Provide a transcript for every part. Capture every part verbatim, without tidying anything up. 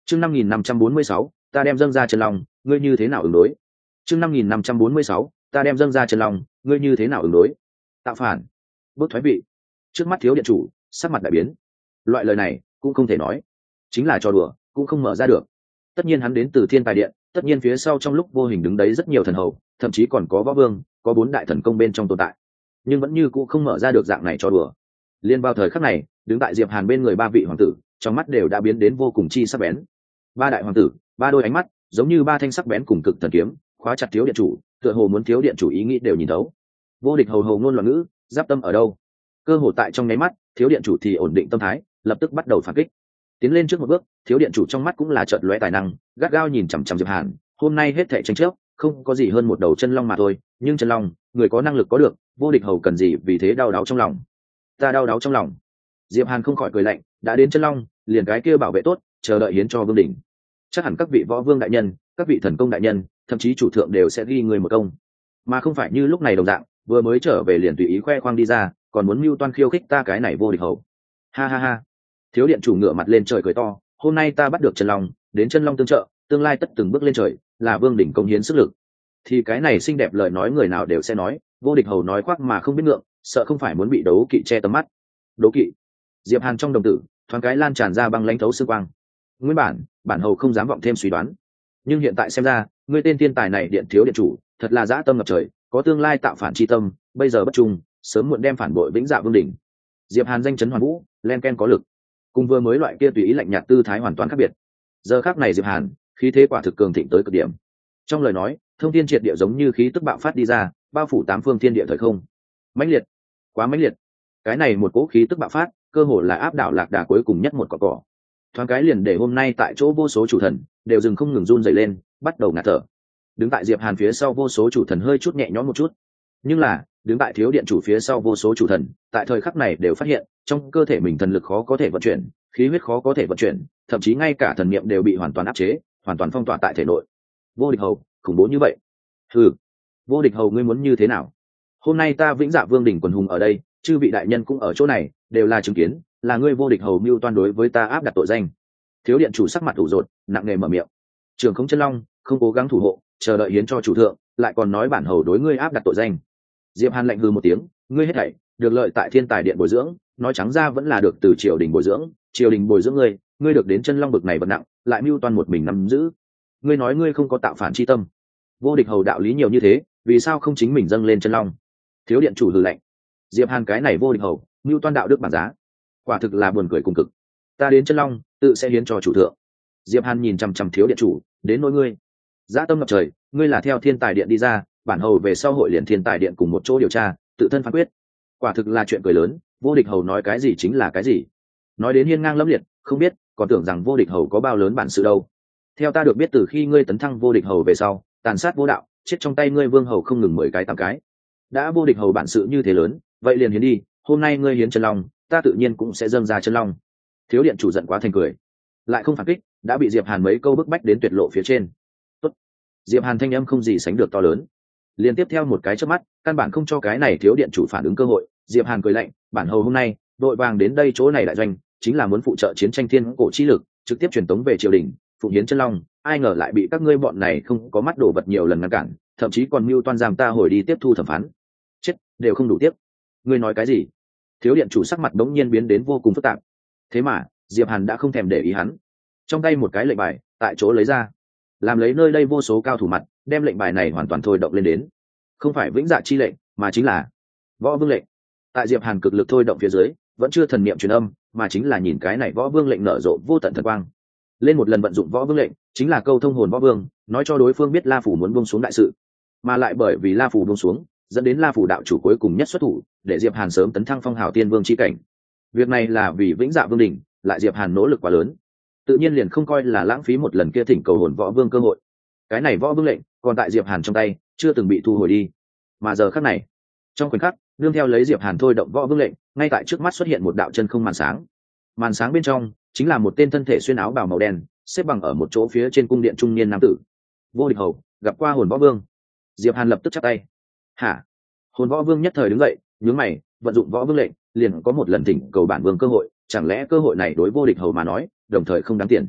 chương năm nghìn năm trăm bốn mươi sáu ta đem dâng ra chân lòng, ngươi như thế nào ứng đối? chương năm nghìn năm trăm bốn mươi sáu ta đem dâng ra chân lòng, ngươi như thế nào ứng đối? Tạo phản, bước thoái vị. Trước mắt thiếu điện chủ sắc mặt đại biến, loại lời này cũng không thể nói, chính là trò đùa cũng không mở ra được. Tất nhiên hắn đến từ thiên tài điện, tất nhiên phía sau trong lúc vô hình đứng đấy rất nhiều thần hầu, thậm chí còn có võ vương, có bốn đại thần công bên trong tồn tại, nhưng vẫn như cũng không mở ra được dạng này trò đùa. Liên vào thời khắc này, đứng tại Diệp Hàn bên người ba vị hoàng tử, trong mắt đều đã biến đến vô cùng chi sắc bén. Ba đại hoàng tử, ba đôi ánh mắt giống như ba thanh sắc bén cùng cực thần kiếm, khóa chặt thiếu điện chủ, tựa hồ muốn thiếu điện chủ ý nghĩ đều nhìn thấu. Vô địch hầu hầu ngôn loạn ngữ, giáp tâm ở đâu? Cơ hồ tại trong nháy mắt, thiếu điện chủ thì ổn định tâm thái, lập tức bắt đầu phản kích. Tiến lên trước một bước, thiếu điện chủ trong mắt cũng là chợt lóe tài năng, gắt gao nhìn chằm chằm Diệp Hàn. Hôm nay hết thảy tranh chấp, không có gì hơn một đầu chân long mà thôi, nhưng chân long, người có năng lực có được, vô địch hầu cần gì vì thế đau đáu trong lòng. Ta đau đáu trong lòng. Diệp Hàn không khỏi cười lạnh, đã đến chân long, liền cái kia bảo vệ tốt, chờ đợi hiến cho vương đỉnh. Chắc hẳn các vị võ vương đại nhân, các vị thần công đại nhân, thậm chí chủ thượng đều sẽ ghi người một công, mà không phải như lúc này đồng dạng, vừa mới trở về liền tùy ý khoe khoang đi ra, còn muốn mưu toan khiêu khích ta cái này vô địch hầu. Ha ha ha. Thiếu điện chủ ngửa mặt lên trời cười to, hôm nay ta bắt được chân long, đến chân long tương trợ, tương lai tất từng bước lên trời, là vương đỉnh công hiến sức lực. Thì cái này xinh đẹp lời nói người nào đều sẽ nói, vô địch hầu nói khoác mà không biết ngượng, sợ không phải muốn bị đấu kỵ che tầm mắt. Đấu kỵ? Diệp Hàn trong đồng tử thoáng cái lan tràn ra băng lãnh thấu xương quang. Nguyên bản bản hầu không dám vọng thêm suy đoán, nhưng hiện tại xem ra ngươi tên thiên tài này điện thiếu điện chủ thật là dã tâm ngập trời, có tương lai tạo phản chi tâm, bây giờ bất trung, sớm muộn đem phản bội vĩnh dạ vương đỉnh. Diệp Hàn danh chấn hoàn vũ, len ken có lực, cùng vừa mới loại kia tùy ý lạnh nhạt tư thái hoàn toàn khác biệt. Giờ khắc này Diệp Hàn khí thế quả thực cường thịnh tới cực điểm, trong lời nói thông thiên triệt địa giống như khí tức bạo phát đi ra, bao phủ tám phương thiên địa thời không. Mãnh liệt, quá mãnh liệt. Cái này một cỗ khí tức bạo phát, cơ hồ là áp đảo lạc đà cuối cùng nhất một cỏ cỏ. Thoáng cái liền để hôm nay tại chỗ vô số chủ thần đều dừng không ngừng run rẩy lên, bắt đầu ngạt thở. Đứng tại Diệp Hàn phía sau vô số chủ thần hơi chút nhẹ nhõm một chút, nhưng là đứng tại thiếu điện chủ phía sau vô số chủ thần tại thời khắc này đều phát hiện trong cơ thể mình thần lực khó có thể vận chuyển, khí huyết khó có thể vận chuyển, thậm chí ngay cả thần niệm đều bị hoàn toàn áp chế, hoàn toàn phong tỏa tại thể nội. Vô địch hầu khủng bố như vậy? Ừ, vô địch hầu ngươi muốn như thế nào? Hôm nay ta vĩnh dạ vương đỉnh quần hùng ở đây, chư vị đại nhân cũng ở chỗ này, đều là chứng kiến, là ngươi vô địch hầu mưu toan đối với ta áp đặt tội danh. Thiếu điện chủ sắc mặt ủ rột, nặng nề mở miệng. Trường không chân long không cố gắng thủ hộ, chờ đợi hiến cho chủ thượng, lại còn nói bản hầu đối ngươi áp đặt tội danh. Diệp Hàn lạnh hừ một tiếng, ngươi hết thảy được lợi tại thiên tài điện bồi dưỡng, nói trắng ra vẫn là được từ triều đình bồi dưỡng, triều đình bồi dưỡng ngươi, ngươi được đến chân long bực này vật nặng, lại mưu toan một mình nắm giữ. Ngươi nói ngươi không có tạo phản chi tâm, vô địch hầu đạo lý nhiều như thế, vì sao không chính mình dâng lên chân long? Thiếu điện chủ hừ lạnh. Diệp Hàn cái này vô địch hầu, mưu toan đạo đức bản giá, quả thực là buồn cười cùng cực. Ta đến chân long, tự sẽ hiến cho chủ thượng. Diệp Hàn nhìn chằm chằm thiếu điện chủ, đến nỗi ngươi, dã tâm ngập trời, ngươi là theo thiên tài điện đi ra, bản hầu về sau hội liền thiên tài điện cùng một chỗ điều tra, tự thân phán quyết. Quả thực là chuyện cười lớn, vô địch hầu nói cái gì chính là cái gì. Nói đến hiên ngang lẫm liệt, không biết còn tưởng rằng vô địch hầu có bao lớn bản sự đâu. Theo ta được biết từ khi ngươi tấn thăng vô địch hầu về sau, tàn sát vô đạo, chết trong tay ngươi vương hầu không ngừng mười cái tám cái. Đã vô địch hầu bản sự như thế lớn, vậy liền hiến đi, hôm nay ngươi hiến chân long, ta tự nhiên cũng sẽ dâng ra chân long. Thiếu điện chủ giận quá thành cười, lại không phản kích, đã bị Diệp Hàn mấy câu bức bách đến tuyệt lộ phía trên. Tốt. Diệp Hàn thanh âm không gì sánh được to lớn, liên tiếp theo một cái chớp mắt, căn bản không cho cái này thiếu điện chủ phản ứng cơ hội. Diệp Hàn cười lạnh, bản hầu hôm nay đội vàng đến đây chỗ này đại doanh, chính là muốn phụ trợ chiến tranh thiên cổ chi lực, trực tiếp truyền tống về triều đình, phụng hiến chân long, ai ngờ lại bị các ngươi bọn này không có mắt đổ vật nhiều lần ngăn cản, thậm chí còn mưu toan giam ta hồi đi tiếp thu thẩm phán. Chết, đều không đủ tiếp. Ngươi nói cái gì? Thiếu điện chủ sắc mặt bỗng nhiên biến đến vô cùng phức tạp. Thế mà Diệp Hàn đã không thèm để ý hắn, trong tay một cái lệnh bài tại chỗ lấy ra, làm lấy nơi đây vô số cao thủ mặt, đem lệnh bài này hoàn toàn thôi động lên đến. Không phải vĩnh dạ chi lệnh, mà chính là võ vương lệnh. Tại Diệp Hàn cực lực thôi động phía dưới, vẫn chưa thần niệm truyền âm, mà chính là nhìn cái này võ vương lệnh nở rộ vô tận thần quang. Lên một lần vận dụng võ vương lệnh, chính là câu thông hồn võ vương, nói cho đối phương biết La Phủ muốn buông xuống đại sự, mà lại bởi vì La Phủ buông xuống, dẫn đến La Phủ đạo chủ cuối cùng nhất xuất thủ, để Diệp Hàn sớm tấn thăng phong hào tiên vương chi cảnh. Việc này là vì vĩnh dạ vương đỉnh, lại Diệp Hàn nỗ lực quá lớn, tự nhiên liền không coi là lãng phí một lần kia thỉnh cầu hồn võ vương cơ hội. Cái này võ vương lệnh còn tại Diệp Hàn trong tay, chưa từng bị thu hồi đi, mà giờ khắc này, trong khoảnh khắc nương theo lấy Diệp Hàn thôi động võ vương lệnh, ngay tại trước mắt xuất hiện một đạo chân không màn sáng. Màn sáng bên trong chính là một tên thân thể xuyên áo bào màu đen, xếp bằng ở một chỗ phía trên cung điện trung niên nam tử. Vô địch hầu gặp qua hồn võ vương. Diệp Hàn lập tức chắp tay. Hả? Hồn võ vương nhất thời đứng dậy, nhướng mày, vận dụng võ vương lệnh, liền có một lần thỉnh cầu bản vương cơ hội, chẳng lẽ cơ hội này đối vô địch hầu mà nói, đồng thời không đáng tiền?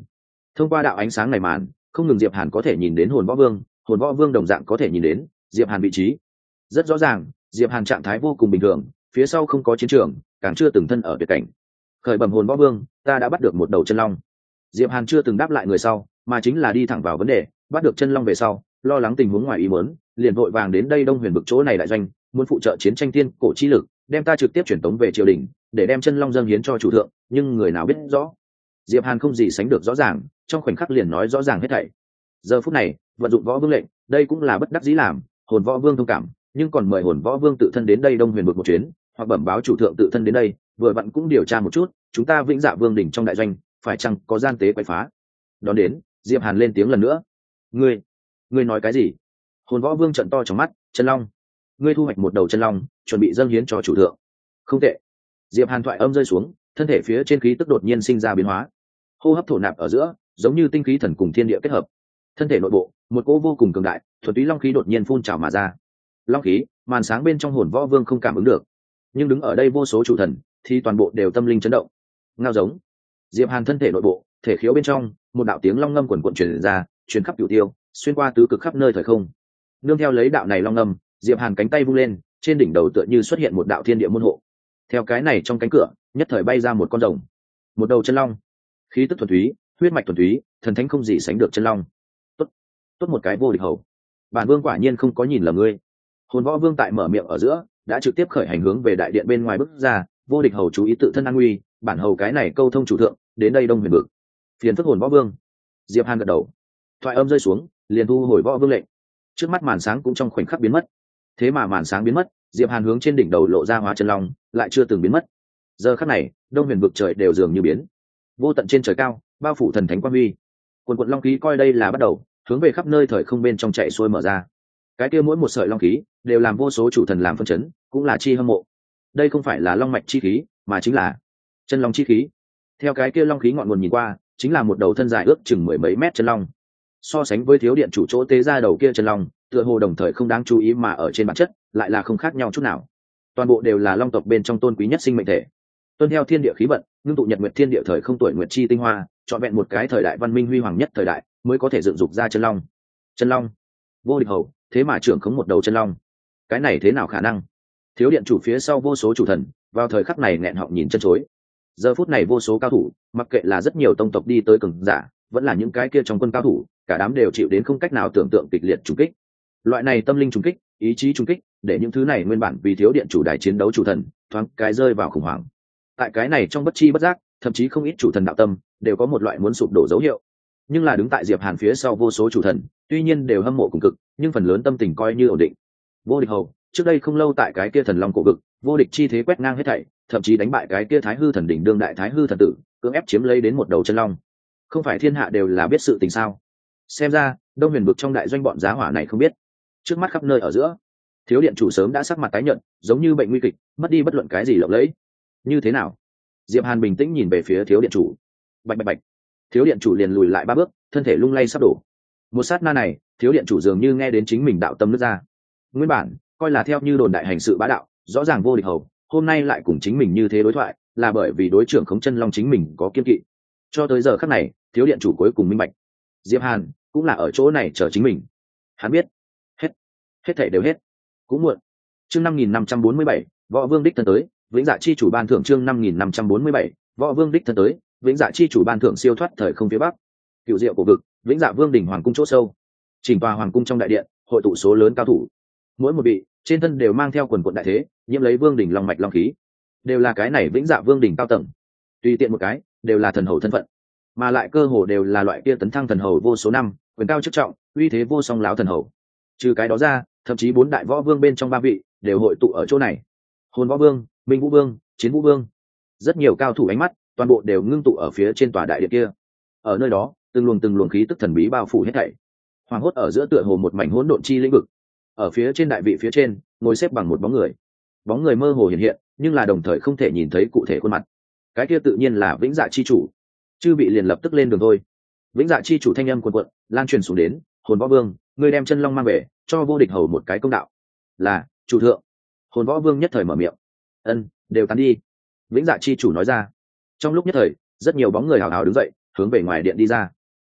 Thông qua đạo ánh sáng này màn, không ngừng Diệp Hàn có thể nhìn đến hồn võ vương, hồn võ vương đồng dạng có thể nhìn đến Diệp Hàn vị trí. Rất rõ ràng, Diệp Hàn trạng thái vô cùng bình thường, phía sau không có chiến trường, càng chưa từng thân ở tuyệt cảnh. Khởi bẩm hồn võ vương, ta đã bắt được một đầu chân long. Diệp Hàn chưa từng đáp lại người sau, mà chính là đi thẳng vào vấn đề, bắt được chân long về sau, lo lắng tình huống ngoài ý muốn, liền vội vàng đến đây Đông Huyền vực chỗ này đại doanh, muốn phụ trợ chiến tranh tiên cổ chi lực, đem ta trực tiếp chuyển tống về triều đình, để đem chân long dâng hiến cho chủ thượng, nhưng người nào biết rõ. Diệp Hàn không gì sánh được rõ ràng, trong khoảnh khắc liền nói rõ ràng hết thảy. Giờ phút này, vận dụng võ vương lệnh, đây cũng là bất đắc dĩ làm, hồn võ vương thông cảm, nhưng còn mời hồn võ vương tự thân đến đây Đông Huyền vực một chuyến, hoặc bẩm báo chủ thượng tự thân đến đây, vừa vặn cũng điều tra một chút, chúng ta Vĩnh Dạ Vương đỉnh trong đại doanh, phải chăng có gian tế quấy phá. Đón đến, Diệp Hàn lên tiếng lần nữa. Ngươi, ngươi nói cái gì? Hồn võ vương trợn to trong mắt. Chân long, ngươi thu hoạch một đầu chân long, chuẩn bị dâng hiến cho chủ thượng. Không tệ. Diệp Hàn thoại âm rơi xuống, thân thể phía trên khí tức đột nhiên sinh ra biến hóa, hô hấp thổ nạp ở giữa, giống như tinh khí thần cùng thiên địa kết hợp. Thân thể nội bộ, một cỗ vô cùng cường đại, thuần túy long khí đột nhiên phun trào mà ra. Long khí, màn sáng bên trong hồn võ vương không cảm ứng được, nhưng đứng ở đây vô số chủ thần, thì toàn bộ đều tâm linh chấn động. Ngao giống. Diệp Hàn thân thể nội bộ, thể khiếu bên trong, một đạo tiếng long ngâm quần quần truyền ra, truyền khắp cửu tiêu, xuyên qua tứ cực khắp nơi thời không. Nương theo lấy đạo này long ngâm, Diệp Hàn cánh tay vung lên, trên đỉnh đầu tựa như xuất hiện một đạo thiên địa môn hộ. Theo cái này trong cánh cửa, nhất thời bay ra một con rồng, một đầu chân long, khí tức thuần túy, huyết mạch thuần túy, thần thánh không gì sánh được chân long. Tốt, tốt một cái vô địch hầu. Bản vương quả nhiên không có nhìn lầm ngươi. Hồn võ vương tại mở miệng ở giữa, đã trực tiếp khởi hành hướng về đại điện bên ngoài bước ra. Vô địch hầu chú ý tự thân an nguy, bản hầu cái này câu thông chủ thượng, đến đây Đông Huyền vực. Phiền phức hồn võ vương. Diệp Hàn gật đầu, thoại âm rơi xuống, liền thu hồi võ vương lệnh. Trước mắt màn sáng cũng trong khoảnh khắc biến mất. Thế mà màn sáng biến mất, Diệp Hàn hướng trên đỉnh đầu lộ ra hóa chân long, lại chưa từng biến mất. Giờ khắc này, Đông Huyền vực trời đều dường như biến. Vô tận trên trời cao, bao phủ thần thánh quang huy. Quần quần long khí coi đây là bắt đầu, hướng về khắp nơi thời không bên trong chạy xuôi mở ra. Cái kia mỗi một sợi long khí đều làm vô số chủ thần làm phân chấn, cũng là chi hâm mộ. Đây không phải là long mạch chi khí, mà chính là chân long chi khí. Theo cái kia long khí ngọn nguồn nhìn qua, chính là một đầu thân dài ước chừng mười mấy mét chân long. So sánh với thiếu điện chủ chỗ tế ra đầu kia chân long, tựa hồ đồng thời không đáng chú ý, mà ở trên bản chất lại là không khác nhau chút nào. Toàn bộ đều là long tộc bên trong tôn quý nhất sinh mệnh thể, tuân theo thiên địa khí vận, ngưng tụ nhật nguyệt thiên địa thời không tuổi nguyệt chi tinh hoa, chọn vẹn một cái thời đại văn minh huy hoàng nhất thời đại, mới có thể dựng dục ra chân long. Chân long, vô địch hầu, thế mà trưởng khống một đầu chân long, cái này thế nào khả năng? Thiếu điện chủ phía sau vô số chủ thần, vào thời khắc này nghẹn họng nhìn chân chối. Giờ phút này vô số cao thủ, mặc kệ là rất nhiều tông tộc đi tới cường giả, vẫn là những cái kia trong quân cao thủ, cả đám đều chịu đến không cách nào tưởng tượng kịch liệt trùng kích. Loại này tâm linh trùng kích, ý chí trùng kích, để những thứ này nguyên bản vì thiếu điện chủ đài chiến đấu chủ thần, thoáng cái rơi vào khủng hoảng. Tại cái này trong bất chi bất giác, thậm chí không ít chủ thần đạo tâm đều có một loại muốn sụp đổ dấu hiệu. Nhưng là đứng tại Diệp Hàn phía sau vô số chủ thần, tuy nhiên đều hâm mộ cùng cực, nhưng phần lớn tâm tình coi như ổn định. Vô địch hầu, trước đây không lâu tại cái kia thần long cổ vực, vô địch chi thế quét ngang hết thảy, thậm chí đánh bại cái kia thái hư thần đỉnh đương đại thái hư thần tử, cưỡng ép chiếm lấy đến một đầu chân long. Không phải thiên hạ đều là biết sự tình sao? Xem ra Đông Huyền vực trong đại doanh bọn giá hỏa này không biết. Trước mắt khắp nơi ở giữa, thiếu điện chủ sớm đã sắc mặt tái nhợt, giống như bệnh nguy kịch, mất đi bất luận cái gì lộng lẫy. Như thế nào? Diệp Hàn bình tĩnh nhìn về phía thiếu điện chủ. Bạch bạch bạch. Thiếu điện chủ liền lùi lại ba bước, thân thể lung lay sắp đổ. Một sát na này, thiếu điện chủ dường như nghe đến chính mình đạo tâm nứt ra. Nguyên bản coi là theo như đồn đại hành sự bá đạo, rõ ràng vô địch hầu, hôm nay lại cùng chính mình như thế đối thoại, là bởi vì đối trưởng khống chân long chính mình có kiên kỵ. Cho tới giờ khắc này, thiếu điện chủ cuối cùng minh bạch, Diệp Hàn cũng là ở chỗ này chờ chính mình. Hắn biết, hết, hết thảy đều hết, cũng muộn. Chương năm nghìn năm trăm bốn mươi bảy, Võ Vương đích thân tới, Vĩnh Dạ chi chủ ban thưởng. Chương năm nghìn năm trăm bốn mươi bảy, Võ Vương đích thân tới, Vĩnh Dạ chi chủ ban thưởng. Siêu thoát thời không phía bắc, cựu diệu của vực, Vĩnh Dạ Vương đỉnh hoàng cung chỗ sâu. Chỉnh tòa hoàng cung trong đại điện, hội tụ số lớn cao thủ, mỗi một vị trên thân đều mang theo quần quần đại thế, nhiễm lấy vương đỉnh long mạch long khí, đều là cái này Vĩnh Dạ Vương đỉnh cao tầng. Tùy tiện một cái đều là thần hầu thân phận, mà lại cơ hồ đều là loại kia tấn thăng thần hầu vô số năm, quyền cao chức trọng, uy thế vô song láo thần hầu. Trừ cái đó ra, thậm chí bốn đại võ vương bên trong ba vị đều hội tụ ở chỗ này. Hồn võ vương, minh vũ vương, chiến vũ vương, rất nhiều cao thủ ánh mắt toàn bộ đều ngưng tụ ở phía trên tòa đại điện kia. Ở nơi đó, từng luồng từng luồng khí tức thần bí bao phủ hết thảy, hoàng hốt ở giữa tựa hồ một mảnh hỗn độn chi lĩnh vực. Ở phía trên đại vị phía trên, ngồi xếp bằng một bóng người. Bóng người mơ hồ hiện hiện, nhưng là đồng thời không thể nhìn thấy cụ thể khuôn mặt. Cái kia tự nhiên là Vĩnh Dạ chi chủ. Chư vị liền lập tức lên đường thôi. Vĩnh Dạ chi chủ thanh âm cuồn cuộn lan truyền xuống đến. Hồn võ vương, ngươi đem chân long mang về, cho vô địch hầu một cái công đạo. Là chủ thượng. Hồn võ vương nhất thời mở miệng. Ân, đều tán đi. Vĩnh Dạ chi chủ nói ra. Trong lúc nhất thời, rất nhiều bóng người hào hào đứng dậy, hướng về ngoài điện đi ra.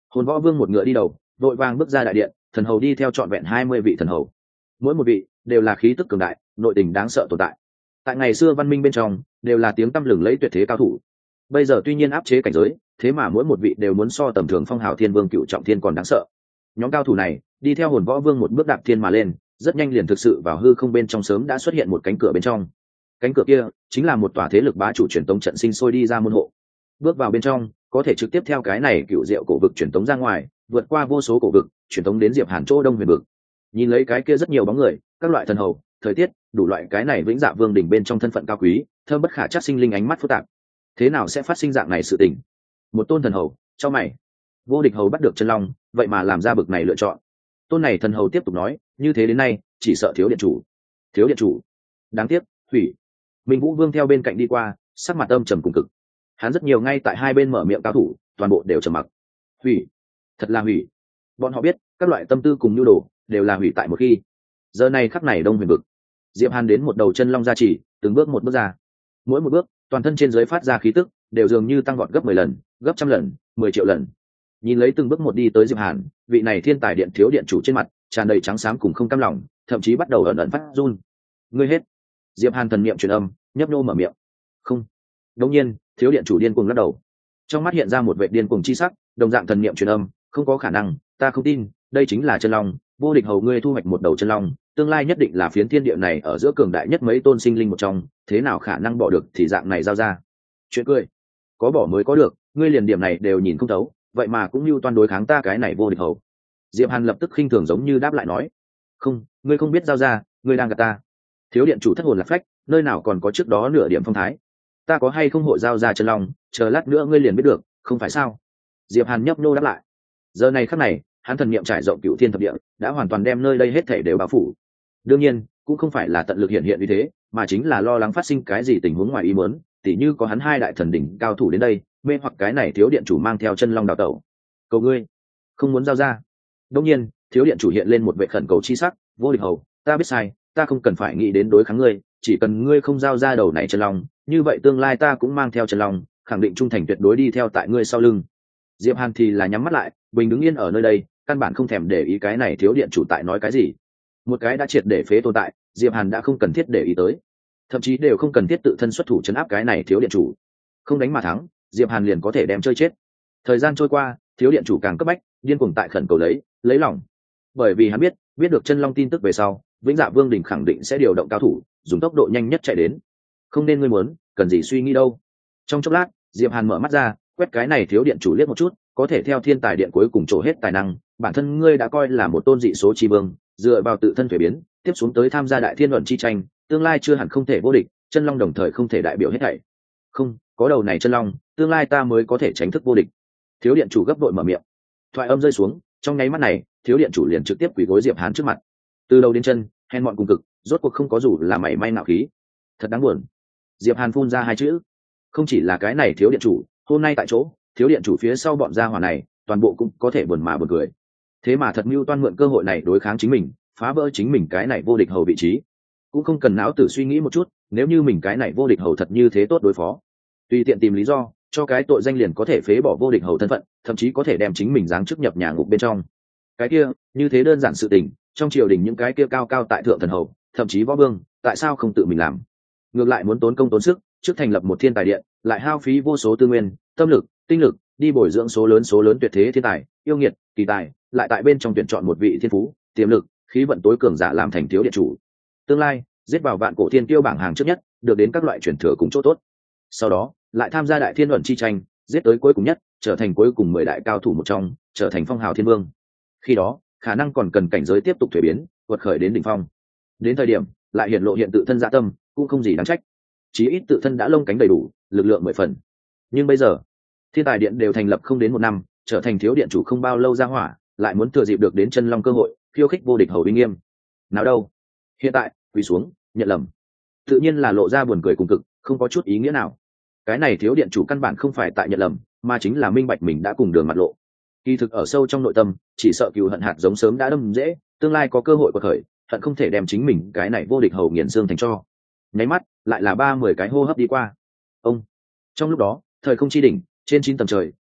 Hồn Võ Vương một ngựa đi đầu, vội vàng bước ra đại điện, thần hầu đi theo trọn vẹn hai mươi vị thần hầu, mỗi một vị đều là khí tức cường đại, nội tình đáng sợ tồn tại. Tại ngày xưa văn minh bên trong đều là tiếng tăm lừng lẫy tuyệt thế cao thủ. Bây giờ tuy nhiên áp chế cảnh giới, thế mà mỗi một vị đều muốn so tầm thường Phong Hào Thiên Vương Cựu Trọng Thiên còn đáng sợ. Nhóm cao thủ này đi theo Hồn Võ Vương một bước đạp thiên mà lên, rất nhanh liền thực sự vào hư không bên trong, sớm đã xuất hiện một cánh cửa bên trong. Cánh cửa kia chính là một tòa thế lực bá chủ truyền tống trận sinh sôi đi ra môn hộ. Bước vào bên trong, có thể trực tiếp theo cái này cựu diệu cổ vực truyền tống ra ngoài, vượt qua vô số cổ vực, truyền tống đến Diệp Hàn chỗ Đông Huyền vực. Nhìn lấy cái kia rất nhiều bóng người, các loại thần hầu, thời tiết, đủ loại cái này Vĩnh Dạ Vương đỉnh bên trong thân phận cao quý, thơm bất khả trắc sinh linh ánh mắt phức tạp. Thế nào sẽ phát sinh dạng này sự tình? Một tôn thần hầu, cho mày. Vô Địch hầu bắt được chân long, vậy mà làm ra bực này lựa chọn. Tôn này thần hầu tiếp tục nói, như thế đến nay, chỉ sợ thiếu điện chủ. Thiếu điện chủ? Đáng tiếc, hủy. Minh Vũ Vương theo bên cạnh đi qua, sắc mặt âm trầm cùng cực. Hắn rất nhiều ngay tại hai bên mở miệng cao thủ, toàn bộ đều trầm mặc. Hủy? Thật là hủy. Bọn họ biết, các loại tâm tư cùng nhu đồ đều là hủy tại một khi. Giờ này khắc này Đông Huyền vực, Diệp Hàn đến một đầu chân long gia chỉ, từng bước một bước ra. Mỗi một bước, toàn thân trên dưới phát ra khí tức, đều dường như tăng vọt gấp mười lần, gấp trăm lần, mười triệu lần. Nhìn lấy từng bước một đi tới Diệp Hàn, vị này thiên tài điện thiếu điện chủ trên mặt tràn đầy trắng xám cùng không cam lòng, thậm chí bắt đầu ẩn ẩn phát run. Ngươi hết. Diệp Hàn thần niệm truyền âm, nhấp nhô mở miệng. Không. Đương nhiên, thiếu điện chủ điên cuồng lắc đầu. Trong mắt hiện ra một vẻ điên cuồng chi sắc, đồng dạng thần niệm truyền âm, không có khả năng, ta không tin, đây chính là chân long, Vô Địch hầu ngươi thu hoạch một đầu chân long, tương lai nhất định là phiến thiên địa này ở giữa cường đại nhất mấy tôn sinh linh một trong, thế nào khả năng bỏ được thì dạng này giao ra. Chuyện cười. Có bỏ mới có được, ngươi liền điểm này đều nhìn không thấu, vậy mà cũng lưu toan đối kháng ta cái này Vô Địch hầu. Diệp Hàn lập tức khinh thường giống như đáp lại nói, không, ngươi không biết giao ra, ngươi đang gạt ta. Thiếu điện chủ thất hồn lạc phách, nơi nào còn có trước đó nửa điểm phong thái. Ta có hay không hội giao ra chân long, chờ lát nữa ngươi liền biết được, không phải sao? Diệp Hàn nhấp nô đáp lại. Giờ này khắc này, hắn thần niệm trải rộng cửu thiên thập địa, đã hoàn toàn đem nơi đây hết thảy đều bao phủ. Đương nhiên, cũng không phải là tận lực hiện hiện như thế, mà chính là lo lắng phát sinh cái gì tình huống ngoài ý muốn, tỉ như có hắn hai đại thần đỉnh cao thủ đến đây, mê hoặc cái này thiếu điện chủ mang theo chân long đào tẩu. Cầu ngươi, không muốn giao ra. Đương nhiên, thiếu điện chủ hiện lên một vệ khẩn cầu chi sắc, Vô Địch hầu, ta biết sai, ta không cần phải nghĩ đến đối kháng ngươi, chỉ cần ngươi không giao ra đầu này chân long, như vậy tương lai ta cũng mang theo chân long, khẳng định trung thành tuyệt đối đi theo tại ngươi sau lưng. Diệp Hàn thì là nhắm mắt lại, bình đứng yên ở nơi đây, căn bản không thèm để ý cái này thiếu điện chủ tại nói cái gì. Một cái đã triệt để phế tồn tại, Diệp Hàn đã không cần thiết để ý tới, thậm chí đều không cần thiết tự thân xuất thủ chấn áp cái này thiếu điện chủ. Không đánh mà thắng, Diệp Hàn liền có thể đem chơi chết. Thời gian trôi qua, thiếu điện chủ càng cấp bách, điên cuồng tại khẩn cầu lấy, lấy lòng. Bởi vì hắn biết, biết được chân long tin tức về sau, Vĩnh Dạ Vương đỉnh khẳng định sẽ điều động cao thủ, dùng tốc độ nhanh nhất chạy đến. Không nên ngươi muốn, cần gì suy nghĩ đâu. Trong chốc lát, Diệp Hàn mở mắt ra, quét cái này thiếu điện chủ liếc một chút, có thể theo thiên tài điện cuối cùng trổ hết tài năng, bản thân ngươi đã coi là một tôn dị số chi vương, dựa vào tự thân thuế biến, tiếp xuống tới tham gia đại thiên luận chi tranh, tương lai chưa hẳn không thể vô địch, chân long đồng thời không thể đại biểu hết thảy. Không, có đầu này chân long, tương lai ta mới có thể tránh thức vô địch. Thiếu điện chủ gấp đội mở miệng. Thoại âm rơi xuống, trong nháy mắt này, thiếu điện chủ liền trực tiếp quỳ gối Diệp Hàn trước mặt. Từ đầu đến chân, hèn mọn cùng cực, rốt cuộc không có dù là mảy may nạo khí. Thật đáng buồn. Diệp Hàn phun ra hai chữ. Không chỉ là cái này thiếu điện chủ, hôm nay tại chỗ, thiếu điện chủ phía sau bọn gia hỏa này, toàn bộ cũng có thể buồn mà buồn cười. Thế mà thật mưu toan mượn cơ hội này đối kháng chính mình, phá vỡ chính mình cái này vô địch hầu vị trí. Cũng không cần não tử suy nghĩ một chút, nếu như mình cái này vô địch hầu thật như thế tốt đối phó, tùy tiện tìm lý do cho cái tội danh liền có thể phế bỏ vô địch hầu thân phận, thậm chí có thể đem chính mình giáng chức nhập nhà ngục bên trong. Cái kia, như thế đơn giản sự tình, trong triều đình những cái kia cao cao tại thượng thần hầu, thậm chí võ vương, tại sao không tự mình làm? Ngược lại muốn tốn công tốn sức, trước thành lập một thiên tài điện, lại hao phí vô số tư nguyên, tâm lực, tinh lực, đi bồi dưỡng số lớn số lớn tuyệt thế thiên tài, yêu nghiệt, kỳ tài, lại tại bên trong tuyển chọn một vị thiên phú, tiềm lực, khí vận tối cường giả làm thành thiếu điện chủ. Tương lai, giết vào vạn cổ thiên kiêu bảng hàng trước nhất, được đến các loại truyền thừa cùng chỗ tốt. Sau đó, lại tham gia đại thiên luận chi tranh, giết tới cuối cùng nhất, trở thành cuối cùng mười đại cao thủ một trong, trở thành phong hào thiên vương. Khi đó, khả năng còn cần cảnh giới tiếp tục thuế biến, vượt khởi đến đỉnh phong. Đến thời điểm, lại hiện lộ hiện tự thân dạ tâm, cũng không gì đáng trách. Chí ít tự thân đã lông cánh đầy đủ, lực lượng mười phần. Nhưng bây giờ, thiên tài điện đều thành lập không đến một năm, trở thành thiếu điện chủ không bao lâu ra hỏa, lại muốn thừa dịp được đến chân long cơ hội, khiêu khích vô địch hầu uy nghiêm. Nào đâu? Hiện tại, quỳ xuống, nhận lầm. Tự nhiên là lộ ra buồn cười cùng cực, không có chút ý nghĩa nào. Cái này thiếu điện chủ căn bản không phải tại nhận lầm, mà chính là minh bạch mình đã cùng đường mặt lộ. Kỳ thực ở sâu trong nội tâm, chỉ sợ cừu hận hạt giống sớm đã đâm dễ, tương lai có cơ hội của khởi, hận không thể đem chính mình cái này vô địch hầu nghiền xương thành cho. Nháy mắt, lại là ba mười cái hô hấp đi qua. Ông. Trong lúc đó, thời không chi đỉnh, trên chín tầng trời,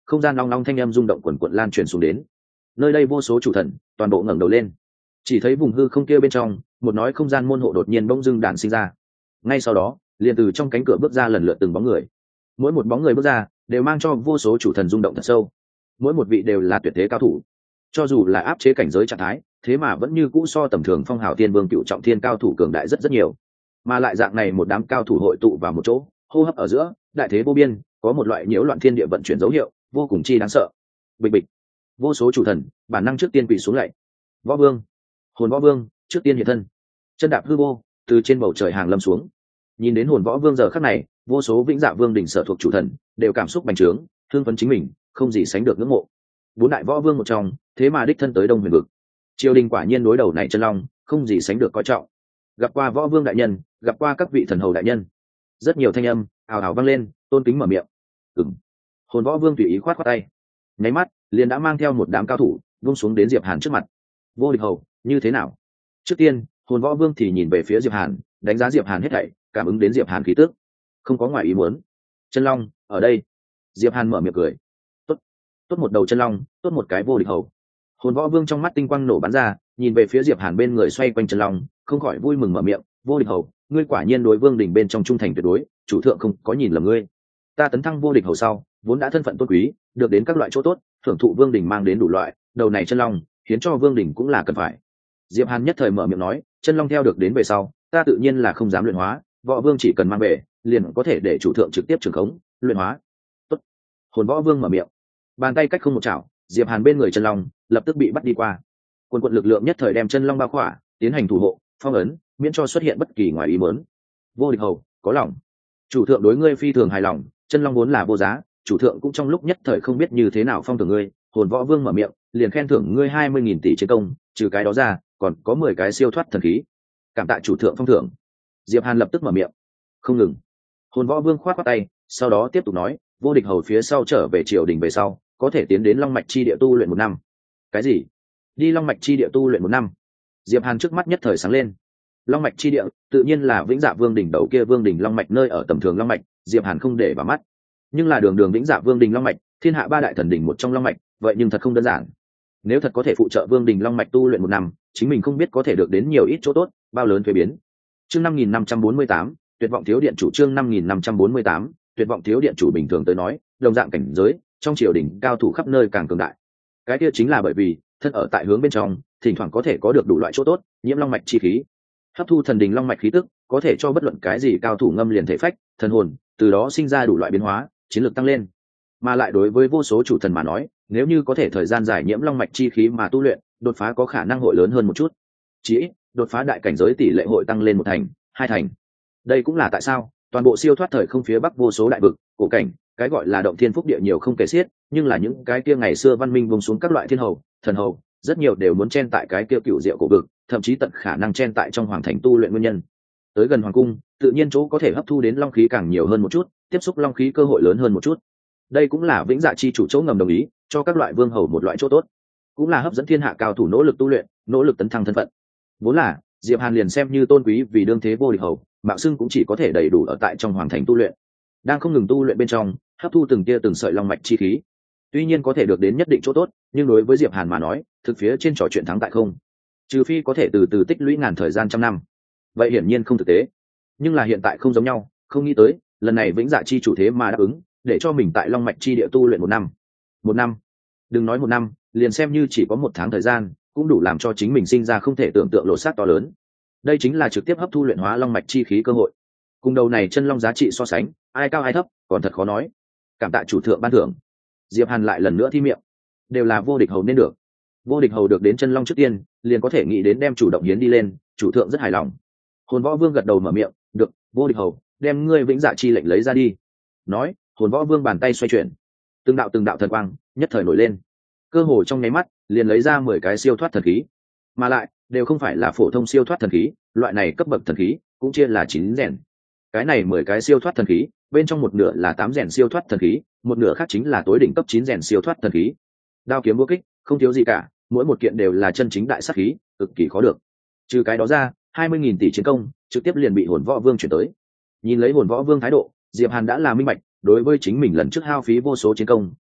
không gian long long thanh âm rung động quần quận lan truyền xuống đến. Nơi đây vô số chủ thần toàn bộ ngẩng đầu lên, chỉ thấy vùng hư không kia bên trong một nói không gian môn hộ đột nhiên bỗng dưng đản sinh ra. Ngay sau đó liền từ trong cánh cửa bước ra lần lượt từng bóng người, mỗi một bóng người bước ra đều mang cho vô số chủ thần rung động thật sâu. Mỗi một vị đều là tuyệt thế cao thủ, cho dù là áp chế cảnh giới trạng thái, thế mà vẫn như cũ so tầm thường phong hào thiên vương cựu trọng thiên cao thủ cường đại rất rất nhiều. Mà lại dạng này một đám cao thủ hội tụ vào một chỗ, hô hấp ở giữa đại thế vô biên, có một loại nhiễu loạn thiên địa vận chuyển dấu hiệu vô cùng chi đáng sợ. Bịch bịch, vô số chủ thần bản năng trước tiên quỳ xuống lạy. Võ vương, hồn võ vương trước tiên hiện thân, chân đạp hư vô từ trên bầu trời hàng lâm xuống. Nhìn đến hồn võ vương giờ khắc này, vô số vĩnh dạ vương đỉnh sở thuộc chủ thần đều cảm xúc bành trướng, thương phấn chính mình không gì sánh được ngưỡng mộ. Bốn đại võ vương một trong, thế mà đích thân tới Đông Huyền vực. Triều đình quả nhiên đối đầu này chân long không gì sánh được coi trọng. Gặp qua võ vương đại nhân, gặp qua các vị thần hầu đại nhân. Rất nhiều thanh âm ào ào vang lên, tôn kính mở miệng. Ừm. Hồn võ vương tùy ý khoát khoát tay, nháy mắt liền đã mang theo một đám cao thủ vung xuống đến Diệp Hàn trước mặt. Vô địch hầu, như thế nào? Trước tiên hồn võ vương thì nhìn về phía Diệp Hàn, đánh giá Diệp Hàn hết thảy, cảm ứng đến Diệp Hàn khí tức, không có ngoài ý muốn. Chân long ở đây. Diệp Hàn mở miệng cười. Tốt, tốt một đầu chân long, tốt một cái vô địch hầu. Hồn võ vương trong mắt tinh quang nổ bắn ra, nhìn về phía Diệp Hàn bên người xoay quanh chân long, không khỏi vui mừng mở miệng. Vô địch hầu, ngươi quả nhiên đối vương đỉnh bên trong trung thành tuyệt đối, chủ thượng không có nhìn lầm ngươi. Ta tấn thăng vô địch hầu sau, vốn đã thân phận tôn quý, được đến các loại chỗ tốt, thưởng thụ vương đỉnh mang đến đủ loại, đầu này chân long khiến cho vương đỉnh cũng là cần phải. Diệp Hàn nhất thời mở miệng nói, chân long theo được đến về sau, ta tự nhiên là không dám luyện hóa, võ vương chỉ cần mang về, liền có thể để chủ thượng trực tiếp trường khống luyện hóa. Tốt. Hồn võ vương mở miệng, bàn tay cách không một chảo, Diệp Hàn bên người chân long lập tức bị bắt đi qua. Quân quận lực lượng nhất thời đem chân long bao khỏa, tiến hành thủ hộ, phong ấn, miễn cho xuất hiện bất kỳ ngoài ý muốn. Vô địch hầu, có lòng. Chủ thượng đối ngươi phi thường hài lòng, chân long vốn là vô giá, chủ thượng cũng trong lúc nhất thời không biết như thế nào phong thưởng ngươi. Hồn võ vương mở miệng, liền khen thưởng ngươi hai mươi nghìn tỷ chiến công, trừ cái đó ra, còn có mười cái siêu thoát thần khí. Cảm tạ chủ thượng phong thưởng. Diệp Hàn lập tức mở miệng. Không ngừng. Hồn võ vương khoát khoát tay, sau đó tiếp tục nói, vô địch hầu phía sau trở về triều đình về sau, có thể tiến đến long mạch chi địa tu luyện một năm. Cái gì? Đi long mạch chi địa tu luyện một năm? Diệp Hàn trước mắt nhất thời sáng lên. Long mạch chi địa tự nhiên là vĩnh dạ vương đỉnh đầu kia vương đỉnh long mạch nơi ở tầm thường long mạch, Diệp Hàn không để vào mắt. Nhưng là đường đường vĩnh dạ vương đỉnh long mạch, thiên hạ ba đại thần đỉnh một trong long mạch, vậy nhưng thật không đơn giản. Nếu thật có thể phụ trợ vương đỉnh long mạch tu luyện một năm, chính mình không biết có thể được đến nhiều ít chỗ tốt, bao lớn thuế biến. Chương năm nghìn năm trăm bốn mươi tám, tuyệt vọng thiếu điện chủ. Chương năm nghìn năm trăm bốn mươi tám, tuyệt vọng thiếu điện chủ. Bình thường tới nói, đồng dạng cảnh giới, trong triều đình cao thủ khắp nơi càng cường đại. Cái kia chính là bởi vì thân ở tại hướng bên trong, thỉnh thoảng có thể có được đủ loại chỗ tốt, nhiễm long mạch chi khí, hấp thu thần đình long mạch khí tức, có thể cho bất luận cái gì cao thủ ngâm liền thể phách, thần hồn, từ đó sinh ra đủ loại biến hóa, chiến lược tăng lên. Mà lại đối với vô số chủ thần mà nói, nếu như có thể thời gian dài nhiễm long mạch chi khí mà tu luyện, đột phá có khả năng hội lớn hơn một chút. Chỉ ít, đột phá đại cảnh giới tỷ lệ hội tăng lên một thành, hai thành. Đây cũng là tại sao toàn bộ siêu thoát thời không phía bắc vô số đại vực, cổ cảnh, cái gọi là động thiên phúc địa nhiều không kể xiết, nhưng là những cái kia ngày xưa văn minh vùng xuống các loại thiên hầu, thần hầu, rất nhiều đều muốn chen tại cái kia cựu diệu cổ vực, thậm chí tận khả năng chen tại trong hoàng thành tu luyện nguyên nhân. Tới gần hoàng cung, tự nhiên chỗ có thể hấp thu đến long khí càng nhiều hơn một chút, tiếp xúc long khí cơ hội lớn hơn một chút. Đây cũng là vĩnh dạ chi chủ chỗ ngầm đồng ý cho các loại vương hầu một loại chỗ tốt, cũng là hấp dẫn thiên hạ cao thủ nỗ lực tu luyện, nỗ lực tấn thăng thân phận. Vốn là Diệp Hàn liền xem như tôn quý vì đương thế vô địch hầu, mạo xưng cũng chỉ có thể đầy đủ ở tại trong hoàng thành tu luyện, đang không ngừng tu luyện bên trong, hấp thu từng tia từng sợi long mạch chi khí. Tuy nhiên có thể được đến nhất định chỗ tốt, nhưng đối với Diệp Hàn mà nói, thực phía trên trò chuyện thắng tại không, trừ phi có thể từ từ tích lũy ngàn thời gian trăm năm, vậy hiển nhiên không thực tế. Nhưng là hiện tại không giống nhau, không nghĩ tới lần này vĩnh dạ chi chủ thế mà đáp ứng để cho mình tại long mạch chi địa tu luyện một năm. Một năm, đừng nói một năm, liền xem như chỉ có một tháng thời gian, cũng đủ làm cho chính mình sinh ra không thể tưởng tượng lột xác to lớn. Đây chính là trực tiếp hấp thu luyện hóa long mạch chi khí cơ hội. Cùng đầu này chân long giá trị so sánh, ai cao ai thấp còn thật khó nói. Cảm tạ chủ thượng ban thưởng. Diệp Hàn lại lần nữa thi miệng, đều là vô địch hầu nên được. Vô địch hầu được đến chân long trước tiên, liền có thể nghĩ đến đem chủ động hiến đi lên, chủ thượng rất hài lòng. Hồn võ vương gật đầu mở miệng, được, vô địch hầu, đem ngươi vĩnh dạ chi lệnh lấy ra đi. Nói, hồn võ vương bàn tay xoay chuyển, từng đạo từng đạo thần quang nhất thời nổi lên, cơ hồ trong nháy mắt liền lấy ra mười cái siêu thoát thần khí, mà lại đều không phải là phổ thông siêu thoát thần khí, loại này cấp bậc thần khí cũng chia là chín rèn. Cái này mười cái siêu thoát thần khí, bên trong một nửa là tám rèn siêu thoát thần khí, một nửa khác chính là tối đỉnh cấp chín rèn siêu thoát thần khí. Đao kiếm vô kích, không thiếu gì cả, mỗi một kiện đều là chân chính đại sát khí, cực kỳ khó được. Trừ cái đó ra, hai mươi nghìn tỷ chiến công trực tiếp liền bị hồn võ vương chuyển tới. Nhìn lấy hồn võ vương thái độ, Diệp Hàn đã là minh bạch, đối với chính mình lần trước hao phí vô số chiến công,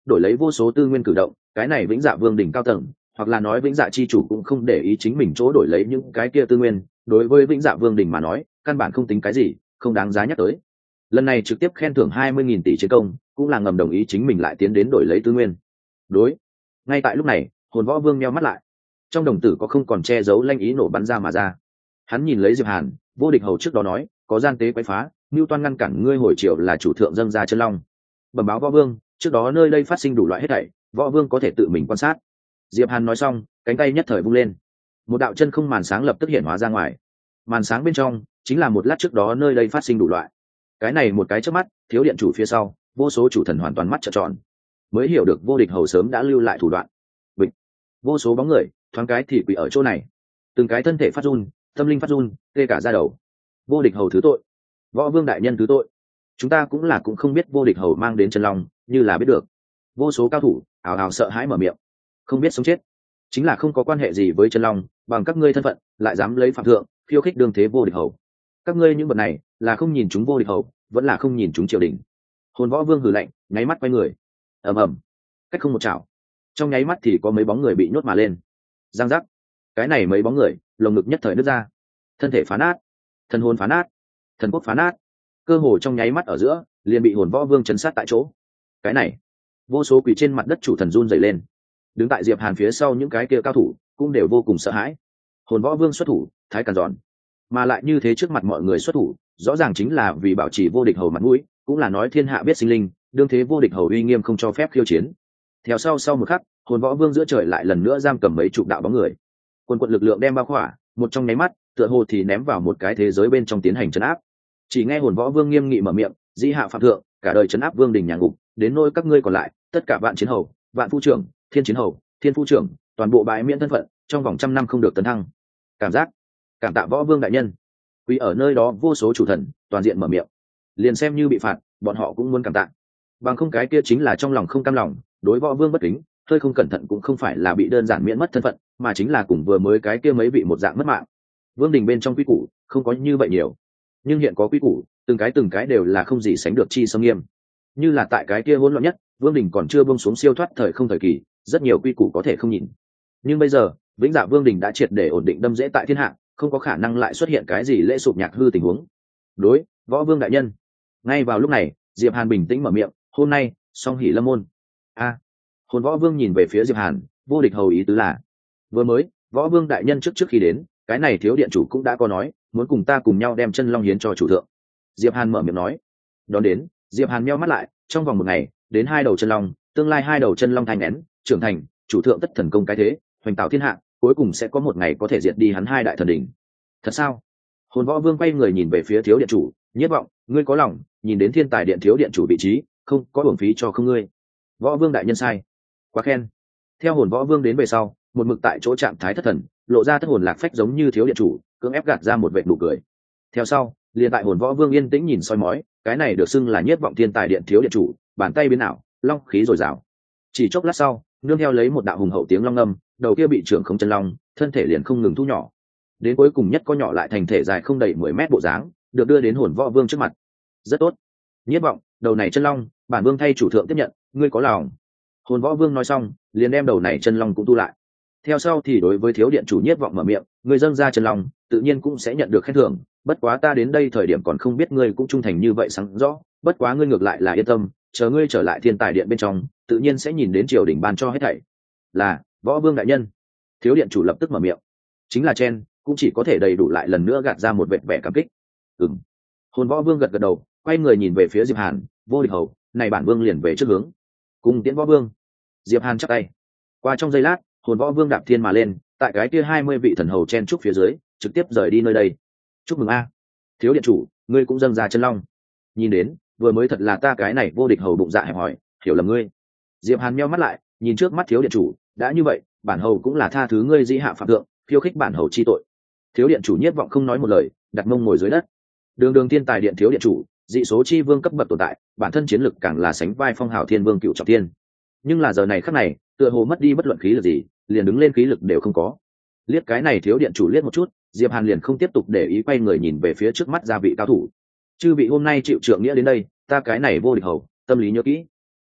đổi lấy vô số tư nguyên cử động, cái này vĩnh dạ vương đỉnh cao tầng hoặc là nói vĩnh dạ chi chủ cũng không để ý chính mình chỗ đổi lấy những cái kia tư nguyên, đối với vĩnh dạ vương đỉnh mà nói căn bản không tính cái gì, không đáng giá nhắc tới. Lần này trực tiếp khen thưởng hai mươi nghìn tỷ chiến công cũng là ngầm đồng ý chính mình lại tiến đến đổi lấy tư nguyên. Đối, ngay tại lúc này hồn võ vương nheo mắt lại, trong đồng tử có không còn che giấu lanh ý nổ bắn ra mà ra. Hắn nhìn lấy Diệp Hàn, vô địch hầu trước đó nói có gian tế quấy phá, Nưu Toan ngăn cản ngươi hồi triều là chủ thượng dâng ra chân long. Bẩm báo võ vương, trước đó nơi đây phát sinh đủ loại hết thảy, võ vương có thể tự mình quan sát. Diệp Hàn nói xong, cánh tay nhất thời vung lên, một đạo chân không màn sáng lập tức hiện hóa ra ngoài. Màn sáng bên trong chính là một lát trước đó nơi đây phát sinh đủ loại. Cái này một cái chớp mắt, thiếu điện chủ phía sau, vô số chủ thần hoàn toàn mắt trợn tròn, mới hiểu được vô địch hầu sớm đã lưu lại thủ đoạn. Bịch, vô số bóng người thoáng cái thì quỳ ở chỗ này, từng cái thân thể phát run, tâm linh phát run, tê cả da đầu. Vô địch hầu thứ tội, võ vương đại nhân thứ tội. Chúng ta cũng là cũng không biết vô địch hầu mang đến chân long, như là biết được. Vô số cao thủ ảo ảo sợ hãi mở miệng, không biết sống chết, chính là không có quan hệ gì với chân long, bằng các ngươi thân phận lại dám lấy phạm thượng khiêu khích đương thế vô địch hầu. Các ngươi những vật này là không nhìn chúng vô địch hầu, vẫn là không nhìn chúng triều đình. Hồn võ vương hừ lạnh, nháy mắt quay người, ầm ầm, cách không một chảo, trong nháy mắt thì có mấy bóng người bị nhốt mà lên. Giang giác, cái này mấy bóng người lồng ngực nhất thời nứt ra, thân thể phá nát, thần hồn phá nát, thần quốc phá nát, cơ hồ trong nháy mắt ở giữa liền bị hồn võ vương chấn sát tại chỗ. Cái này, vô số quỷ trên mặt đất chủ thần run rẩy lên, đứng tại Diệp Hàn phía sau những cái kia cao thủ cũng đều vô cùng sợ hãi. Hồn võ vương xuất thủ thái càn dọn, mà lại như thế trước mặt mọi người xuất thủ, rõ ràng chính là vì bảo trì vô địch hầu mặt mũi, cũng là nói thiên hạ biết sinh linh, đương thế vô địch hầu uy nghiêm không cho phép khiêu chiến. Theo sau sau một khắc, hồn võ vương giữa trời lại lần nữa giam cầm mấy chục đạo bóng người, quân quận lực lượng đem bao khỏa, một trong nháy mắt tựa hồ thì ném vào một cái thế giới bên trong tiến hành trấn áp. Chỉ nghe hồn võ vương nghiêm nghị mở miệng, dĩ hạ phạm thượng, cả đời trấn áp vương đình nhà ngục, đến nôi các ngươi còn lại, tất cả vạn chiến hầu, vạn phu trưởng, thiên chiến hầu, thiên phu trưởng, toàn bộ bãi miễn thân phận, trong vòng trăm năm không được tấn thăng. Cảm giác, cảm tạ võ vương đại nhân. Vì ở nơi đó vô số chủ thần toàn diện mở miệng, liền xem như bị phạt, bọn họ cũng muốn cảm tạ. Bằng không cái kia chính là trong lòng không cam lòng, đối võ vương bất kính, hơi không cẩn thận cũng không phải là bị đơn giản miễn mất thân phận, mà chính là cùng vừa mới cái kia mấy vị một dạng mất mạng. Vương đình bên trong quy củ không có như vậy nhiều, nhưng hiện có quy củ, từng cái từng cái đều là không gì sánh được chi sâm nghiêm. Như là tại cái kia hỗn loạn nhất, vương đình còn chưa buông xuống siêu thoát thời không thời kỳ, rất nhiều quy củ có thể không nhìn. Nhưng bây giờ, vĩnh dạ vương đình đã triệt để ổn định đâm rễ tại thiên hạ, không có khả năng lại xuất hiện cái gì lễ sụp nhạc hư tình huống. Đối, võ vương đại nhân. Ngay vào lúc này, Diệp Hàn bình tĩnh mở miệng, hôm nay, song hỷ lâm môn. A. Hồn võ vương nhìn về phía Diệp Hàn, vô địch hầu ý tứ là, vừa mới, võ vương đại nhân trước trước khi đến, cái này thiếu điện chủ cũng đã có nói, muốn cùng ta cùng nhau đem chân long hiến cho chủ thượng. Diệp Hàn mở miệng nói. Đón đến, Diệp Hàn meo mắt lại, trong vòng một ngày, đến hai đầu chân long, tương lai hai đầu chân long thành nén, trưởng thành, chủ thượng tất thần công cái thế, hoành tạo thiên hạ, cuối cùng sẽ có một ngày có thể diệt đi hắn hai đại thần đỉnh. Thật sao? Hồn võ vương quay người nhìn về phía thiếu điện chủ, nhiếp vọng, ngươi có lòng nhìn đến thiên tài điện thiếu điện chủ vị trí, không có uổng phí cho không ngươi. Võ vương đại nhân sai, quá khen. Theo hồn võ vương đến về sau, một mực tại chỗ trạng thái thất thần, lộ ra thất hồn lạc phách giống như thiếu điện chủ, cưỡng ép gạt ra một vệt nụ cười. Theo sau, liền tại hồn võ vương yên tĩnh nhìn soi mói, cái này được xưng là nhiếp vọng thiên tài điện thiếu điện chủ, bàn tay biến ảo, long khí dồi dào. Chỉ chốc lát sau, nương theo lấy một đạo hùng hậu tiếng long ngâm, đầu kia bị trưởng không chân long, thân thể liền không ngừng thu nhỏ, đến cuối cùng nhất có nhỏ lại thành thể dài không đầy mười mét bộ dáng, được đưa đến hồn võ vương trước mặt. Rất tốt, nhiếp vọng, đầu này chân long, bản vương thay chủ thượng tiếp nhận, ngươi có lòng. Hồn võ vương nói xong, liền đem đầu này chân long cũng tu lại. Theo sau thì đối với thiếu điện chủ nhiếp vọng mở miệng, ngươi dâng ra chân long, tự nhiên cũng sẽ nhận được khen thưởng. Bất quá ta đến đây thời điểm còn không biết ngươi cũng trung thành như vậy sáng rõ. Bất quá ngươi ngược lại là yên tâm, chờ ngươi trở lại thiên tài điện bên trong, tự nhiên sẽ nhìn đến triều đình ban cho hết thảy. Là võ vương đại nhân. Thiếu điện chủ lập tức mở miệng, chính là chen, cũng chỉ có thể đầy đủ lại lần nữa gạt ra một vệt vẻ cảm kích. Ừm. Hồn võ vương gật gật đầu, quay người nhìn về phía Diệp Hàn, vô địch hầu, này bản vương liền về trước hướng. Cùng tiễn võ vương. Diệp Hàn chắp tay. Qua trong giây lát, hồn võ vương đạp thiên mà lên, tại cái kia hai mươi vị thần hầu chen trúc phía dưới, trực tiếp rời đi nơi đây. Chúc mừng a, thiếu điện chủ, ngươi cũng dâng ra chân long. Nhìn đến, vừa mới thật là ta cái này vô địch hầu bụng dạ hẹp hòi, hiểu lầm ngươi. Diệp Hàn meo mắt lại, nhìn trước mắt thiếu điện chủ, đã như vậy, bản hầu cũng là tha thứ ngươi dĩ hạ phạm thượng, khiêu khích bản hầu chi tội. Thiếu điện chủ nhiếp vọng không nói một lời, đặt mông ngồi dưới đất. Đường đường thiên tài điện thiếu điện chủ, dị số chi vương cấp bậc tồn tại, bản thân chiến lực càng là sánh vai phong hào thiên vương cựu trọng thiên. Nhưng là giờ này khắc này, tựa hồ mất đi bất luận khí lực gì, liền đứng lên khí lực đều không có. Liếc cái này thiếu điện chủ liếc một chút, Diệp Hàn liền không tiếp tục để ý, quay người nhìn về phía trước mắt gia vị cao thủ. Chư vị hôm nay chịu trượng nghĩa đến đây, ta cái này vô địch hầu, tâm lý nhớ kỹ.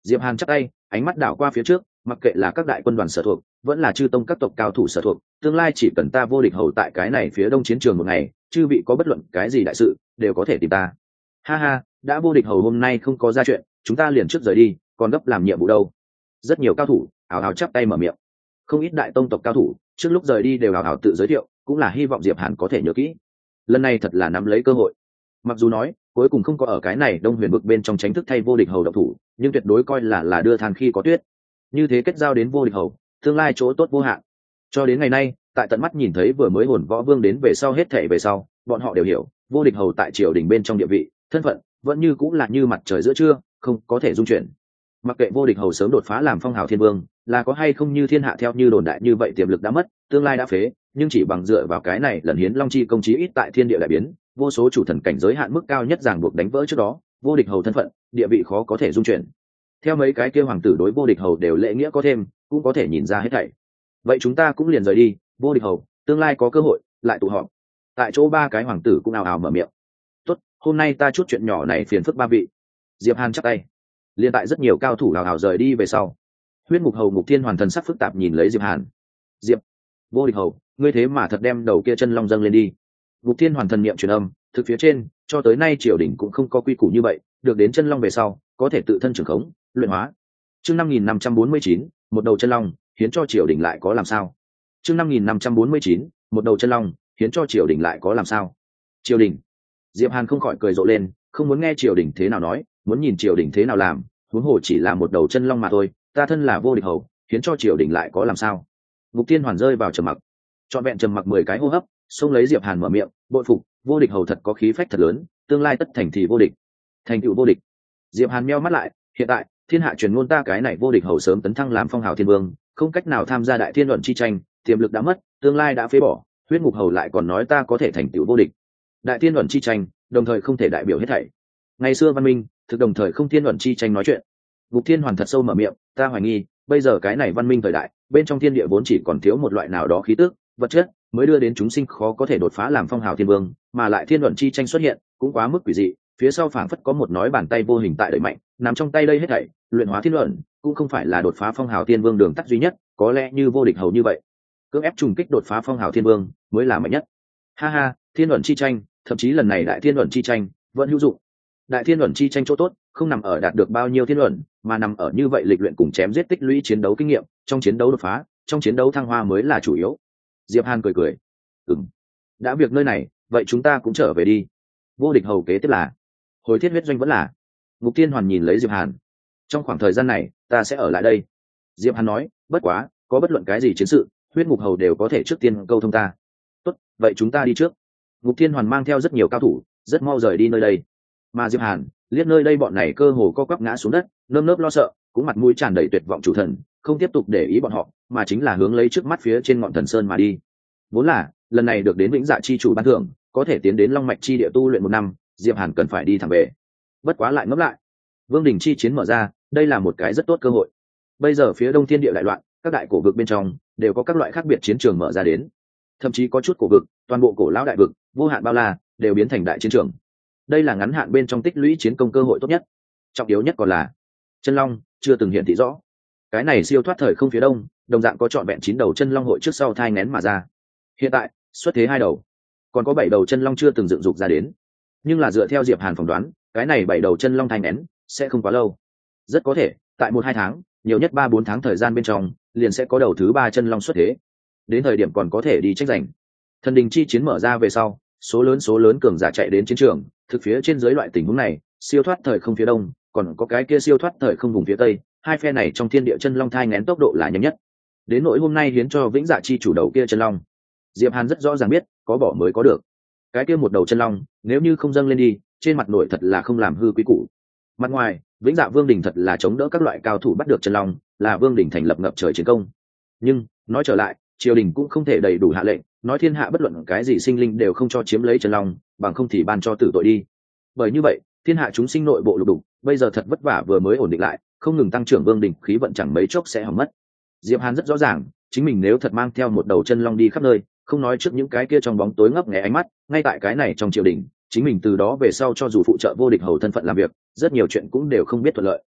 Diệp Hàn chắp tay, ánh mắt đảo qua phía trước, mặc kệ là các đại quân đoàn sở thuộc, vẫn là chư tông các tộc cao thủ sở thuộc, tương lai chỉ cần ta vô địch hầu tại cái này phía đông chiến trường một ngày, chư vị có bất luận cái gì đại sự, đều có thể tìm ta. Ha ha, đã vô địch hầu hôm nay không có ra chuyện, chúng ta liền trước rời đi, còn gấp làm nhiệm vụ đâu. Rất nhiều cao thủ ảo ảo chắp tay mở miệng, không ít đại tông tộc cao thủ trước lúc rời đi đều ảo ảo tự giới thiệu, cũng là hy vọng Diệp Hàn có thể nhớ kỹ. Lần này thật là nắm lấy cơ hội. Mặc dù nói cuối cùng không có ở cái này đông huyền vực bên trong tránh thức thay vô địch hầu động thủ, nhưng tuyệt đối coi là là đưa than khi có tuyết. Như thế kết giao đến vô địch hầu, tương lai chỗ tốt vô hạn. Cho đến ngày nay, tại tận mắt nhìn thấy vừa mới hồn võ vương đến về sau hết thảy về sau, bọn họ đều hiểu vô địch hầu tại triều đình bên trong địa vị, thân phận vẫn như cũng là như mặt trời giữa trưa, không có thể dung chuyển. Mặc kệ vô địch hầu sớm đột phá làm phong hào thiên vương, là có hay không như thiên hạ theo như đồn đại như vậy, tiềm lực đã mất, tương lai đã phế, nhưng chỉ bằng dựa vào cái này lần hiến long chi công chí ít tại thiên địa đại biến, vô số chủ thần cảnh giới hạn mức cao nhất ràng buộc đánh vỡ trước đó, vô địch hầu thân phận địa vị khó có thể dung chuyển. Theo mấy cái kia hoàng tử đối vô địch hầu đều lễ nghĩa có thêm, cũng có thể nhìn ra hết thảy. Vậy chúng ta cũng liền rời đi, vô địch hầu tương lai có cơ hội lại tụ họp. Tại chỗ ba cái hoàng tử cũng ào ào mở miệng. Tốt, hôm nay ta chút chuyện nhỏ này phiền phức ba vị. Diệp Hàn chắp tay. Liên tại rất nhiều cao thủ ào ào rời đi về sau, huyết mục hầu Ngục Thiên Hoàn thần sắc phức tạp nhìn lấy Diệp Hàn. Diệp, vô địch hầu, ngươi thế mà thật đem đầu kia chân long dâng lên đi. Ngục Thiên Hoàn thần niệm truyền âm, thực phía trên cho tới nay triều đình cũng không có quy củ như vậy, được đến chân long về sau có thể tự thân trưởng khống luyện hóa. Chương năm nghìn năm trăm bốn mươi chín, một đầu chân long hiến cho triều đình lại có làm sao? Chương năm nghìn năm trăm bốn mươi chín, một đầu chân long hiến cho triều đình lại có làm sao? Triều đình. Diệp Hàn không khỏi cười rộ lên, không muốn nghe triều đình thế nào nói, muốn nhìn triều đình thế nào làm, huống hồ chỉ là một đầu chân long mà thôi, ta thân là vô địch hầu, hiến cho triều đình lại có làm sao? Ngục Tiên Hoàn rơi vào trầm mặc, trọn vẹn trầm mặc mười cái hô hấp, xông lấy Diệp Hàn mở miệng, bội phục, vô địch hầu thật có khí phách thật lớn, tương lai tất thành thì vô địch, thành tựu vô địch. Diệp Hàn meo mắt lại, hiện tại thiên hạ truyền ngôn ta cái này vô địch hầu sớm tấn thăng làm phong hào thiên vương, không cách nào tham gia đại thiên luận chi tranh, tiềm lực đã mất, tương lai đã phế bỏ, huyết ngục hầu lại còn nói ta có thể thành tựu vô địch. Đại thiên luận chi tranh, đồng thời không thể đại biểu hết thảy. Ngày xưa văn minh, thực đồng thời không thiên luận chi tranh nói chuyện. Ngục Thiên Hoàn thật sâu mở miệng, ta hoài nghi, bây giờ cái này văn minh thời đại, bên trong thiên địa vốn chỉ còn thiếu một loại nào đó khí tức, vật chất, mới đưa đến chúng sinh khó có thể đột phá làm phong hào thiên vương, mà lại thiên luận chi tranh xuất hiện, cũng quá mức quỷ dị, phía sau phảng phất có một nói bàn tay vô hình tại đẩy mạnh, nằm trong tay đây hết thảy, luyện hóa thiên luận, cũng không phải là đột phá phong hào thiên vương đường tắt duy nhất, có lẽ như vô địch hầu như vậy, cưỡng ép trùng kích đột phá phong hào thiên vương mới là mạnh nhất. Ha ha, thiên luận chi tranh, thậm chí lần này đại thiên luận chi tranh vẫn hữu dụng. Đại thiên luận chi tranh chỗ tốt không nằm ở đạt được bao nhiêu thiên luận, mà nằm ở như vậy lịch luyện cùng chém giết tích lũy chiến đấu kinh nghiệm, trong chiến đấu đột phá, trong chiến đấu thăng hoa mới là chủ yếu. Diệp Hàn cười cười, ừm, đã việc nơi này, vậy chúng ta cũng trở về đi. Vô địch hầu kế tiếp là hồi thiết huyết doanh vẫn là. Ngục Tiên Hoàn nhìn lấy Diệp Hàn, trong khoảng thời gian này ta sẽ ở lại đây. Diệp Hàn nói, bất quá có bất luận cái gì chiến sự, huyết ngục hầu đều có thể trước tiên câu thông ta. Tốt, vậy chúng ta đi trước. Ngục Tiên Hoàn mang theo rất nhiều cao thủ, rất mau rời đi nơi đây. Mà Diệp Hàn liếc nơi đây bọn này cơ hồ co quắp ngã xuống đất, nơm nớp lo sợ, cũng mặt mũi tràn đầy tuyệt vọng chủ thần, không tiếp tục để ý bọn họ, mà chính là hướng lấy trước mắt phía trên ngọn thần sơn mà đi. Vốn là lần này được đến vĩnh dạ chi chủ ban thưởng, có thể tiến đến long mạch chi địa tu luyện một năm, Diệp Hàn cần phải đi thẳng về. Bất quá lại ngẫm lại, vương đình chi chiến mở ra, đây là một cái rất tốt cơ hội. Bây giờ phía đông thiên địa đại loạn, các đại cổ vực bên trong đều có các loại khác biệt chiến trường mở ra đến, thậm chí có chút cổ vực, toàn bộ cổ lão đại vực, vô hạn bao la, đều biến thành đại chiến trường. Đây là ngắn hạn bên trong tích lũy chiến công cơ hội tốt nhất. Trọng yếu nhất còn là chân long chưa từng hiện thị rõ. Cái này siêu thoát thời không phía đông, đồng dạng có trọn vẹn chín đầu chân long hội trước sau thai nghén mà ra. Hiện tại xuất thế hai đầu, còn có bảy đầu chân long chưa từng dựng dục ra đến. Nhưng là dựa theo Diệp Hàn phỏng đoán, cái này bảy đầu chân long thai nghén sẽ không quá lâu. Rất có thể tại một hai tháng, nhiều nhất ba bốn tháng thời gian bên trong, liền sẽ có đầu thứ ba chân long xuất thế. Đến thời điểm còn có thể đi tranh giành. Thần đình chi chiến mở ra về sau, số lớn số lớn cường giả chạy đến chiến trường, thực phía trên dưới loại tình huống này, siêu thoát thời không phía đông, còn có cái kia siêu thoát thời không vùng phía tây, hai phe này trong thiên địa chân long thai nghén tốc độ là nhanh nhất. Đến nỗi hôm nay hiến cho vĩnh dạ chi chủ đầu kia chân long, Diệp Hàn rất rõ ràng biết, có bỏ mới có được. Cái kia một đầu chân long, nếu như không dâng lên đi, trên mặt nội thật là không làm hư quý củ. Mặt ngoài, vĩnh dạ vương đình thật là chống đỡ các loại cao thủ bắt được chân long, là vương đình thành lập ngập trời chiến công. Nhưng nói trở lại, triều đình cũng không thể đầy đủ hạ lệnh, nói thiên hạ bất luận cái gì sinh linh đều không cho chiếm lấy chân long, bằng không thì ban cho tử tội đi. Bởi như vậy, thiên hạ chúng sinh nội bộ lục đục, bây giờ thật vất vả vừa mới ổn định lại, không ngừng tăng trưởng vương đình khí vận chẳng mấy chốc sẽ hỏng mất. Diệp Hàn rất rõ ràng, chính mình nếu thật mang theo một đầu chân long đi khắp nơi, không nói trước những cái kia trong bóng tối ngấp nghé ánh mắt, ngay tại cái này trong triều đình, chính mình từ đó về sau cho dù phụ trợ vô địch hầu thân phận làm việc, rất nhiều chuyện cũng đều không biết thuận lợi.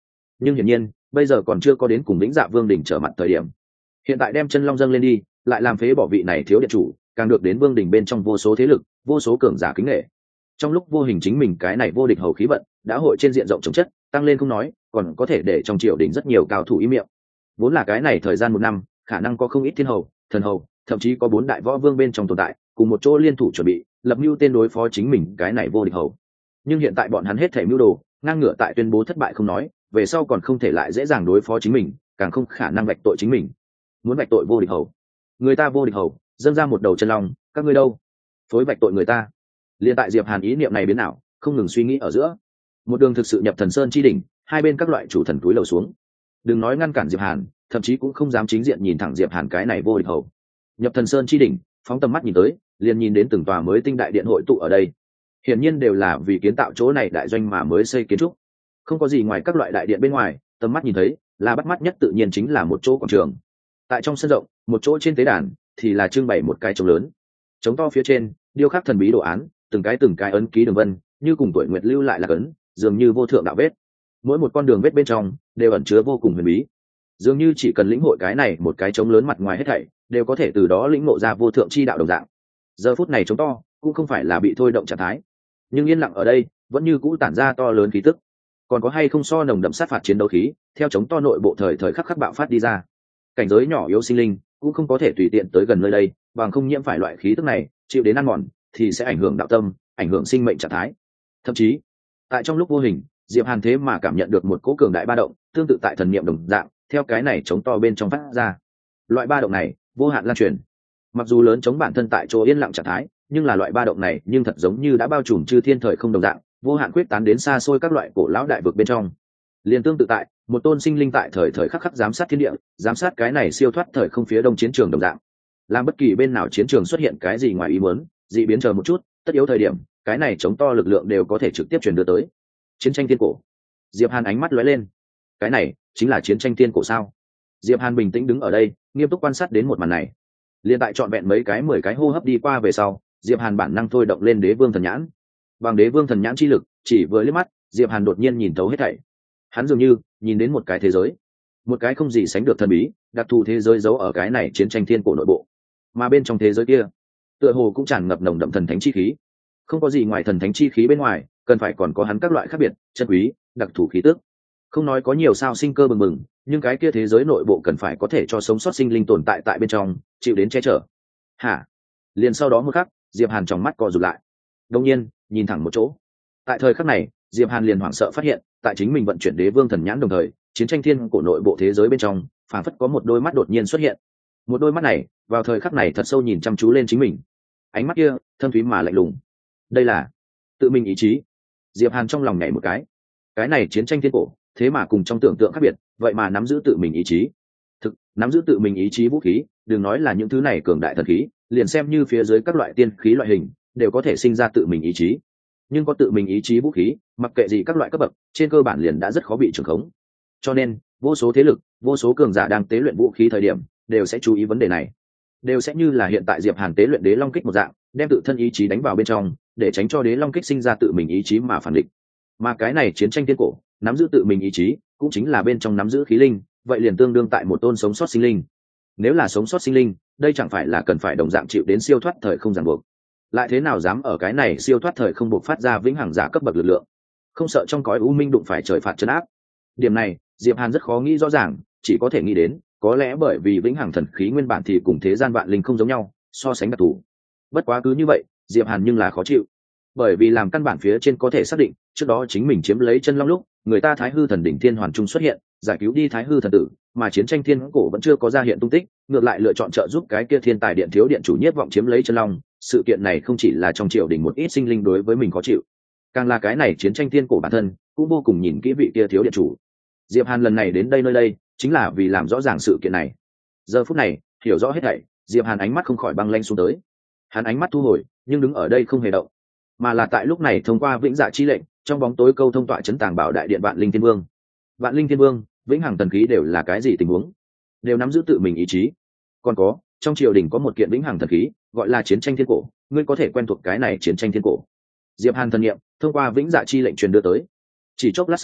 nhưng hiển nhiên bây giờ còn chưa có đến cùng vĩnh dạ vương đình trở mặt thời điểm. Hiện tại đem chân long dâng lên đi, lại làm phế bỏ vị này thiếu điện chủ, càng được đến vương đình bên trong vô số thế lực, vô số cường giả kính nể. Trong lúc vô hình chính mình cái này vô địch hầu khí vận đã hội trên diện rộng chống chất tăng lên không nói, còn có thể để trong triều đình rất nhiều cao thủ ý miệng. Vốn là cái này thời gian một năm khả năng có không ít thiên hầu, thần hầu, thậm chí có bốn đại võ vương bên trong tồn tại, cùng một chỗ liên thủ chuẩn bị lập mưu tên đối phó chính mình cái này vô địch hầu. Nhưng hiện tại bọn hắn hết thể mưu đồ ngang ngửa tại tuyên bố thất bại không nói, về sau còn không thể lại dễ dàng đối phó chính mình, càng không khả năng vạch tội chính mình. Muốn vạch tội vô địch hầu, người ta vô địch hầu dâng ra một đầu chân long, các ngươi đâu phối vạch tội người ta. Liên tại Diệp Hàn ý niệm này biến nào, không ngừng suy nghĩ ở giữa, một đường thực sự nhập thần sơn chi đỉnh, hai bên các loại chủ thần túi lầu xuống, đừng nói ngăn cản Diệp Hàn, thậm chí cũng không dám chính diện nhìn thẳng Diệp Hàn cái này vô địch hầu. Nhập thần sơn chi đỉnh, phóng tầm mắt nhìn tới, liền nhìn đến từng tòa mới tinh đại điện hội tụ ở đây, hiển nhiên đều là vì kiến tạo chỗ này đại doanh mà mới xây kiến trúc. Không có gì ngoài các loại đại điện bên ngoài, tầm mắt nhìn thấy là bắt mắt nhất tự nhiên chính là một chỗ quảng trường. Tại trong sân rộng, một chỗ trên tế đàn thì là trưng bày một cái trống lớn, trống to phía trên điêu khắc thần bí đồ án, từng cái từng cái ấn ký đường vân, như cùng tuổi nguyệt lưu lại là ấn, dường như vô thượng đạo vết. Mỗi một con đường vết bên trong đều ẩn chứa vô cùng huyền bí, dường như chỉ cần lĩnh hội cái này một cái trống lớn mặt ngoài hết thảy, đều có thể từ đó lĩnh ngộ ra vô thượng chi đạo đồng dạng. Giờ phút này trống to cũng không phải là bị thôi động trạng thái, nhưng yên lặng ở đây vẫn như cũ tản ra to lớn khí tức. Còn có hay không so nồng đậm sát phạt chiến đấu khí theo trống to nội bộ thời thời khắc khắc bạo phát đi ra. Cảnh giới nhỏ yếu sinh linh cũng không có thể tùy tiện tới gần nơi đây, bằng không nhiễm phải loại khí tức này, chịu đến ăn mòn thì sẽ ảnh hưởng đạo tâm, ảnh hưởng sinh mệnh trạng thái. Thậm chí tại trong lúc vô hình, Diệp Hàn thế mà cảm nhận được một cỗ cường đại ba động, tương tự tại thần niệm đồng dạng, theo cái này trống to bên trong phát ra. Loại ba động này vô hạn lan truyền, mặc dù lớn chống bản thân tại chỗ yên lặng trạng thái, nhưng là loại ba động này nhưng thật giống như đã bao trùm chư thiên thời không đồng dạng, vô hạn quyết tán đến xa xôi các loại cổ lão đại vực bên trong. Liên tương tự tại một tôn sinh linh tại thời thời khắc khắc giám sát thiên địa, giám sát cái này siêu thoát thời không phía đông chiến trường đồng dạng. Làm bất kỳ bên nào chiến trường xuất hiện cái gì ngoài ý muốn, dị biến chờ một chút, tất yếu thời điểm, cái này chống to lực lượng đều có thể trực tiếp truyền đưa tới. Chiến tranh thiên cổ. Diệp Hàn ánh mắt lóe lên. Cái này chính là chiến tranh thiên cổ sao? Diệp Hàn bình tĩnh đứng ở đây, nghiêm túc quan sát đến một màn này. Liên tại trọn vẹn mấy cái mười cái hô hấp đi qua về sau, Diệp Hàn bản năng thôi động lên Đế Vương Thần Nhãn. Bằng Đế Vương Thần Nhãn chi lực, chỉ vừa liếc mắt, Diệp Hàn đột nhiên nhìn thấu hết thảy. Hắn dường như nhìn đến một cái thế giới, một cái không gì sánh được thần bí, đặc thù thế giới giấu ở cái này chiến tranh thiên cổ nội bộ. Mà bên trong thế giới kia, tựa hồ cũng tràn ngập nồng đậm thần thánh chi khí. Không có gì ngoài thần thánh chi khí bên ngoài, cần phải còn có hắn các loại khác biệt, chân quý, đặc thù khí tức. Không nói có nhiều sao sinh cơ bừng bừng, nhưng cái kia thế giới nội bộ cần phải có thể cho sống sót sinh linh tồn tại tại bên trong, chịu đến che chở. Hả? Liền sau đó một khắc, Diệp Hàn trong mắt co rụt lại. Đương nhiên, nhìn thẳng một chỗ. Tại thời khắc này, Diệp Hàn liền hoảng sợ phát hiện, tại chính mình vận chuyển Đế Vương Thần Nhãn đồng thời, chiến tranh thiên cổ nội bộ thế giới bên trong, phảng phất có một đôi mắt đột nhiên xuất hiện. Một đôi mắt này, vào thời khắc này thật sâu nhìn chăm chú lên chính mình. Ánh mắt kia, thâm thúy mà lạnh lùng. Đây là tự mình ý chí. Diệp Hàn trong lòng nhảy một cái. Cái này chiến tranh thiên cổ, thế mà cùng trong tưởng tượng khác biệt, vậy mà nắm giữ tự mình ý chí. Thực, nắm giữ tự mình ý chí vũ khí, đừng nói là những thứ này cường đại thần khí, liền xem như phía dưới các loại tiên khí loại hình, đều có thể sinh ra tự mình ý chí. Nhưng có tự mình ý chí vũ khí, mặc kệ gì các loại cấp bậc, trên cơ bản liền đã rất khó bị trường khống. Cho nên, vô số thế lực, vô số cường giả đang tế luyện vũ khí thời điểm, đều sẽ chú ý vấn đề này. Đều sẽ như là hiện tại Diệp Hàn tế luyện Đế Long Kích một dạng, đem tự thân ý chí đánh vào bên trong, để tránh cho Đế Long Kích sinh ra tự mình ý chí mà phản địch. Mà cái này chiến tranh thiên cổ, nắm giữ tự mình ý chí, cũng chính là bên trong nắm giữ khí linh, vậy liền tương đương tại một tôn sống sót sinh linh. Nếu là sống sót sinh linh, đây chẳng phải là cần phải đồng dạng chịu đến siêu thoát thời không ràng buộc. Lại thế nào dám ở cái này siêu thoát thời không buộc phát ra vĩnh hằng giả cấp bậc lực lượng, không sợ trong cõi u minh đụng phải trời phạt trấn áp. Điểm này, Diệp Hàn rất khó nghĩ rõ ràng, chỉ có thể nghĩ đến, có lẽ bởi vì vĩnh hằng thần khí nguyên bản thì cùng thế gian vạn linh không giống nhau, so sánh đặc thù. Bất quá cứ như vậy, Diệp Hàn nhưng là khó chịu, bởi vì làm căn bản phía trên có thể xác định, trước đó chính mình chiếm lấy chân long lúc, người ta Thái Hư Thần Đỉnh Thiên Hoàn Trung xuất hiện, giải cứu đi Thái Hư thần tử, mà chiến tranh thiên cổ vẫn chưa có ra hiện tung tích, ngược lại lựa chọn trợ giúp cái kia thiên tài điện thiếu điện chủ Nhiếp Vọng chiếm lấy chân long. Sự kiện này không chỉ là trong triều đình một ít sinh linh đối với mình khó chịu, càng là cái này chiến tranh thiên cổ bản thân cũng vô cùng nhìn kỹ vị kia thiếu điện chủ. Diệp Hàn lần này đến đây nơi đây, chính là vì làm rõ ràng sự kiện này. Giờ phút này, hiểu rõ hết thảy, Diệp Hàn ánh mắt không khỏi băng lanh xuống tới. Hắn ánh mắt thu hồi, nhưng đứng ở đây không hề động, mà là tại lúc này thông qua vĩnh dạ chi lệnh, trong bóng tối câu thông tọa chấn tàng bảo đại điện Vạn Linh Thiên Vương. Vạn Linh Thiên Vương, vĩnh hằng thần khí đều là cái gì tình huống? Đều nắm giữ tự mình ý chí. Còn có, trong triều đình có một kiện vĩnh hằng thần khí, gọi là chiến tranh thiên cổ, ngươi có thể quen thuộc cái này chiến tranh thiên cổ. Diệp Hàn thần niệm thông qua vĩnh dạ chi lệnh truyền đưa tới. Chỉ chốc lát sau,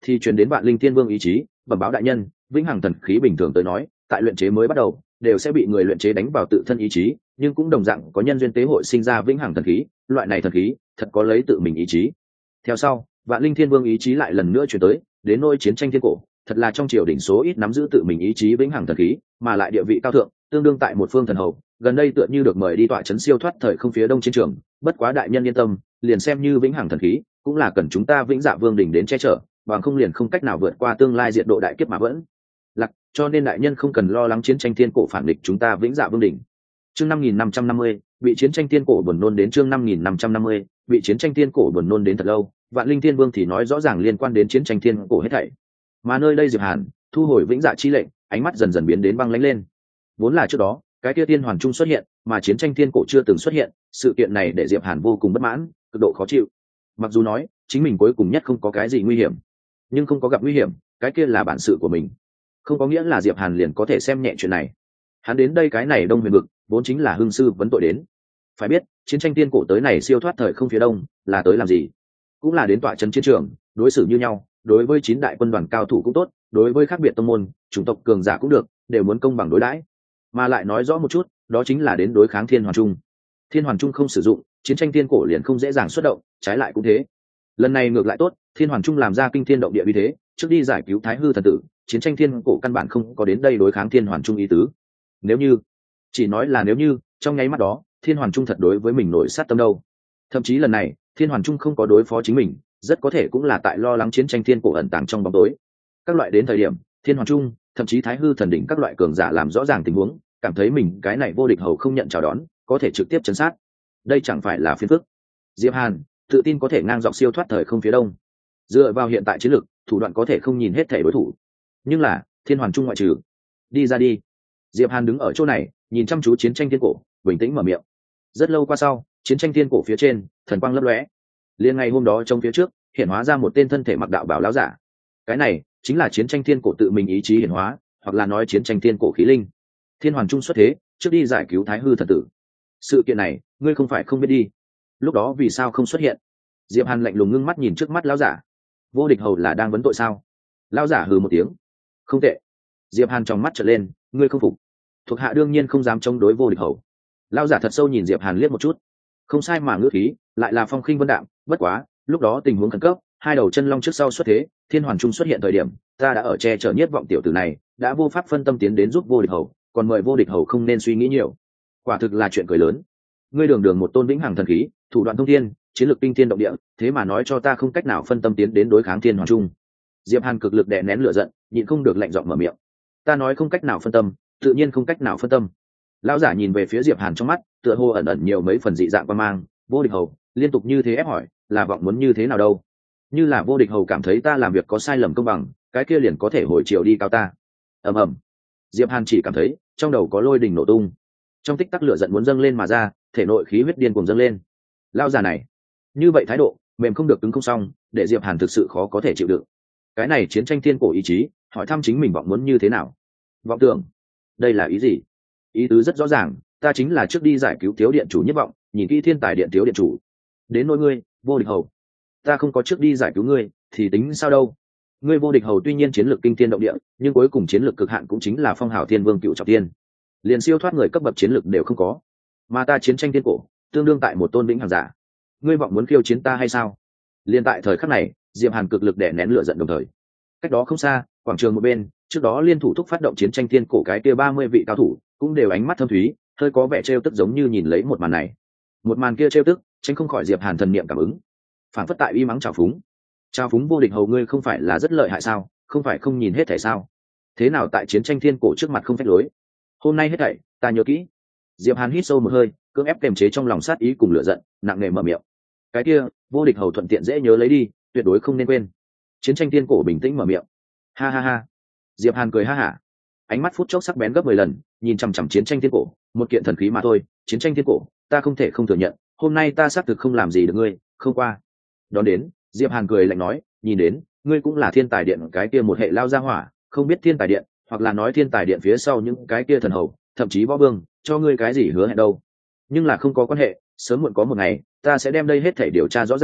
thì truyền đến Vạn Linh Thiên Vương ý chí, bẩm báo đại nhân, vĩnh hằng thần khí bình thường tới nói, tại luyện chế mới bắt đầu, đều sẽ bị người luyện chế đánh vào tự thân ý chí, nhưng cũng đồng dạng có nhân duyên tế hội sinh ra vĩnh hằng thần khí, loại này thần khí thật có lấy tự mình ý chí. Theo sau, Vạn Linh Thiên Vương ý chí lại lần nữa truyền tới, đến nôi chiến tranh thiên cổ, thật là trong triều đỉnh số ít nắm giữ tự mình ý chí vĩnh hằng thần khí, mà lại địa vị cao thượng, tương đương tại một phương thần hầu, gần đây tựa như được mời đi tọa chấn siêu thoát thời không phía đông chiến trường, bất quá đại nhân yên tâm, liền xem như vĩnh hằng thần khí, cũng là cần chúng ta Vĩnh Dạ Vương đỉnh đến che chở, bằng không liền không cách nào vượt qua tương lai diệt độ đại kiếp mà vẫn lạc, cho nên đại nhân không cần lo lắng chiến tranh thiên cổ phản địch chúng ta Vĩnh Dạ Vương đỉnh. Chương năm nghìn năm trăm năm mươi, bị chiến tranh thiên cổ buồn nôn đến chương năm nghìn năm trăm năm mươi, bị chiến tranh thiên cổ buồn nôn đến thật lâu, Vạn Linh Thiên Vương thì nói rõ ràng liên quan đến chiến tranh thiên cổ hết thảy. Mà nơi đây Diệp Hàn thu hồi Vĩnh Dạ chi lệnh, ánh mắt dần dần biến đến băng lãnh lên. Vốn là trước đó, cái kia tiên hoàn trung xuất hiện, mà chiến tranh thiên cổ chưa từng xuất hiện, sự kiện này để Diệp Hàn vô cùng bất mãn, cực độ khó chịu. Mặc dù nói, chính mình cuối cùng nhất không có cái gì nguy hiểm, nhưng không có gặp nguy hiểm, cái kia là bản sự của mình, không có nghĩa là Diệp Hàn liền có thể xem nhẹ chuyện này. Hắn đến đây cái này Đông Huyền vực, vốn chính là hưng sư vấn tội đến. Phải biết, chiến tranh tiên cổ tới này siêu thoát thời không phía đông, là tới làm gì? Cũng là đến tọa trấn chiến trường, đối xử như nhau, đối với chín đại quân đoàn cao thủ cũng tốt, đối với khác biệt tông môn, chủng tộc cường giả cũng được, đều muốn công bằng đối đãi. Mà lại nói rõ một chút, đó chính là đến đối kháng Thiên Hoàn Trung. Thiên Hoàn Trung không sử dụng, chiến tranh tiên cổ liền không dễ dàng xuất động, trái lại cũng thế. Lần này ngược lại tốt, Thiên Hoàn Trung làm ra kinh thiên động địa uy thế, trước đi giải cứu Thái Hư thần tử, chiến tranh thiên cổ căn bản không có đến đây đối kháng Thiên Hoàn Trung ý tứ. Nếu như, chỉ nói là nếu như, trong nháy mắt đó, Thiên Hoàn Trung thật đối với mình nổi sát tâm đâu. Thậm chí lần này, Thiên Hoàn Trung không có đối phó chính mình, rất có thể cũng là tại lo lắng chiến tranh thiên cổ ẩn tàng trong bóng tối. Các loại đến thời điểm, Thiên Hoàn Trung, thậm chí Thái Hư thần đỉnh các loại cường giả làm rõ ràng tình huống, cảm thấy mình cái này vô địch hầu không nhận chào đón, có thể trực tiếp chấn sát. Đây chẳng phải là phiền phức. Diệp Hàn tự tin có thể ngang dọc siêu thoát thời không phía đông, dựa vào hiện tại chiến lược, thủ đoạn có thể không nhìn hết thể đối thủ, nhưng là Thiên Hoàn Trung ngoại trừ. Đi ra đi. Diệp Hàn đứng ở chỗ này, nhìn chăm chú chiến tranh thiên cổ, bình tĩnh mở miệng. Rất lâu qua sau, chiến tranh thiên cổ phía trên, thần quang lấp lóe. Liên ngày hôm đó trong phía trước, hiện hóa ra một tên thân thể mặc đạo bào lão giả. Cái này chính là chiến tranh thiên cổ tự mình ý chí hiển hóa, hoặc là nói chiến tranh thiên cổ khí linh. Thiên Hoàn Trung xuất thế, trước đi giải cứu Thái Hư thần tử. Sự kiện này, ngươi không phải không biết đi. Lúc đó vì sao không xuất hiện? Diệp Hàn lạnh lùng ngưng mắt nhìn trước mắt lão giả. Vô địch hầu là đang vấn tội sao? Lão giả hừ một tiếng. Không tệ. Diệp Hàn trong mắt trợn lên, ngươi không phục. Thuộc hạ đương nhiên không dám chống đối vô địch hầu. Lão giả thật sâu nhìn Diệp Hàn liếc một chút. Không sai mà ngữ khí, lại là phong khinh vân đạm, bất quá, lúc đó tình huống khẩn cấp, hai đầu chân long trước sau xuất thế, Thiên Hoàn Trung xuất hiện thời điểm, ta đã ở che chở nhiếp vọng tiểu tử này, đã vô pháp phân tâm tiến đến giúp vô địch hầu, còn mời vô địch hầu không nên suy nghĩ nhiều. Quả thực là chuyện cười lớn. Ngươi đường đường một tôn vĩnh hằng thần khí, thủ đoạn thông thiên, chiến lược kinh thiên động địa, thế mà nói cho ta không cách nào phân tâm tiến đến đối kháng Thiên Hoàn Trung. Diệp Hàn cực lực đè nén lửa giận, nhịn không được lạnh giọng mở miệng. Ta nói không cách nào phân tâm, tự nhiên không cách nào phân tâm. Lão giả nhìn về phía Diệp Hàn trong mắt, tựa hồ ẩn ẩn nhiều mấy phần dị dạng quan mang. Vô địch hầu liên tục như thế ép hỏi, là vọng muốn như thế nào đâu? Như là vô địch hầu cảm thấy ta làm việc có sai lầm công bằng, cái kia liền có thể hồi chiều đi cao ta. Ầm ầm. Diệp Hàn chỉ cảm thấy trong đầu có lôi đình nổ tung, trong tích tắc lửa giận muốn dâng lên mà ra, thể nội khí huyết điên cuồng dâng lên. Lão già này, như vậy thái độ, mềm không được cứng không xong, để Diệp Hàn thực sự khó có thể chịu đựng. Cái này chiến tranh thiên cổ ý chí, hỏi thăm chính mình vọng muốn như thế nào? Vọng tưởng, đây là ý gì? Ý tứ rất rõ ràng, ta chính là trước đi giải cứu thiếu điện chủ nhất vọng, nhìn kỹ thiên tài điện thiếu điện chủ. Đến nỗi ngươi, vô địch hầu, ta không có trước đi giải cứu ngươi, thì tính sao đâu? Ngươi vô địch hầu tuy nhiên chiến lược kinh thiên động địa, nhưng cuối cùng chiến lược cực hạn cũng chính là phong hào thiên vương cựu trọng thiên, liền siêu thoát người cấp bậc chiến lược đều không có. Mà ta chiến tranh thiên cổ, tương đương tại một tôn vĩnh hằng giả. Ngươi vọng muốn khiêu chiến ta hay sao? Liên tại thời khắc này, Diệp Hàn cực lực đè nén lửa giận đồng thời. Cách đó không xa, quảng trường một bên, trước đó liên thủ thúc phát động chiến tranh thiên cổ cái kia ba mươi vị cao thủ, cũng đều ánh mắt thâm thúy, hơi có vẻ trêu tức giống như nhìn lấy một màn này. Một màn kia trêu tức, tránh không khỏi Diệp Hàn thần niệm cảm ứng. Phản phất tại uy mắng chào phúng. Chào phúng vô địch hầu ngươi không phải là rất lợi hại sao, không phải không nhìn hết thảy sao? Thế nào tại chiến tranh thiên cổ trước mặt không phách lối? Hôm nay hết thảy, ta nhớ kỹ. Diệp Hàn hít sâu một hơi, cưỡng ép kiềm chế trong lòng sát ý cùng lửa giận, nặng nề mở miệng. Cái kia, vô địch hầu thuận tiện dễ nhớ lấy đi, tuyệt đối không nên quên. Chiến tranh thiên cổ bình tĩnh mở miệng. Ha ha ha. Diệp Hàn cười ha hả, ánh mắt phút chốc sắc bén gấp mười lần, nhìn chằm chằm chiến tranh thiên cổ, một kiện thần khí mà thôi, chiến tranh thiên cổ, ta không thể không thừa nhận, hôm nay ta xác thực không làm gì được ngươi, không qua. Đón đến, Diệp Hàn cười lạnh nói, nhìn đến, ngươi cũng là thiên tài điện cái kia một hệ lao ra hỏa, không biết thiên tài điện, hoặc là nói thiên tài điện phía sau những cái kia thần hầu, thậm chí võ vương, cho ngươi cái gì hứa hẹn đâu. Nhưng là không có quan hệ, sớm muộn có một ngày, ta sẽ đem đây hết thảy điều tra rõ ràng,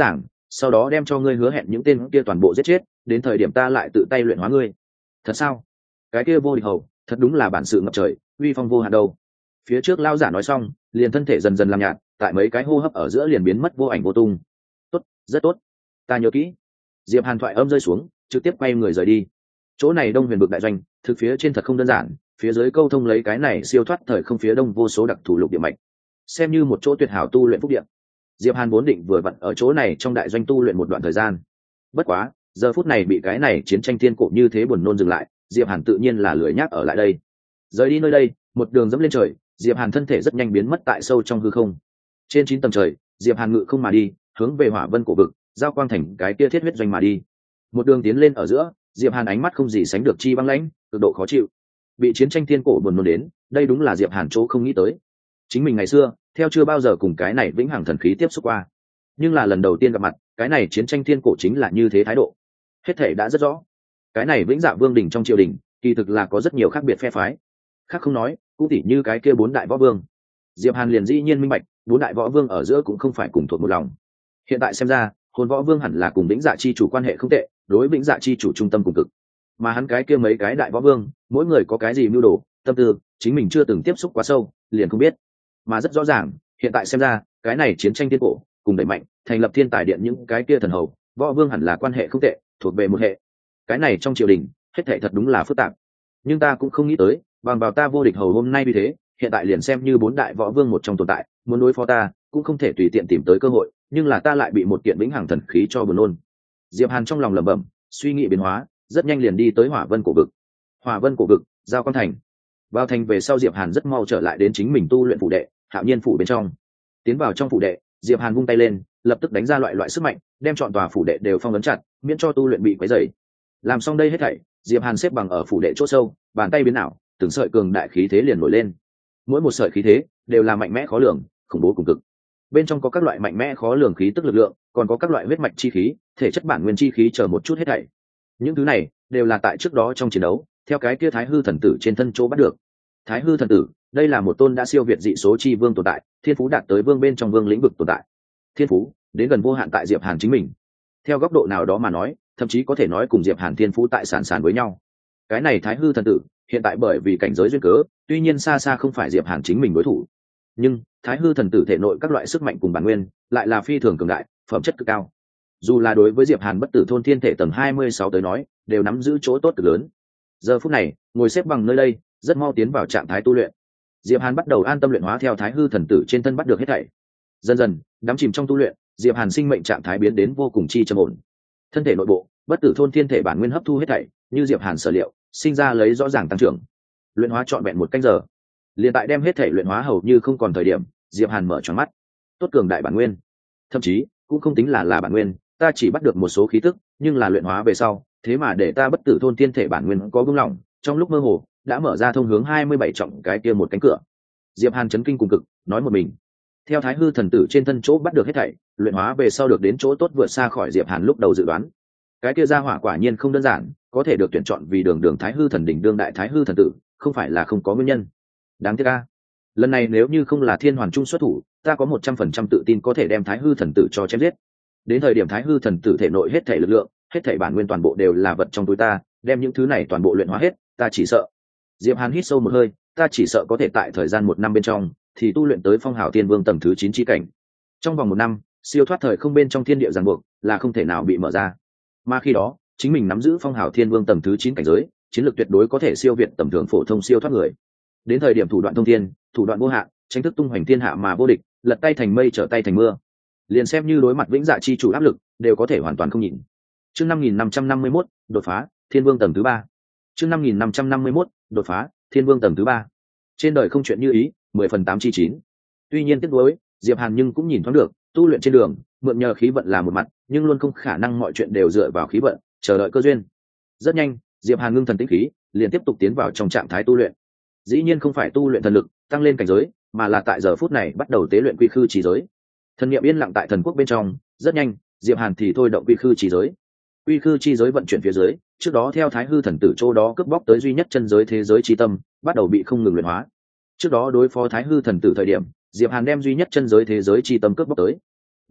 sau đó đem cho ngươi hứa hẹn những tên kia toàn bộ giết chết, đến thời điểm ta lại tự tay luyện hóa ngươi. Thật sao? Cái kia vô địch hầu thật đúng là bản sự ngập trời, uy phong vô hạn đâu. Phía trước lao giả nói xong, liền thân thể dần dần làm nhạt, tại mấy cái hô hấp ở giữa liền biến mất vô ảnh vô tung. Tốt, rất tốt, ta nhớ kỹ. Diệp Hàn thoại âm rơi xuống, trực tiếp quay người rời đi. Chỗ này Đông Huyền vực đại doanh, thực phía trên thật không đơn giản, phía dưới câu thông lấy cái này siêu thoát thời không phía đông vô số đặc thù lục địa mạch, xem như một chỗ tuyệt hảo tu luyện phúc địa. Diệp Hàn vốn định vừa vặn ở chỗ này trong đại doanh tu luyện một đoạn thời gian. Bất quá, giờ phút này bị cái này chiến tranh thiên cổ như thế buồn nôn dừng lại, Diệp Hàn tự nhiên là lười nhác ở lại đây. Rời đi nơi đây, một đường dẫm lên trời, Diệp Hàn thân thể rất nhanh biến mất tại sâu trong hư không. Trên chín tầng trời, Diệp Hàn ngự không mà đi, hướng về Hỏa Vân cổ vực, giao quang thành cái kia thiết huyết doanh mà đi. Một đường tiến lên ở giữa, Diệp Hàn ánh mắt không gì sánh được chi băng lãnh, cực độ khó chịu. Bị chiến tranh thiên cổ buồn nôn đến, đây đúng là Diệp Hàn chỗ không nghĩ tới. Chính mình ngày xưa, theo chưa bao giờ cùng cái này vĩnh hằng thần khí tiếp xúc qua, nhưng là lần đầu tiên gặp mặt, cái này chiến tranh thiên cổ chính là như thế thái độ. Hết thảy đã rất rõ. Cái này Vĩnh Dạ Vương đình trong triều đình, kỳ thực là có rất nhiều khác biệt phe phái. Khác không nói, cũng tỉ như cái kia bốn đại võ vương. Diệp Hàn liền dĩ nhiên minh bạch, bốn đại võ vương ở giữa cũng không phải cùng thuộc một lòng. Hiện tại xem ra, Hồn Võ Vương hẳn là cùng Vĩnh Dạ chi chủ quan hệ không tệ, đối Vĩnh Dạ chi chủ trung tâm cùng cực. Mà hắn cái kia mấy cái đại võ vương, mỗi người có cái gì mưu đồ, tâm tư, chính mình chưa từng tiếp xúc quá sâu, liền không biết. Mà rất rõ ràng, hiện tại xem ra, cái này chiến tranh thiên cổ, cùng đẩy mạnh, thành lập Thiên Tài Điện những cái kia thần hầu, võ vương hẳn là quan hệ không tệ, thuộc về một hệ. Cái này trong triều đình, hết thảy thật đúng là phức tạp. Nhưng ta cũng không nghĩ tới, bằng vào ta vô địch hầu hôm nay như thế, hiện tại liền xem như bốn đại võ vương một trong tồn tại, muốn đối phó ta, cũng không thể tùy tiện tìm tới cơ hội, nhưng là ta lại bị một kiện vĩnh hằng thần khí cho buồn nôn. Diệp Hàn trong lòng lẩm bẩm, suy nghĩ biến hóa, rất nhanh liền đi tới Hỏa Vân cổ vực. Hỏa Vân cổ vực, giao quan thành. Vào thành về sau, Diệp Hàn rất mau trở lại đến chính mình tu luyện phủ đệ, Hạo Nhiên phủ bên trong. Tiến vào trong phủ đệ, Diệp Hàn vung tay lên, lập tức đánh ra loại loại sức mạnh, đem trọn tòa phủ đệ đều phong ấn chặt, miễn cho tu luyện bị quấy rầy. Làm xong đây hết thảy, Diệp Hàn xếp bằng ở phủ đệ chỗ sâu, bàn tay biến ảo, từng sợi cường đại khí thế liền nổi lên. Mỗi một sợi khí thế đều là mạnh mẽ khó lường, khủng bố cùng cực. Bên trong có các loại mạnh mẽ khó lường khí tức lực lượng, còn có các loại huyết mạch chi khí, thể chất bản nguyên chi khí chờ một chút hết thảy. Những thứ này đều là tại trước đó trong chiến đấu, theo cái kia Thái Hư thần tử trên thân chỗ bắt được. Thái Hư thần tử, đây là một tôn đã siêu việt dị số chi vương tồn tại, thiên phú đạt tới vương bên trong vương lĩnh vực tồn tại. Thiên phú đến gần vô hạn tại Diệp Hàn chính mình. Theo góc độ nào đó mà nói, thậm chí có thể nói cùng Diệp Hàn thiên phú tại sản sản với nhau. Cái này Thái Hư thần tử, hiện tại bởi vì cảnh giới duyên cớ, tuy nhiên xa xa không phải Diệp Hàn chính mình đối thủ, nhưng Thái Hư thần tử thể nội các loại sức mạnh cùng bản nguyên, lại là phi thường cường đại, phẩm chất cực cao. Dù là đối với Diệp Hàn bất tử thôn thiên thể tầng hai mươi sáu tới nói, đều nắm giữ chỗ tốt cực lớn. Giờ phút này, ngồi xếp bằng nơi đây, rất mau tiến vào trạng thái tu luyện. Diệp Hàn bắt đầu an tâm luyện hóa theo Thái Hư thần tử trên thân bắt được hết thảy. Dần dần, đắm chìm trong tu luyện, Diệp Hàn sinh mệnh trạng thái biến đến vô cùng chi trầm ổn. Thân thể nội bộ, bất tử thôn thiên thể bản nguyên hấp thu hết thảy, như Diệp Hàn sở liệu, sinh ra lấy rõ ràng tăng trưởng. Luyện hóa trọn vẹn một canh giờ, liền tại đem hết thảy luyện hóa hầu như không còn thời điểm, Diệp Hàn mở tròn mắt. Tốt cường đại bản nguyên, thậm chí cũng không tính là là bản nguyên, ta chỉ bắt được một số khí tức, nhưng là luyện hóa về sau, thế mà để ta bất tử thôn thiên thể bản nguyên có bừng lỏng, trong lúc mơ hồ đã mở ra thông hướng hai mươi bảy trọng cái kia một cánh cửa. Diệp Hàn chấn kinh cùng cực, nói một mình. Theo Thái Hư thần tử trên thân chỗ bắt được hết thảy, luyện hóa về sau được đến chỗ tốt vượt xa khỏi Diệp Hàn lúc đầu dự đoán. Cái kia gia hỏa quả nhiên không đơn giản, có thể được tuyển chọn vì đường đường Thái Hư thần đỉnh đương đại Thái Hư thần tử, không phải là không có nguyên nhân. Đáng tiếc a, lần này nếu như không là Thiên Hoàn Trung xuất thủ, ta có một trăm phần trăm tự tin có thể đem Thái Hư thần tử cho chém giết. Đến thời điểm Thái Hư thần tử thể nội hết thảy lực lượng, hết thảy bản nguyên toàn bộ đều là vật trong túi ta, đem những thứ này toàn bộ luyện hóa hết, ta chỉ sợ. Diệp Hàn hít sâu một hơi, ta chỉ sợ có thể tại thời gian một năm bên trong, thì tu luyện tới Phong Hào Thiên Vương tầng thứ chín chi cảnh. Trong vòng một năm, siêu thoát thời không bên trong thiên địa ràng buộc là không thể nào bị mở ra. Mà khi đó, chính mình nắm giữ Phong Hào Thiên Vương tầng thứ chín cảnh giới, chiến lược tuyệt đối có thể siêu việt tầm thường phổ thông siêu thoát người. Đến thời điểm thủ đoạn thông thiên, thủ đoạn vô hạn, tranh thức tung hoành thiên hạ mà vô địch, lật tay thành mây trở tay thành mưa. Liền xem như đối mặt Vĩnh Dạ chi chủ áp lực, đều có thể hoàn toàn không nhịn. Chương năm nghìn năm trăm năm mươi mốt, đột phá, Thiên Vương tầng thứ ba. Chương năm nghìn năm trăm năm mươi mốt, đột phá, Thiên Vương tầng thứ ba. Trên đời không chuyện như ý, mười phần tám chi chín. Tuy nhiên tiếc nuối, Diệp Hàn nhưng cũng nhìn thoáng được, tu luyện trên đường, mượn nhờ khí vận là một mặt, nhưng luôn không khả năng mọi chuyện đều dựa vào khí vận, chờ đợi cơ duyên. Rất nhanh, Diệp Hàn ngưng thần tĩnh khí, liền tiếp tục tiến vào trong trạng thái tu luyện. Dĩ nhiên không phải tu luyện thần lực, tăng lên cảnh giới, mà là tại giờ phút này bắt đầu tế luyện quy khư chỉ giới. Thần niệm yên lặng tại thần quốc bên trong, rất nhanh, Diệp Hàn thì thôi động quy khư chỉ giới. Quy khư chi giới vận chuyển phía dưới, trước đó theo Thái Hư thần tử chỗ đó cướp bóc tới duy nhất chân giới thế giới chi tâm, bắt đầu bị không ngừng luyện hóa. Trước đó đối phó Thái Hư thần tử thời điểm, Diệp Hàn đem duy nhất chân giới thế giới chi tâm cướp bóc tới.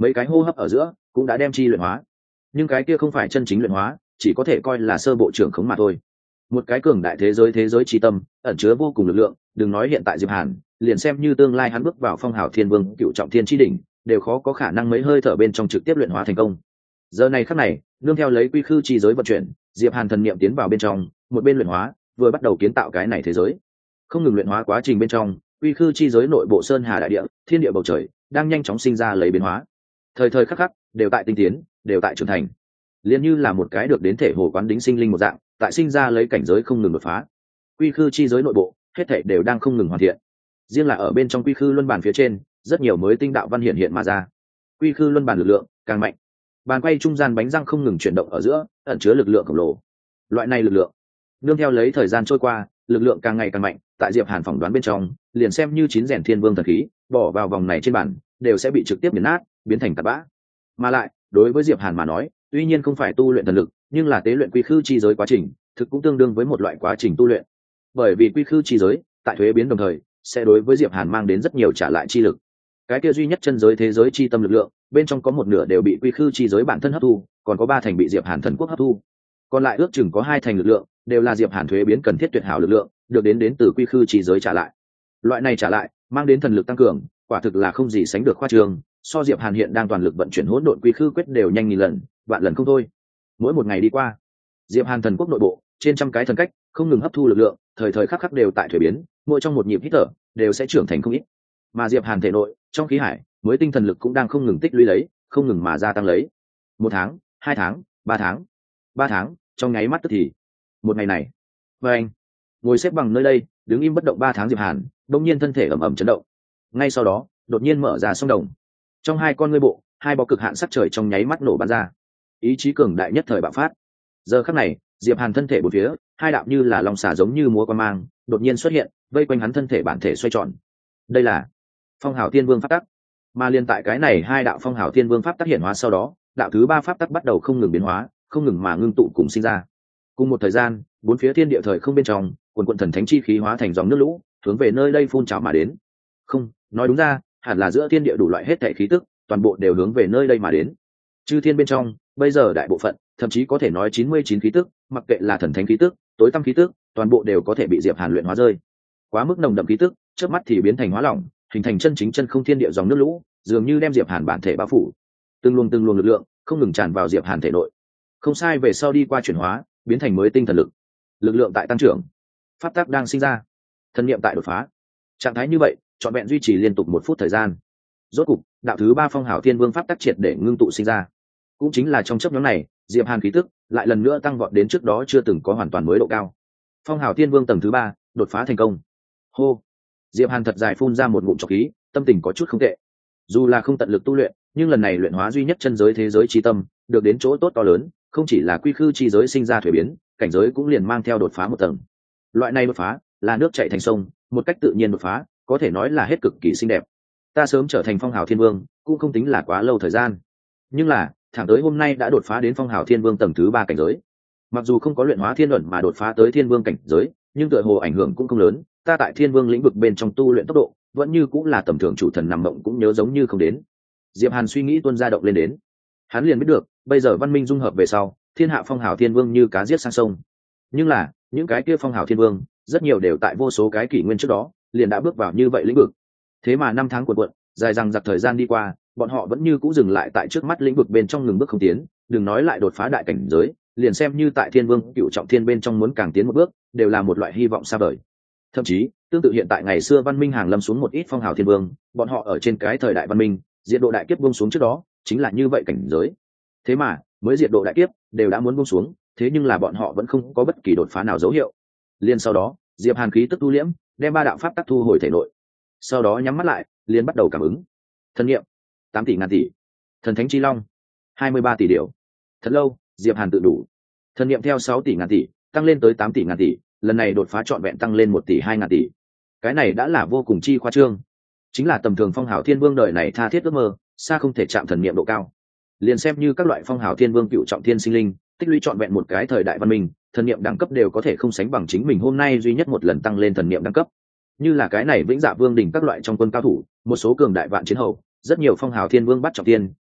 mấy cái hô hấp ở giữa cũng đã đem chi luyện hóa. Nhưng cái kia không phải chân chính luyện hóa, chỉ có thể coi là sơ bộ trưởng khống mà thôi. Một cái cường đại thế giới thế giới chi tâm, ẩn chứa vô cùng lực lượng, đừng nói hiện tại Diệp Hàn, liền xem như tương lai hắn bước vào phong hào thiên vương, cựu trọng thiên chi đỉnh, đều khó có khả năng mấy hơi thở bên trong trực tiếp luyện hóa thành công. Giờ này khắc này, nương theo lấy quy khư chi giới vận chuyển, Diệp Hàn thần niệm tiến vào bên trong, một bên luyện hóa, vừa bắt đầu kiến tạo cái này thế giới. Không ngừng luyện hóa quá trình bên trong, quy khư chi giới nội bộ sơn hà đại địa, thiên địa bầu trời đang nhanh chóng sinh ra lấy biến hóa. Thời thời khắc khắc đều tại tinh tiến, đều tại trưởng thành. Liên như là một cái được đến thể hồ quán đính sinh linh một dạng, tại sinh ra lấy cảnh giới không ngừng đột phá. Quy khư chi giới nội bộ, hết thảy đều đang không ngừng hoàn thiện. Riêng là ở bên trong quy khư luân bản phía trên, rất nhiều mới tinh đạo văn hiện hiện mà ra. Quy khư luân bản lực lượng càng mạnh. Bàn quay trung gian bánh răng không ngừng chuyển động ở giữa, ẩn chứa lực lượng khổng lồ. Loại này lực lượng, nương theo lấy thời gian trôi qua, lực lượng càng ngày càng mạnh, tại Diệp Hàn phỏng đoán bên trong, liền xem như chín rèn thiên vương thần khí, bỏ vào vòng này trên bản, đều sẽ bị trực tiếp biến nát, biến thành tạt bã. Mà lại, đối với Diệp Hàn mà nói, tuy nhiên không phải tu luyện thần lực, nhưng là tế luyện quy khư chi giới quá trình, thực cũng tương đương với một loại quá trình tu luyện. Bởi vì quy khư chi giới, tại thuế biến đồng thời, sẽ đối với Diệp Hàn mang đến rất nhiều trả lại chi lực. Cái kia duy nhất chân giới thế giới chi tâm lực lượng, bên trong có một nửa đều bị quy khư chi giới bản thân hấp thu, còn có ba thành bị Diệp Hàn thần quốc hấp thu. Còn lại ước chừng có hai thành lực lượng, đều là Diệp Hàn thuế biến cần thiết tuyệt hảo lực lượng, được đến đến từ quy khư chi giới trả lại. Loại này trả lại, mang đến thần lực tăng cường, quả thực là không gì sánh được khoa trương, so Diệp Hàn hiện đang toàn lực vận chuyển hỗn độn quy khư quyết đều nhanh nghìn lần, vạn lần không thôi. Mỗi một ngày đi qua, Diệp Hàn thần quốc nội bộ, trên trăm cái thần cách, không ngừng hấp thu lực lượng, thời thời khắc khắc đều tại thuế biến, mỗi trong một nhịp hít thở, đều sẽ trưởng thành không ít. Mà Diệp Hàn thể nội, trong khí hải, mới tinh thần lực cũng đang không ngừng tích lũy lấy, không ngừng mà gia tăng lấy. Một tháng, hai tháng, ba tháng, ba tháng, trong nháy mắt tức thì. Một ngày này, và anh ngồi xếp bằng nơi đây, đứng im bất động ba tháng Diệp Hàn, đột nhiên thân thể ầm ầm chấn động. Ngay sau đó, đột nhiên mở ra sông đồng. Trong hai con ngươi bộ, hai bó cực hạn sắc trời trong nháy mắt nổ bắn ra. Ý chí cường đại nhất thời bạo phát. Giờ khắc này, Diệp Hàn thân thể bốn phía, hai đạo như là long xà giống như múa qua mang, đột nhiên xuất hiện, vây quanh hắn thân thể bản thể xoay tròn. Đây là Phong Hào Thiên Vương pháp tắc. Mà liên tại cái này hai đạo Phong Hào Thiên Vương pháp tắc hiện hóa sau đó, đạo thứ ba pháp tắc bắt đầu không ngừng biến hóa, không ngừng mà ngưng tụ cùng sinh ra. Cùng một thời gian, bốn phía thiên địa thời không bên trong, quần quần thần thánh chi khí hóa thành dòng nước lũ, hướng về nơi đây phun trào mà đến. Không, nói đúng ra, hẳn là giữa thiên địa đủ loại hết thảy khí tức, toàn bộ đều hướng về nơi đây mà đến. Chư thiên bên trong, bây giờ đại bộ phận, thậm chí có thể nói chín mươi chín khí tức, mặc kệ là thần thánh khí tức, tối tăm khí tức, toàn bộ đều có thể bị Diệp Hàn luyện hóa rơi. Quá mức nồng đậm khí tức, chớp mắt thì biến thành hóa lỏng, hình thành chân chính chân không thiên địa dòng nước lũ, dường như đem Diệp Hàn bản thể bao phủ. Từng luồng từng luồng lực lượng, không ngừng tràn vào Diệp Hàn thể nội. Không sai, về sau đi qua chuyển hóa, biến thành mới tinh thần lực. Lực lượng tại tăng trưởng, pháp tắc đang sinh ra, thần niệm tại đột phá. Trạng thái như vậy, trọn vẹn duy trì liên tục một phút thời gian. Rốt cục, đạo thứ ba Phong Hào Thiên Vương pháp tắc triệt để ngưng tụ sinh ra. Cũng chính là trong chớp nhoáng này, Diệp Hàn khí tức lại lần nữa tăng vọt đến trước đó chưa từng có hoàn toàn mới độ cao. Phong Hào Thiên Vương tầng thứ ba đột phá thành công. Hô. Diệp Hàn thật dài phun ra một ngụm trọc khí, tâm tình có chút không tệ. Dù là không tận lực tu luyện, nhưng lần này luyện hóa duy nhất chân giới thế giới chi tâm, được đến chỗ tốt to lớn, không chỉ là quy khư chi giới sinh ra thuế biến, cảnh giới cũng liền mang theo đột phá một tầng. Loại này đột phá là nước chảy thành sông, một cách tự nhiên đột phá, có thể nói là hết cực kỳ xinh đẹp. Ta sớm trở thành Phong Hào Thiên Vương, cũng không tính là quá lâu thời gian. Nhưng là, thẳng tới hôm nay đã đột phá đến Phong Hào Thiên Vương tầng thứ ba cảnh giới. Mặc dù không có luyện hóa thiên luận mà đột phá tới Thiên Vương cảnh giới, nhưng tựa hồ ảnh hưởng cũng không lớn, ta tại Thiên Vương lĩnh vực bên trong tu luyện tốc độ, vẫn như cũng là tầm thường chủ thần nằm mộng cũng nhớ giống như không đến. Diệp Hàn suy nghĩ tuôn ra động lên đến. Hắn liền biết được, bây giờ văn minh dung hợp về sau, thiên hạ Phong Hào Thiên Vương như cá giết sang sông. Nhưng là, những cái kia Phong Hào Thiên Vương, rất nhiều đều tại vô số cái kỷ nguyên trước đó, liền đã bước vào như vậy lĩnh vực. Thế mà năm tháng cuộn cuộn, dài dằng dặc thời gian đi qua, bọn họ vẫn như cũ dừng lại tại trước mắt lĩnh vực bên trong ngừng bước không tiến, đừng nói lại đột phá đại cảnh giới, liền xem như tại Thiên Vương cựu trọng thiên bên trong muốn càng tiến một bước, đều là một loại hy vọng xa vời. Thậm chí, tương tự hiện tại ngày xưa văn minh hàng lâm xuống một ít Phong Hào Thiên Vương, bọn họ ở trên cái thời đại văn minh, diệt độ đại kiếp buông xuống trước đó, chính là như vậy cảnh giới. Thế mà, mới diệt độ đại kiếp, đều đã muốn buông xuống, thế nhưng là bọn họ vẫn không có bất kỳ đột phá nào dấu hiệu. Liên sau đó, Diệp Hàn khí tức tu liễm, đem ba đạo pháp tắc thu hồi thể nội. Sau đó nhắm mắt lại, liền bắt đầu cảm ứng. Thần niệm, tám tỷ ngàn tỷ. Thần thánh chi long, hai mươi ba tỷ điều. Thật lâu, Diệp Hàn tự đủ. Thần niệm theo sáu tỷ ngàn tỷ, tăng lên tới tám tỷ ngàn tỷ, lần này đột phá trọn vẹn tăng lên một tỷ hai ngàn tỷ. Cái này đã là vô cùng chi khoa trương. Chính là tầm thường Phong Hào Thiên Vương đời này tha thiết ước mơ, xa không thể chạm thần niệm độ cao. Liền xem như các loại Phong Hào Thiên Vương cựu trọng thiên sinh linh, tích lũy trọn vẹn một cái thời đại văn minh, thần niệm đẳng cấp đều có thể không sánh bằng chính mình hôm nay duy nhất một lần tăng lên thần niệm đẳng cấp. Như là cái này Vĩnh Dạ Vương đỉnh các loại trong quân cao thủ, một số cường đại vạn chiến hầu, rất nhiều Phong Hào Thiên Vương bắt trọng thiên,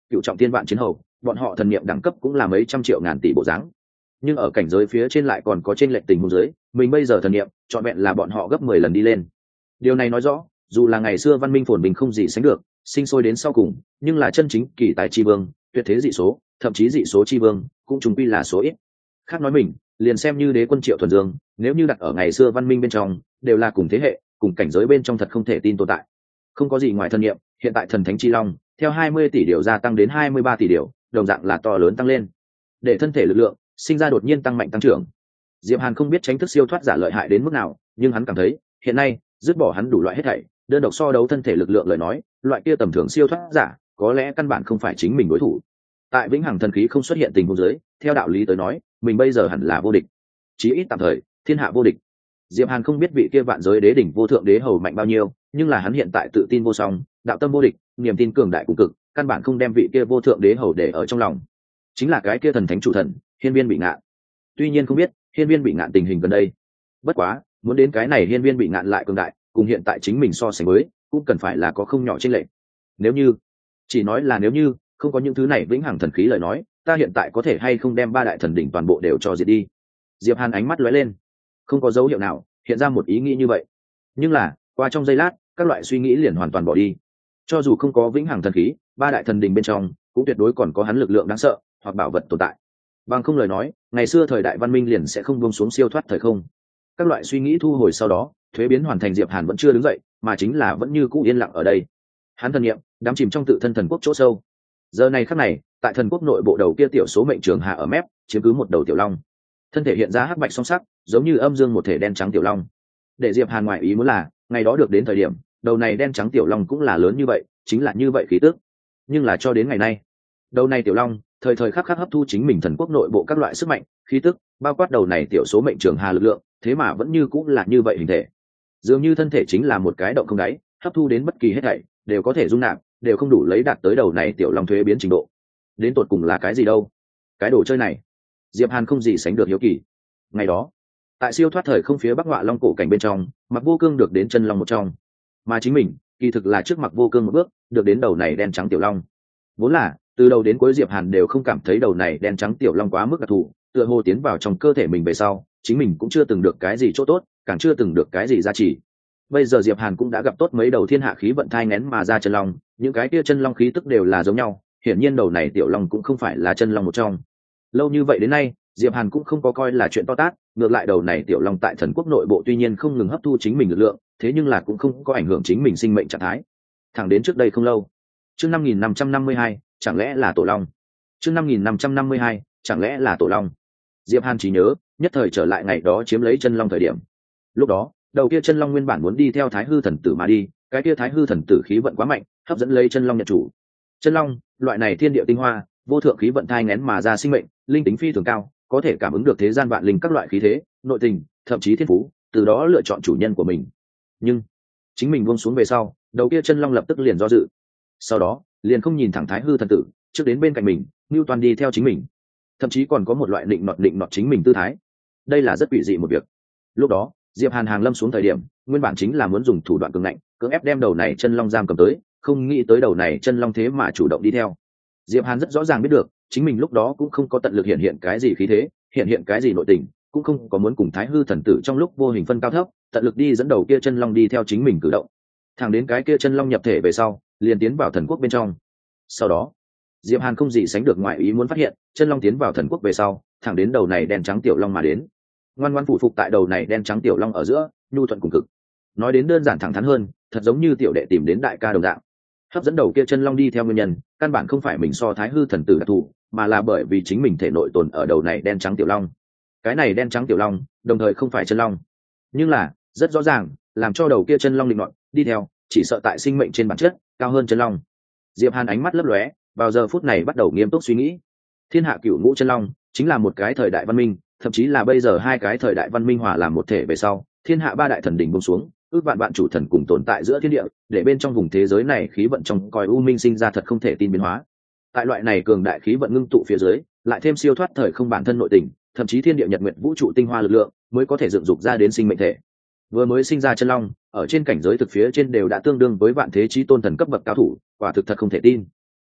cựu trọng thiên vạn chiến hầu, bọn họ thần niệm đẳng cấp cũng là mấy trăm triệu ngàn tỷ bộ dáng, nhưng ở cảnh giới phía trên lại còn có trên lệnh tình huống dưới, mình bây giờ thần niệm trọn vẹn là bọn họ gấp mười lần đi lên. Điều này nói rõ, dù là ngày xưa văn minh phồn bình không gì sánh được, sinh sôi đến sau cùng, nhưng là chân chính kỳ tài chi vương, tuyệt thế dị số, thậm chí dị số chi vương, cũng chúng quy là số ít. Khác nói mình, liền xem như đế quân Triệu Thuần Dương, nếu như đặt ở ngày xưa văn minh bên trong, đều là cùng thế hệ, cùng cảnh giới bên trong thật không thể tin tồn tại. Không có gì ngoài thần niệm, hiện tại thần thánh chi long, theo hai mươi tỷ điều gia tăng đến hai mươi ba tỷ điều, đồng dạng là to lớn tăng lên. Để thân thể lực lượng sinh ra đột nhiên tăng mạnh tăng trưởng. Diệp Hàn không biết tránh thức siêu thoát giả lợi hại đến mức nào, nhưng hắn cảm thấy, hiện nay, dứt bỏ hắn đủ loại hết thảy, đơn độc so đấu thân thể lực lượng lời nói, loại kia tầm thường siêu thoát giả, có lẽ căn bản không phải chính mình đối thủ. Tại vĩnh hằng thần khí không xuất hiện tình huống dưới, theo đạo lý tới nói, mình bây giờ hẳn là vô địch, chí ít tạm thời, thiên hạ vô địch. Diệp Hàn không biết vị kia vạn giới đế đỉnh vô thượng đế hầu mạnh bao nhiêu, nhưng là hắn hiện tại tự tin vô song, đạo tâm vô địch, niềm tin cường đại cùng cực, căn bản không đem vị kia vô thượng đế hầu để ở trong lòng. Chính là cái kia thần thánh chủ thần, Hiên Viên Bị Ngạn. Tuy nhiên không biết Hiên Viên Bị Ngạn tình hình gần đây. Bất quá, muốn đến cái này Hiên Viên Bị Ngạn lại cường đại, cùng hiện tại chính mình so sánh với, cũng cần phải là có không nhỏ chênh lệch. Nếu như, chỉ nói là nếu như, không có những thứ này vĩnh hằng thần khí lời nói, ta hiện tại có thể hay không đem ba đại thần đỉnh toàn bộ đều cho diệt đi. Diệp Hàn ánh mắt lóe lên, không có dấu hiệu nào hiện ra một ý nghĩ như vậy. Nhưng là, qua trong giây lát, các loại suy nghĩ liền hoàn toàn bỏ đi. Cho dù không có vĩnh hằng thần khí, ba đại thần đỉnh bên trong cũng tuyệt đối còn có hắn lực lượng đáng sợ hoặc bảo vật tồn tại. Bằng không lời nói, ngày xưa thời đại văn minh liền sẽ không buông xuống siêu thoát thời không. Các loại suy nghĩ thu hồi sau đó, thuế biến hoàn thành, Diệp Hàn vẫn chưa đứng dậy, mà chính là vẫn như cũ yên lặng ở đây. Hắn thần niệm đắm chìm trong tự thân thần quốc chỗ sâu. Giờ này khắc này, tại thần quốc nội bộ đầu kia tiểu số mệnh trường hạ ở mép, chiếm cứ một đầu tiểu long. Thân thể hiện ra hắc bạch song sắc, giống như âm dương một thể đen trắng tiểu long. Để Diệp Hàn ngoại ý muốn là, ngày đó được đến thời điểm, đầu này đen trắng tiểu long cũng là lớn như vậy, chính là như vậy khí tức. Nhưng là cho đến ngày nay, đầu này tiểu long thời thời khắc khắc hấp thu chính mình thần quốc nội bộ các loại sức mạnh, khí tức, bao quát đầu này tiểu số mệnh trường hà lực lượng, thế mà vẫn như cũng là như vậy hình thể. Dường như thân thể chính là một cái động không đáy, hấp thu đến bất kỳ hết thảy đều có thể dung nạp, đều không đủ lấy đạt tới đầu này tiểu long thuế biến trình độ. Đến tột cùng là cái gì đâu? Cái đồ chơi này, Diệp Hàn không gì sánh được hiếu kỳ. Ngày đó, tại siêu thoát thời không phía Bắc Ngọa Long cổ cảnh bên trong, Mặc Vô Cương được đến chân long một trong, mà chính mình, kỳ thực là trước Mặc Vô Cương một bước, được đến đầu này đen trắng tiểu long. Vốn là, từ đầu đến cuối Diệp Hàn đều không cảm thấy đầu này đen trắng tiểu long quá mức đặc thù, tựa hồ tiến vào trong cơ thể mình về sau, chính mình cũng chưa từng được cái gì chỗ tốt, càng chưa từng được cái gì giá trị. Bây giờ Diệp Hàn cũng đã gặp tốt mấy đầu thiên hạ khí vận thai nghén mà ra chân long, những cái kia chân long khí tức đều là giống nhau, hiển nhiên đầu này tiểu long cũng không phải là chân long một trong. Lâu như vậy đến nay, Diệp Hàn cũng không có coi là chuyện to tát, ngược lại đầu này tiểu long tại thần quốc nội bộ tuy nhiên không ngừng hấp thu chính mình lực lượng, thế nhưng là cũng không có ảnh hưởng chính mình sinh mệnh trạng thái. Thẳng đến trước đây không lâu, chương năm nghìn năm trăm năm mươi hai, chẳng lẽ là tổ long? Chương năm nghìn năm trăm năm mươi hai, chẳng lẽ là tổ long? Diệp Hàn chỉ nhớ, nhất thời trở lại ngày đó chiếm lấy chân long thời điểm. Lúc đó, đầu kia chân long nguyên bản muốn đi theo Thái Hư thần tử mà đi, cái kia Thái Hư thần tử khí vận quá mạnh, hấp dẫn lấy chân long nhận chủ. Chân long, loại này thiên địa tinh hoa, vô thượng khí vận thai nghén mà ra sinh mệnh, linh tính phi thường cao, có thể cảm ứng được thế gian vạn linh các loại khí thế, nội tình, thậm chí thiên phú, từ đó lựa chọn chủ nhân của mình. Nhưng, chính mình buông xuống về sau, đầu kia chân long lập tức liền do dự. Sau đó, liền không nhìn thẳng Thái Hư thần tử, trước đến bên cạnh mình, Nưu Toàn đi theo chính mình. Thậm chí còn có một loại định nọt định nọt chính mình tư thái. Đây là rất quỷ dị một việc. Lúc đó, Diệp Hàn hàng lâm xuống thời điểm, nguyên bản chính là muốn dùng thủ đoạn cường ngạnh, cưỡng ép đem đầu này chân long giam cầm tới, không nghĩ tới đầu này chân long thế mà chủ động đi theo. Diệp Hàn rất rõ ràng biết được, chính mình lúc đó cũng không có tận lực hiện hiện cái gì khí thế, hiện hiện cái gì nội tình, cũng không có muốn cùng Thái Hư thần tử trong lúc vô hình phân cao thấp, tận lực đi dẫn đầu kia chân long đi theo chính mình cử động. Thẳng đến cái kia chân long nhập thể về sau, liền tiến vào thần quốc bên trong. Sau đó, Diệp Hàn không gì sánh được ngoại ý muốn phát hiện, chân long tiến vào thần quốc về sau, thẳng đến đầu này đen trắng tiểu long mà đến. Ngoan ngoãn phụ phục tại đầu này đen trắng tiểu long ở giữa, nhu thuận cùng cực. Nói đến đơn giản thẳng thắn hơn, thật giống như tiểu đệ tìm đến đại ca đồng dạng. Hấp dẫn đầu kia chân long đi theo nguyên nhân, căn bản không phải mình so Thái Hư thần tử đặc thù, mà là bởi vì chính mình thể nội tồn ở đầu này đen trắng tiểu long. Cái này đen trắng tiểu long, đồng thời không phải chân long, nhưng là rất rõ ràng, làm cho đầu kia chân long định nọt đi theo, chỉ sợ tại sinh mệnh trên bản chất cao hơn chân long. Diệp Hàn ánh mắt lấp lóe, vào giờ phút này bắt đầu nghiêm túc suy nghĩ. Thiên hạ cửu ngũ chân long chính là một cái thời đại văn minh, thậm chí là bây giờ hai cái thời đại văn minh hòa làm một thể về sau, thiên hạ ba đại thần đỉnh buông xuống, ước vạn vạn chủ thần cùng tồn tại giữa thiên địa, để bên trong vùng thế giới này khí vận trong coi u minh sinh ra thật không thể tin biến hóa. Tại loại này cường đại khí vận ngưng tụ phía dưới, lại thêm siêu thoát thời không bản thân nội tình, thậm chí thiên địa nhật nguyện vũ trụ tinh hoa lực lượng, mới có thể dựng dục ra đến sinh mệnh thể. Vừa mới sinh ra chân long, ở trên cảnh giới thực phía trên đều đã tương đương với vạn thế chí tôn thần cấp bậc cao thủ, quả thực thật không thể tin.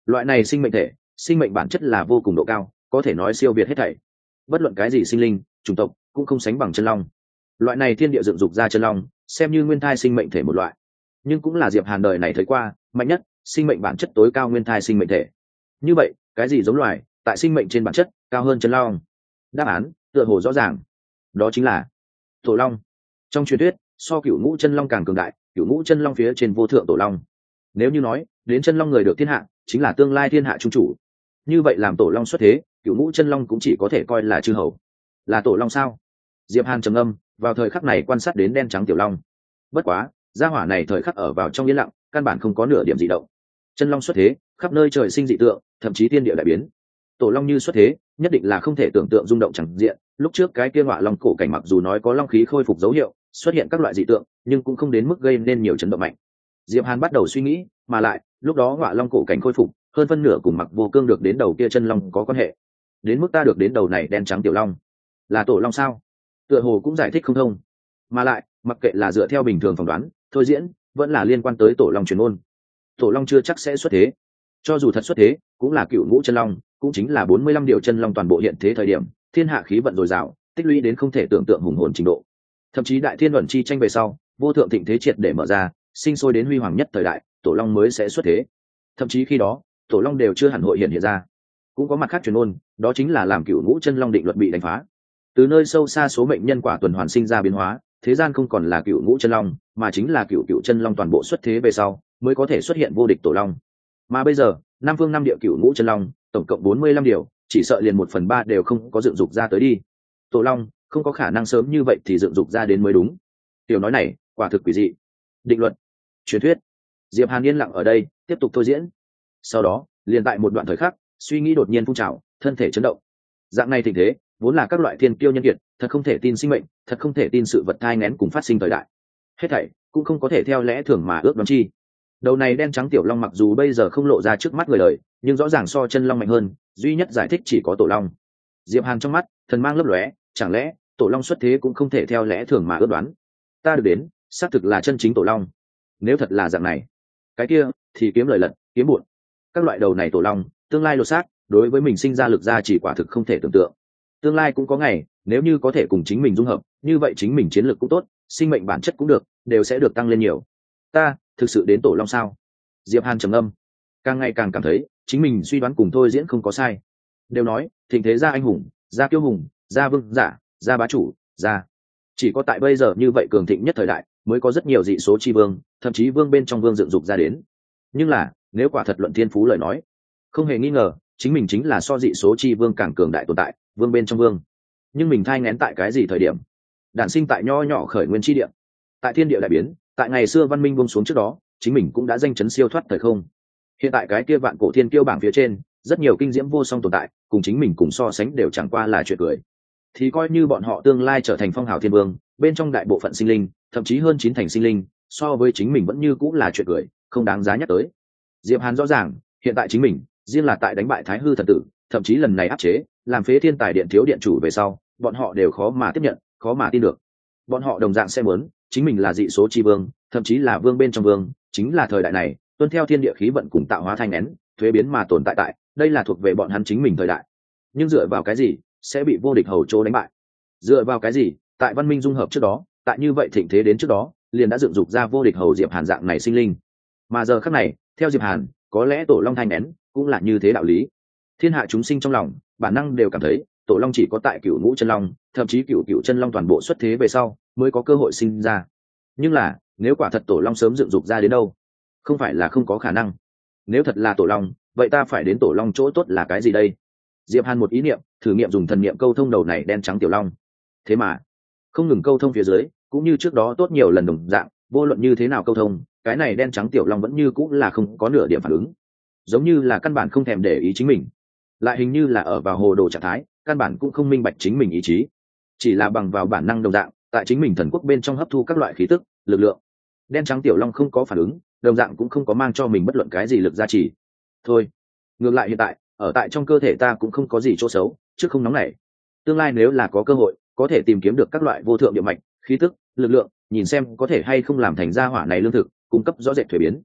Loại này sinh mệnh thể, sinh mệnh bản chất là vô cùng độ cao, có thể nói siêu việt hết thảy. Bất luận cái gì sinh linh, chủng tộc cũng không sánh bằng chân long. Loại này thiên địa dựng dục ra chân long, xem như nguyên thai sinh mệnh thể một loại, nhưng cũng là Diệp Hàn đời này thấy qua mạnh nhất, sinh mệnh bản chất tối cao nguyên thai sinh mệnh thể. Như vậy, cái gì giống loài, tại sinh mệnh trên bản chất cao hơn chân long? Đáp án tựa hồ rõ ràng, đó chính là tổ long. Trong truyền thuyết, so cựu ngũ chân long càng cường đại, cựu ngũ chân long phía trên vô thượng tổ long. Nếu như nói đến chân long người được thiên hạ chính là tương lai thiên hạ trung chủ, như vậy làm tổ long xuất thế, cựu ngũ chân long cũng chỉ có thể coi là chư hầu. Là tổ long sao? Diệp Hàn trầm âm, vào thời khắc này quan sát đến đen trắng tiểu long. Bất quá, gia hỏa này thời khắc ở vào trong yên lặng, căn bản không có nửa điểm dị động. Chân long xuất thế, khắp nơi trời sinh dị tượng, thậm chí thiên địa đại biến. Tổ long như xuất thế, nhất định là không thể tưởng tượng rung động chẳng diện. Lúc trước cái kia ngọa long cổ cảnh mặc dù nói có long khí khôi phục dấu hiệu, xuất hiện các loại dị tượng, nhưng cũng không đến mức gây nên nhiều chấn động mạnh. Diệp Hàn bắt đầu suy nghĩ, mà lại, lúc đó ngọa long cổ cảnh khôi phục, hơn phân nửa cùng Mặc Vô Cương được đến đầu kia chân long có quan hệ. Đến mức ta được đến đầu này đen trắng tiểu long, là tổ long sao? Tựa hồ cũng giải thích không thông. Mà lại, mặc kệ là dựa theo bình thường phỏng đoán, thôi diễn, vẫn là liên quan tới tổ long truyền ôn. Tổ long chưa chắc sẽ xuất thế. Cho dù thật xuất thế, cũng là cựu ngũ chân long, cũng chính là bốn mươi lăm điều chân long toàn bộ hiện thế thời điểm, thiên hạ khí vận dồi dào, tích lũy đến không thể tưởng tượng hùng hồn trình độ. Thậm chí đại thiên luận chi tranh về sau, vô thượng thịnh thế triệt để mở ra, sinh sôi đến huy hoàng nhất thời đại, tổ long mới sẽ xuất thế. Thậm chí khi đó, tổ long đều chưa hẳn hội hiện hiện ra. Cũng có mặt khác truyền ôn, đó chính là làm cựu ngũ chân long định luật bị đánh phá. Từ nơi sâu xa số mệnh nhân quả tuần hoàn sinh ra biến hóa, thế gian không còn là cựu ngũ chân long, mà chính là cựu cựu chân long toàn bộ xuất thế về sau, mới có thể xuất hiện vô địch tổ long. Mà bây giờ, năm phương năm địa cựu ngũ chân long, tổng cộng bốn mươi lăm điều, chỉ sợ liền một phần ba đều không có dựng dục ra tới đi. Tổ long không có khả năng sớm như vậy thì dựng dục ra đến mới đúng. Tiểu nói này, quả thực quỷ dị. Định luật, truyền thuyết. Diệp Hàn yên lặng ở đây, tiếp tục thôi diễn. Sau đó, liền tại một đoạn thời khắc, suy nghĩ đột nhiên phun trào, thân thể chấn động. Dạng này tình thế, vốn là các loại thiên kiêu nhân kiệt, thật không thể tin sinh mệnh, thật không thể tin sự vật thai nghén cùng phát sinh thời đại. Hết thảy cũng không có thể theo lẽ thường mà ước đoán chi. Đầu này đen trắng tiểu long mặc dù bây giờ không lộ ra trước mắt người đời, nhưng rõ ràng so chân long mạnh hơn, duy nhất giải thích chỉ có tổ long. Diệp Hàn trong mắt thần mang lấp lóe, chẳng lẽ tổ long xuất thế cũng không thể theo lẽ thường mà ước đoán? Ta được đến, xác thực là chân chính tổ long. Nếu thật là dạng này, cái kia thì kiếm lời lật, kiếm bụn. Các loại đầu này tổ long, tương lai lột xác, đối với mình sinh ra lực ra chỉ quả thực không thể tưởng tượng. Tương lai cũng có ngày, nếu như có thể cùng chính mình dung hợp, như vậy chính mình chiến lược cũng tốt, sinh mệnh bản chất cũng được, đều sẽ được tăng lên nhiều. Ta thực sự đến tổ long sao? Diệp Hàn trầm ngâm, càng ngày càng cảm thấy chính mình suy đoán cùng thôi diễn không có sai. Đều nói thịnh thế gia anh hùng, gia kiêu hùng, gia vương giả, gia bá chủ, gia. Chỉ có tại bây giờ như vậy cường thịnh nhất thời đại, mới có rất nhiều dị số chi vương, thậm chí vương bên trong vương dựng dục ra đến. Nhưng là, nếu quả thật luận thiên phú lời nói, không hề nghi ngờ, chính mình chính là so dị số chi vương càng cường đại tồn tại, vương bên trong vương. Nhưng mình thai nghén tại cái gì thời điểm? Đản sinh tại nho nhỏ khởi nguyên chi địa, tại thiên địa đại biến, tại ngày xưa văn minh buông xuống trước đó, chính mình cũng đã danh chấn siêu thoát thời không. Hiện tại cái kia vạn cổ thiên kiêu bảng phía trên, rất nhiều kinh diễm vô song tồn tại, cùng chính mình cùng so sánh đều chẳng qua là chuyện cười. Thì coi như bọn họ tương lai trở thành phong hào thiên vương, bên trong đại bộ phận sinh linh, thậm chí hơn chín thành sinh linh, so với chính mình vẫn như cũng là chuyện cười, không đáng giá nhắc tới. Diệp Hàn rõ ràng, hiện tại chính mình, riêng là tại đánh bại Thái Hư thần tử, thậm chí lần này áp chế, làm phế thiên tài điện thiếu điện chủ về sau, bọn họ đều khó mà tiếp nhận, khó mà tin được. Bọn họ đồng dạng sẽ muốn, chính mình là dị số chi vương, thậm chí là vương bên trong vương, chính là thời đại này, tuân theo thiên địa khí vận cùng tạo hóa thanh nén, thuế biến mà tồn tại tại, đây là thuộc về bọn hắn chính mình thời đại. Nhưng dựa vào cái gì sẽ bị vô địch hầu chỗ đánh bại? Dựa vào cái gì, tại văn minh dung hợp trước đó, tại như vậy thịnh thế đến trước đó, liền đã dựng dục ra vô địch hầu Diệp Hàn dạng này sinh linh. Mà giờ khắc này, theo Diệp Hàn, có lẽ tổ long thanh nén cũng là như thế đạo lý. Thiên hạ chúng sinh trong lòng, bản năng đều cảm thấy, tổ long chỉ có tại cửu ngũ chân long, thậm chí cửu cửu chân long toàn bộ xuất thế về sau, mới có cơ hội sinh ra. Nhưng là, nếu quả thật tổ long sớm dựng dục ra đến đâu, không phải là không có khả năng. Nếu thật là tổ long, vậy ta phải đến tổ long chỗ tốt là cái gì đây? Diệp Hàn một ý niệm, thử nghiệm dùng thần niệm câu thông đầu này đen trắng tiểu long. Thế mà, không ngừng câu thông phía dưới, cũng như trước đó tốt nhiều lần đồng dạng, vô luận như thế nào câu thông, cái này đen trắng tiểu long vẫn như cũng là không có nửa điểm phản ứng, giống như là căn bản không thèm để ý chính mình, lại hình như là ở vào hồ đồ trạng thái, căn bản cũng không minh bạch chính mình ý chí, chỉ là bằng vào bản năng đồng dạng, tại chính mình thần quốc bên trong hấp thu các loại khí tức, lực lượng. Đen trắng tiểu long không có phản ứng, đồng dạng cũng không có mang cho mình bất luận cái gì lực gia trì. Thôi, ngược lại hiện tại, ở tại trong cơ thể ta cũng không có gì chỗ xấu, trước không nóng nảy. Tương lai nếu là có cơ hội, có thể tìm kiếm được các loại vô thượng địa mạch, khí tức, lực lượng, nhìn xem có thể hay không làm thành gia hỏa này lương thực, cung cấp rõ rệt thuế biến.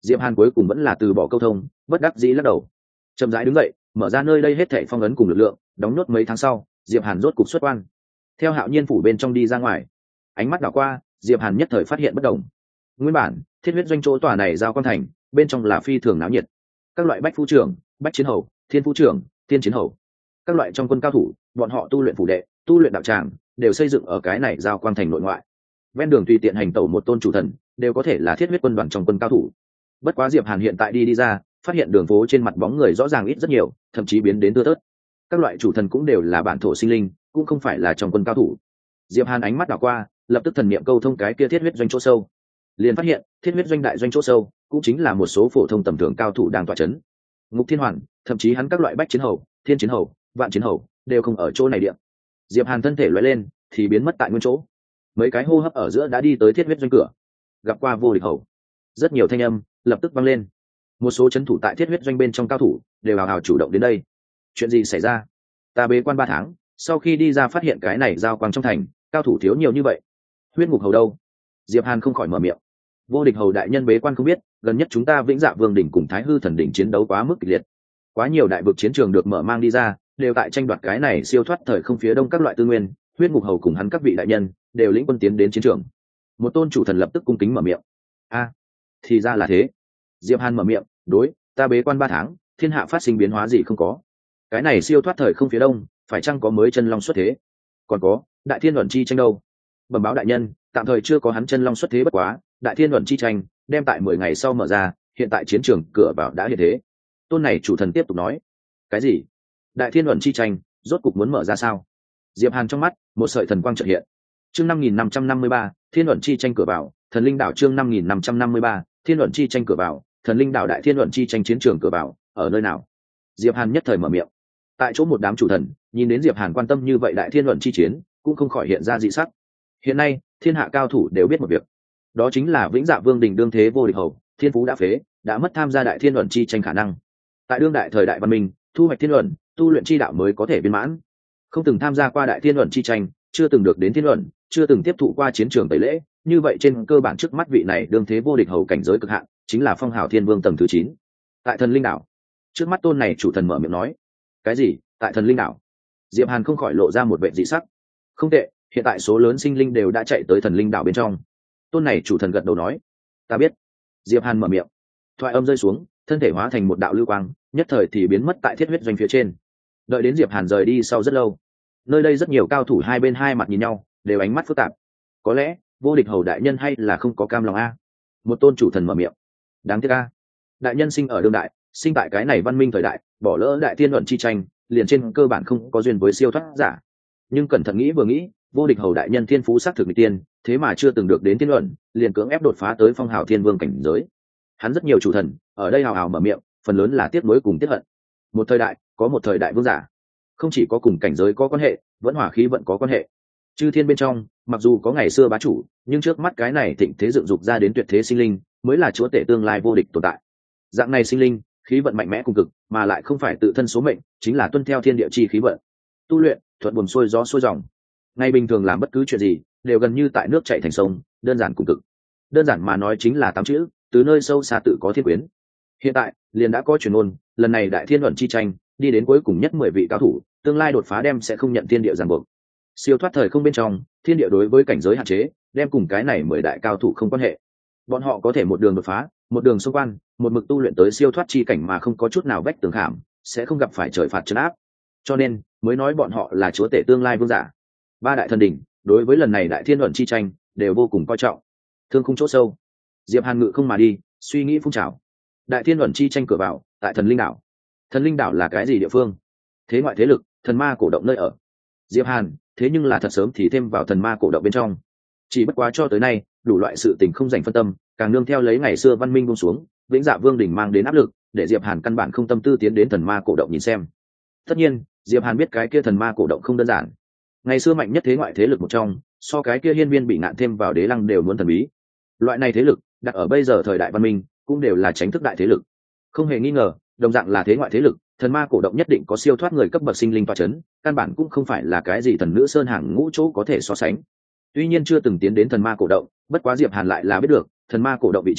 Diệp Hàn cuối cùng vẫn là từ bỏ câu thông, bất đắc dĩ lắc đầu, chậm rãi đứng dậy, mở ra nơi đây hết thảy phong ấn cùng lực lượng, đóng nốt mấy tháng sau, Diệp Hàn rốt cục xuất quan. Theo Hạo Nhiên phủ bên trong đi ra ngoài, ánh mắt đảo qua, Diệp Hàn nhất thời phát hiện bất đồng. Nguyên bản thiết huyết doanh chỗ tòa này giao quan thành, bên trong là phi thường náo nhiệt, các loại bách phu trưởng, bách chiến hầu, thiên phu trưởng, tiên chiến hầu, các loại trong quân cao thủ, bọn họ tu luyện phủ đệ, tu luyện đạo tràng, đều xây dựng ở cái này giao quan thành nội ngoại. Ven đường tùy tiện hành tẩu một tôn chủ thần, đều có thể là thiết huyết quân đoàn trong quân cao thủ. Bất quá Diệp Hàn hiện tại đi đi ra, phát hiện đường phố trên mặt bóng người rõ ràng ít rất nhiều, thậm chí biến đến thưa thớt. Các loại chủ thần cũng đều là bản thổ sinh linh, cũng không phải là trong quân cao thủ. Diệp Hàn ánh mắt đảo qua, lập tức thần niệm câu thông cái kia thiết huyết doanh chỗ sâu, liền phát hiện thiết huyết doanh đại doanh chỗ sâu cũng chính là một số phổ thông tầm thường cao thủ đang tọa chấn. Ngục Thiên Hoàn, thậm chí hắn các loại bách chiến hầu, thiên chiến hầu, vạn chiến hầu đều không ở chỗ này điện. Diệp Hàn thân thể lóe lên, thì biến mất tại nguyên chỗ. Mấy cái hô hấp ở giữa đã đi tới thiết huyết doanh cửa, gặp qua vô địch hầu. Rất nhiều thanh âm lập tức vang lên. Một số chấn thủ tại thiết huyết doanh bên trong cao thủ đều hào hào chủ động đến đây. Chuyện gì xảy ra? Ta bế quan ba tháng, sau khi đi ra phát hiện cái này giao quang trong thành, cao thủ thiếu nhiều như vậy. Huyết ngục hầu đâu? Diệp Hàn không khỏi mở miệng. Vô địch hầu đại nhân bế quan không biết, gần nhất chúng ta Vĩnh Dạ Vương đỉnh cùng Thái Hư thần đỉnh chiến đấu quá mức kịch liệt. Quá nhiều đại vực chiến trường được mở mang đi ra, đều tại tranh đoạt cái này siêu thoát thời không phía đông các loại tư nguyên. Huyết ngục hầu cùng hắn các vị đại nhân đều lĩnh quân tiến đến chiến trường. Một tôn chủ thần lập tức cung kính mở miệng. A, thì ra là thế. Diệp Hàn mở miệng, đối, ta bế quan ba tháng, thiên hạ phát sinh biến hóa gì không có. Cái này siêu thoát thời không phía đông, phải chăng có mới chân long xuất thế? Còn có, đại thiên luận chi tranh đâu? Bẩm báo đại nhân, tạm thời chưa có hắn chân long xuất thế, bất quá đại thiên luận chi tranh đem tại mười ngày sau mở ra, hiện tại chiến trường cửa vào đã hiện thế. Tôn này chủ thần tiếp tục nói. Cái gì? Đại thiên luận chi tranh rốt cục muốn mở ra sao? Diệp Hàn trong mắt một sợi thần quang chợt hiện. Chương năm nghìn năm trăm năm mươi ba, thiên luận chi tranh cửa vào, thần linh đảo. Chương năm nghìn năm trăm năm mươi ba, thiên luận chi tranh cửa vào, thần linh đảo. Đại thiên luận chi tranh chiến trường cửa vào ở nơi nào? Diệp Hàn nhất thời mở miệng. Tại chỗ một đám chủ thần nhìn đến Diệp Hàn quan tâm như vậy đại thiên luận chi chiến, cũng không khỏi hiện ra dị sắc. Hiện nay thiên hạ cao thủ đều biết một việc, đó chính là Vĩnh Dạ Vương đình đương thế vô địch hầu, thiên phú đã phế, đã mất tham gia đại thiên luận chi tranh khả năng. Tại đương đại thời đại văn minh, thu hoạch thiên luận, tu luyện chi đạo mới có thể viên mãn. Không từng tham gia qua đại thiên luận chi tranh, chưa từng được đến thiên luận, chưa từng tiếp thụ qua chiến trường tẩy lễ, như vậy trên cơ bản trước mắt vị này đương thế vô địch hầu cảnh giới cực hạn, chính là phong hào thiên vương tầng thứ chín. Tại thần linh đảo, trước mắt tôn này chủ thần mở miệng nói. Cái gì? Tại thần linh đảo? Diệp Hàn không khỏi lộ ra một vẻ dị sắc. Không tệ, hiện tại số lớn sinh linh đều đã chạy tới thần linh đảo bên trong. Tôn này chủ thần gật đầu nói. Ta biết. Diệp Hàn mở miệng. Thoại âm rơi xuống, thân thể hóa thành một đạo lưu quang, nhất thời thì biến mất tại thiết huyết doanh phía trên. Đợi đến Diệp Hàn rời đi sau rất lâu, nơi đây rất nhiều cao thủ hai bên hai mặt nhìn nhau, đều ánh mắt phức tạp. Có lẽ vô địch hầu đại nhân hay là không có cam lòng a? Một tôn chủ thần mở miệng. Đáng tiếc a. Đại nhân sinh ở đương đại, sinh tại cái này văn minh thời đại, bỏ lỡ đại thiên luận chi tranh, liền trên cơ bản không có duyên với siêu thoát giả. Nhưng cẩn thận nghĩ vừa nghĩ, vô địch hầu đại nhân thiên phú xác thực mỹ tiên, thế mà chưa từng được đến thiên luận, liền cưỡng ép đột phá tới phong hào thiên vương cảnh giới. Hắn rất nhiều chủ thần ở đây hào hào mở miệng, phần lớn là tiếc nuối cùng tiếc hận. Một thời đại có một thời đại vương giả, không chỉ có cùng cảnh giới có quan hệ, vẫn hỏa khí vận có quan hệ. Chư thiên bên trong, mặc dù có ngày xưa bá chủ, nhưng trước mắt cái này thịnh thế dựng dục ra đến tuyệt thế sinh linh, mới là chúa tể tương lai vô địch tồn tại. Dạng này sinh linh, khí vận mạnh mẽ cùng cực, mà lại không phải tự thân số mệnh, chính là tuân theo thiên địa chi khí vận. Tu luyện thuận buồm xuôi gió xuôi dòng. Ngày bình thường làm bất cứ chuyện gì, đều gần như tại nước chảy thành sông, đơn giản cùng cực. Đơn giản mà nói chính là tám chữ, từ nơi sâu xa tự có thiên quyến. Hiện tại, liền đã có truyền ngôn, lần này đại thiên luận chi tranh, đi đến cuối cùng nhất mười vị cao thủ, tương lai đột phá đem sẽ không nhận thiên địa ràng buộc. Siêu thoát thời không bên trong, thiên địa đối với cảnh giới hạn chế, đem cùng cái này mười đại cao thủ không quan hệ. Bọn họ có thể một đường đột phá, một đường xung quan, một mực tu luyện tới siêu thoát chi cảnh mà không có chút nào vách tường khảm, sẽ không gặp phải trời phạt trấn áp. Cho nên, mới nói bọn họ là chúa tể tương lai vương giả. Ba đại thần đỉnh, đối với lần này đại thiên luận chi tranh, đều vô cùng coi trọng. Thương khung chỗ sâu, Diệp Hàn ngự không mà đi, suy nghĩ phun trào. Đại thiên luận chi tranh cửa vào, tại thần linh đảo. Thần linh đảo là cái gì địa phương? Thế ngoại thế lực, thần ma cổ động nơi ở. Diệp Hàn, thế nhưng là thật sớm thì thêm vào thần ma cổ động bên trong. Chỉ bất quá cho tới nay, đủ loại sự tình không dành phân tâm, càng nương theo lấy ngày xưa văn minh buông xuống, Vĩnh Dạ Vương đỉnh mang đến áp lực, để Diệp Hàn căn bản không tâm tư tiến đến thần ma cổ động nhìn xem. Tất nhiên, Diệp Hàn biết cái kia thần ma cổ động không đơn giản. Ngày xưa mạnh nhất thế ngoại thế lực một trong, so cái kia hiên viên bị ngạn thêm vào đế lăng đều muốn thần bí. Loại này thế lực, đặt ở bây giờ thời đại văn minh, cũng đều là tránh thức đại thế lực. Không hề nghi ngờ, đồng dạng là thế ngoại thế lực, thần ma cổ động nhất định có siêu thoát người cấp bậc sinh linh tọa chấn, căn bản cũng không phải là cái gì thần nữ sơn hàng ngũ chỗ có thể so sánh. Tuy nhiên chưa từng tiến đến thần ma cổ động, bất quá Diệp Hàn lại là biết được, thần ma cổ động vị trí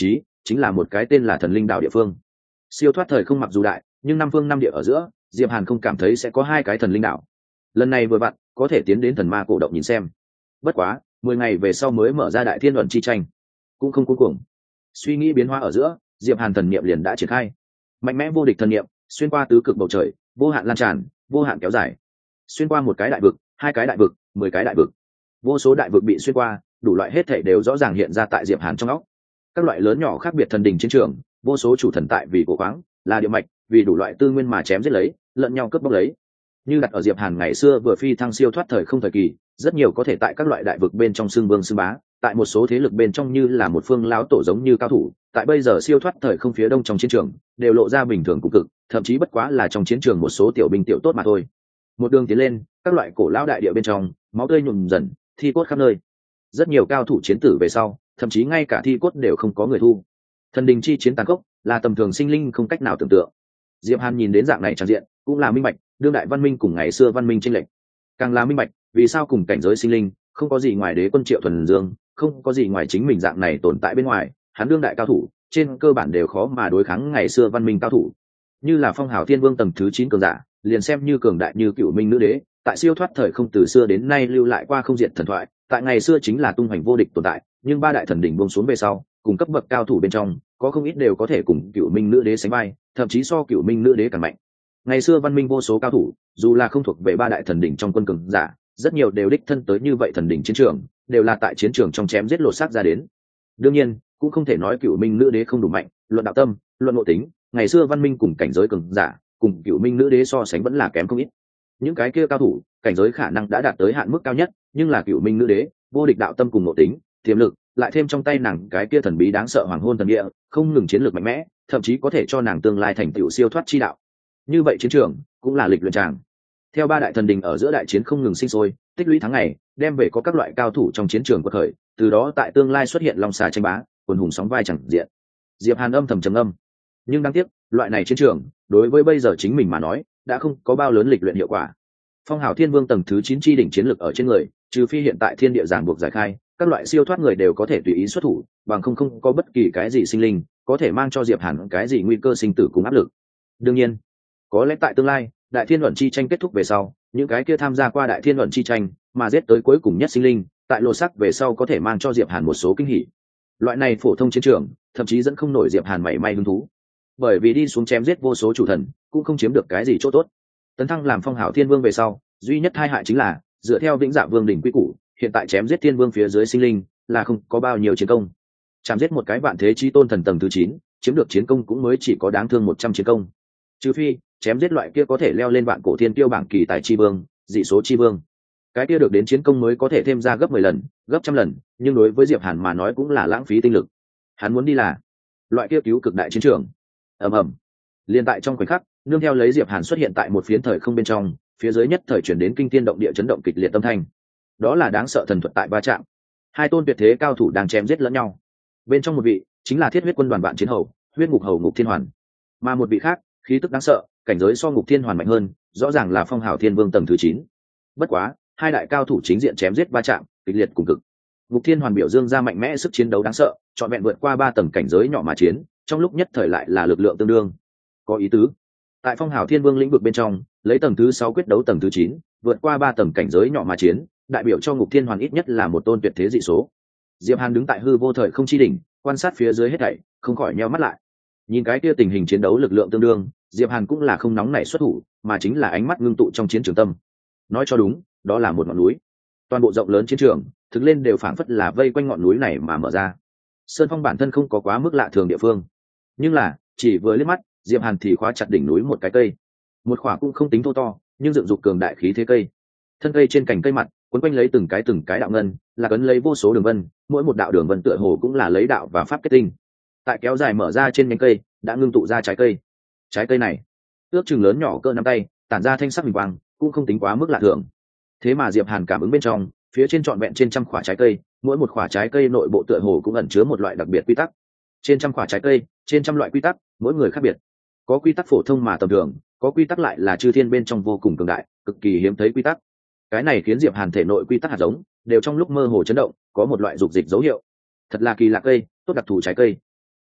chính là một cái tên là thần linh đạo địa phương. Siêu thoát thời không mặc dù đại, nhưng năm phương năm địa ở giữa, Diệp Hàn không cảm thấy sẽ có hai cái thần linh đạo. Lần này vừa vặn có thể tiến đến thần ma cổ động nhìn xem. Bất quá mười ngày về sau mới mở ra đại thiên luận chi tranh, cũng không cuối cùng. Suy nghĩ biến hóa ở giữa, Diệp Hàn thần niệm liền đã triển khai, mạnh mẽ vô địch thần niệm xuyên qua tứ cực bầu trời, vô hạn lan tràn, vô hạn kéo dài, xuyên qua một cái đại vực, hai cái đại vực, mười cái đại vực, vô số đại vực bị xuyên qua, đủ loại hết thảy đều rõ ràng hiện ra tại Diệp Hàn trong óc. Các loại lớn nhỏ khác biệt thần đình chiến trường, vô số chủ thần tại vì cổ khoáng, là địa mạch, vì đủ loại tư nguyên mà chém giết lấy, lẫn nhau cướp bóc lấy. Như đặt ở Diệp Hàn ngày xưa vừa phi thăng siêu thoát thời không thời kỳ, rất nhiều có thể tại các loại đại vực bên trong xương vương xương bá, tại một số thế lực bên trong như là một phương lão tổ giống như cao thủ, tại bây giờ siêu thoát thời không phía đông trong chiến trường, đều lộ ra bình thường cùng cực, thậm chí bất quá là trong chiến trường một số tiểu binh tiểu tốt mà thôi. Một đường tiến lên, các loại cổ lão đại địa bên trong, máu tươi nhuộm dần, thi cốt khắp nơi. Rất nhiều cao thủ chiến tử về sau, thậm chí ngay cả thi cốt đều không có người thu. Thần đình chi chiến tàn khốc, là tầm thường sinh linh không cách nào tưởng tượng. Diệp Hàn nhìn đến dạng này tràn diện, cũng là minh bạch, đương đại văn minh cùng ngày xưa văn minh chênh lệch. Càng là minh bạch, vì sao cùng cảnh giới sinh linh, không có gì ngoài đế quân Triệu Thuần Dương, không có gì ngoài chính mình dạng này tồn tại bên ngoài, hắn đương đại cao thủ, trên cơ bản đều khó mà đối kháng ngày xưa văn minh cao thủ. Như là Phong Hào Thiên Vương tầng thứ chín cường giả, liền xem như cường đại như Cửu Minh nữ đế, tại siêu thoát thời không từ xưa đến nay lưu lại qua không diện thần thoại, tại ngày xưa chính là tung hoành vô địch tồn tại, nhưng ba đại thần đỉnh buông xuống về sau, cùng cấp bậc cao thủ bên trong, có không ít đều có thể cùng Cửu Minh nữ đế sánh vai, thậm chí so Cửu Minh nữ đế càng mạnh. Ngày xưa văn minh vô số cao thủ, dù là không thuộc về ba đại thần đỉnh trong quân cường giả, rất nhiều đều đích thân tới như vậy thần đỉnh chiến trường, đều là tại chiến trường trong chém giết lột xác ra đến. Đương nhiên, cũng không thể nói Cửu Minh nữ đế không đủ mạnh, luận đạo tâm, luận ngộ tính, ngày xưa văn minh cùng cảnh giới cường giả, cùng Cửu Minh nữ đế so sánh vẫn là kém không ít. Những cái kia cao thủ, cảnh giới khả năng đã đạt tới hạn mức cao nhất, nhưng là Cửu Minh nữ đế, vô địch đạo tâm cùng ngộ tính, tiềm lực, lại thêm trong tay nàng cái kia thần bí đáng sợ hoàng hôn thần địa, không ngừng chiến lược mạnh mẽ, thậm chí có thể cho nàng tương lai thành tựu siêu thoát chi đạo. Như vậy chiến trường cũng là lịch luyện tràng. Theo ba đại thần đình ở giữa đại chiến không ngừng sinh sôi, tích lũy tháng ngày, đem về có các loại cao thủ trong chiến trường quật khởi, từ đó tại tương lai xuất hiện long xà tranh bá, quần hùng sóng vai chẳng diện. Diệp Hàn âm thầm trầm âm, nhưng đáng tiếc, loại này chiến trường, đối với bây giờ chính mình mà nói, đã không có bao lớn lịch luyện hiệu quả. Phong Hào Thiên Vương tầng thứ chín chi đỉnh chiến lực ở trên người, trừ phi hiện tại thiên địa giảng buộc giải khai, các loại siêu thoát người đều có thể tùy ý xuất thủ, bằng không không có bất kỳ cái gì sinh linh có thể mang cho Diệp Hàn cái gì nguy cơ sinh tử cùng áp lực. Đương nhiên, có lẽ tại tương lai, đại thiên luận chi tranh kết thúc về sau, những cái kia tham gia qua đại thiên luận chi tranh mà giết tới cuối cùng nhất sinh linh, tại lô sắc về sau có thể mang cho Diệp Hàn một số kinh hỉ. Loại này phổ thông chiến trường, thậm chí dẫn không nổi Diệp Hàn mảy may hứng thú, bởi vì đi xuống chém giết vô số chủ thần, cũng không chiếm được cái gì chỗ tốt. Tấn thăng làm Phong Hào Thiên Vương về sau, duy nhất hai hại chính là dựa theo Vĩnh Dạ Vương đỉnh quy củ, hiện tại chém giết Thiên Vương phía dưới sinh linh là không có bao nhiêu chiến công. Chém giết một cái vạn thế chi tôn thần tầng thứ chín, chiếm được chiến công cũng mới chỉ có đáng thương một trăm chiến công. Trừ phi chém giết loại kia có thể leo lên vạn cổ thiên tiêu bảng kỳ tài chi vương, dị số chi vương, cái kia được đến chiến công mới có thể thêm ra gấp mười lần, gấp trăm lần, nhưng đối với Diệp Hàn mà nói cũng là lãng phí tinh lực. Hắn muốn đi là loại kia cứu cực đại chiến trường. Ầm ầm. Liên tại trong khoảnh khắc, nương theo lấy Diệp Hàn xuất hiện tại một phiến thời không bên trong, phía dưới nhất thời chuyển đến kinh thiên động địa chấn động kịch liệt âm thanh. Đó là đáng sợ thần thuật tại va chạm. Hai tôn tuyệt thế cao thủ đang chém giết lẫn nhau. Bên trong một vị chính là Thiết Huyết Quân đoàn bạn chiến hầu, Huyết Ngục Hầu Ngục Thiên Hoàn, mà một vị khác, khí tức đáng sợ, cảnh giới so Ngục Thiên Hoàn mạnh hơn, rõ ràng là Phong Hào Thiên Vương tầng thứ chín. Bất quá, hai đại cao thủ chính diện chém giết va chạm, kịch liệt cùng cực. Ngục Thiên Hoàn biểu dương ra mạnh mẽ sức chiến đấu đáng sợ, trọn vẹn vượt qua ba tầng cảnh giới nhỏ mà chiến, trong lúc nhất thời lại là lực lượng tương đương. Có ý tứ. Tại Phong Hào Thiên Vương lĩnh vực bên trong, lấy tầng thứ sáu quyết đấu tầng thứ chín, vượt qua ba tầng cảnh giới nhỏ mà chiến, đại biểu cho Ngục Thiên Hoàn ít nhất là một tôn tuyệt thế dị số. Diệp Hàn đứng tại hư vô thời không chi đỉnh, quan sát phía dưới hết thảy, không khỏi nheo mắt lại. Nhìn cái kia tình hình chiến đấu lực lượng tương đương, Diệp Hàn cũng là không nóng nảy xuất thủ, mà chính là ánh mắt ngưng tụ trong chiến trường tâm. Nói cho đúng, đó là một ngọn núi. Toàn bộ rộng lớn chiến trường, thực lên đều phảng phất là vây quanh ngọn núi này mà mở ra. Sơn phong bản thân không có quá mức lạ thường địa phương, nhưng là chỉ vừa liếc mắt, Diệp Hàn thì khóa chặt đỉnh núi một cái cây, một khỏa cũng không tính thô to, nhưng dựng dục cường đại khí thế cây. Thân cây trên cành cây mặt, quấn quanh lấy từng cái từng cái đạo ngân, là cấn lấy vô số đường vân, mỗi một đạo đường vân tựa hồ cũng là lấy đạo và pháp kết tinh. Tại kéo dài mở ra trên nhánh cây, đã ngưng tụ ra trái cây. Trái cây này, ước chừng lớn nhỏ cỡ nắm tay, tản ra thanh sắc huỳnh quang, cũng không tính quá mức lạ thường. Thế mà Diệp Hàn cảm ứng bên trong, phía trên trọn vẹn trên trăm quả trái cây, mỗi một quả trái cây nội bộ tựa hồ cũng ẩn chứa một loại đặc biệt quy tắc. Trên trăm quả trái cây, trên trăm loại quy tắc, mỗi người khác biệt. Có quy tắc phổ thông mà tầm thường, có quy tắc lại là chư thiên bên trong vô cùng cường đại, cực kỳ hiếm thấy quy tắc. Cái này khiến Diệp Hàn thể nội quy tắc hạt giống đều trong lúc mơ hồ chấn động, có một loại dục dịch dấu hiệu. Thật là kỳ lạ cây, tốt đặc thù trái cây.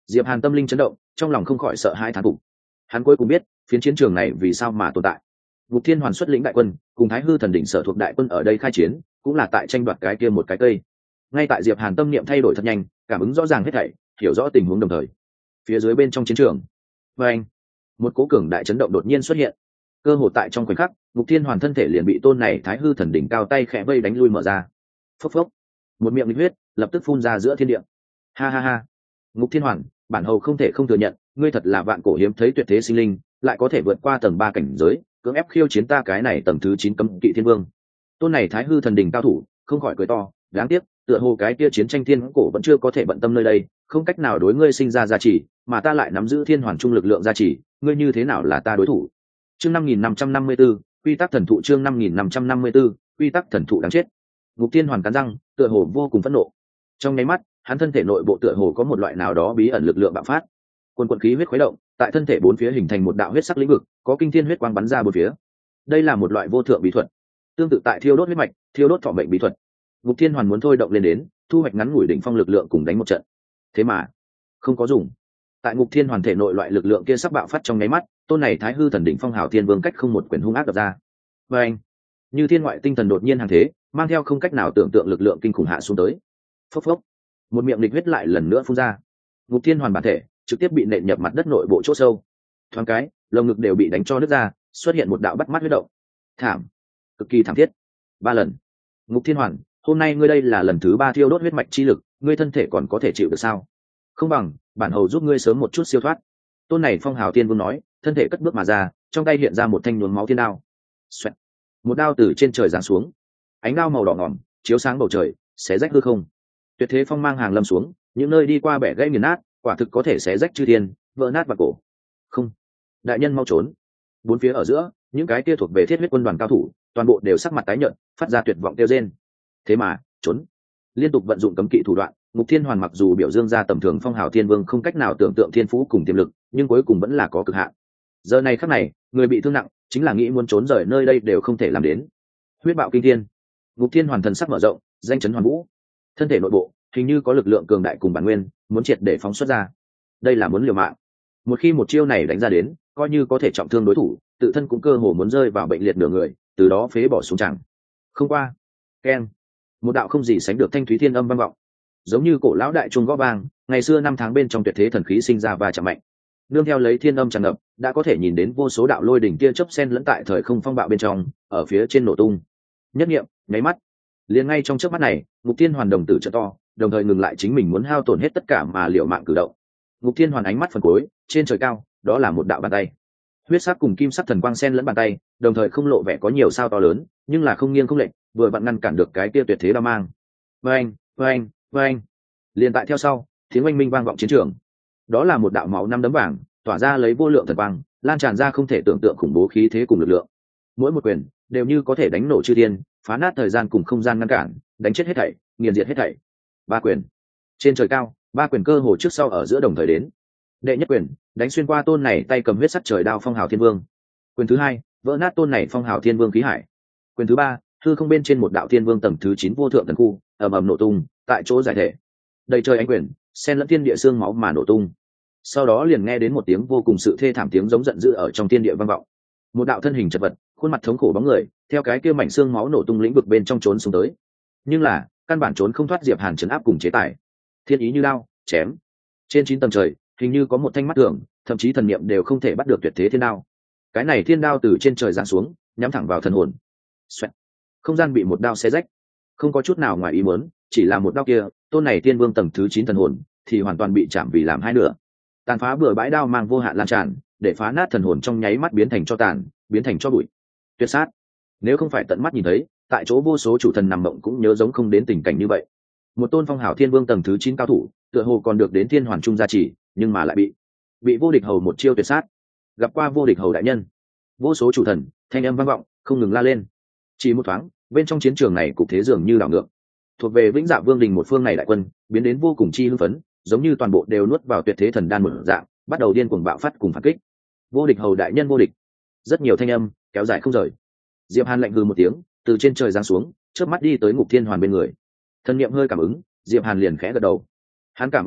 Diệp Hàn tâm linh chấn động, trong lòng không khỏi sợ hãi thán phục. Hắn cuối cùng biết phiến chiến trường này vì sao mà tồn tại. Ngục Thiên Hoàn xuất lĩnh đại quân cùng Thái Hư Thần đỉnh sở thuộc đại quân ở đây khai chiến, cũng là tại tranh đoạt cái kia một cái cây. Ngay tại Diệp Hàn tâm niệm thay đổi thật nhanh, cảm ứng rõ ràng hết thảy, hiểu rõ tình huống đồng thời, phía dưới bên trong chiến trường, với anh, một cố cường đại chấn động đột nhiên xuất hiện. Cơ hồ tại trong khoảnh khắc, Ngục Thiên Hoàn thân thể liền bị tôn này Thái Hư Thần đỉnh cao tay khẽ vây đánh lui mở ra. Phốc phốc, một miệng huyết lập tức phun ra giữa thiên địa. Ha ha ha, Ngục Thiên Hoàn, bản hầu không thể không thừa nhận, ngươi thật là vạn cổ hiếm thấy tuyệt thế sinh linh, lại có thể vượt qua tầng ba cảnh giới, cưỡng ép khiêu chiến ta cái này tầng thứ chín cấm kỵ thiên vương. Tôn này Thái Hư Thần đỉnh cao thủ, không khỏi cười to, đáng tiếc, tựa hồ cái kia chiến tranh thiên cổ vẫn chưa có thể bận tâm nơi đây, không cách nào đối ngươi sinh ra gia trì, mà ta lại nắm giữ thiên hoàn trung lực lượng gia trì, ngươi như thế nào là ta đối thủ? Chương năm nghìn năm trăm năm mươi tư, quy tắc thần thụ chương năm nghìn năm trăm năm mươi tư, quy tắc thần thụ đáng chết. Ngục Thiên Hoàn cắn răng, tựa hồ vô cùng phẫn nộ. Trong nháy mắt, hắn thân thể nội bộ tựa hồ có một loại nào đó bí ẩn lực lượng bạo phát. Quần quần khí huyết khuấy động, tại thân thể bốn phía hình thành một đạo huyết sắc lĩnh vực, có kinh thiên huyết quang bắn ra bốn phía. Đây là một loại vô thượng bí thuật, tương tự tại thiêu đốt huyết mạch, thiêu đốt thọ mệnh bí thuật. Ngục Thiên Hoàn muốn thôi động lên đến, thu hoạch ngắn ngủi đỉnh phong lực lượng cùng đánh một trận. Thế mà, không có dùng. Tại Ngục Thiên Hoàn thể nội loại lực lượng kia sắp bạo phát trong nháy mắt, tôn này Thái Hư Thần đỉnh phong hào thiên vương cách không một quyền hung ác đập ra. Và anh, như thiên ngoại tinh thần đột nhiên hàng thế, mang theo không cách nào tưởng tượng lực lượng kinh khủng hạ xuống tới. Phốc phốc, một miệng lịch huyết lại lần nữa phun ra. Ngục Thiên Hoàn bản thể trực tiếp bị nện nhập mặt đất nội bộ chỗ sâu. Thoáng cái, lồng ngực đều bị đánh cho nứt ra, xuất hiện một đạo bắt mắt huyết động. Thảm, cực kỳ thảm thiết. Ba lần. Ngục Thiên Hoàn, hôm nay ngươi đây là lần thứ ba thiêu đốt huyết mạch chi lực, ngươi thân thể còn có thể chịu được sao? Không bằng bản hầu giúp ngươi sớm một chút siêu thoát. Tôn này phong hào tiên vương nói, thân thể cất bước mà ra, trong tay hiện ra một thanh nhuốm máu thiên đao. Xoẹt. Một đao từ trên trời giáng xuống, ánh đao màu đỏ ngỏm chiếu sáng bầu trời, xé rách hư không. Tuyệt thế phong mang hàng lâm xuống, những nơi đi qua bẻ gãy nghiền nát, quả thực có thể xé rách chư thiên, vỡ nát và cổ. Không, đại nhân mau trốn. Bốn phía ở giữa, những cái kia thuộc về Thiết Huyết quân đoàn cao thủ, toàn bộ đều sắc mặt tái nhợt, phát ra tuyệt vọng kêu rên. Thế mà, trốn. Liên tục vận dụng cấm kỵ thủ đoạn, Ngục Thiên Hoàn mặc dù biểu dương ra tầm thường phong hào thiên vương không cách nào tưởng tượng thiên phú cùng tiềm lực, nhưng cuối cùng vẫn là có cực hạn. Giờ này khắc này, người bị thương nặng, chính là nghĩ muốn trốn rời nơi đây đều không thể làm đến. Huyết bạo kinh thiên. Ngục Thiên Hoàn thần sắc mở rộng, danh chấn hoàn vũ. Thân thể nội bộ, hình như có lực lượng cường đại cùng bản nguyên, muốn triệt để phóng xuất ra. Đây là muốn liều mạng. Một khi một chiêu này đánh ra đến, coi như có thể trọng thương đối thủ, tự thân cũng cơ hồ muốn rơi vào bệnh liệt nửa người, từ đó phế bỏ xuống chẳng. Không qua. Keng. Một đạo không gì sánh được thanh thúy thiên âm vang vọng, giống như cổ lão đại trung gõ vang, ngày xưa năm tháng bên trong tuyệt thế thần khí sinh ra và chạm mạnh. Nương theo lấy thiên âm tràn ngập, đã có thể nhìn đến vô số đạo lôi đỉnh kia chớp sen lẫn tại thời không phong bạo bên trong, ở phía trên nổ tung. Nhất niệm, nháy mắt, liền ngay trong chớp mắt này, Ngục Thiên Hoàn đồng tử trợ to, đồng thời ngừng lại chính mình muốn hao tổn hết tất cả mà liều mạng cử động. Ngục Thiên Hoàn ánh mắt phần cuối, trên trời cao, đó là một đạo bàn tay. Huyết sắc cùng kim sắc thần quang sen lẫn bàn tay, đồng thời không lộ vẻ có nhiều sao to lớn, nhưng là không nghiêng không lệch, vừa vặn ngăn cản được cái kia tuyệt thế đao mang. Oeng, oeng, oeng. Liền tại theo sau, tiếng oanh minh vang vọng chiến trường. Đó là một đạo máu năm đấm vàng, tỏa ra lấy vô lượng thần quang, lan tràn ra không thể tưởng tượng khủng bố khí thế cùng lực lượng. Mỗi một quyền đều như có thể đánh nổ chư thiên, phá nát thời gian cùng không gian ngăn cản, đánh chết hết thảy, nghiền diệt hết thảy. Ba quyền. Trên trời cao, ba quyền cơ hồ trước sau ở giữa đồng thời đến. Đệ nhất quyền, đánh xuyên qua tôn này tay cầm huyết sắc trời đao phong hào thiên vương. Quyền thứ hai, vỡ nát tôn này phong hào thiên vương khí hải. Quyền thứ ba, hư không bên trên một đạo thiên vương tầng thứ chín vô thượng thần khu, ầm ầm nổ tung, tại chỗ giải thể. Đầy trời ánh quyền, xen lẫn thiên địa xương máu mà nổ tung. Sau đó liền nghe đến một tiếng vô cùng sự thê thảm tiếng giống giận dữ ở trong thiên địa vang vọng. Một đạo thân hình chật vật, khuôn mặt thống khổ bóng người, theo cái kia mảnh xương máu nổ tung lĩnh vực bên trong trốn xuống tới. Nhưng là, căn bản trốn không thoát Diệp Hàn trấn áp cùng chế tài. Thiên ý như lao, chém. Trên chín tầng trời, hình như có một thanh mắt thường, thậm chí thần niệm đều không thể bắt được tuyệt thế thiên đao. Cái này thiên đao từ trên trời giáng xuống, nhắm thẳng vào thần hồn. Xoẹt. Không gian bị một đao xé rách, không có chút nào ngoài ý muốn, chỉ là một đao kia, tôn này tiên vương tầng thứ chín thần hồn thì hoàn toàn bị chạm vì làm hai nửa. Tàn phá bừa bãi đao mang vô hạn lan tràn, để phá nát thần hồn trong nháy mắt biến thành cho tàn, biến thành cho bụi. Tuyệt sát. Nếu không phải tận mắt nhìn thấy, tại chỗ vô số chủ thần nằm mộng cũng nhớ giống không đến tình cảnh như vậy. Một tôn phong hào thiên vương tầng thứ chín cao thủ, tựa hồ còn được đến thiên hoàn trung gia trì, nhưng mà lại bị bị vô địch hầu một chiêu tuyệt sát. Gặp qua vô địch hầu đại nhân. Vô số chủ thần thanh âm vang vọng, không ngừng la lên. Chỉ một thoáng, bên trong chiến trường này cục thế dường như đảo ngược. Thuộc về Vĩnh Dạ Vương đình một phương này đại quân, biến đến vô cùng chi hưng phấn, giống như toàn bộ đều nuốt vào tuyệt thế thần đan một dạng, bắt đầu điên cuồng bạo phát cùng phản kích. Vô địch hầu đại nhân vô địch. Rất nhiều thanh âm kéo dài không rời. Diệp Hàn lạnh hừ một tiếng, từ trên trời giáng xuống, chớp mắt đi tới Ngục Thiên Hoàn bên người. Thân niệm hơi cảm ứng, Diệp Hàn liền khẽ gật đầu. Hắn cảm ứng được,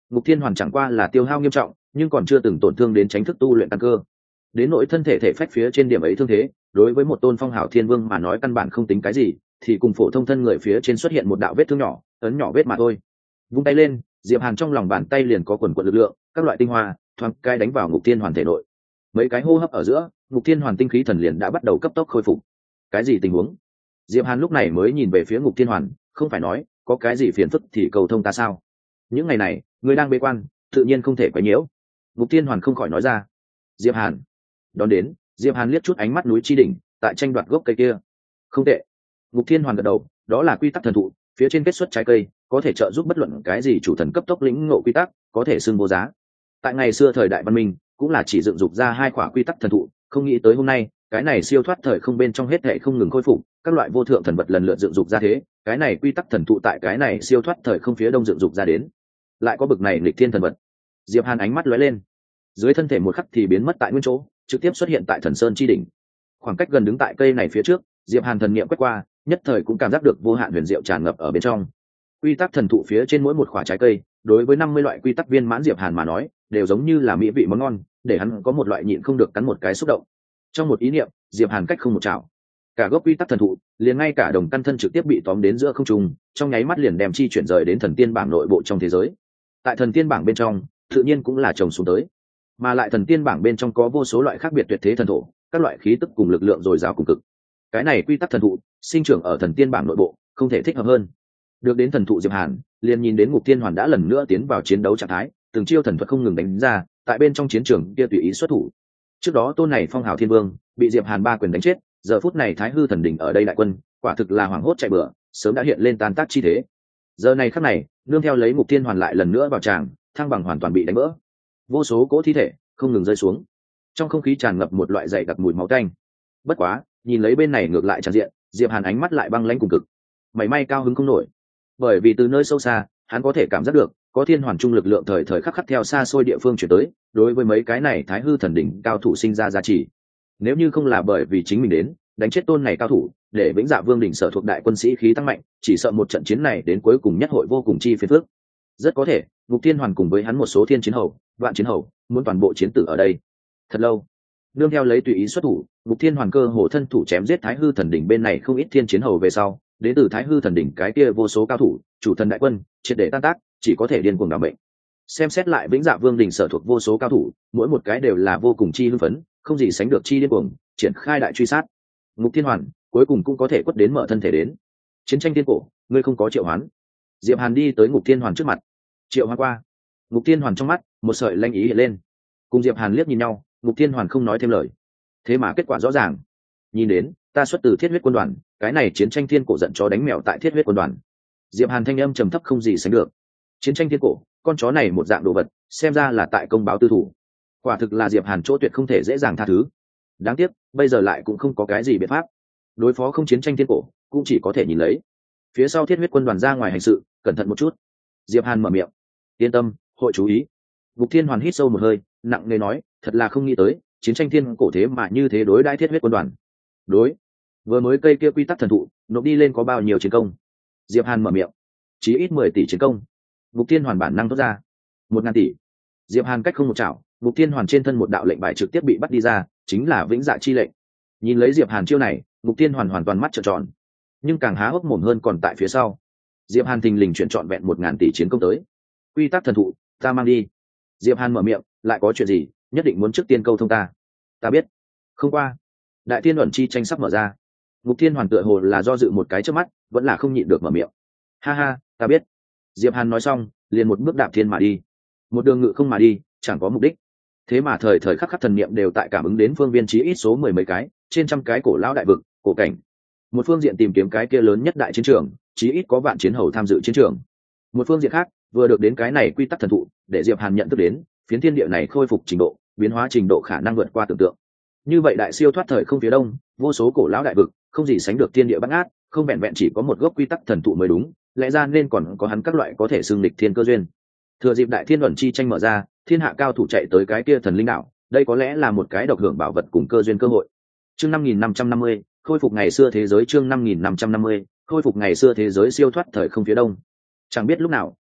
Ngục Thiên Hoàn chẳng qua là tiêu hao nghiêm trọng, nhưng còn chưa từng tổn thương đến tránh thức tu luyện căn cơ. Đến nỗi thân thể thể phách phía trên điểm ấy thương thế, đối với một tôn phong hào thiên vương mà nói căn bản không tính cái gì, thì cùng phổ thông thân người phía trên xuất hiện một đạo vết thương nhỏ, ấn nhỏ vết mà thôi. Vung tay lên, Diệp Hàn trong lòng bàn tay liền có quần quần lực lượng, các loại tinh hoa thoáng cái đánh vào Ngục Thiên Hoàn thể nội. Mấy cái hô hấp ở giữa, Ngục Thiên Hoàn tinh khí thần liền đã bắt đầu cấp tốc khôi phục. Cái gì tình huống? Diệp Hàn lúc này mới nhìn về phía Ngục Thiên Hoàn, không phải nói có cái gì phiền phức thì cầu thông ta sao? Những ngày này, ngươi đang bế quan, tự nhiên không thể quấy nhiễu. Ngục Thiên Hoàn không khỏi nói ra. Diệp Hàn đón đến, Diệp Hàn liếc chút ánh mắt núi chi đỉnh, tại tranh đoạt gốc cây kia. Không tệ. Ngục Thiên Hoàn gật đầu, đó là quy tắc thần thụ, phía trên kết xuất trái cây, có thể trợ giúp bất luận cái gì chủ thần cấp tốc lĩnh ngộ quy tắc, có thể xưng vô giá. Tại ngày xưa thời đại văn minh, cũng là chỉ dựng dục ra hai quả quy tắc thần thụ, không nghĩ tới hôm nay, cái này siêu thoát thời không bên trong hết thảy không ngừng khôi phục, các loại vô thượng thần vật lần lượt dựng dục ra thế, cái này quy tắc thần thụ tại cái này siêu thoát thời không phía đông dựng dục ra đến, lại có bực này nghịch thiên thần vật. Diệp Hàn ánh mắt lóe lên, dưới thân thể một khắc thì biến mất tại nguyên chỗ, trực tiếp xuất hiện tại Thần Sơn chi đỉnh. Khoảng cách gần đứng tại cây này phía trước, Diệp Hàn thần niệm quét qua, nhất thời cũng cảm giác được vô hạn huyền diệu tràn ngập ở bên trong. Quy tắc thần thụ phía trên mỗi một quả trái cây, đối với năm mươi loại quy tắc viên mãn Diệp Hàn mà nói, đều giống như là mỹ vị món ngon, để hắn có một loại nhịn không được cắn một cái xúc động. Trong một ý niệm, Diệp Hàn cách không một chảo, cả gốc quy tắc thần thụ, liền ngay cả đồng căn thân trực tiếp bị tóm đến giữa không trung, trong nháy mắt liền đem chi chuyển rời đến thần tiên bảng nội bộ trong thế giới. Tại thần tiên bảng bên trong, tự nhiên cũng là trồng xuống tới, mà lại thần tiên bảng bên trong có vô số loại khác biệt tuyệt thế thần thổ, các loại khí tức cùng lực lượng dồi dào cùng cực. Cái này quy tắc thần thụ sinh trưởng ở thần tiên bảng nội bộ, không thể thích hợp hơn. Được đến thần thụ Diệp Hàn, liền nhìn đến Ngục Thiên Hoàn đã lần nữa tiến vào chiến đấu trạng thái, từng chiêu thần thuật không ngừng đánh ra, tại bên trong chiến trường kia tùy ý xuất thủ. Trước đó tôn này phong hào thiên vương bị Diệp Hàn ba quyền đánh chết, giờ phút này Thái Hư thần đỉnh ở đây đại quân, quả thực là hoảng hốt chạy bừa, sớm đã hiện lên tan tác chi thế. Giờ này khắc này, nương theo lấy Ngục Thiên Hoàn lại lần nữa vào tràng, thăng bằng hoàn toàn bị đánh vỡ. Vô số cỗ thi thể không ngừng rơi xuống, trong không khí tràn ngập một loại dày đặc mùi máu tanh. Bất quá, nhìn lấy bên này ngược lại tràn diện, Diệp Hàn ánh mắt lại băng lãnh cùng cực. Mảy may cao hứng không nổi, bởi vì từ nơi sâu xa, hắn có thể cảm giác được có thiên hoàn trung lực lượng thời thời khắc khắc theo xa xôi địa phương chuyển tới, đối với mấy cái này Thái Hư thần đỉnh cao thủ sinh ra giá trị. Nếu như không là bởi vì chính mình đến đánh chết tôn này cao thủ, để Vĩnh Dạ Vương đỉnh sở thuộc đại quân sĩ khí tăng mạnh, chỉ sợ một trận chiến này đến cuối cùng nhất hội vô cùng chi phiền phức. Rất có thể, Ngục Thiên Hoàn cùng với hắn một số thiên chiến hầu, vạn chiến hầu, muốn toàn bộ chiến tử ở đây. Thật lâu, nương theo lấy tùy ý xuất thủ, Ngục Thiên Hoàn cơ hồ thân thủ chém giết Thái Hư thần đỉnh bên này không ít thiên chiến hầu về sau, đến từ Thái Hư thần đỉnh cái kia vô số cao thủ, chủ thần đại quân, triệt để tan tác, chỉ có thể điên cuồng đảm bệnh. Xem xét lại Vĩnh Dạ Vương đỉnh sở thuộc vô số cao thủ, mỗi một cái đều là vô cùng chi hưng phấn, không gì sánh được chi điên cuồng, triển khai đại truy sát. Ngục Thiên Hoàn cuối cùng cũng có thể quất đến mở thân thể đến. Chiến tranh thiên cổ, ngươi không có triệu hoán. Diệp Hàn đi tới Ngục Thiên Hoàn trước mặt, triệu hoán qua. Ngục Thiên Hoàn trong mắt một sợi lanh ý hiện lên, cùng Diệp Hàn liếc nhìn nhau, Ngục Thiên Hoàn không nói thêm lời. Thế mà kết quả rõ ràng. Nhìn đến, ta xuất từ Thiết Huyết quân đoàn, cái này chiến tranh thiên cổ giận chó đánh mèo tại Thiết Huyết quân đoàn. Diệp Hàn thanh âm trầm thấp không gì sánh được. Chiến tranh thiên cổ, con chó này một dạng đồ vật, xem ra là tại công báo tư thủ. Quả thực là Diệp Hàn chỗ tuyệt không thể dễ dàng tha thứ. Đáng tiếc, bây giờ lại cũng không có cái gì biện pháp. Đối phó không chiến tranh thiên cổ, cũng chỉ có thể nhìn lấy. Phía sau Thiết Huyết quân đoàn ra ngoài hành sự, cẩn thận một chút. Diệp Hàn mở miệng. Yên tâm, hội chú ý. Ngục Thiên Hoàn hít sâu một hơi, nặng nề nói, thật là không nghĩ tới, chiến tranh thiên cổ thế mà như thế đối đãi Thiết Huyết quân đoàn. Đối, vừa mới cây kia quy tắc thần thụ nộp đi lên có bao nhiêu chiến công? Diệp Hàn mở miệng. Chí ít mười tỷ chiến công. Ngục Thiên Hoàn bản năng thốt ra. Một ngàn tỷ. Diệp Hàn cách không một chảo, Ngục Thiên Hoàn trên thân một đạo lệnh bài trực tiếp bị bắt đi ra, chính là Vĩnh Dạ chi lệnh. Nhìn lấy Diệp Hàn chiêu này, Ngục Thiên Hoàn hoàn toàn mắt trợn tròn, nhưng càng há hốc mồm hơn còn tại phía sau. Diệp Hàn thình lình chuyển trọn vẹn một ngàn tỷ chiến công tới. Quy tắc thần thụ, ta mang đi. Diệp Hàn mở miệng, lại có chuyện gì, nhất định muốn trước tiên câu thông ta. Ta biết. Không qua, đại tiên ẩn chi tranh sắp mở ra. Ngục Thiên Hoàn tựa hồ là do dự một cái trước mắt, vẫn là không nhịn được mở miệng. Ha ha, ta biết. Diệp Hàn nói xong, liền một bước đạp thiên mà đi. Một đường ngự không mà đi, chẳng có mục đích. Thế mà thời thời khắc khắc thần niệm đều tại cảm ứng đến phương viên chí ít số mười mấy cái, trên trăm cái cổ lão đại vực, cổ cảnh. Một phương diện tìm kiếm cái kia lớn nhất đại chiến trường, chí ít có vạn chiến hầu tham dự chiến trường. Một phương diện khác, vừa được đến cái này quy tắc thần thụ, để Diệp Hàn nhận thức đến, phiến thiên địa này khôi phục trình độ, biến hóa trình độ khả năng vượt qua tưởng tượng. Như vậy đại siêu thoát thời không phía đông, vô số cổ lão đại vực, không gì sánh được thiên địa bát ngát, không vẹn vẹn chỉ có một gốc quy tắc thần thụ mới đúng, lẽ ra nên còn có hắn các loại có thể xưng lịch thiên cơ duyên. Thừa dịp đại thiên ẩn chi tranh mở ra, thiên hạ cao thủ chạy tới cái kia thần linh đạo, đây có lẽ là một cái độc hưởng bảo vật cùng cơ duyên cơ hội. Chương năm nghìn năm trăm năm mươi, khôi phục ngày xưa thế giới chương năm nghìn năm trăm năm mươi, khôi phục ngày xưa thế giới siêu thoát thời không phía đông. Chẳng biết lúc nào,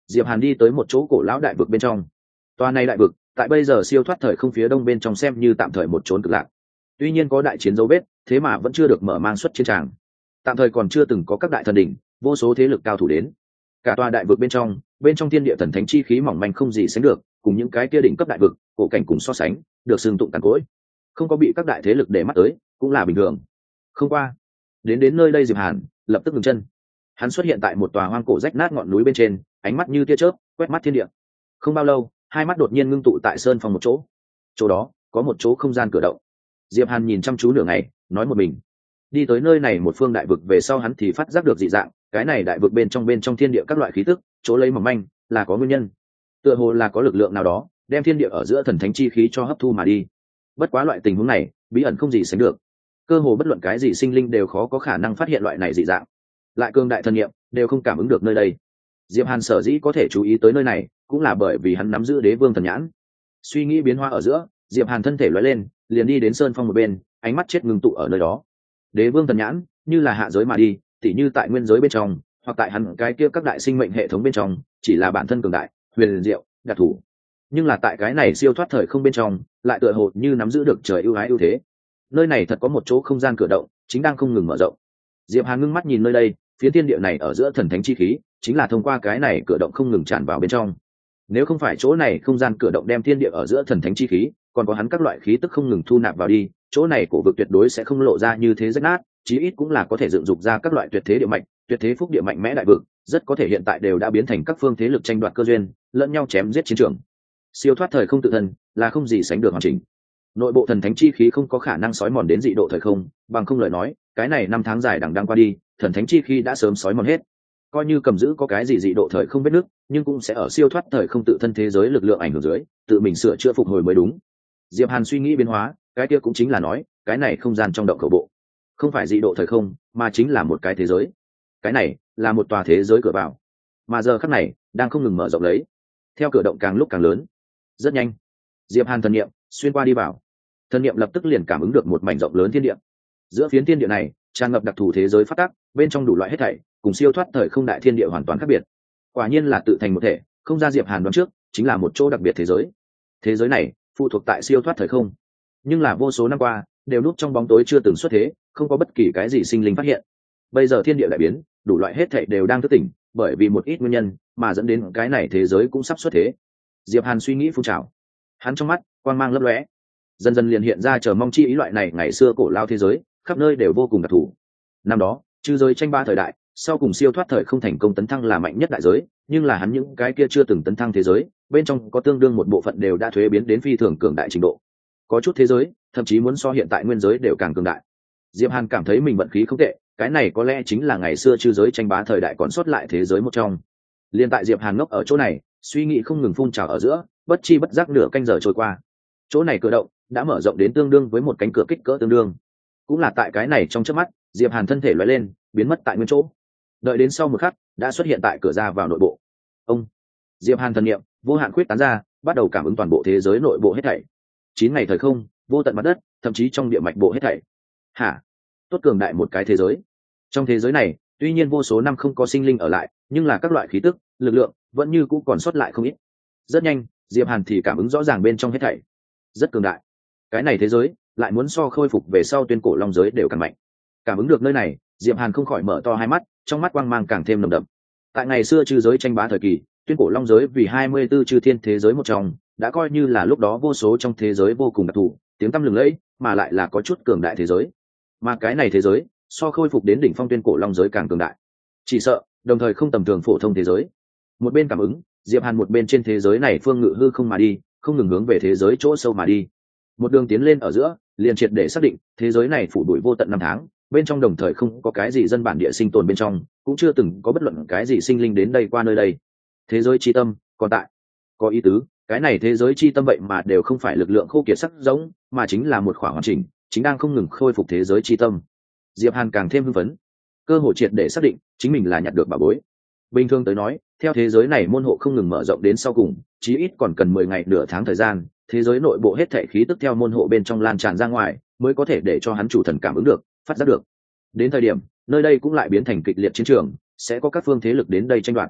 Diệp Hàn đi tới một chỗ cổ lão đại vực bên trong. Tòa này đại vực tại bây giờ siêu thoát thời không phía đông bên trong xem như tạm thời một chốn cực lạc. Tuy nhiên có đại chiến dấu vết, thế mà vẫn chưa được mở mang xuất chiến tràng. Tạm thời còn chưa từng có các đại thần đỉnh, vô số thế lực cao thủ đến. Cả tòa đại vực bên trong, bên trong thiên địa thần thánh chi khí mỏng manh không gì sánh được, cùng những cái kia đỉnh cấp đại vực, cổ cảnh cùng so sánh, được xưng tụng tàn cỗi. Không có bị các đại thế lực để mắt tới, cũng là bình thường. Không qua, đến đến nơi đây Diệp Hàn lập tức ngừng chân. Hắn xuất hiện tại một tòa hoang cổ rách nát ngọn núi bên trên, ánh mắt như tia chớp quét mắt thiên địa. Không bao lâu, hai mắt đột nhiên ngưng tụ tại sơn phòng một chỗ. Chỗ đó có một chỗ không gian cửa động. Diệp Hàn nhìn chăm chú nửa ngày, nói một mình. Đi tới nơi này một phương đại vực về sau hắn thì phát giác được dị dạng, cái này đại vực bên trong bên trong thiên địa các loại khí tức, chỗ lấy mỏng manh, là có nguyên nhân. Tựa hồ là có lực lượng nào đó, đem thiên địa ở giữa thần thánh chi khí cho hấp thu mà đi. Bất quá loại tình huống này, bí ẩn không gì sánh được. Cơ hồ bất luận cái gì sinh linh đều khó có khả năng phát hiện loại này dị dạng. Lại cường đại thần niệm đều không cảm ứng được nơi đây. Diệp Hàn sở dĩ có thể chú ý tới nơi này, cũng là bởi vì hắn nắm giữ Đế Vương thần nhãn. Suy nghĩ biến hóa ở giữa, Diệp Hàn thân thể lóe lên, liền đi đến sơn phong một bên, ánh mắt chết ngưng tụ ở nơi đó. Đế Vương thần nhãn, như là hạ giới mà đi, tỉ như tại nguyên giới bên trong, hoặc tại hắn cái kia các đại sinh mệnh hệ thống bên trong, chỉ là bản thân cường đại, huyền diệu, đặc thù. Nhưng là tại cái này siêu thoát thời không bên trong, lại tựa hồ như nắm giữ được trời ưu ái ưu thế. Nơi này thật có một chỗ không gian cửa động, chính đang không ngừng mở rộng. Diệp Hàn ngưng mắt nhìn nơi đây, phía thiên địa này ở giữa thần thánh chi khí, chính là thông qua cái này cửa động không ngừng tràn vào bên trong. Nếu không phải chỗ này không gian cửa động đem thiên địa ở giữa thần thánh chi khí, còn có hắn các loại khí tức không ngừng thu nạp vào đi, chỗ này cổ vực tuyệt đối sẽ không lộ ra như thế rách nát, chí ít cũng là có thể dựng dục ra các loại tuyệt thế địa mạnh, tuyệt thế phúc địa mạnh mẽ đại vực, rất có thể hiện tại đều đã biến thành các phương thế lực tranh đoạt cơ duyên, lẫn nhau chém giết chiến trường. Siêu thoát thời không tự thân, là không gì sánh được hoàn chỉnh. Nội bộ thần thánh chi khí không có khả năng sói mòn đến dị độ thời không, bằng không lời nói, cái này năm tháng dài đằng đang qua đi, thần thánh chi khí đã sớm sói mòn hết. Coi như cầm giữ có cái gì dị độ thời không biết nước, nhưng cũng sẽ ở siêu thoát thời không tự thân thế giới lực lượng ảnh hưởng dưới, tự mình sửa chữa phục hồi mới đúng. Diệp Hàn suy nghĩ biến hóa, cái kia cũng chính là nói, cái này không gian trong động khẩu bộ, không phải dị độ thời không, mà chính là một cái thế giới. Cái này là một tòa thế giới cửa vào, mà giờ khắc này đang không ngừng mở rộng lấy. Theo cửa động càng lúc càng lớn, rất nhanh, Diệp Hàn thần niệm xuyên qua đi vào, thần niệm lập tức liền cảm ứng được một mảnh rộng lớn thiên địa. Giữa phiến thiên địa này tràn ngập đặc thù thế giới phát tác, bên trong đủ loại hết thảy, cùng siêu thoát thời không đại thiên địa hoàn toàn khác biệt. Quả nhiên là tự thành một thể, không ra Diệp Hàn đoán trước, chính là một chỗ đặc biệt thế giới. Thế giới này phụ thuộc tại siêu thoát thời không, nhưng là vô số năm qua đều núp trong bóng tối chưa từng xuất thế, không có bất kỳ cái gì sinh linh phát hiện. Bây giờ thiên địa đại biến, đủ loại hết thảy đều đang thức tỉnh, bởi vì một ít nguyên nhân mà dẫn đến cái này thế giới cũng sắp xuất thế. Diệp Hàn suy nghĩ phun trào, hắn trong mắt quang mang lấp lóe, dần dần liền hiện ra chờ mong chi ý loại này ngày xưa cổ lao thế giới, khắp nơi đều vô cùng đặc thù. Năm đó, chư giới tranh ba thời đại, sau cùng siêu thoát thời không thành công tấn thăng là mạnh nhất đại giới, nhưng là hắn những cái kia chưa từng tấn thăng thế giới, bên trong có tương đương một bộ phận đều đã thuế biến đến phi thường cường đại trình độ. Có chút thế giới, thậm chí muốn so hiện tại nguyên giới đều càng cường đại. Diệp Hàn cảm thấy mình vận khí không tệ, cái này có lẽ chính là ngày xưa chư giới tranh bá thời đại còn sót lại thế giới một trong. Liên tại Diệp Hàn ngốc ở chỗ này, suy nghĩ không ngừng phun trào ở giữa, bất chi bất giác nửa canh giờ trôi qua. Chỗ này cửa động đã mở rộng đến tương đương với một cánh cửa kích cỡ tương đương. Cũng là tại cái này trong chớp mắt, Diệp Hàn thân thể lóe lên, biến mất tại nguyên chỗ. Đợi đến sau một khắc, đã xuất hiện tại cửa ra vào nội bộ. Ông, Diệp Hàn thần niệm vô hạn khuyết tán ra, bắt đầu cảm ứng toàn bộ thế giới nội bộ hết thảy. Chín ngày thời không, vô tận mặt đất, thậm chí trong địa mạch bộ hết thảy. Hả? Tốt cường đại một cái thế giới. Trong thế giới này, tuy nhiên vô số năm không có sinh linh ở lại, nhưng là các loại khí tức, lực lượng vẫn như cũ còn sót lại không ít. Rất nhanh, Diệp Hàn thì cảm ứng rõ ràng bên trong hết thảy. Rất cường đại. Cái này thế giới lại muốn so khôi phục về sau tuyên cổ long giới đều càng mạnh. Cảm ứng được nơi này, Diệp Hàn không khỏi mở to hai mắt, trong mắt quang mang càng thêm nồng đậm. Tại ngày xưa chư giới tranh bá thời kỳ, tuyên cổ long giới vì hai mươi tư chư thiên thế giới một trong, đã coi như là lúc đó vô số trong thế giới vô cùng đặc thù, tiếng tăm lừng lẫy, mà lại là có chút cường đại thế giới. Mà cái này thế giới, so khôi phục đến đỉnh phong tuyên cổ long giới càng cường đại. Chỉ sợ, đồng thời không tầm thường phổ thông thế giới. Một bên cảm ứng, Diệp Hàn một bên trên thế giới này phương ngự hư không mà đi, không ngừng hướng về thế giới chỗ sâu mà đi. Một đường tiến lên ở giữa, liền triệt để xác định, thế giới này phủ đuổi vô tận năm tháng, bên trong đồng thời không có cái gì dân bản địa sinh tồn bên trong, cũng chưa từng có bất luận cái gì sinh linh đến đây qua nơi đây. Thế giới chi tâm còn tại. Có ý tứ, cái này thế giới chi tâm vậy mà đều không phải lực lượng khô kiệt sắc giống, mà chính là một khoảng hoàn chỉnh, chính đang không ngừng khôi phục thế giới chi tâm. Diệp Hàn càng thêm hưng phấn, cơ hội triệt để xác định chính mình là nhặt được bảo bối. Bình thường tới nói, theo thế giới này môn hộ không ngừng mở rộng đến sau cùng, chí ít còn cần mười ngày nửa tháng thời gian, thế giới nội bộ hết thảy khí tức theo môn hộ bên trong lan tràn ra ngoài, mới có thể để cho hắn chủ thần cảm ứng được, phát giác được. Đến thời điểm, nơi đây cũng lại biến thành kịch liệt chiến trường, sẽ có các phương thế lực đến đây tranh đoạt.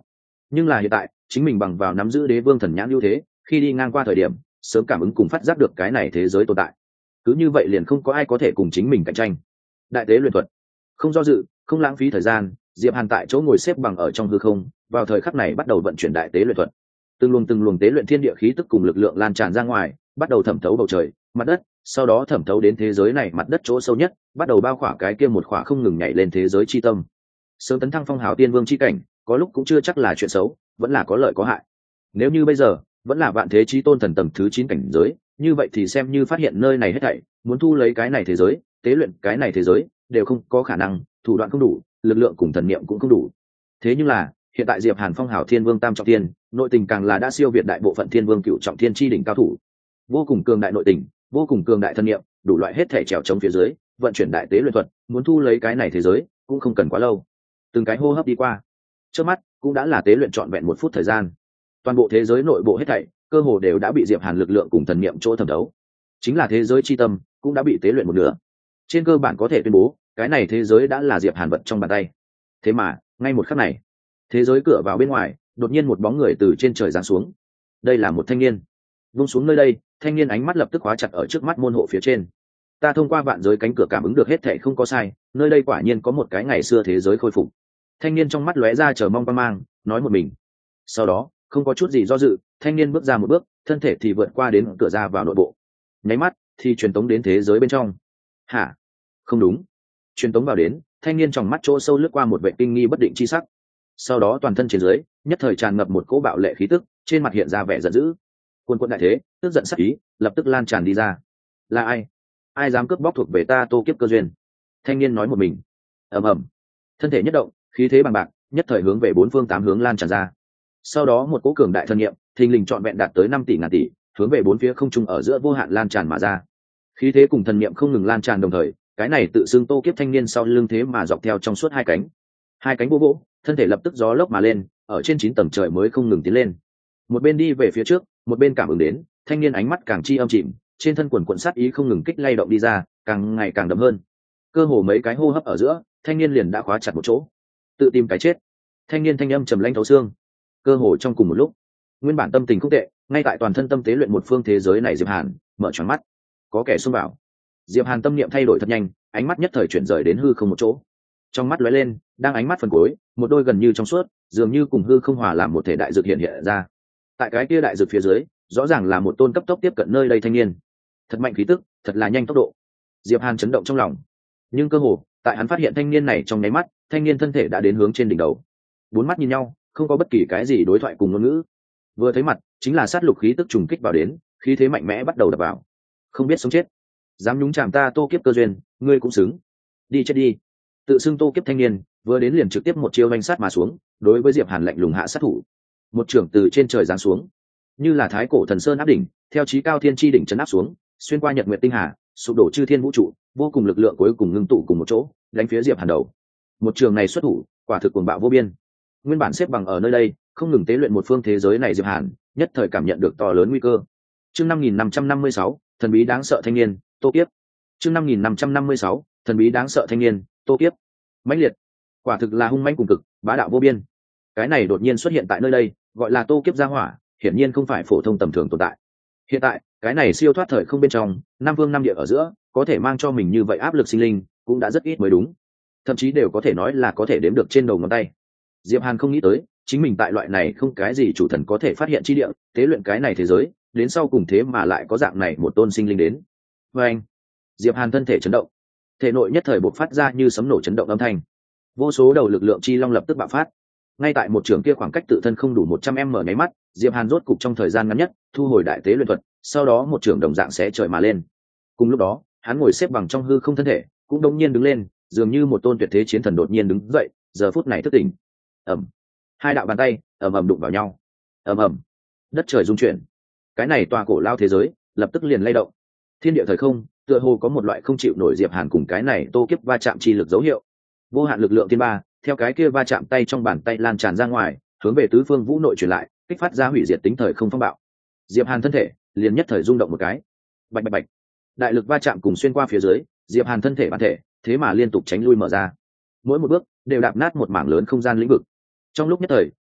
nhưng là hiện tại chính mình bằng vào nắm giữ đế vương thần nhãn ưu thế, khi đi ngang qua thời điểm sớm cảm ứng cùng phát giác được cái này thế giới tồn tại, cứ như vậy liền không có ai có thể cùng chính mình cạnh tranh. Đại tế luyện thuật, không do dự, không lãng phí thời gian, Diệp Hàn tại chỗ ngồi xếp bằng ở trong hư không, vào thời khắc này bắt đầu vận chuyển đại tế luyện thuật. Từng luồng từng luồng tế luyện thiên địa khí tức cùng lực lượng lan tràn ra ngoài, bắt đầu thẩm thấu bầu trời, mặt đất, sau đó thẩm thấu đến thế giới này mặt đất chỗ sâu nhất, bắt đầu bao khỏa cái kia một khỏa không ngừng nhảy lên thế giới chi tâm. Sớm tấn thăng phong hào tiên vương chi cảnh, có lúc cũng chưa chắc là chuyện xấu, vẫn là có lợi có hại. Nếu như bây giờ vẫn là vạn thế chí tôn thần tầng thứ chín cảnh giới, như vậy thì xem như phát hiện nơi này hết thảy, muốn thu lấy cái này thế giới, tế luyện cái này thế giới, đều không có khả năng, thủ đoạn không đủ, lực lượng cùng thần niệm cũng không đủ. Thế nhưng là, hiện tại Diệp Hàn phong hào thiên vương tam trọng thiên, nội tình càng là đã siêu việt đại bộ phận thiên vương cựu trọng thiên chi đỉnh cao thủ. Vô cùng cường đại nội tình, vô cùng cường đại thần niệm, đủ loại hết thể trèo chống phía dưới, vận chuyển đại tế luyện thuật, muốn thu lấy cái này thế giới, cũng không cần quá lâu. Từng cái hô hấp đi qua, trước mắt cũng đã là tế luyện trọn vẹn một phút thời gian. Toàn bộ thế giới nội bộ hết thảy, cơ hồ đều đã bị Diệp Hàn lực lượng cùng thần niệm chỗ thẩm thấu. Chính là thế giới chi tâm, cũng đã bị tế luyện một nửa. Trên cơ bản có thể tuyên bố, cái này thế giới đã là Diệp Hàn vật trong bàn tay. Thế mà, ngay một khắc này, thế giới cửa vào bên ngoài, đột nhiên một bóng người từ trên trời giáng xuống. Đây là một thanh niên. Vung xuống nơi đây, thanh niên ánh mắt lập tức khóa chặt ở trước mắt môn hộ phía trên. Ta thông qua vạn giới cánh cửa cảm ứng được hết thảy không có sai, nơi đây quả nhiên có một cái ngày xưa thế giới khôi phục. Thanh niên trong mắt lóe ra chờ mong quan mang, nói một mình. Sau đó, không có chút gì do dự, thanh niên bước ra một bước, thân thể thì vượt qua đến cửa ra vào nội bộ. Nháy mắt thì truyền tống đến thế giới bên trong. Hả? Không đúng. Truyền tống vào đến, thanh niên trong mắt chỗ sâu lướt qua một vẻ kinh nghi bất định chi sắc. Sau đó toàn thân trên dưới, nhất thời tràn ngập một cỗ bạo lệ khí tức, trên mặt hiện ra vẻ giận dữ. Quân quân đại thế, tức giận sắc ý, lập tức lan tràn đi ra. Là ai? Ai dám cướp bóc thuộc về ta Tô Kiếp cơ duyên? Thanh niên nói một mình. Ầm ầm. Thân thể nhất động, khí thế bằng bạc, nhất thời hướng về bốn phương tám hướng lan tràn ra. Sau đó một cỗ cường đại thân nghiệm, thình lình trọn vẹn đạt tới năm tỷ ngàn tỷ, hướng về bốn phía không trung ở giữa vô hạn lan tràn mà ra. Khí thế cùng thần niệm không ngừng lan tràn đồng thời, cái này tự xưng Tô Kiếp thanh niên sau lưng thế mà dọc theo trong suốt hai cánh. Hai cánh vô vỗ, thân thể lập tức gió lốc mà lên, ở trên chín tầng trời mới không ngừng tiến lên. Một bên đi về phía trước, một bên cảm ứng đến, thanh niên ánh mắt càng chi âm chìm, trên thân quần quần sát ý không ngừng kích lay động đi ra, càng ngày càng đậm hơn. Cơ hồ mấy cái hô hấp ở giữa, thanh niên liền đã khóa chặt một chỗ, tự tìm cái chết. Thanh niên thanh âm trầm lãnh thấu xương. Cơ hồ trong cùng một lúc, nguyên bản tâm tình không tệ, ngay tại toàn thân tâm tế luyện một phương thế giới này Diệp Hàn mở tròn mắt, có kẻ xông vào. Diệp Hàn tâm niệm thay đổi thật nhanh, ánh mắt nhất thời chuyển rời đến hư không một chỗ. Trong mắt lóe lên, đang ánh mắt phần cuối, một đôi gần như trong suốt, dường như cùng hư không hòa làm một thể đại dược hiện hiện ra. Tại cái kia đại dược phía dưới, rõ ràng là một tôn cấp tốc tiếp cận nơi đây thanh niên. Thật mạnh khí tức, thật là nhanh tốc độ. Diệp Hàn chấn động trong lòng. Nhưng cơ hồ, tại hắn phát hiện thanh niên này trong nháy mắt, thanh niên thân thể đã đến hướng trên đỉnh đầu. Bốn mắt nhìn nhau, không có bất kỳ cái gì đối thoại cùng ngôn ngữ. Vừa thấy mặt, chính là sát lục khí tức trùng kích vào đến, khí thế mạnh mẽ bắt đầu đập vào. Không biết sống chết, dám nhúng chàm ta Tô Kiếp cơ duyên, ngươi cũng xứng. Đi chết đi. Tự xưng Tô Kiếp thanh niên, vừa đến liền trực tiếp một chiêu vành sát mà xuống, đối với Diệp Hàn lạnh lùng hạ sát thủ. Một trường từ trên trời giáng xuống, như là thái cổ thần sơn áp đỉnh, theo chí cao thiên chi đỉnh chấn áp xuống, xuyên qua nhật nguyệt tinh hà, sụp đổ chư thiên vũ trụ, vô cùng lực lượng cuối cùng ngưng tụ cùng một chỗ, đánh phía Diệp Hàn đầu. Một trường này xuất thủ, quả thực cuồng bạo vô biên. Nguyên bản xếp bằng ở nơi đây, không ngừng tế luyện một phương thế giới này Diệp Hàn, nhất thời cảm nhận được to lớn nguy cơ. Chương năm nghìn năm trăm năm mươi sáu, thần bí đáng sợ thanh niên, Tô Kiếp. Chương năm nghìn năm trăm năm mươi sáu, thần bí đáng sợ thanh niên, Tô Kiếp. Mãnh liệt, quả thực là hung mãnh cùng cực, bá đạo vô biên. Cái này đột nhiên xuất hiện tại nơi đây, gọi là Tô Kiếp gia hỏa, hiển nhiên không phải phổ thông tầm thường tồn tại. Hiện tại, cái này siêu thoát thời không bên trong, năm vương năm địa ở giữa, có thể mang cho mình như vậy áp lực sinh linh, cũng đã rất ít mới đúng. Thậm chí đều có thể nói là có thể đếm được trên đầu ngón tay. Diệp Hàn không nghĩ tới, chính mình tại loại này không cái gì chủ thần có thể phát hiện chi địa, tế luyện cái này thế giới, đến sau cùng thế mà lại có dạng này một tôn sinh linh đến. Và anh, Diệp Hàn thân thể chấn động, thể nội nhất thời bộc phát ra như sấm nổ chấn động âm thanh. Vô số đầu lực lượng chi long lập tức bạo phát. Ngay tại một trường kia khoảng cách tự thân không đủ một trăm mét nháy mắt, Diệp Hàn rốt cục trong thời gian ngắn nhất, thu hồi đại tế luyện thuật, sau đó một trường đồng dạng sẽ trời mà lên. Cùng lúc đó, hắn ngồi xếp bằng trong hư không thân thể, cũng đột nhiên đứng lên, dường như một tôn tuyệt thế chiến thần đột nhiên đứng dậy, giờ phút này thức tỉnh. Ầm. Hai đạo bàn tay ầm ầm đụng vào nhau. Ầm ầm. Đất trời rung chuyển. Cái này tòa cổ lao thế giới, lập tức liền lay động. Thiên địa thời không, tựa hồ có một loại không chịu nổi Diệp Hàn cùng cái này Tô Kiếp va chạm chi lực dấu hiệu. Vô hạn lực lượng thiên ba, theo cái kia va chạm tay trong bàn tay lan tràn ra ngoài, hướng về tứ phương vũ nội truyền lại, kích phát ra hủy diệt tính thời không phong bạo. Diệp Hàn thân thể liền nhất thời rung động một cái. Bạch bạch bạch. Đại lực va chạm cùng xuyên qua phía dưới, Diệp Hàn thân thể bản thể, thế mà liên tục tránh lui mở ra. Mỗi một bước đều đạp nát một mảng lớn không gian lĩnh vực. Trong lúc nhất thời,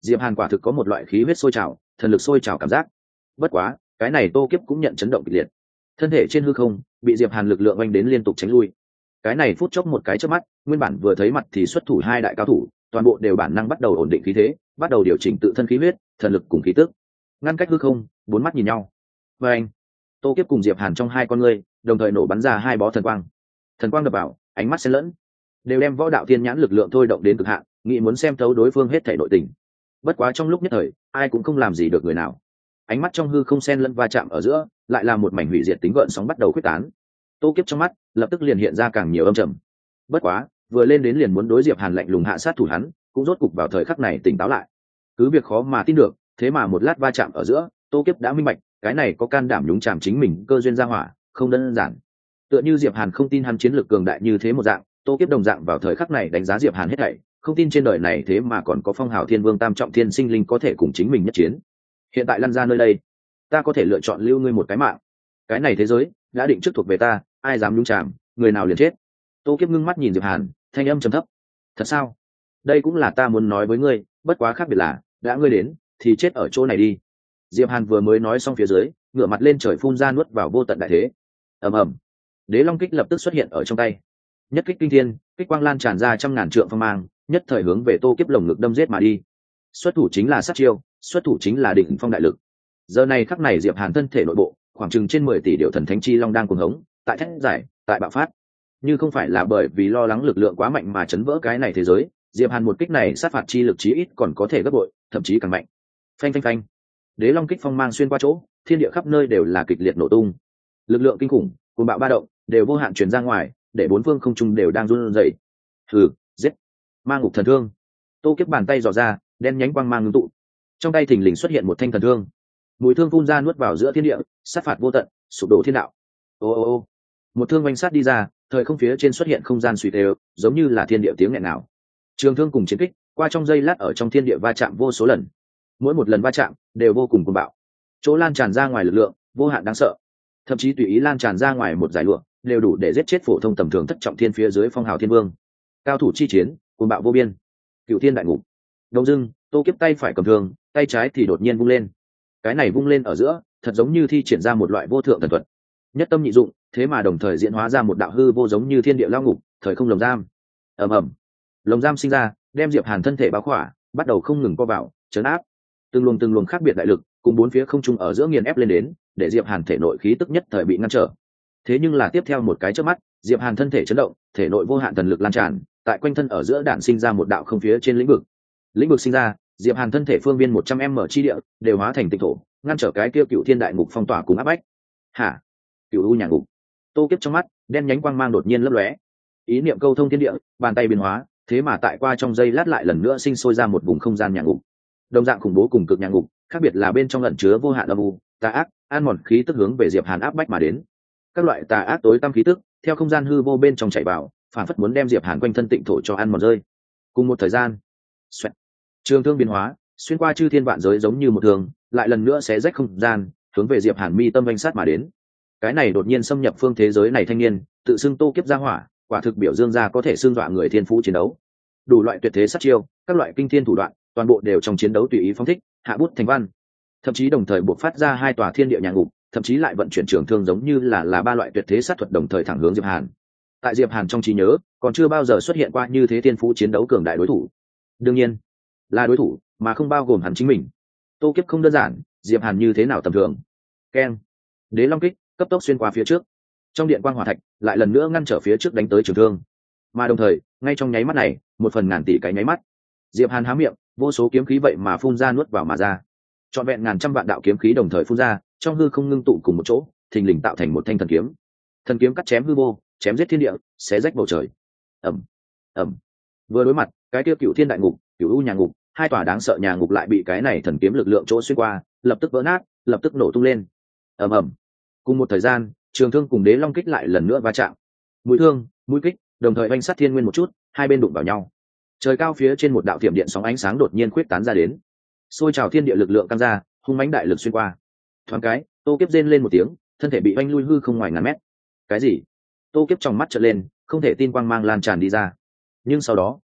Diệp Hàn quả thực có một loại khí huyết sôi trào, thần lực sôi trào cảm giác. Bất quá cái này Tô Kiếp cũng nhận chấn động kịch liệt, thân thể trên hư không bị Diệp Hàn lực lượng oanh đến liên tục tránh lui. Cái này phút chốc một cái chớp mắt, nguyên bản vừa thấy mặt thì xuất thủ hai đại cao thủ, toàn bộ đều bản năng bắt đầu ổn định khí thế, bắt đầu điều chỉnh tự thân khí huyết, thần lực cùng khí tức, ngăn cách hư không, bốn mắt nhìn nhau. Và anh, Tô Kiếp cùng Diệp Hàn trong hai con ngươi đồng thời nổ bắn ra hai bó thần quang. Thần quang đập vào, ánh mắt xen lẫn, đều đem võ đạo thiên nhãn lực lượng thôi động đến cực hạn, nghĩ muốn xem thấu đối phương hết thảy nội tình. Bất quá trong lúc nhất thời, ai cũng không làm gì được người nào. Ánh mắt trong hư không xen lẫn va chạm ở giữa, lại là một mảnh hủy diệt tính gợn sóng bắt đầu khuếch tán. Tô Kiếp trong mắt lập tức liền hiện ra càng nhiều âm trầm. Bất quá, vừa lên đến liền muốn đối Diệp Hàn lạnh lùng hạ sát thủ hắn, cũng rốt cục vào thời khắc này tỉnh táo lại. Cứ việc khó mà tin được, thế mà một lát va chạm ở giữa, Tô Kiếp đã minh bạch, cái này có can đảm nhúng chàm chính mình cơ duyên gia hỏa, không đơn giản. Tựa như Diệp Hàn không tin hắn chiến lược cường đại như thế một dạng, Tô Kiếp đồng dạng vào thời khắc này đánh giá Diệp Hàn hết thảy, không tin trên đời này thế mà còn có phong hào thiên vương tam trọng thiên sinh linh có thể cùng chính mình nhất chiến. Hiện tại lăn ra nơi đây, ta có thể lựa chọn lưu ngươi một cái mạng. Cái này thế giới đã định trước thuộc về ta, ai dám nhúng chàm, người nào liền chết. Tô Kiếp ngưng mắt nhìn Diệp Hàn, thanh âm trầm thấp. Thật sao? Đây cũng là ta muốn nói với ngươi, bất quá khác biệt là, đã ngươi đến, thì chết ở chỗ này đi. Diệp Hàn vừa mới nói xong phía dưới, ngửa mặt lên trời phun ra nuốt vào vô tận đại thế. Ầm ầm. Đế Long kích lập tức xuất hiện ở trong tay. Nhất kích kinh thiên, kích quang lan tràn ra trăm ngàn trượng phong mang, nhất thời hướng về Tô Kiếp lồng ngực đâm giết mà đi. Xuất thủ chính là sát chiêu, xuất thủ chính là đỉnh phong đại lực. Giờ này khắc này Diệp Hàn thân thể nội bộ, khoảng chừng trên mười tỷ điều thần thánh chi long đang cuồng hống, tại thét giải, tại bạo phát. Như không phải là bởi vì lo lắng lực lượng quá mạnh mà chấn vỡ cái này thế giới, Diệp Hàn một kích này sát phạt chi lực chí ít còn có thể gấp bội, thậm chí càng mạnh. Phanh phanh phanh. Đế Long kích phong mang xuyên qua chỗ, thiên địa khắp nơi đều là kịch liệt nổ tung. Lực lượng kinh khủng, cuồng bạo ba động, đều vô hạn truyền ra ngoài, để bốn phương không trung đều đang run rẩy. Hừ, giết. Mang ngục thần thương. Tô Kiếp bàn tay dò ra, đen nhánh quang mang ngưng tụ. Trong tay thình lình xuất hiện một thanh thần thương. Mùi thương phun ra nuốt vào giữa thiên địa, sát phạt vô tận, sụp đổ thiên đạo. Ô ô ô. Một thương oanh sát đi ra, thời không phía trên xuất hiện không gian suy đều, giống như là thiên địa tiếng nghẹn nào. Trường thương cùng chiến kích, qua trong giây lát ở trong thiên địa va chạm vô số lần. Mỗi một lần va chạm đều vô cùng cuồng bạo. Chỗ lan tràn ra ngoài lực lượng, vô hạn đáng sợ. Thậm chí tùy ý lan tràn ra ngoài một giải lụa, đều đủ để giết chết phổ thông tầm thường thất trọng thiên phía dưới phong hào thiên vương. Cao thủ chi chiến, cuồng bạo vô biên. Cựu thiên đại ngục. Đông dưng, Tô Kiếp tay phải cầm thương, tay trái thì đột nhiên vung lên. Cái này vung lên ở giữa, thật giống như thi triển ra một loại vô thượng thần thuật. Nhất tâm nhị dụng, thế mà đồng thời diễn hóa ra một đạo hư vô giống như thiên địa lao ngục, thời không lồng giam. Ầm ầm. Lồng giam sinh ra, đem Diệp Hàn thân thể bao khỏa, bắt đầu không ngừng co vào, trấn áp. Từng luồng từng luồng khác biệt đại lực, cùng bốn phía không trung ở giữa nghiền ép lên đến, để Diệp Hàn thể nội khí tức nhất thời bị ngăn trở. Thế nhưng là tiếp theo một cái chớp mắt, Diệp Hàn thân thể chấn động, thể nội vô hạn thần lực lan tràn, tại quanh thân ở giữa đạn sinh ra một đạo không phía trên lĩnh vực. Lĩnh vực sinh ra, Diệp Hàn thân thể phương viên một trăm m chi địa đều hóa thành tịnh thổ, ngăn trở cái kia Cựu Thiên Đại Ngục phong tỏa cùng áp bách. Hả? Cựu U nhà ngục. Tô Kiếp trong mắt, đen nhánh quang mang đột nhiên lấp lóe. Ý niệm câu thông thiên địa, bàn tay biến hóa, thế mà tại qua trong giây lát lại lần nữa sinh sôi ra một vùng không gian nhà ngục. Đồng dạng khủng bố cùng cực nhà ngục, khác biệt là bên trong ẩn chứa vô hạn âm u, tà ác, an mòn khí tức hướng về Diệp Hàn áp bách mà đến. Các loại tà ác tối tăm khí tức, theo không gian hư vô bên trong chảy vào, phản phất muốn đem Diệp Hàn quanh thân tịnh thổ cho ăn mòn rơi. Cùng một thời gian, xoẹt, trường thương biến hóa, xuyên qua chư thiên vạn giới giống như một thường, lại lần nữa xé rách không gian, hướng về Diệp Hàn mi tâm vành sát mà đến. Cái này đột nhiên xâm nhập phương thế giới này thanh niên, tự xưng Tô Kiếp gia hỏa, quả thực biểu dương ra có thể xưng dọa người thiên phú chiến đấu. Đủ loại tuyệt thế sát chiêu, các loại kinh thiên thủ đoạn, toàn bộ đều trong chiến đấu tùy ý phóng thích, hạ bút thành văn. Thậm chí đồng thời buộc phát ra hai tòa thiên địa nhà ngục, thậm chí lại vận chuyển trường thương giống như là là ba loại tuyệt thế sát thuật đồng thời thẳng hướng Diệp Hàn. Tại Diệp Hàn trong trí nhớ, còn chưa bao giờ xuất hiện qua như thế thiên phú chiến đấu cường đại đối thủ. Đương nhiên, là đối thủ, mà không bao gồm hắn chính mình. Tô Kiếp không đơn giản, Diệp Hàn như thế nào tầm thường. Keng. Đế Long kích cấp tốc xuyên qua phía trước. Trong điện quang hỏa thạch, lại lần nữa ngăn trở phía trước đánh tới trường thương. Mà đồng thời, ngay trong nháy mắt này, một phần ngàn tỷ cái nháy mắt, Diệp Hàn há miệng, vô số kiếm khí vậy mà phun ra nuốt vào mà ra. Trọn vẹn ngàn trăm vạn đạo kiếm khí đồng thời phun ra, trong hư không ngưng tụ cùng một chỗ, thình lình tạo thành một thanh thần kiếm. Thần kiếm cắt chém hư vô, chém giết thiên địa, xé rách bầu trời. Ầm, ầm. Vừa đối mặt, cái tiêu Cựu Thiên Đại Ngục, Cựu U nhà ngục, hai tòa đáng sợ nhà ngục lại bị cái này thần kiếm lực lượng chỗ xuyên qua, lập tức vỡ nát, lập tức nổ tung lên. Ầm ầm. Cùng một thời gian, trường thương cùng Đế Long kích lại lần nữa va chạm. Mũi thương, mũi kích, đồng thời oanh sát thiên nguyên một chút, hai bên đụng vào nhau. Trời cao phía trên một đạo thiểm điện sóng ánh sáng đột nhiên khuyết tán ra đến, xôi trào thiên địa lực lượng căng ra, hung mãnh đại lực xuyên qua. Thoáng cái, Tô Kiếp rên lên một tiếng, thân thể bị oanh lui hư không ngoài ngàn mét. Cái gì? Tô Kiếp trong mắt trợn lên, không thể tin quang mang lan tràn đi ra. Nhưng sau đó,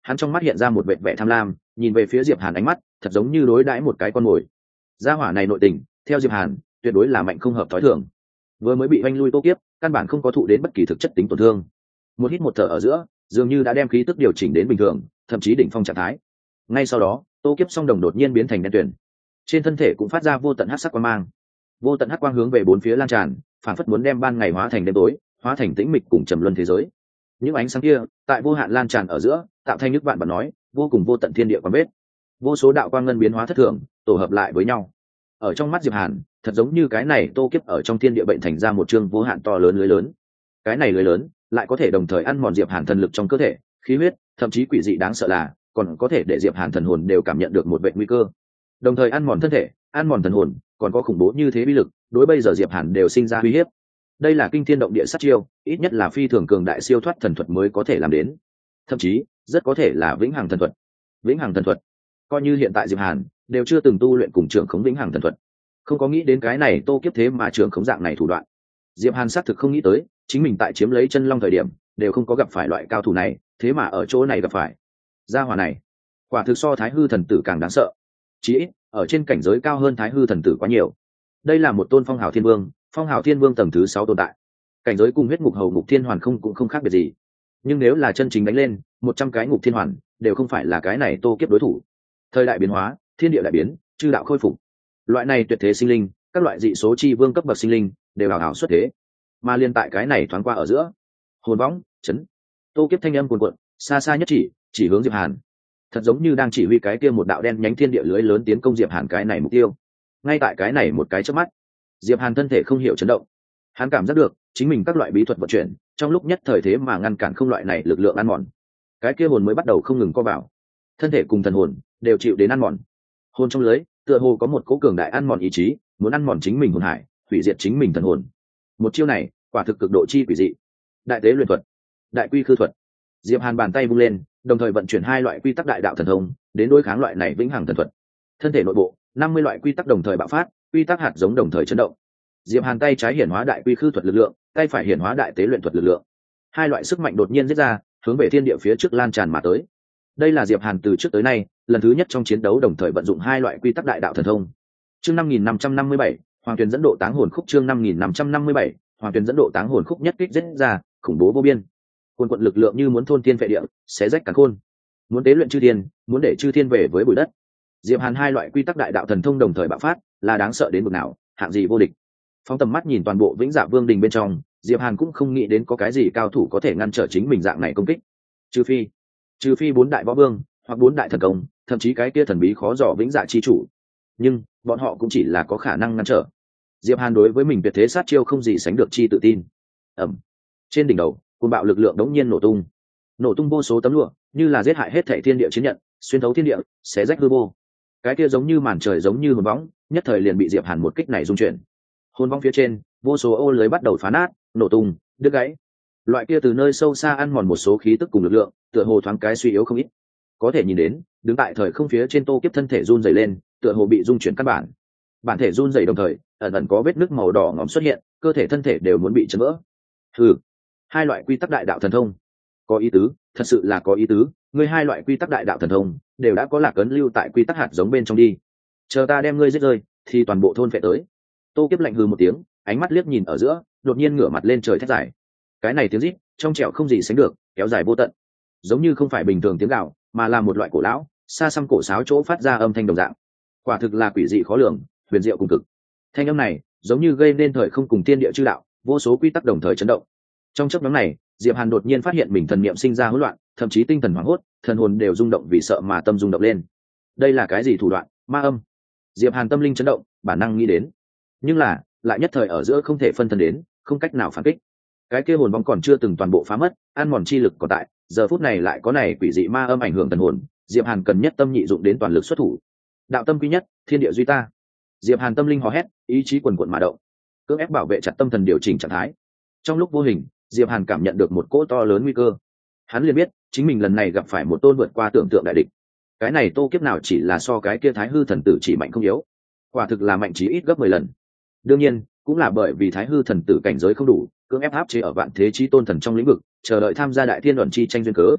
hắn trong mắt hiện ra một vẻ vẻ tham lam, nhìn về phía Diệp Hàn ánh mắt thật giống như đối đãi một cái con mồi. Gia hỏa này nội tình theo Diệp Hàn tuyệt đối là mạnh không hợp thói thường. Vừa mới bị oanh lui Tô Kiếp, căn bản không có thụ đến bất kỳ thực chất tính tổn thương. Một hít một thở ở giữa, dường như đã đem khí tức điều chỉnh đến bình thường, thậm chí đỉnh phong trạng thái. Ngay sau đó, Tô Kiếp song đồng đột nhiên biến thành đen tuyền, trên thân thể cũng phát ra vô tận hắc sắc quang mang. Vô tận hắc quang hướng về bốn phía lan tràn, phản phất muốn đem ban ngày hóa thành đêm tối, hóa thành tĩnh mịch cùng trầm luân thế giới. Những ánh sáng kia tại vô hạn lan tràn ở giữa, tạo thành nước vạn bản nói vô cùng vô tận thiên địa quan vết. Vô số đạo quang ngân biến hóa thất thường, tổ hợp lại với nhau. Ở trong mắt Diệp Hàn, thật giống như cái này Tô Kiếp ở trong thiên địa bệnh thành ra một chương vô hạn to lớn lưới lớn. Cái này lưới lớn lại có thể đồng thời ăn mòn Diệp Hàn thần lực trong cơ thể, khí huyết, thậm chí quỷ dị đáng sợ là còn có thể để Diệp Hàn thần hồn đều cảm nhận được một vệ nguy cơ. Đồng thời ăn mòn thân thể, ăn mòn thần hồn, còn có khủng bố như thế uy lực, đối bây giờ Diệp Hàn đều sinh ra uy hiếp. Đây là kinh thiên động địa sát chiêu, ít nhất là phi thường cường đại siêu thoát thần thuật mới có thể làm đến. Thậm chí, rất có thể là vĩnh hằng thần thuật. Vĩnh hằng thần thuật, coi như hiện tại Diệp Hàn đều chưa từng tu luyện cùng trưởng khống vĩnh hằng thần thuật, không có nghĩ đến cái này Tô Kiếp thế mà trưởng khống dạng này thủ đoạn. Diệp Hàn xác thực không nghĩ tới, chính mình tại chiếm lấy chân long thời điểm đều không có gặp phải loại cao thủ này, thế mà ở chỗ này gặp phải. Gia hỏa này, quả thực so Thái Hư thần tử càng đáng sợ. Chỉ ít, ở trên cảnh giới cao hơn Thái Hư thần tử quá nhiều. Đây là một tôn phong hào thiên vương, phong hào thiên vương tầng thứ sáu tồn tại. Cảnh giới cùng huyết ngục hầu ngục thiên hoàn không cũng không khác biệt gì. Nhưng nếu là chân chính đánh lên, một trăm cái ngục thiên hoàn đều không phải là cái này Tô Kiếp đối thủ. Thời đại biến hóa, thiên địa đại biến, chư đạo khôi phục. Loại này tuyệt thế sinh linh, các loại dị số chi vương cấp bậc sinh linh đều hào hào xuất thế. Mà liên tại cái này thoáng qua ở giữa, hồn võng chấn, Tô Kiếp thanh âm cuồn cuộn, xa xa nhất chỉ chỉ hướng Diệp Hàn, thật giống như đang chỉ huy cái kia một đạo đen nhánh thiên địa lưới lớn tiến công Diệp Hàn cái này mục tiêu. Ngay tại cái này một cái chớp mắt, Diệp Hàn thân thể không hiểu chấn động, hắn cảm giác được chính mình các loại bí thuật vận chuyển trong lúc nhất thời thế mà ngăn cản không loại này lực lượng ăn mòn. Cái kia hồn mới bắt đầu không ngừng co vào, thân thể cùng thần hồn đều chịu đến ăn mòn. Hồn trong lưới tựa hồ có một cỗ cường đại ăn mòn ý chí, muốn ăn mòn chính mình hồn hải, hủy diệt chính mình thần hồn. Một chiêu này quả thực cực độ chi quỷ dị. Đại tế luyện thuật, đại quy khư thuật. Diệp Hàn bàn tay vung lên, đồng thời vận chuyển hai loại quy tắc đại đạo thần thông đến đối kháng loại này vĩnh hằng thần thuật. Thân thể nội bộ năm mươi loại quy tắc đồng thời bạo phát, quy tắc hạt giống đồng thời chấn động. Diệp Hàn tay trái hiển hóa đại quy khư thuật lực lượng, tay phải hiển hóa đại tế luyện thuật lực lượng. Hai loại sức mạnh đột nhiên giết ra, hướng về thiên địa phía trước lan tràn mà tới. Đây là Diệp Hàn từ trước tới nay lần thứ nhất trong chiến đấu đồng thời vận dụng hai loại quy tắc đại đạo thần thông. Chương năm nghìn năm trăm năm mươi bảy, Hoàng Tuyền dẫn độ táng hồn khúc. Chương năm nghìn năm trăm năm mươi bảy, Hoàng Tuyền dẫn độ táng hồn khúc nhất kích giết ra, khủng bố vô biên. Cuồn cuộn lực lượng như muốn thôn thiên vệ địa, xé rách càn khôn. Muốn tế luyện chư thiên, muốn để chư thiên về với bụi đất. Diệp Hàn hai loại quy tắc đại đạo thần thông đồng thời bạo phát, là đáng sợ đến mức nào, hạng gì vô địch. Phóng tầm mắt nhìn toàn bộ Vĩnh Dạ Vương đình bên trong, Diệp Hàn cũng không nghĩ đến có cái gì cao thủ có thể ngăn trở chính mình dạng này công kích. Trừ phi, trừ phi bốn đại võ vương, hoặc bốn đại thần công, thậm chí cái kia thần bí khó dò Vĩnh Dạ chi chủ. Nhưng, bọn họ cũng chỉ là có khả năng ngăn trở. Diệp Hàn đối với mình tuyệt thế sát chiêu không gì sánh được chi tự tin. Ầm. Trên đỉnh đầu, cuồng bạo lực lượng đống nhiên nổ tung. Nổ tung vô số tấm lụa, như là giết hại hết thảy thiên địa chiến nhận, xuyên thấu thiên địa, xé rách hư vô. Cái kia giống như màn trời giống như hồn bóng, nhất thời liền bị Diệp Hàn một kích này rung chuyển. Hồn bóng phía trên, vô số ô lưới bắt đầu phá nát, nổ tung, đứt gãy. Loại kia từ nơi sâu xa ăn mòn một số khí tức cùng lực lượng, tựa hồ thoáng cái suy yếu không ít. Có thể nhìn đến, đứng tại thời không phía trên Tô Kiếp thân thể run rẩy lên, tựa hồ bị rung chuyển căn bản. Bản thể run rẩy đồng thời, ẩn ẩn có vết nứt màu đỏ ngòm xuất hiện, cơ thể thân thể đều muốn bị chấn vỡ. Hừ, hai loại quy tắc đại đạo thần thông, có ý tứ, thật sự là có ý tứ. Ngươi hai loại quy tắc đại đạo thần thông đều đã có lạc ấn lưu tại quy tắc hạt giống bên trong đi. Chờ ta đem ngươi giết rơi, thì toàn bộ thôn phệ tới. Tô Kiếp lạnh hừ một tiếng, ánh mắt liếc nhìn ở giữa, đột nhiên ngửa mặt lên trời thét dài. Cái này tiếng rít, trong trẻo không gì sánh được, kéo dài vô tận, giống như không phải bình thường tiếng gào, mà là một loại cổ lão, xa xăm cổ sáo chỗ phát ra âm thanh đồng dạng. Quả thực là quỷ dị khó lường, huyền diệu cùng cực. Thanh âm này, giống như gây nên thời không cùng thiên địa chư đạo, vô số quy tắc đồng thời chấn động. Trong chốc ngắn này, Diệp Hàn đột nhiên phát hiện mình thần niệm sinh ra hỗn loạn, thậm chí tinh thần hoảng hốt, thần hồn đều rung động vì sợ mà tâm rung động lên. Đây là cái gì thủ đoạn? Ma âm. Diệp Hàn tâm linh chấn động, bản năng nghĩ đến. Nhưng là, lại nhất thời ở giữa không thể phân thân đến, không cách nào phản kích. Cái kia hồn vong còn chưa từng toàn bộ phá mất, ăn mòn chi lực còn tại, giờ phút này lại có này quỷ dị ma âm ảnh hưởng thần hồn, Diệp Hàn cần nhất tâm nhị dụng đến toàn lực xuất thủ. Đạo tâm quý nhất, thiên địa duy ta. Diệp Hàn tâm linh hò hét, ý chí quần quần mà động, cưỡng ép bảo vệ chặt tâm thần điều chỉnh trạng thái. Trong lúc vô hình, Diệp Hàn cảm nhận được một cỗ to lớn nguy cơ. Hắn liền biết, chính mình lần này gặp phải một tôn vượt qua tưởng tượng đại địch. Cái này Tô Kiếp nào chỉ là so cái kia Thái Hư thần tử chỉ mạnh không yếu, quả thực là mạnh chí ít gấp mười lần. Đương nhiên, cũng là bởi vì Thái Hư thần tử cảnh giới không đủ, cưỡng ép áp chế ở vạn thế chí tôn thần trong lĩnh vực, chờ đợi tham gia đại thiên luận chi tranh duyên cớ.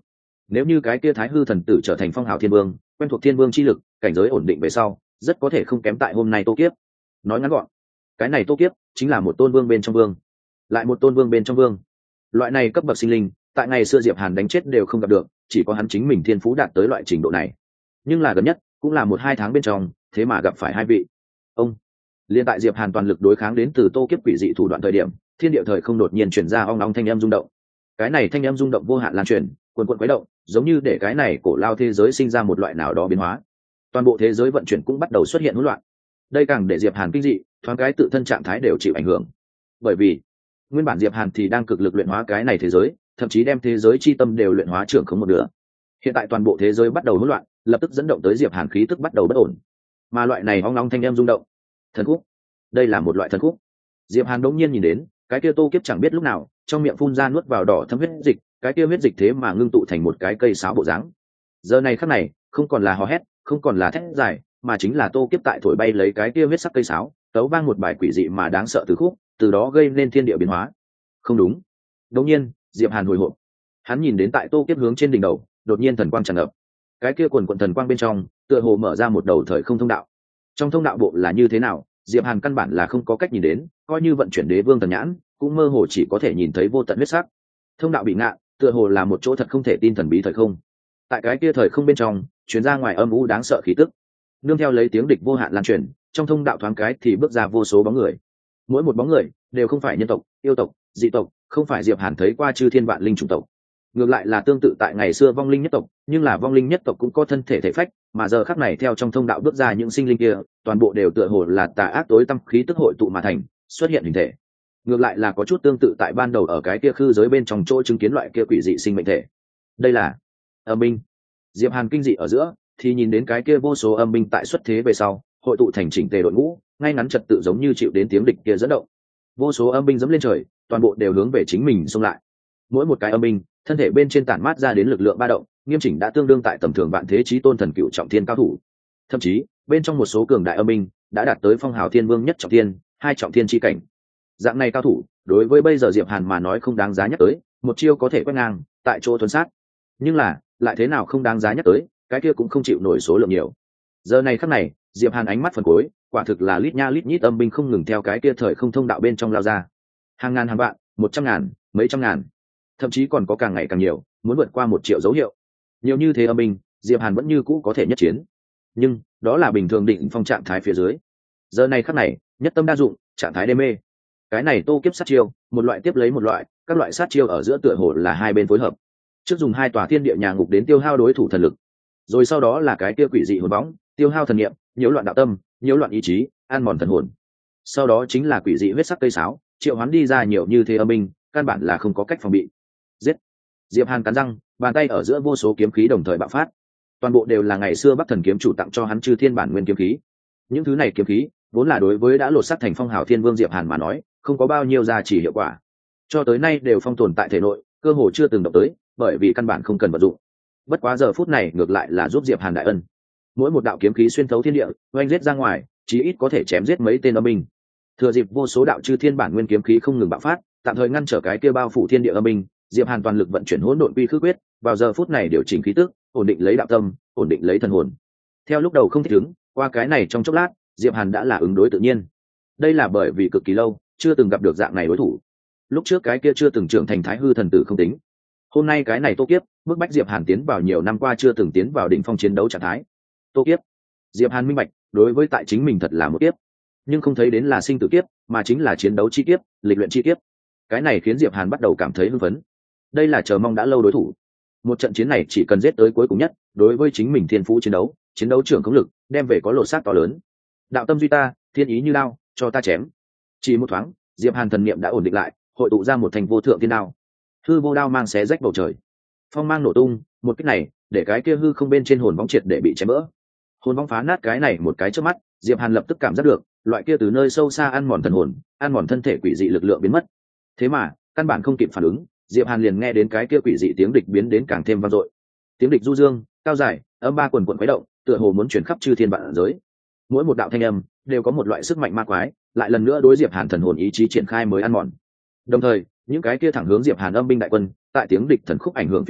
nếu như cái kia thái hư thần tử trở thành phong hào thiên vương, quen thuộc thiên vương chi lực, cảnh giới ổn định về sau, rất có thể không kém tại hôm nay Tô Kiếp. Nói ngắn gọn, cái này Tô Kiếp chính là một tôn vương bên trong vương, lại một tôn vương bên trong vương. Loại này cấp bậc sinh linh, tại ngày xưa Diệp Hàn đánh chết đều không gặp được, chỉ có hắn chính mình thiên phú đạt tới loại trình độ này. Nhưng là gần nhất, cũng là một hai tháng bên trong, thế mà gặp phải hai vị. Ông liên tại Diệp Hàn toàn lực đối kháng đến từ Tô Kiếp quỷ dị thủ đoạn thời điểm, thiên địa thời không đột nhiên truyền ra ong ong thanh âm rung động. Cái này thanh âm rung động vô hạn lan truyền, cuồn cuộn quấy động, giống như để cái này cổ lao thế giới sinh ra một loại nào đó biến hóa. Toàn bộ thế giới vận chuyển cũng bắt đầu xuất hiện hỗn loạn. Đây càng để Diệp Hàn kinh dị, thoáng cái tự thân trạng thái đều chịu ảnh hưởng. Bởi vì, nguyên bản Diệp Hàn thì đang cực lực luyện hóa cái này thế giới, thậm chí đem thế giới chi tâm đều luyện hóa trưởng không một nửa. Hiện tại toàn bộ thế giới bắt đầu hỗn loạn, lập tức dẫn động tới Diệp Hàn khí tức bắt đầu bất ổn. Mà loại này ong ong thanh âm rung động, thần khúc. Đây là một loại thần khúc. Diệp Hàn đột nhiên nhìn đến, cái kia Tô Kiếp chẳng biết lúc nào, trong miệng phun ra nuốt vào đỏ thấm huyết dịch, cái kia huyết dịch thế mà ngưng tụ thành một cái cây sáo bộ dáng. Giờ này khắc này, không còn là hò hét, không còn là thét dài, mà chính là Tô Kiếp tại thổi bay lấy cái kia huyết sắc cây sáo, tấu vang một bài quỷ dị mà đáng sợ từ khúc, từ đó gây nên thiên địa biến hóa. Không đúng. Đột nhiên, Diệp Hàn hồi hộp. Hắn nhìn đến tại Tô Kiếp hướng trên đỉnh đầu, đột nhiên thần quang tràn ngập. Cái kia quần quần thần quang bên trong, tựa hồ mở ra một đầu thời không thông đạo. Trong thông đạo bộ là như thế nào, Diệp Hàn căn bản là không có cách nhìn đến, coi như vận chuyển đế vương thần nhãn, cũng mơ hồ chỉ có thể nhìn thấy vô tận huyết sắc. Thông đạo bị ngạ, tựa hồ là một chỗ thật không thể tin thần bí thời không. Tại cái kia thời không bên trong, truyền ra ngoài âm u đáng sợ khí tức. Nương theo lấy tiếng địch vô hạn lan truyền, trong thông đạo thoáng cái thì bước ra vô số bóng người. Mỗi một bóng người đều không phải nhân tộc, yêu tộc, dị tộc, không phải Diệp Hàn thấy qua chư thiên vạn linh chủng tộc. Ngược lại là tương tự tại ngày xưa vong linh nhất tộc, nhưng là vong linh nhất tộc cũng có thân thể thể phách, mà giờ khắc này theo trong thông đạo bước ra những sinh linh kia, toàn bộ đều tựa hồ là tà ác tối tăm khí tức hội tụ mà thành, xuất hiện hình thể. Ngược lại là có chút tương tự tại ban đầu ở cái kia khư giới bên trong chỗ chứng kiến loại kia quỷ dị sinh mệnh thể. Đây là âm binh. Diệp Hàn kinh dị ở giữa, thì nhìn đến cái kia vô số âm binh tại xuất thế về sau, hội tụ thành chỉnh tề đội ngũ, ngay ngắn trật tự giống như chịu đến tiếng địch kia dẫn động. Vô số âm binh dẫm lên trời, toàn bộ đều hướng về chính mình xông lại. Mỗi một cái âm binh, thân thể bên trên tản mát ra đến lực lượng ba động, nghiêm chỉnh đã tương đương tại tầm thường vạn thế chí tôn thần cựu trọng thiên cao thủ. Thậm chí, bên trong một số cường đại âm binh đã đạt tới phong hào thiên vương nhất trọng thiên, hai trọng thiên chi cảnh. Dạng này cao thủ, đối với bây giờ Diệp Hàn mà nói không đáng giá nhắc tới, một chiêu có thể quét ngang, tại chỗ thuần sát. Nhưng là, lại thế nào không đáng giá nhắc tới, cái kia cũng không chịu nổi số lượng nhiều. Giờ này khắc này, Diệp Hàn ánh mắt phần cuối, quả thực là lít nha lít nhít âm binh không ngừng theo cái kia thời không thông đạo bên trong lao ra. Hàng ngàn hàng vạn, một trăm ngàn, mấy trăm ngàn, thậm chí còn có càng ngày càng nhiều, muốn vượt qua một triệu dấu hiệu. Nhiều như thế âm binh, Diệp Hàn vẫn như cũ có thể nhất chiến. Nhưng, đó là bình thường định phong trạng thái phía dưới. Giờ này khắc này, nhất tâm đa dụng, trạng thái đê mê. Cái này Tô Kiếp sát chiêu, một loại tiếp lấy một loại, các loại sát chiêu ở giữa tựa hồ là hai bên phối hợp. Trước dùng hai tòa thiên địa nhà ngục đến tiêu hao đối thủ thần lực, rồi sau đó là cái kia quỷ dị hồn bóng, tiêu hao thần niệm, nhiễu loạn đạo tâm, nhiễu loạn ý chí, ăn mòn thần hồn. Sau đó chính là quỷ dị huyết sắc cây sáo, triệu hoán đi ra nhiều như thế âm binh, căn bản là không có cách phòng bị. Giết! Diệp Hàn cắn răng, bàn tay ở giữa vô số kiếm khí đồng thời bạo phát. Toàn bộ đều là ngày xưa Bắc Thần kiếm chủ tặng cho hắn chư thiên bản nguyên kiếm khí. Những thứ này kiếm khí, vốn là đối với đã lột xác thành phong hào thiên vương Diệp Hàn mà nói, không có bao nhiêu giá trị hiệu quả. Cho tới nay đều phong tồn tại thể nội, cơ hồ chưa từng động tới, bởi vì căn bản không cần vận dụng. Bất quá giờ phút này ngược lại là giúp Diệp Hàn đại ân. Mỗi một đạo kiếm khí xuyên thấu thiên địa, oanh giết ra ngoài, chí ít có thể chém giết mấy tên âm binh. Thừa dịp vô số đạo chư thiên bản nguyên kiếm khí không ngừng bạo phát, tạm thời ngăn trở cái kia bao phủ thiên địa âm binh, Diệp Hàn toàn lực vận chuyển hỗn độn quy khư quyết, vào giờ phút này điều chỉnh khí tức, ổn định lấy đạo tâm, ổn định lấy thần hồn. Theo lúc đầu không thích ứng, qua cái này trong chốc lát, Diệp Hàn đã là ứng đối tự nhiên. Đây là bởi vì cực kỳ lâu chưa từng gặp được dạng này đối thủ. Lúc trước cái kia chưa từng trưởng thành thái hư thần tử không tính, hôm nay cái này Tô Kiếp, bước bách Diệp Hàn tiến vào nhiều năm qua chưa từng tiến vào đỉnh phong chiến đấu trạng thái. Tô Kiếp, Diệp Hàn minh bạch, đối với tại chính mình thật là một kiếp, nhưng không thấy đến là sinh tử kiếp, mà chính là chiến đấu chi kiếp, lịch luyện chi kiếp. Cái này khiến Diệp Hàn bắt đầu cảm thấy hưng phấn. Đây là chờ mong đã lâu đối thủ. Một trận chiến này chỉ cần giết tới cuối cùng nhất, đối với chính mình thiên phú chiến đấu, chiến đấu trưởng công lực, đem về có lộ sát to lớn. Đạo tâm duy ta, thiên ý như đao, cho ta chém. Chỉ một thoáng, Diệp Hàn thần niệm đã ổn định lại, hội tụ ra một thành vô thượng thiên đao. Hư vô đao mang xé rách bầu trời, phong mang nổ tung, một kích này để cái kia hư không bên trên hồn bóng triệt để bị chém vỡ. Hồn bóng phá nát cái này một cái trước mắt, Diệp Hàn lập tức cảm giác được loại kia từ nơi sâu xa ăn mòn thần hồn, ăn mòn thân thể quỷ dị lực lượng biến mất. Thế mà căn bản không kịp phản ứng, Diệp Hàn liền nghe đến cái kia quỷ dị tiếng địch biến đến càng thêm vang dội. Tiếng địch du dương, cao dài, âm ba quần quần khuấy động, tựa hồ muốn truyền khắp chư thiên vạn giới. Mỗi một đạo thanh âm đều có một loại sức mạnh ma quái, lại lần nữa đối Diệp Hàn thần hồn ý chí triển khai mới ăn mòn. Đồng thời, những cái kia thẳng hướng Diệp Hàn âm binh đại quân, tại tiếng địch thần khúc ảnh hưởng phía dưới,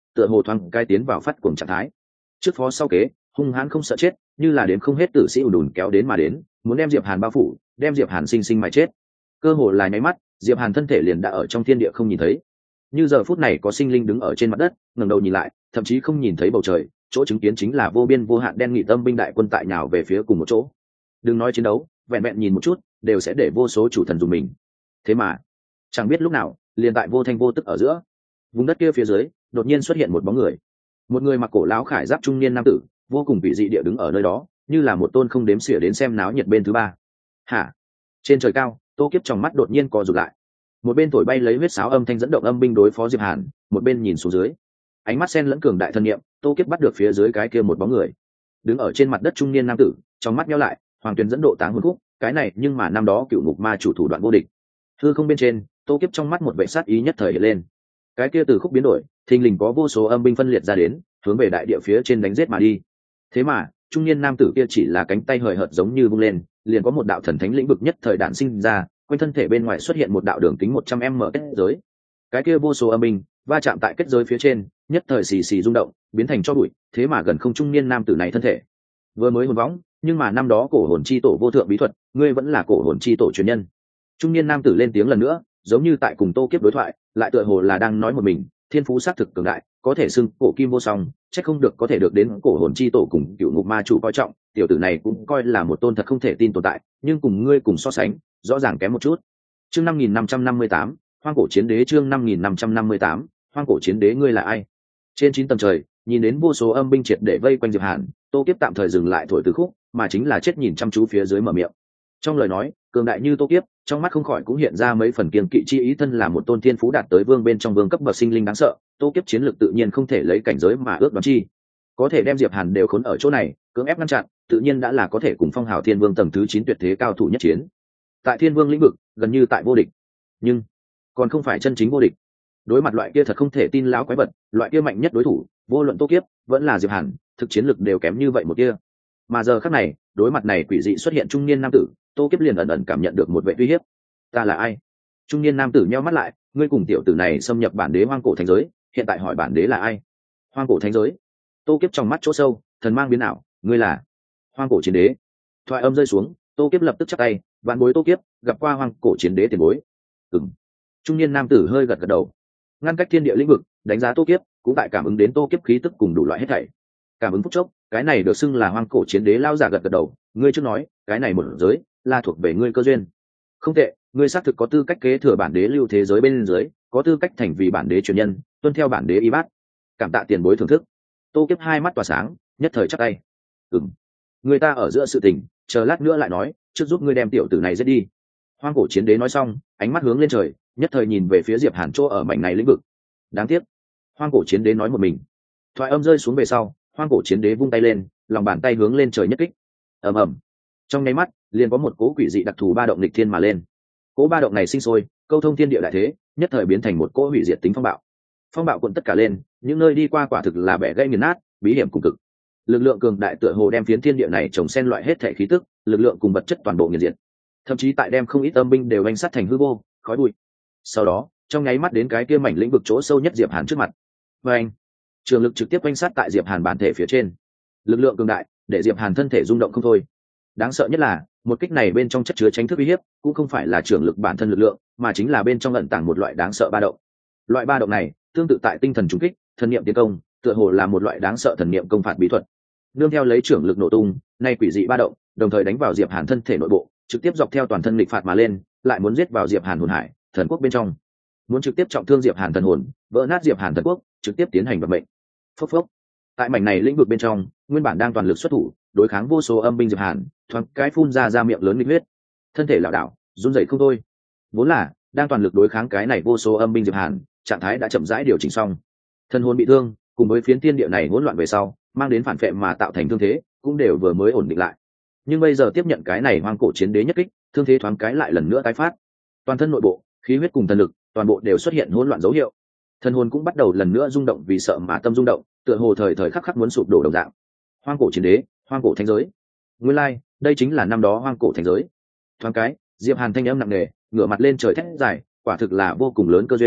tựa hồ thoáng cai tiến vào phát cuồng trạng thái. Trước phó sau kế, hung hãn không sợ chết, như là đến không hết tử sĩ ùn ùn kéo đến mà đến, muốn đem Diệp Hàn bao phủ, đem Diệp Hàn sinh sinh mà chết. Cơ hồ là nháy mắt, Diệp Hàn thân thể liền đã ở trong thiên địa không nhìn thấy. Như giờ phút này có sinh linh đứng ở trên mặt đất, ngẩng đầu nhìn lại, thậm chí không nhìn thấy bầu trời, chỗ chứng kiến chính là vô biên vô hạn đen nghị tâm binh đại quân tại nhào về phía cùng một chỗ. Đừng nói chiến đấu, vẹn vẹn nhìn một chút, đều sẽ để vô số chủ thần dùng mình. Thế mà, chẳng biết lúc nào, liền tại vô thanh vô tức ở giữa, vùng đất kia phía dưới, đột nhiên xuất hiện một bóng người. Một người mặc cổ lão khải giáp trung niên nam tử, vô cùng vị dị địa đứng ở nơi đó, như là một tôn không đếm xỉa đến xem náo nhiệt bên thứ ba. Hả? Trên trời cao, Tô Kiếp trong mắt đột nhiên co rụt lại. Một bên thổi bay lấy huyết sáo âm thanh dẫn động âm binh đối phó Diệp Hàn, một bên nhìn xuống dưới. Ánh mắt xen lẫn cường đại thân niệm, Tô Kiếp bắt được phía dưới cái kia một bóng người. Đứng ở trên mặt đất trung niên nam tử, trong mắt nheo lại, hoàng tuyến dẫn độ táng hồn khúc, cái này nhưng mà năm đó cựu ngục ma chủ thủ đoạn vô địch. Hư không bên trên, Tô Kiếp trong mắt một vẻ sát ý nhất thời hiện lên. Cái kia từ khúc biến đổi, thình lình có vô số âm binh phân liệt ra đến, hướng về đại địa phía trên đánh giết mà đi. Thế mà, trung niên nam tử kia chỉ là cánh tay hời hợt giống như vung lên, liền có một đạo thần thánh lĩnh vực nhất thời đản sinh ra, quanh thân thể bên ngoài xuất hiện một đạo đường kính một trăm m kết giới. Cái kia vô số âm binh va chạm tại kết giới phía trên, nhất thời xì xì rung động, biến thành cho bụi, thế mà gần không trung niên nam tử này thân thể vừa mới hồn võng, nhưng mà năm đó cổ hồn chi tổ vô thượng bí thuật, ngươi vẫn là cổ hồn chi tổ truyền nhân. Trung niên nam tử lên tiếng lần nữa, giống như tại cùng Tô Kiếp đối thoại, lại tựa hồ là đang nói một mình, thiên phú xác thực cường đại, có thể xưng cổ kim vô song, chắc không được có thể được đến cổ hồn chi tổ cùng cựu ngục ma chủ coi trọng, tiểu tử này cũng coi là một tôn thật không thể tin tồn tại, nhưng cùng ngươi cùng so sánh, rõ ràng kém một chút. Chương năm nghìn năm trăm năm mươi tám, Hoang cổ chiến đế. Chương năm nghìn năm trăm năm mươi tám, Hoang cổ chiến đế. Ngươi là ai? Trên chín tầng trời, nhìn đến vô số âm binh triệt để vây quanh Diệp Hàn, Tô Kiếp tạm thời dừng lại thổi từ khúc, mà chính là chết nhìn chăm chú phía dưới mở miệng. Trong lời nói, cường đại như Tô Kiếp, trong mắt không khỏi cũng hiện ra mấy phần kiêng kỵ chi ý, thân là một tôn thiên phú đạt tới vương bên trong vương cấp bậc sinh linh đáng sợ, Tô Kiếp chiến lược tự nhiên không thể lấy cảnh giới mà ước đoán chi. Có thể đem Diệp Hàn đều khốn ở chỗ này, cưỡng ép ngăn chặn, tự nhiên đã là có thể cùng phong hào thiên vương tầng thứ chín tuyệt thế cao thủ nhất chiến. Tại thiên vương lĩnh vực, gần như tại vô địch, nhưng còn không phải chân chính vô địch. Đối mặt loại kia thật không thể tin lão quái vật, loại kia mạnh nhất đối thủ, vô luận Tô Kiếp vẫn là Diệp Hàn, thực chiến lực đều kém như vậy một kia. Mà giờ khắc này, đối mặt này quỷ dị xuất hiện trung niên nam tử, Tô Kiếp liền ẩn ẩn cảm nhận được một vẻ uy hiếp. Ta là ai? Trung niên nam tử nheo mắt lại, ngươi cùng tiểu tử này xâm nhập bản đế hoang cổ thánh giới, hiện tại hỏi bản đế là ai? Hoang cổ thánh giới. Tô Kiếp trong mắt chỗ sâu, thần mang biến ảo, ngươi là hoang cổ chiến đế. Thoại âm rơi xuống, Tô Kiếp lập tức chắp tay, vạn bối Tô Kiếp, gặp qua hoang cổ chiến đế tiền bối. Ừm. Trung niên nam tử hơi gật gật đầu. Ngăn cách thiên địa lĩnh vực, đánh giá Tô Kiếp, cũng tại cảm ứng đến Tô Kiếp khí tức cùng đủ loại hết thảy. Cảm ứng phút chốc, cái này được xưng là hoang cổ chiến đế lao giả gật gật đầu, ngươi chưa nói, cái này một giới là thuộc về ngươi cơ duyên. Không tệ, ngươi xác thực có tư cách kế thừa bản đế lưu thế giới bên dưới, có tư cách thành vì bản đế truyền nhân, tuân theo bản đế y bát. Cảm tạ tiền bối thưởng thức. Tô Kiếp hai mắt tỏa sáng, nhất thời chắp tay. Ừm, người ta ở giữa sự tình, chờ lát nữa lại nói, trước giúp ngươi đem tiểu tử này giết đi. Hoang cổ chiến đế nói xong, ánh mắt hướng lên trời, nhất thời nhìn về phía Diệp Hàn chỗ ở mảnh này lĩnh vực. Đáng tiếc, hoang cổ chiến đế nói một mình. Thoại âm rơi xuống về sau, hoang cổ chiến đế vung tay lên, lòng bàn tay hướng lên trời nhất kích. Ầm ầm. Trong nháy mắt, liền có một cỗ quỷ dị đặc thù ba động nghịch thiên mà lên. Cỗ ba động này sinh sôi, câu thông thiên địa đại thế, nhất thời biến thành một cỗ hủy diệt tính phong bạo. Phong bạo cuộn tất cả lên, những nơi đi qua quả thực là bẻ gãy nghiền nát, bí hiểm cùng cực. Lực lượng cường đại tựa hồ đem phiến thiên địa này trồng xen loại hết thể khí tức, lực lượng cùng vật chất toàn bộ nghiền diệt. Thậm chí tại đem không ít âm binh đều anh sát thành hư vô, khói bụi. Sau đó, trong nháy mắt đến cái kia mảnh lĩnh vực chỗ sâu nhất Diệp Hàn trước mặt. Và anh, trường lực trực tiếp quanh sát tại Diệp Hàn bản thể phía trên. Lực lượng cường đại, để Diệp Hàn thân thể rung động không thôi. Đáng sợ nhất là, một kích này bên trong chất chứa tránh thức uy hiếp, cũng không phải là trường lực bản thân lực lượng, mà chính là bên trong ẩn tàng một loại đáng sợ ba động. Loại ba động này, tương tự tại tinh thần trùng kích, thần niệm tiến công, tựa hồ là một loại đáng sợ thần niệm công phạt bí thuật. Nương theo lấy trưởng lực nổ tung, nay quỷ dị ba động, đồng thời đánh vào Diệp Hàn thân thể nội bộ, trực tiếp dọc theo toàn thân nghịch phạt mà lên, lại muốn giết vào Diệp Hàn hồn hải, thần quốc bên trong. Muốn trực tiếp trọng thương Diệp Hàn thần hồn, vỡ nát Diệp Hàn thần quốc, trực tiếp tiến hành vận mệnh. Phốc phốc. Tại mảnh này lĩnh vực bên trong, nguyên bản đang toàn lực xuất thủ, đối kháng vô số âm binh Diệp Hàn, thoáng cái phun ra ra miệng lớn nghịch huyết, thân thể lảo đảo, run rẩy không thôi. Vốn là đang toàn lực đối kháng cái này vô số âm binh Diệp Hàn, trạng thái đã chậm rãi điều chỉnh xong. Thân hồn bị thương, cùng với phiến thiên địa này hỗn loạn về sau, mang đến phản phệ mà tạo thành thương thế, cũng đều vừa mới ổn định lại. Nhưng bây giờ tiếp nhận cái này hoang cổ chiến đế nhất kích, thương thế thoáng cái lại lần nữa tái phát. Toàn thân nội bộ, khí huyết cùng thần lực, toàn bộ đều xuất hiện hỗn loạn dấu hiệu. Thân hồn cũng bắt đầu lần nữa rung động vì sợ mà tâm rung động, tựa hồ thời thời khắc khắc muốn sụp đổ đồng dạng. Hoang cổ chiến đế, hoang cổ thánh giới. Nguyên lai, like, đây chính là năm đó hoang cổ thánh giới. Thoáng cái, Diệp Hàn thanh âm nặng nề, ngửa mặt lên trời thét dài, quả thực là vô cùng lớn cơ duyên,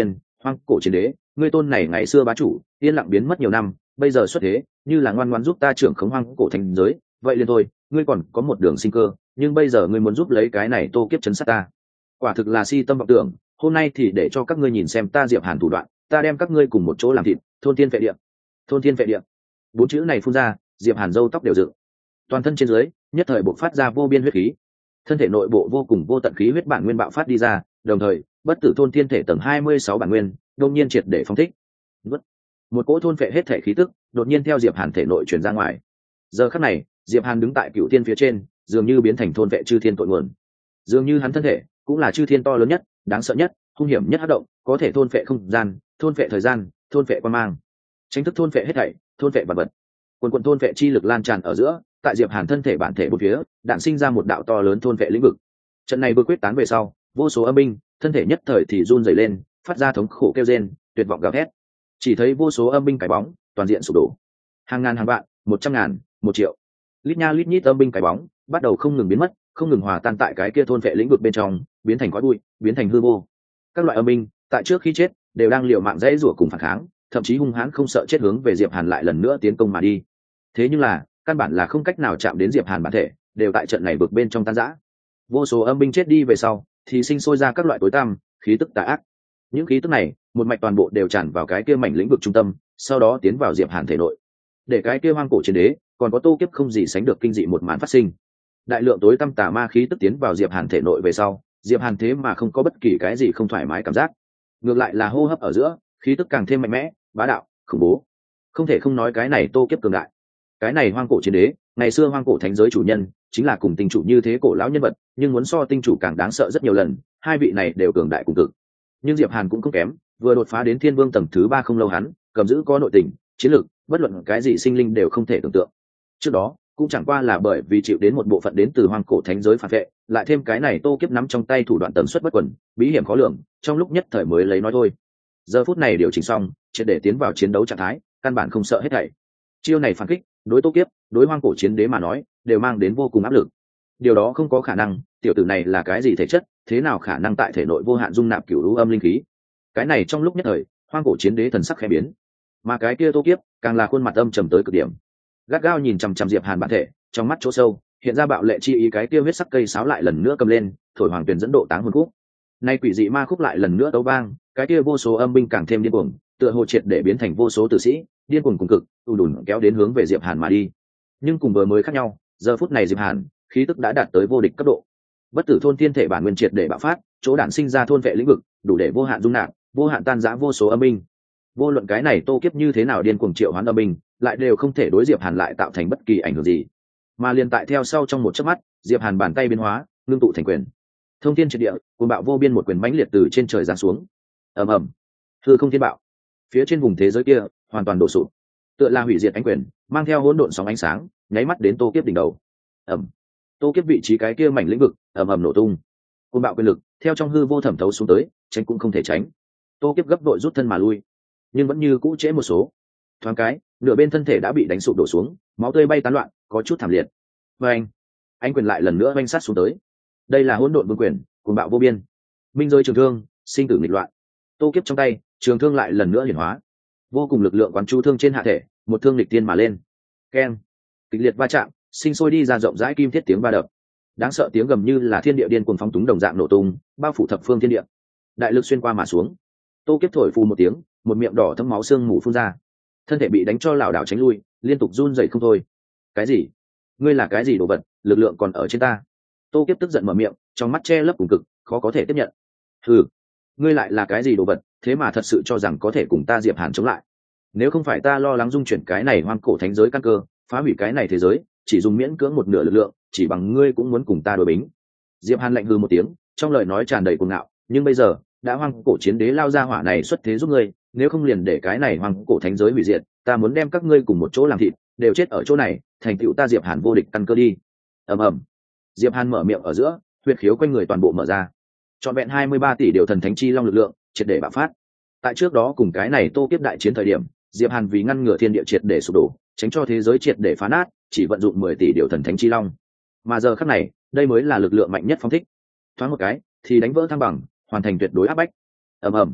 Hoang cổ chiến đế, ngươi tôn này ngày xưa bá chủ yên lặng biến mất nhiều năm, bây giờ xuất thế như là ngoan ngoãn giúp ta trưởng khống hoang cổ thành giới, vậy liền thôi, ngươi còn có một đường sinh cơ, nhưng bây giờ ngươi muốn giúp lấy cái này tô kiếp chấn sát ta, quả thực là si tâm vọng tưởng. Hôm nay thì để cho các ngươi nhìn xem ta Diệp Hàn thủ đoạn, ta đem các ngươi cùng một chỗ làm thịt. Thôn thiên vệ địa, thôn thiên vệ địa, bốn chữ này phun ra, Diệp Hàn râu tóc đều dựng, toàn thân trên dưới nhất thời bộc phát ra vô biên huyết khí, thân thể nội bộ vô cùng vô tận khí huyết bản nguyên bạo phát đi ra, đồng thời bất tử thôn thiên thể tầng hai mươi sáu bản nguyên đột nhiên triệt để phóng thích. Một cỗ thôn phệ hết thể khí tức đột nhiên theo Diệp Hàn thể nội truyền ra ngoài. Giờ khắc này, Diệp Hàn đứng tại cựu thiên phía trên, dường như biến thành thôn vệ chư thiên tội nguồn. Dường như hắn thân thể cũng là chư thiên to lớn nhất, đáng sợ nhất, hung hiểm nhất hắc động, có thể thôn phệ không gian, thôn phệ thời gian, thôn phệ quan mang, tranh thức thôn phệ hết thảy, thôn phệ vật vật. Quần quần thôn phệ chi lực lan tràn ở giữa, tại Diệp Hàn thân thể bản thể bốn phía, đạn sinh ra một đạo to lớn thôn phệ lĩnh vực. Trận này vừa quyết tán về sau, vô số âm binh, thân thể nhất thời thì run rẩy lên, phát ra thống khổ kêu rên, tuyệt vọng gào thét. Chỉ thấy vô số âm binh cái bóng, toàn diện sụp đổ. Hàng ngàn hàng vạn, một trăm ngàn, một triệu. Lít nha lít nhít âm binh cái bóng, bắt đầu không ngừng biến mất, không ngừng hòa tan tại cái kia thôn phệ lĩnh vực bên trong, biến thành khói bụi, biến thành hư vô. Các loại âm binh, tại trước khi chết, đều đang liều mạng dãy rủa cùng phản kháng, thậm chí hung hãn không sợ chết hướng về Diệp Hàn lại lần nữa tiến công mà đi. Thế nhưng là, căn bản là không cách nào chạm đến Diệp Hàn bản thể, đều tại trận này vực bên trong tan rã. Vô số âm binh chết đi về sau, thì sinh sôi ra các loại tối tăm, khí tức tà ác. Những khí tức này, một mạch toàn bộ đều tràn vào cái kia mảnh lĩnh vực trung tâm, sau đó tiến vào Diệp Hàn thể nội. Để cái kia hoang cổ chiến đế, còn có tô kiếp không gì sánh được kinh dị một màn phát sinh. Đại lượng tối tăm tà ma khí tức tiến vào Diệp Hàn thể nội về sau, Diệp Hàn thế mà không có bất kỳ cái gì không thoải mái cảm giác, ngược lại là hô hấp ở giữa, khí tức càng thêm mạnh mẽ, bá đạo, khủng bố. Không thể không nói cái này tô kiếp cường đại. Cái này hoang cổ chiến đế, ngày xưa hoang cổ thánh giới chủ nhân, chính là cùng tinh chủ như thế cổ lão nhân vật, nhưng muốn so tinh chủ càng đáng sợ rất nhiều lần, hai vị này đều cường đại cùng cực. Nhưng Diệp Hàn cũng không kém, vừa đột phá đến thiên vương tầng thứ ba không lâu, hắn cầm giữ có nội tình, chiến lược, bất luận cái gì sinh linh đều không thể tưởng tượng. Trước đó cũng chẳng qua là bởi vì chịu đến một bộ phận đến từ hoang cổ thánh giới phản vệ, lại thêm cái này tô kiếp nắm trong tay thủ đoạn tần suất bất quần, bí hiểm khó lường, trong lúc nhất thời mới lấy nói thôi. Giờ phút này điều chỉnh xong, triệt để tiến vào chiến đấu trạng thái, căn bản không sợ hết thảy. Chiêu này phản kích, đối tô kiếp, đối hoang cổ chiến đế mà nói, đều mang đến vô cùng áp lực. Điều đó không có khả năng, tiểu tử này là cái gì thể chất, thế nào khả năng tại thể nội vô hạn dung nạp cửu lũ âm linh khí? Cái này trong lúc nhất thời, hoang cổ chiến đế thần sắc khẽ biến, mà cái kia tô kiếp càng là khuôn mặt âm trầm tới cực điểm, gắt gao nhìn chằm chằm Diệp Hàn bản thể, trong mắt chỗ sâu hiện ra bạo lệ chi ý, cái kia huyết sắc cây sáo lại lần nữa cầm lên, thổi hoàng tuyền dẫn độ táng hồn khúc. Nay quỷ dị ma khúc lại lần nữa tấu vang, cái kia vô số âm binh càng thêm điên cuồng, tựa hồ triệt để biến thành vô số tử sĩ, điên cuồng cùng cực, ùn đùn kéo đến hướng về Diệp Hàn mà đi. Nhưng cùng vừa mới khác nhau, giờ phút này Diệp Hàn khí tức đã đạt tới vô địch cấp độ, bất tử thôn thiên thể bản nguyên triệt để bạo phát, chỗ đản sinh ra thôn vệ lĩnh vực, đủ để vô hạn dung nạp, vô hạn tan rã vô số âm binh. Vô luận cái này tô kiếp như thế nào điên cuồng triệu hoán âm binh, lại đều không thể đối Diệp Hàn lại tạo thành bất kỳ ảnh hưởng gì. Mà liền tại theo sau trong một chớp mắt, Diệp Hàn bàn tay biến hóa, ngưng tụ thành quyền. Thông thiên triệt địa, cuồng bạo vô biên một quyền mãnh liệt từ trên trời giáng xuống. Ầm ầm, hư không thiên bạo. Phía trên vùng thế giới kia hoàn toàn đổ sụp, tựa là hủy diệt ánh quyền, mang theo hỗn độn sóng ánh sáng, nháy mắt đến tô kiếp đỉnh đầu. Ầm. Tô kiếp vị trí cái kia mảnh lĩnh vực, ầm ầm nổ tung. Cuồng bạo quyền lực theo trong hư vô thẩm thấu xuống tới, tránh cũng không thể tránh. Tô kiếp gấp đội rút thân mà lui, nhưng vẫn như cũ trễ một số. Thoáng cái, nửa bên thân thể đã bị đánh sụp đổ xuống, máu tươi bay tán loạn, có chút thảm liệt. Và anh, anh quyền lại lần nữa oanh sát xuống tới. Đây là hỗn độn vương quyền, cuồng bạo vô biên. Minh rơi trường thương, sinh tử nghịch loạn. Tô kiếp trong tay, trường thương lại lần nữa hiển hóa. Vô cùng lực lượng quán chú thương trên hạ thể, một thương lịch tiên mà lên. Keng, kịch liệt va chạm, sinh sôi đi ra rộng rãi kim thiết tiếng va đập. Đáng sợ tiếng gầm như là thiên địa điên cuồng phóng túng đồng dạng nổ tung, bao phủ thập phương thiên địa. Đại lực xuyên qua mà xuống. Tô kiếp thổi phù một tiếng, một miệng đỏ thấm máu xương mù phun ra, thân thể bị đánh cho lảo đảo tránh lui, liên tục run rẩy không thôi. Cái gì? Ngươi là cái gì đồ vật? Lực lượng còn ở trên ta? Tô kiếp tức giận mở miệng, trong mắt che lấp cùng cực, khó có thể tiếp nhận. Hừ, ngươi lại là cái gì đồ vật? Thế mà thật sự cho rằng có thể cùng ta Diệp Hàn chống lại? Nếu không phải ta lo lắng dung chuyển cái này hoang cổ thánh giới căn cơ, phá hủy cái này thế giới, chỉ dùng miễn cưỡng một nửa lực lượng, chỉ bằng ngươi cũng muốn cùng ta đối bính. Diệp Hàn lạnh hừ một tiếng, trong lời nói tràn đầy cuồng ngạo, nhưng bây giờ đã hoang cổ chiến đế lao ra hỏa này xuất thế giúp ngươi, nếu không liền để cái này hoang cổ thánh giới hủy diệt, ta muốn đem các ngươi cùng một chỗ làm thịt, đều chết ở chỗ này, thành tựu ta Diệp Hàn vô địch căn cơ đi. Ầm ầm. Diệp Hàn mở miệng ở giữa, huyết khiếu quanh người toàn bộ mở ra, trọn vẹn hai mươi ba tỷ điều thần thánh chi long lực lượng triệt để bạo phát. Tại trước đó cùng cái này tô kiếp đại chiến thời điểm, Diệp Hàn vì ngăn ngừa thiên địa triệt để sụp đổ, tránh cho thế giới triệt để phá nát, chỉ vận dụng mười tỷ điều thần thánh chi long. Mà giờ khắc này, đây mới là lực lượng mạnh nhất phóng thích. Thoáng một cái, thì đánh vỡ thăng bằng, hoàn thành tuyệt đối áp bách. Ầm ầm.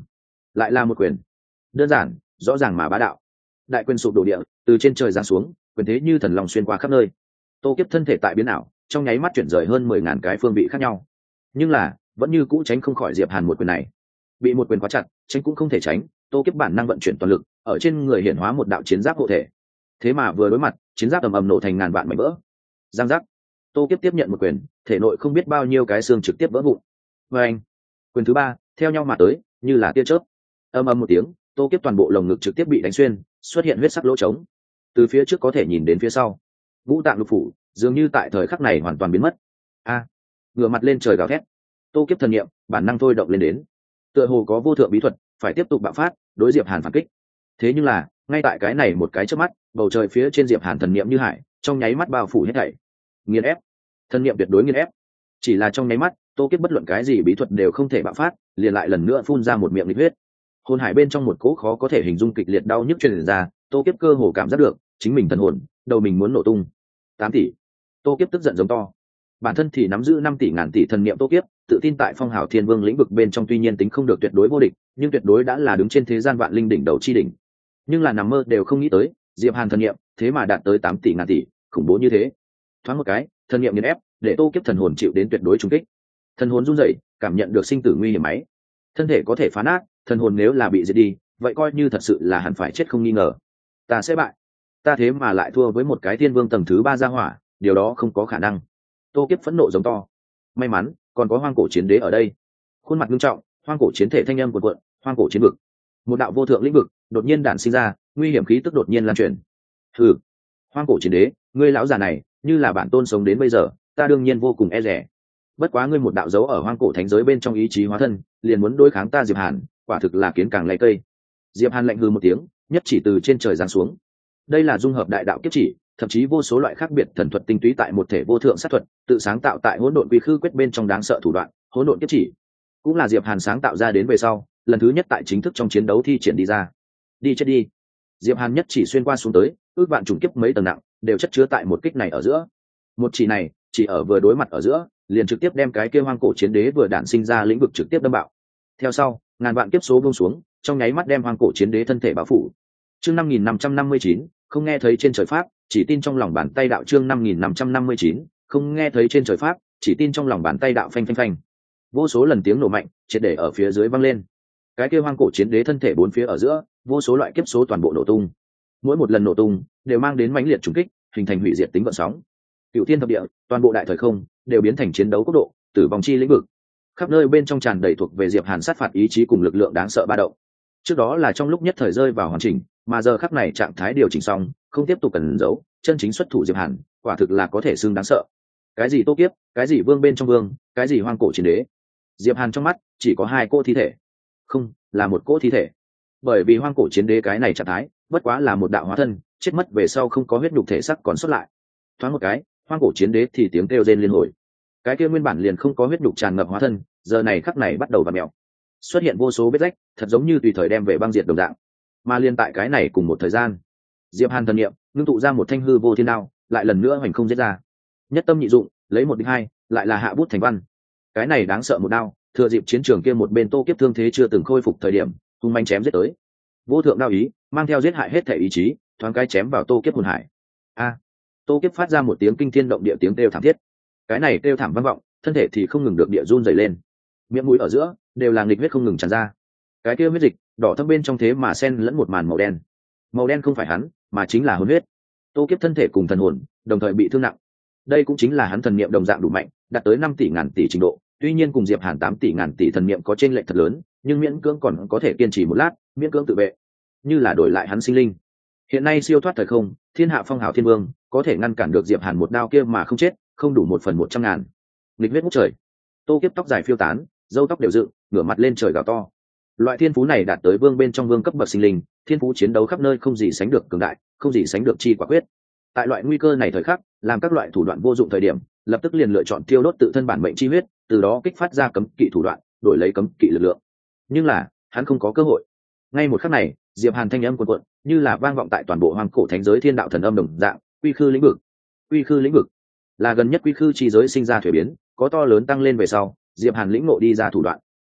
lại là một quyền, đơn giản rõ ràng mà bá đạo. Đại quyền sụp đổ địa, từ trên trời giáng xuống, quyền thế như thần long xuyên qua khắp nơi. Tô Kiếp thân thể tại biến ảo, trong nháy mắt chuyển rời hơn mười ngàn cái phương vị khác nhau, nhưng là vẫn như cũ tránh không khỏi Diệp Hàn một quyền này. Bị một quyền quá chặt, tránh cũng không thể tránh. Tô Kiếp bản năng vận chuyển toàn lực, ở trên người hiển hóa một đạo chiến giáp hộ thể. Thế mà vừa đối mặt, chiến giáp ầm ầm nổ thành ngàn vạn mảnh vỡ. Giang giác. Tô Kiếp tiếp nhận một quyền, thể nội không biết bao nhiêu cái xương trực tiếp vỡ vụn. Và anh, quyền thứ ba theo nhau mà tới, như là tia chớp. Ầm ầm một tiếng, Tô Kiếp toàn bộ lồng ngực trực tiếp bị đánh xuyên, xuất hiện huyết sắc lỗ trống. Từ phía trước có thể nhìn đến phía sau, ngũ tạng lục phủ dường như tại thời khắc này hoàn toàn biến mất. A, ngửa mặt lên trời gào thét. Tô Kiếp thần niệm bản năng thôi động lên đến, tựa hồ có vô thượng bí thuật phải tiếp tục bạo phát, đối Diệp Hàn phản kích. Thế nhưng là ngay tại cái này một cái chớp mắt, bầu trời phía trên Diệp Hàn thần niệm như hải, trong nháy mắt bao phủ hết thảy, nghiền ép. Thần niệm tuyệt đối nghiền ép. Chỉ là trong nháy mắt, Tô Kiếp bất luận cái gì bí thuật đều không thể bạo phát, liền lại lần nữa phun ra một miệng nghịch huyết. Hồn hải bên trong một cỗ khó có thể hình dung kịch liệt đau nhức truyền ra, Tô Kiếp cơ hồ cảm giác được chính mình thần hồn, đầu mình muốn nổ tung. Tám tỷ. Tô Kiếp tức giận giống to. Bản thân thì nắm giữ năm tỷ ngàn tỷ thần niệm Tô Kiếp, tự tin tại Phong Hào Thiên Vương lĩnh vực bên trong tuy nhiên tính không được tuyệt đối vô địch, nhưng tuyệt đối đã là đứng trên thế gian vạn linh đỉnh đầu chi đỉnh. Nhưng là nằm mơ đều không nghĩ tới, Diệp Hàn thần niệm thế mà đạt tới tám tỷ ngàn tỷ, khủng bố như thế. Thoáng một cái, thần niệm nghiền ép, để Tô Kiếp thần hồn chịu đến tuyệt đối trùng kích. Thần hồn run rẩy, cảm nhận được sinh tử nguy hiểm máy. Thân thể có thể phá nát, thần hồn nếu là bị diệt đi, vậy coi như thật sự là hẳn phải chết không nghi ngờ. Ta sẽ bại. Ta thế mà lại thua với một cái thiên vương tầng thứ ba gia hỏa, điều đó không có khả năng. Tô Kiếp phẫn nộ giống to. May mắn còn có hoang cổ chiến đế ở đây. Khuôn mặt nghiêm trọng, hoang cổ chiến thể thanh âm cuộn cuộn, hoang cổ chiến vực. Một đạo vô thượng lĩnh vực đột nhiên đản sinh ra, nguy hiểm khí tức đột nhiên lan truyền. Hừ, hoang cổ chiến đế, ngươi lão già này, như là bản tôn sống đến bây giờ, ta đương nhiên vô cùng e dè. Bất quá ngươi một đạo dấu ở hoang cổ thánh giới bên trong ý chí hóa thân, liền muốn đối kháng ta Diệp Hàn, quả thực là kiến càng lay cây. Diệp Hàn lạnh hừ một tiếng, nhất chỉ từ trên trời giáng xuống. Đây là dung hợp đại đạo kiếp chỉ, thậm chí vô số loại khác biệt thần thuật tinh túy tại một thể vô thượng sát thuật, tự sáng tạo tại hỗn độn quy khư quyết bên trong đáng sợ thủ đoạn, hỗn độn kiếp chỉ, cũng là Diệp Hàn sáng tạo ra đến về sau, lần thứ nhất tại chính thức trong chiến đấu thi triển đi ra. Đi chết đi. Diệp Hàn nhất chỉ xuyên qua xuống tới, ước vạn trùng kiếp mấy tầng nặng, đều chất chứa tại một kích này ở giữa. Một chỉ này, chỉ ở vừa đối mặt ở giữa, liền trực tiếp đem cái kia hoang cổ chiến đế vừa đản sinh ra lĩnh vực trực tiếp đâm bạo. Theo sau, ngàn vạn kiếp số buông xuống, trong nháy mắt đem hoang cổ chiến đế thân thể bao phủ. Chương năm nghìn năm trăm năm mươi chín, không nghe thấy trên trời pháp, chỉ tin trong lòng bàn tay đạo. Chương năm nghìn năm trăm năm mươi chín, không nghe thấy trên trời pháp, chỉ tin trong lòng bàn tay đạo. Phanh phanh phanh. Vô số lần tiếng nổ mạnh, triệt để ở phía dưới vang lên. Cái kia hoang cổ chiến đế thân thể bốn phía ở giữa, vô số loại kiếp số toàn bộ nổ tung. Mỗi một lần nổ tung, đều mang đến mãnh liệt trùng kích, hình thành hủy diệt tính gợn sóng. Cửu thiên thập địa, toàn bộ đại thời không đều biến thành chiến đấu cấp độ, tử vong chi lĩnh vực. Khắp nơi bên trong tràn đầy thuộc về Diệp Hàn sát phạt ý chí cùng lực lượng đáng sợ ba động. Trước đó là trong lúc nhất thời rơi vào hoàn chỉnh, mà giờ khắc này trạng thái điều chỉnh xong, không tiếp tục cần giấu, chân chính xuất thủ Diệp Hàn, quả thực là có thể xưng đáng sợ. Cái gì Tô Kiếp, cái gì vương bên trong vương, cái gì hoang cổ chiến đế. Diệp Hàn trong mắt chỉ có hai cỗ thi thể, không, là một cỗ thi thể. Bởi vì hoang cổ chiến đế cái này trạng thái, bất quá là một đạo hóa thân, chết mất về sau không có huyết nhục thể xác còn xuất lại. Thoáng một cái, hoang cổ chiến đế thì tiếng kêu rên liên hồi. Cái kia nguyên bản liền không có huyết nhục tràn ngập hóa thân, giờ này khắc này bắt đầu vặn mèo, xuất hiện vô số vết rách, thật giống như tùy thời đem về băng diệt đồng dạng. Mà liên tại cái này cùng một thời gian, Diệp Hàn thần niệm ngưng tụ ra một thanh hư vô thiên đao, lại lần nữa hoành không giết ra. Nhất tâm nhị dụng, lấy một địch hai, lại là hạ bút thành văn. Cái này đáng sợ một đao, thừa dịp chiến trường kia một bên Tô Kiếp thương thế chưa từng khôi phục thời điểm, hung manh chém giết tới. Vô thượng đao ý, mang theo giết hại hết thể ý chí, thoáng cái chém vào Tô Kiếp hồn hải. A! Tô Kiếp phát ra một tiếng kinh thiên động địa tiếng kêu thảm thiết. Cái này kêu thảm vang vọng, thân thể thì không ngừng được địa run rẩy lên. Miệng mũi ở giữa đều là nghịch huyết không ngừng tràn ra. Cái kia huyết dịch đỏ thâm bên trong thế mà xen lẫn một màn màu đen. Màu đen không phải hắn, mà chính là hồn huyết. Tô Kiếp thân thể cùng thần hồn đồng thời bị thương nặng. Đây cũng chính là hắn thần niệm đồng dạng đủ mạnh, đạt tới năm tỷ ngàn tỷ trình độ. Tuy nhiên cùng Diệp Hàn tám tỷ ngàn tỷ thần niệm có chênh lệch thật lớn, nhưng miễn cưỡng còn có thể kiên trì một lát, miễn cưỡng tự vệ, như là đổi lại hắn sinh linh. Hiện nay siêu thoát thời không, thiên hạ phong hào thiên vương, có thể ngăn cản được Diệp Hàn một đao kia mà không chết, không đủ một phần một trăm ngàn. Nghịch huyết ngút trời. Tô Kiếp tóc dài phiêu tán, râu tóc đều dựng, ngửa mặt lên trời gào to. Loại thiên phú này đạt tới vương bên trong vương cấp bậc sinh linh, thiên phú chiến đấu khắp nơi không gì sánh được cường đại, không gì sánh được chi quả quyết. Tại loại nguy cơ này thời khắc, làm các loại thủ đoạn vô dụng thời điểm, lập tức liền lựa chọn tiêu đốt tự thân bản mệnh chi huyết, từ đó kích phát ra cấm kỵ thủ đoạn, đổi lấy cấm kỵ lực lượng. Nhưng là, hắn không có cơ hội. Ngay một khắc này, Diệp Hàn thanh âm cuồn cuộn, như là vang vọng tại toàn bộ hoang cổ thánh giới thiên đạo thần âm đồng dạng, quy khư lĩnh vực. Quy khư lĩnh vực là gần nhất quy khư chi giới sinh ra thuế biến, có to lớn tăng lên về sau, Diệp Hàn lĩnh ngộ đi ra thủ đoạn.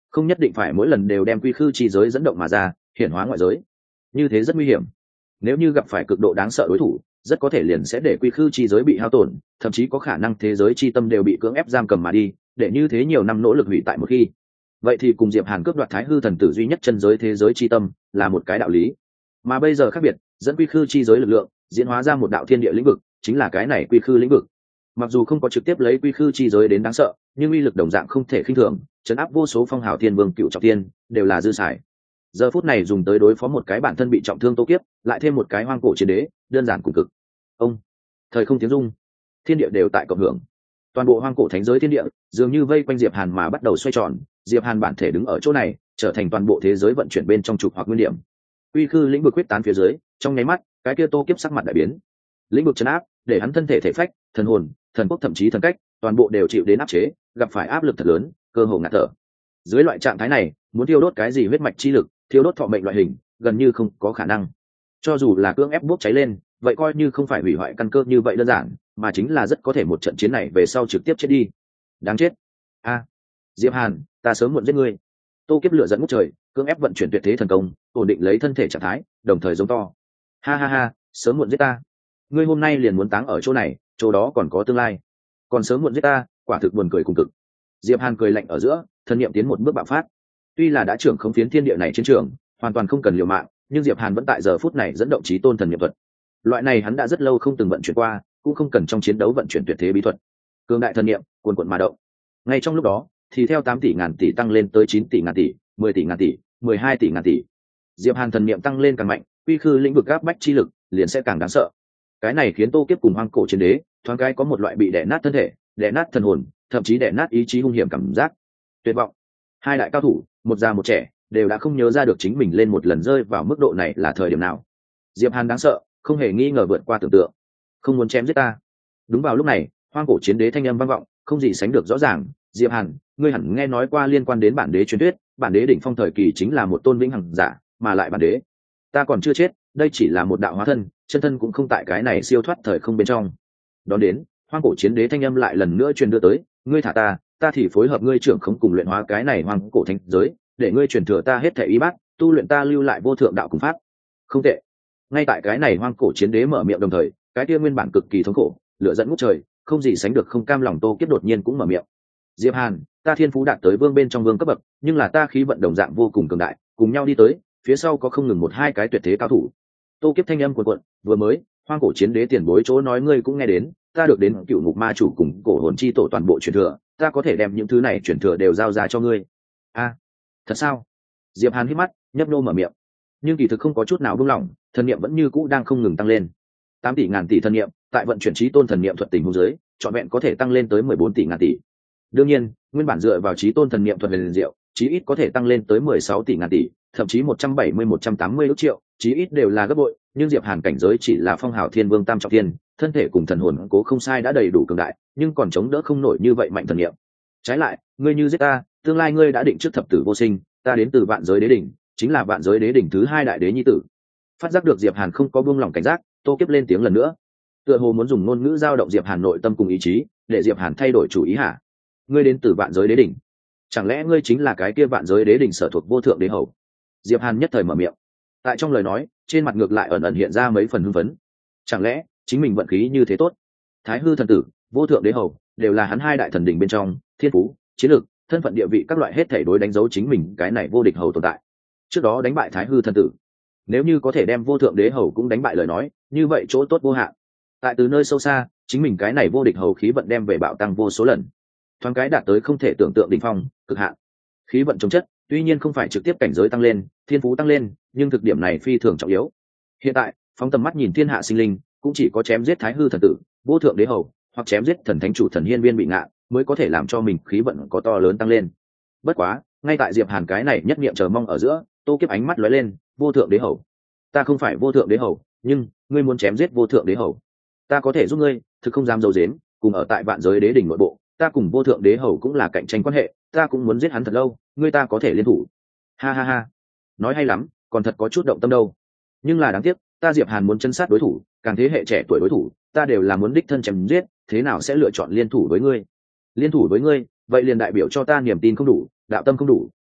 không nhất định phải mỗi lần đều đem quy khư chi giới dẫn động mà ra hiển hóa ngoại giới, như thế rất nguy hiểm. Nếu như gặp phải cực độ đáng sợ đối thủ, rất có thể liền sẽ để quy khư chi giới bị hao tổn, thậm chí có khả năng thế giới chi tâm đều bị cưỡng ép giam cầm mà đi, để như thế nhiều năm nỗ lực hủy tại một khi. Vậy thì cùng Diệp Hàn cướp đoạt Thái Hư thần tử duy nhất chân giới thế giới chi tâm là một cái đạo lý. Mà bây giờ khác biệt, dẫn quy khư chi giới lực lượng diễn hóa ra một đạo thiên địa lĩnh vực, chính là cái này quy khư lĩnh vực. Mặc dù không có trực tiếp lấy quy khư chi giới đến đáng sợ, nhưng uy lực đồng dạng không thể khinh thường, chấn áp vô số phong hào thiên vương cựu trọng thiên đều là dư xài. Giờ phút này dùng tới đối phó một cái bản thân bị trọng thương Tô Kiếp, lại thêm một cái hoang cổ chiến đế, đơn giản cùng cực. Ông thời không tiếng rung, thiên địa đều tại cộng hưởng, toàn bộ hoang cổ thánh giới thiên địa dường như vây quanh Diệp Hàn mà bắt đầu xoay tròn. Diệp Hàn bản thể đứng ở chỗ này, trở thành toàn bộ thế giới vận chuyển bên trong trục hoặc nguyên điểm. Uy khư lĩnh vực quyết tán phía dưới, trong nháy mắt, cái kia Tô Kiếp sắc mặt đại biến. Lĩnh vực chấn áp, để hắn thân thể thể phách, thần hồn, thần quốc thậm chí thần cách, toàn bộ đều chịu đến áp chế, gặp phải áp lực thật lớn, cơ hồ ngạt thở. Dưới loại trạng thái này, muốn thiêu đốt cái gì huyết mạch chi lực, thiêu đốt thọ mệnh loại hình, gần như không có khả năng. Cho dù là cưỡng ép bốc cháy lên, vậy coi như không phải hủy hoại căn cơ như vậy đơn giản, mà chính là rất có thể một trận chiến này về sau trực tiếp chết đi. Đáng chết. A, Diệp Hàn, ta sớm muộn giết ngươi. Tô Kiếp lửa dẫn ngút trời, cưỡng ép vận chuyển tuyệt thế thần công, ổn định lấy thân thể trạng thái, đồng thời giống to. Ha ha ha, sớm muộn giết ta. Ngươi hôm nay liền muốn táng ở chỗ này, chỗ đó còn có tương lai. Còn sớm muộn giết ta, quả thực buồn cười cùng cực. Diệp Hàn cười lạnh ở giữa, thân niệm tiến một bước bạo phát. Tuy là đã trưởng không phiến thiên địa này chiến trường, hoàn toàn không cần liều mạng, nhưng Diệp Hàn vẫn tại giờ phút này dẫn động chí tôn thần niệm thuật. Loại này hắn đã rất lâu không từng vận chuyển qua, cũng không cần trong chiến đấu vận chuyển tuyệt thế bí thuật. Cường đại thần niệm, cuồn cuộn mà động. Ngay trong lúc đó, thì theo tám tỷ ngàn tỷ tăng lên tới chín tỷ ngàn tỷ, mười tỷ ngàn tỷ, mười hai tỷ ngàn tỷ. Diệp Hàn thần niệm tăng lên càng mạnh, quy khư lĩnh vực áp bách chi lực liền sẽ càng đáng sợ. Cái này khiến Tô Kiếp cùng hoang cổ chiến đế thoáng cái có một loại bị đè nát thân thể, đè nát thần hồn, thậm chí đè nát ý chí hung hiểm cảm giác. Tuyệt vọng. Hai đại cao thủ, một già một trẻ, đều đã không nhớ ra được chính mình lên một lần rơi vào mức độ này là thời điểm nào. Diệp Hàn đáng sợ, không hề nghi ngờ vượt qua tưởng tượng. Không muốn chém giết ta. Đúng vào lúc này, hoang cổ chiến đế thanh âm vang vọng, không gì sánh được rõ ràng. Diệp Hàn, ngươi hẳn nghe nói qua liên quan đến bản đế truyền thuyết, bản đế đỉnh phong thời kỳ chính là một tôn vĩnh hằng giả, mà lại bản đế, ta còn chưa chết, đây chỉ là một đạo hóa thân, chân thân cũng không tại cái này siêu thoát thời không bên trong. Đó đến, hoang cổ chiến đế thanh âm lại lần nữa truyền đưa tới, ngươi thả ta, ta thì phối hợp ngươi trưởng khống cùng luyện hóa cái này hoang cổ thánh giới, để ngươi truyền thừa ta hết thể y bát, tu luyện ta lưu lại vô thượng đạo cùng pháp. Không tệ. Ngay tại cái này hoang cổ chiến đế mở miệng đồng thời, cái kia nguyên bản cực kỳ thống khổ, lửa dẫn ngút trời, không gì sánh được không cam lòng Tô Kiếp đột nhiên cũng mở miệng. Diệp Hàn, ta thiên phú đạt tới vương bên trong vương cấp bậc, nhưng là ta khí vận đồng dạng vô cùng cường đại, cùng nhau đi tới, phía sau có không ngừng một hai cái tuyệt thế cao thủ. Tô Kiếp thanh âm cuồn cuộn, vừa mới, hoang cổ chiến đế tiền bối chỗ nói ngươi cũng nghe đến, ta được đến cựu ngục ma chủ cùng cổ hồn chi tổ toàn bộ truyền thừa, ta có thể đem những thứ này truyền thừa đều giao ra cho ngươi. A, thật sao? Diệp Hàn hít mắt, nhấp nô mở miệng, nhưng kỳ thực không có chút nào buông lỏng, thần niệm vẫn như cũ đang không ngừng tăng lên. tám tỷ ngàn tỷ thần niệm, tại vận chuyển chí tôn thần niệm thuật tình huống dưới, trọn vẹn có thể tăng lên tới mười bốn tỷ ngàn tỷ. Đương nhiên, nguyên bản dựa vào chí tôn thần niệm thuật liền diệu, chí ít có thể tăng lên tới mười sáu tỷ ngàn tỷ, thậm chí một trăm bảy mươi một trăm tám mươi ức triệu, chí ít đều là gấp bội, nhưng Diệp Hàn cảnh giới chỉ là phong hào thiên vương tam trọng thiên, thân thể cùng thần hồn cố không sai đã đầy đủ cường đại, nhưng còn chống đỡ không nổi như vậy mạnh thần niệm. Trái lại, ngươi như giết ta, tương lai ngươi đã định trước thập tử vô sinh, ta đến từ vạn giới đế đỉnh, chính là vạn giới đế đỉnh thứ hai đại đế nhi tử. Phát giác được Diệp Hàn không có buông lỏng cảnh giác, Tô Kiếp lên tiếng lần nữa, tựa hồ muốn dùng ngôn ngữ giao động Diệp Hàn nội tâm cùng ý chí, để Diệp Hàn thay đổi chủ ý hả? Ngươi đến từ vạn giới đế đỉnh, chẳng lẽ ngươi chính là cái kia vạn giới đế đỉnh sở thuộc vô thượng đế hầu? Diệp Hàn nhất thời mở miệng, tại trong lời nói, trên mặt ngược lại ẩn ẩn hiện ra mấy phần hưng phấn. Chẳng lẽ chính mình vận khí như thế tốt? Thái hư thần tử, vô thượng đế hầu, đều là hắn hai đại thần đỉnh bên trong, thiên phú, chiến lược, thân phận địa vị các loại hết thảy đối đánh dấu chính mình cái này vô địch hầu tồn tại. Trước đó đánh bại thái hư thần tử, nếu như có thể đem vô thượng đế hầu cũng đánh bại lời nói, như vậy chỗ tốt vô hạn. Tại từ nơi sâu xa, chính mình cái này vô địch hầu khí vận đem về bạo tăng vô số lần, thoáng cái đạt tới không thể tưởng tượng đỉnh phong, cực hạn. Khí vận chống chất, tuy nhiên không phải trực tiếp cảnh giới tăng lên, thiên phú tăng lên, nhưng thực điểm này phi thường trọng yếu. Hiện tại, phóng tầm mắt nhìn thiên hạ sinh linh, cũng chỉ có chém giết thái hư thần tử, vô thượng đế hầu, hoặc chém giết thần thánh chủ thần hiên viên bị ngạ, mới có thể làm cho mình khí vận có to lớn tăng lên. Bất quá, ngay tại Diệp Hàn cái này nhất niệm chờ mong ở giữa, Tô Kiếp ánh mắt lóe lên, vô thượng đế hầu, ta không phải vô thượng đế hầu, nhưng ngươi muốn chém giết vô thượng đế hầu, ta có thể giúp ngươi, thực không dám dầu dếm, cùng ở tại vạn giới đế đỉnh nội bộ, ta cùng vô thượng đế hầu cũng là cạnh tranh quan hệ, ta cũng muốn giết hắn thật lâu, ngươi ta có thể liên thủ. Ha ha ha, nói hay lắm, còn thật có chút động tâm đâu. Nhưng là đáng tiếc, ta Diệp Hàn muốn chân sát đối thủ, càng thế hệ trẻ tuổi đối thủ, ta đều là muốn đích thân chém giết, thế nào sẽ lựa chọn liên thủ với ngươi? Liên thủ với ngươi, vậy liền đại biểu cho ta niềm tin không đủ, đạo tâm không đủ,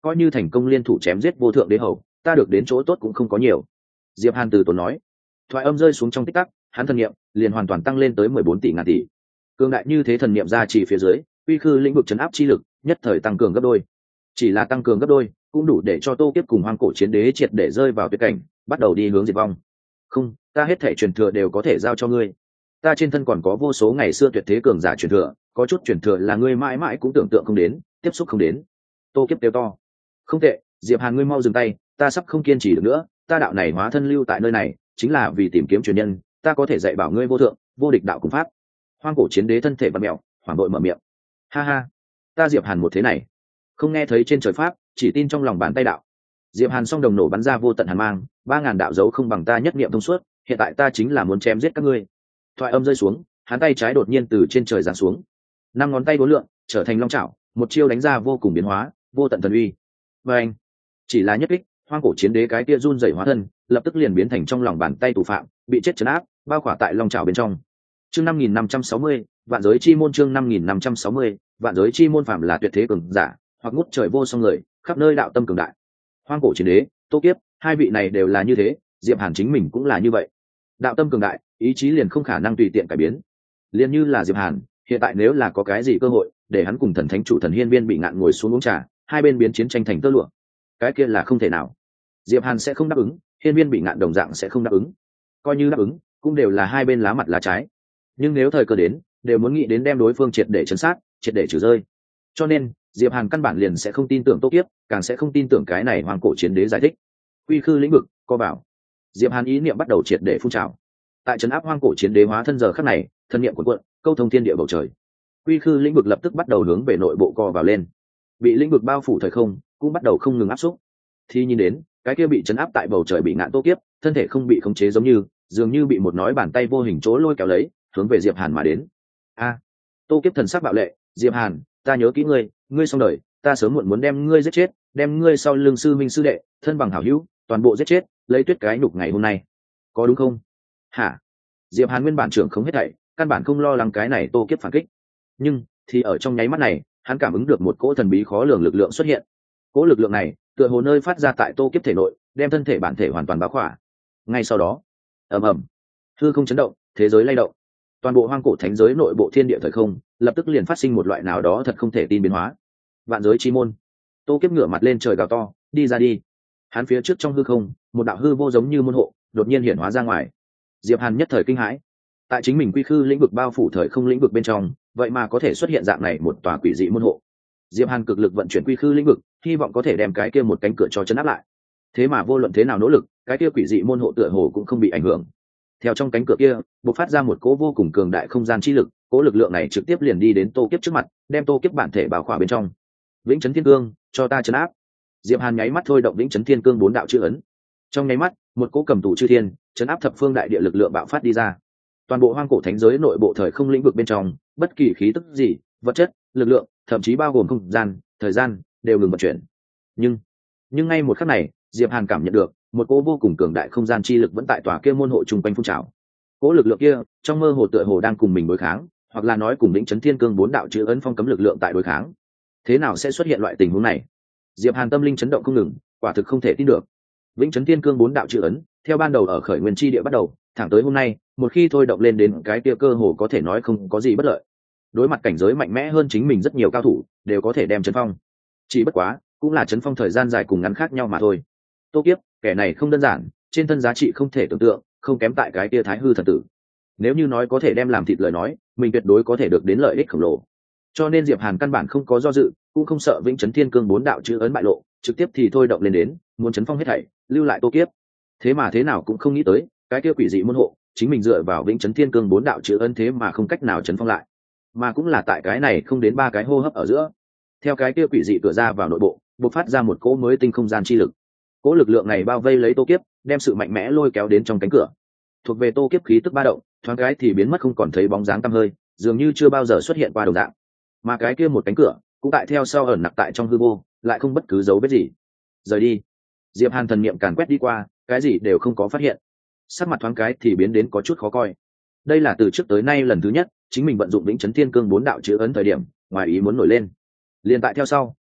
coi như thành công liên thủ chém giết vô thượng đế hầu, ta được đến chỗ tốt cũng không có nhiều. Diệp Hàn từ tốn nói. Thoại âm rơi xuống trong tích tắc, hắn thần niệm liền hoàn toàn tăng lên tới mười bốn tỷ ngàn tỷ. Cường đại như thế thần niệm ra chỉ phía dưới, uy khư lĩnh vực chấn áp chi lực nhất thời tăng cường gấp đôi. Chỉ là tăng cường gấp đôi cũng đủ để cho Tô Kiếp cùng Hoang Cổ Chiến Đế triệt để rơi vào tuyệt cảnh, bắt đầu đi hướng diệt vong. Không, ta hết thảy truyền thừa đều có thể giao cho ngươi. Ta trên thân còn có vô số ngày xưa tuyệt thế cường giả truyền thừa, có chút truyền thừa là ngươi mãi mãi cũng tưởng tượng không đến, tiếp xúc không đến. Tô Kiếp kêu to. Không tệ, Diệp Hàn ngươi mau dừng tay, ta sắp không kiên trì được nữa, ta đạo này hóa thân lưu tại nơi này, chính là vì tìm kiếm truyền nhân, ta có thể dạy bảo ngươi vô thượng, vô địch đạo cùng pháp. Hoang Cổ Chiến Đế thân thể vặn mèo, hoảng đội mở miệng. Ha ha, ta Diệp Hàn một thế này, không nghe thấy trên trời pháp, chỉ tin trong lòng bàn tay đạo. Diệp Hàn song đồng nổ bắn ra vô tận hàn mang, ba ngàn đạo dấu không bằng ta nhất niệm thông suốt, hiện tại ta chính là muốn chém giết các ngươi. Thoại âm rơi xuống, hắn tay trái đột nhiên từ trên trời giáng xuống, năm ngón tay uốn lượn, trở thành long chảo, một chiêu đánh ra vô cùng biến hóa, vô tận thần uy. Và anh, chỉ là nhất kích, Hoang Cổ Chiến Đế cái kia run rẩy hóa thân, lập tức liền biến thành trong lòng bàn tay tù phạm, bị chết trấn áp, bao khỏa tại long chảo bên trong. Chương năm nghìn năm trăm sáu mươi, vạn giới chi môn chương năm nghìn năm trăm sáu mươi, vạn giới chi môn phạm là tuyệt thế cường giả, hoặc ngút trời vô song người, khắp nơi đạo tâm cường đại. Hoang Cổ Chiến Đế, Tô Kiếp, hai vị này đều là như thế, Diệp Hàn chính mình cũng là như vậy. Đạo tâm cường đại, ý chí liền không khả năng tùy tiện cải biến. Liền như là Diệp Hàn, hiện tại nếu là có cái gì cơ hội, để hắn cùng thần thánh chủ thần Hiên Viên bị ngạn ngồi xuống uống trà, hai bên biến chiến tranh thành tơ lụa, cái kia là không thể nào. Diệp Hàn sẽ không đáp ứng, Hiên Viên bị ngạn đồng dạng sẽ không đáp ứng. Coi như đáp ứng, cũng đều là hai bên lá mặt lá trái. Nhưng nếu thời cơ đến, đều muốn nghĩ đến đem đối phương triệt để chấn sát, triệt để trừ rơi. Cho nên, Diệp Hàn căn bản liền sẽ không tin tưởng Tô Kiếp, càng sẽ không tin tưởng cái này Hoang Cổ Chiến Đế giải thích. Quy khư lĩnh vực, co bảo. Diệp Hàn ý niệm bắt đầu triệt để phun trào. Tại trấn áp Hoang Cổ Chiến Đế hóa thân giờ khắc này, thân niệm cuộn cuộn, câu thông thiên địa bầu trời. Quy khư lĩnh vực lập tức bắt đầu hướng về nội bộ co vào lên. Bị lĩnh vực bao phủ thời không, cũng bắt đầu không ngừng áp xúc. Thì nhìn đến, cái kia bị trấn áp tại bầu trời bị ngạn Tô Kiếp, thân thể không bị khống chế giống như, dường như bị một nói bàn tay vô hình chỗ lôi kéo lấy, hướng về Diệp Hàn mà đến. A, Tô Kiếp thần sắc bạo lệ, Diệp Hàn, ta nhớ kỹ ngươi, ngươi xong đời, ta sớm muộn muốn đem ngươi giết chết, đem ngươi sau lưng sư minh sư đệ, thân bằng hảo hữu, toàn bộ giết chết, lấy tuyết cái nhục ngày hôm nay, có đúng không? Hả? Diệp Hàn nguyên bản trưởng không hết thảy, căn bản không lo lắng cái này Tô Kiếp phản kích, nhưng thì ở trong nháy mắt này, hắn cảm ứng được một cỗ thần bí khó lường lực lượng xuất hiện. Cỗ lực lượng này, tựa hồ nơi phát ra tại Tô Kiếp thể nội, đem thân thể bản thể hoàn toàn bao khỏa. Ngay sau đó, ầm ầm, hư không chấn động, thế giới lay động, toàn bộ hoang cổ thánh giới nội bộ thiên địa thời không lập tức liền phát sinh một loại nào đó thật không thể tin biến hóa. Vạn giới chi môn. Tô Kiếp ngửa mặt lên trời gào to, đi ra đi. Hắn phía trước trong hư không, một đạo hư vô giống như môn hộ đột nhiên hiển hóa ra ngoài. Diệp Hàn nhất thời kinh hãi. Tại chính mình quy khư lĩnh vực bao phủ thời không lĩnh vực bên trong, vậy mà có thể xuất hiện dạng này một tòa quỷ dị môn hộ. Diệp Hàn cực lực vận chuyển quy khư lĩnh vực, hy vọng có thể đem cái kia một cánh cửa cho chấn áp lại. Thế mà vô luận thế nào nỗ lực, cái kia quỷ dị môn hộ tựa hồ cũng không bị ảnh hưởng. Theo trong cánh cửa kia, bộc phát ra một cỗ vô cùng cường đại không gian chi lực, cỗ lực lượng này trực tiếp liền đi đến Tô Kiếp trước mặt, đem Tô Kiếp bản thể bảo khỏa bên trong. Vĩnh Chấn Thiên Cương, cho ta chấn áp. Diệp Hàn nháy mắt thôi động Vĩnh Chấn Thiên Cương bốn đạo chữ ấn. Trong nháy mắt, một cỗ cầm tù chư thiên, chấn áp thập phương đại địa lực lượng bạo phát đi ra. Toàn bộ hoang cổ thánh giới nội bộ thời không lĩnh vực bên trong, bất kỳ khí tức gì, vật chất, lực lượng, thậm chí bao gồm không gian, thời gian, đều ngừng vận chuyển. Nhưng, nhưng ngay một khắc này, Diệp Hàn cảm nhận được một cỗ vô cùng cường đại không gian chi lực vẫn tại tòa kia môn hộ trung quanh phun trào. Cỗ lực lượng kia, trong mơ hồ tựa hồ đang cùng mình đối kháng, hoặc là nói cùng Vĩnh Chấn Thiên Cương bốn đạo chữ ấn phong cấm lực lượng tại đối kháng. Thế nào sẽ xuất hiện loại tình huống này? Diệp Hàn tâm linh chấn động không ngừng, quả thực không thể tin được. Vĩnh Chấn Thiên Cương bốn đạo chữ ấn, theo ban đầu ở khởi nguyên chi địa bắt đầu, thẳng tới hôm nay, một khi thôi động lên đến cái kia cơ hồ có thể nói không có gì bất lợi. Đối mặt cảnh giới mạnh mẽ hơn chính mình rất nhiều cao thủ, đều có thể đem chấn phong. Chỉ bất quá, cũng là chấn phong thời gian dài cùng ngắn khác nhau mà thôi. Tô Kiếp, kẻ này không đơn giản, trên thân giá trị không thể tưởng tượng, không kém tại cái kia Thái Hư thần tử. Nếu như nói có thể đem làm thịt lời nói, mình tuyệt đối có thể được đến lợi ích khổng lồ. Cho nên Diệp Hàn căn bản không có do dự, cũng không sợ Vĩnh Chấn Thiên Cương bốn đạo chữ ấn bại lộ, trực tiếp thì thôi động lên đến, muốn chấn phong hết thảy, lưu lại Tô Kiếp. Thế mà thế nào cũng không nghĩ tới, cái kia quỷ dị môn hộ, chính mình dựa vào Vĩnh Chấn Thiên Cương bốn đạo chữ ấn thế mà không cách nào chấn phong lại. Mà cũng là tại cái này không đến ba cái hô hấp ở giữa, theo cái kia quỷ dị cửa ra vào nội bộ, bộc phát ra một cỗ mới tinh không gian chi lực. Cỗ lực lượng này bao vây lấy Tô Kiếp, đem sự mạnh mẽ lôi kéo đến trong cánh cửa. Thuộc về Tô Kiếp khí tức ba động, thoáng cái thì biến mất không còn thấy bóng dáng tăm hơi, dường như chưa bao giờ xuất hiện qua đồng dạng. Mà cái kia một cánh cửa, cũng tại theo sau ẩn nặc tại trong hư vô, lại không bất cứ dấu vết gì. Rời đi. Diệp Hàn thần niệm càn quét đi qua, cái gì đều không có phát hiện. Sắc mặt thoáng cái thì biến đến có chút khó coi. Đây là từ trước tới nay lần thứ nhất, chính mình vận dụng Vĩnh Chấn Thiên Cương bốn đạo chữ ấn thời điểm, ngoài ý muốn nổi lên. Liên tại theo sau,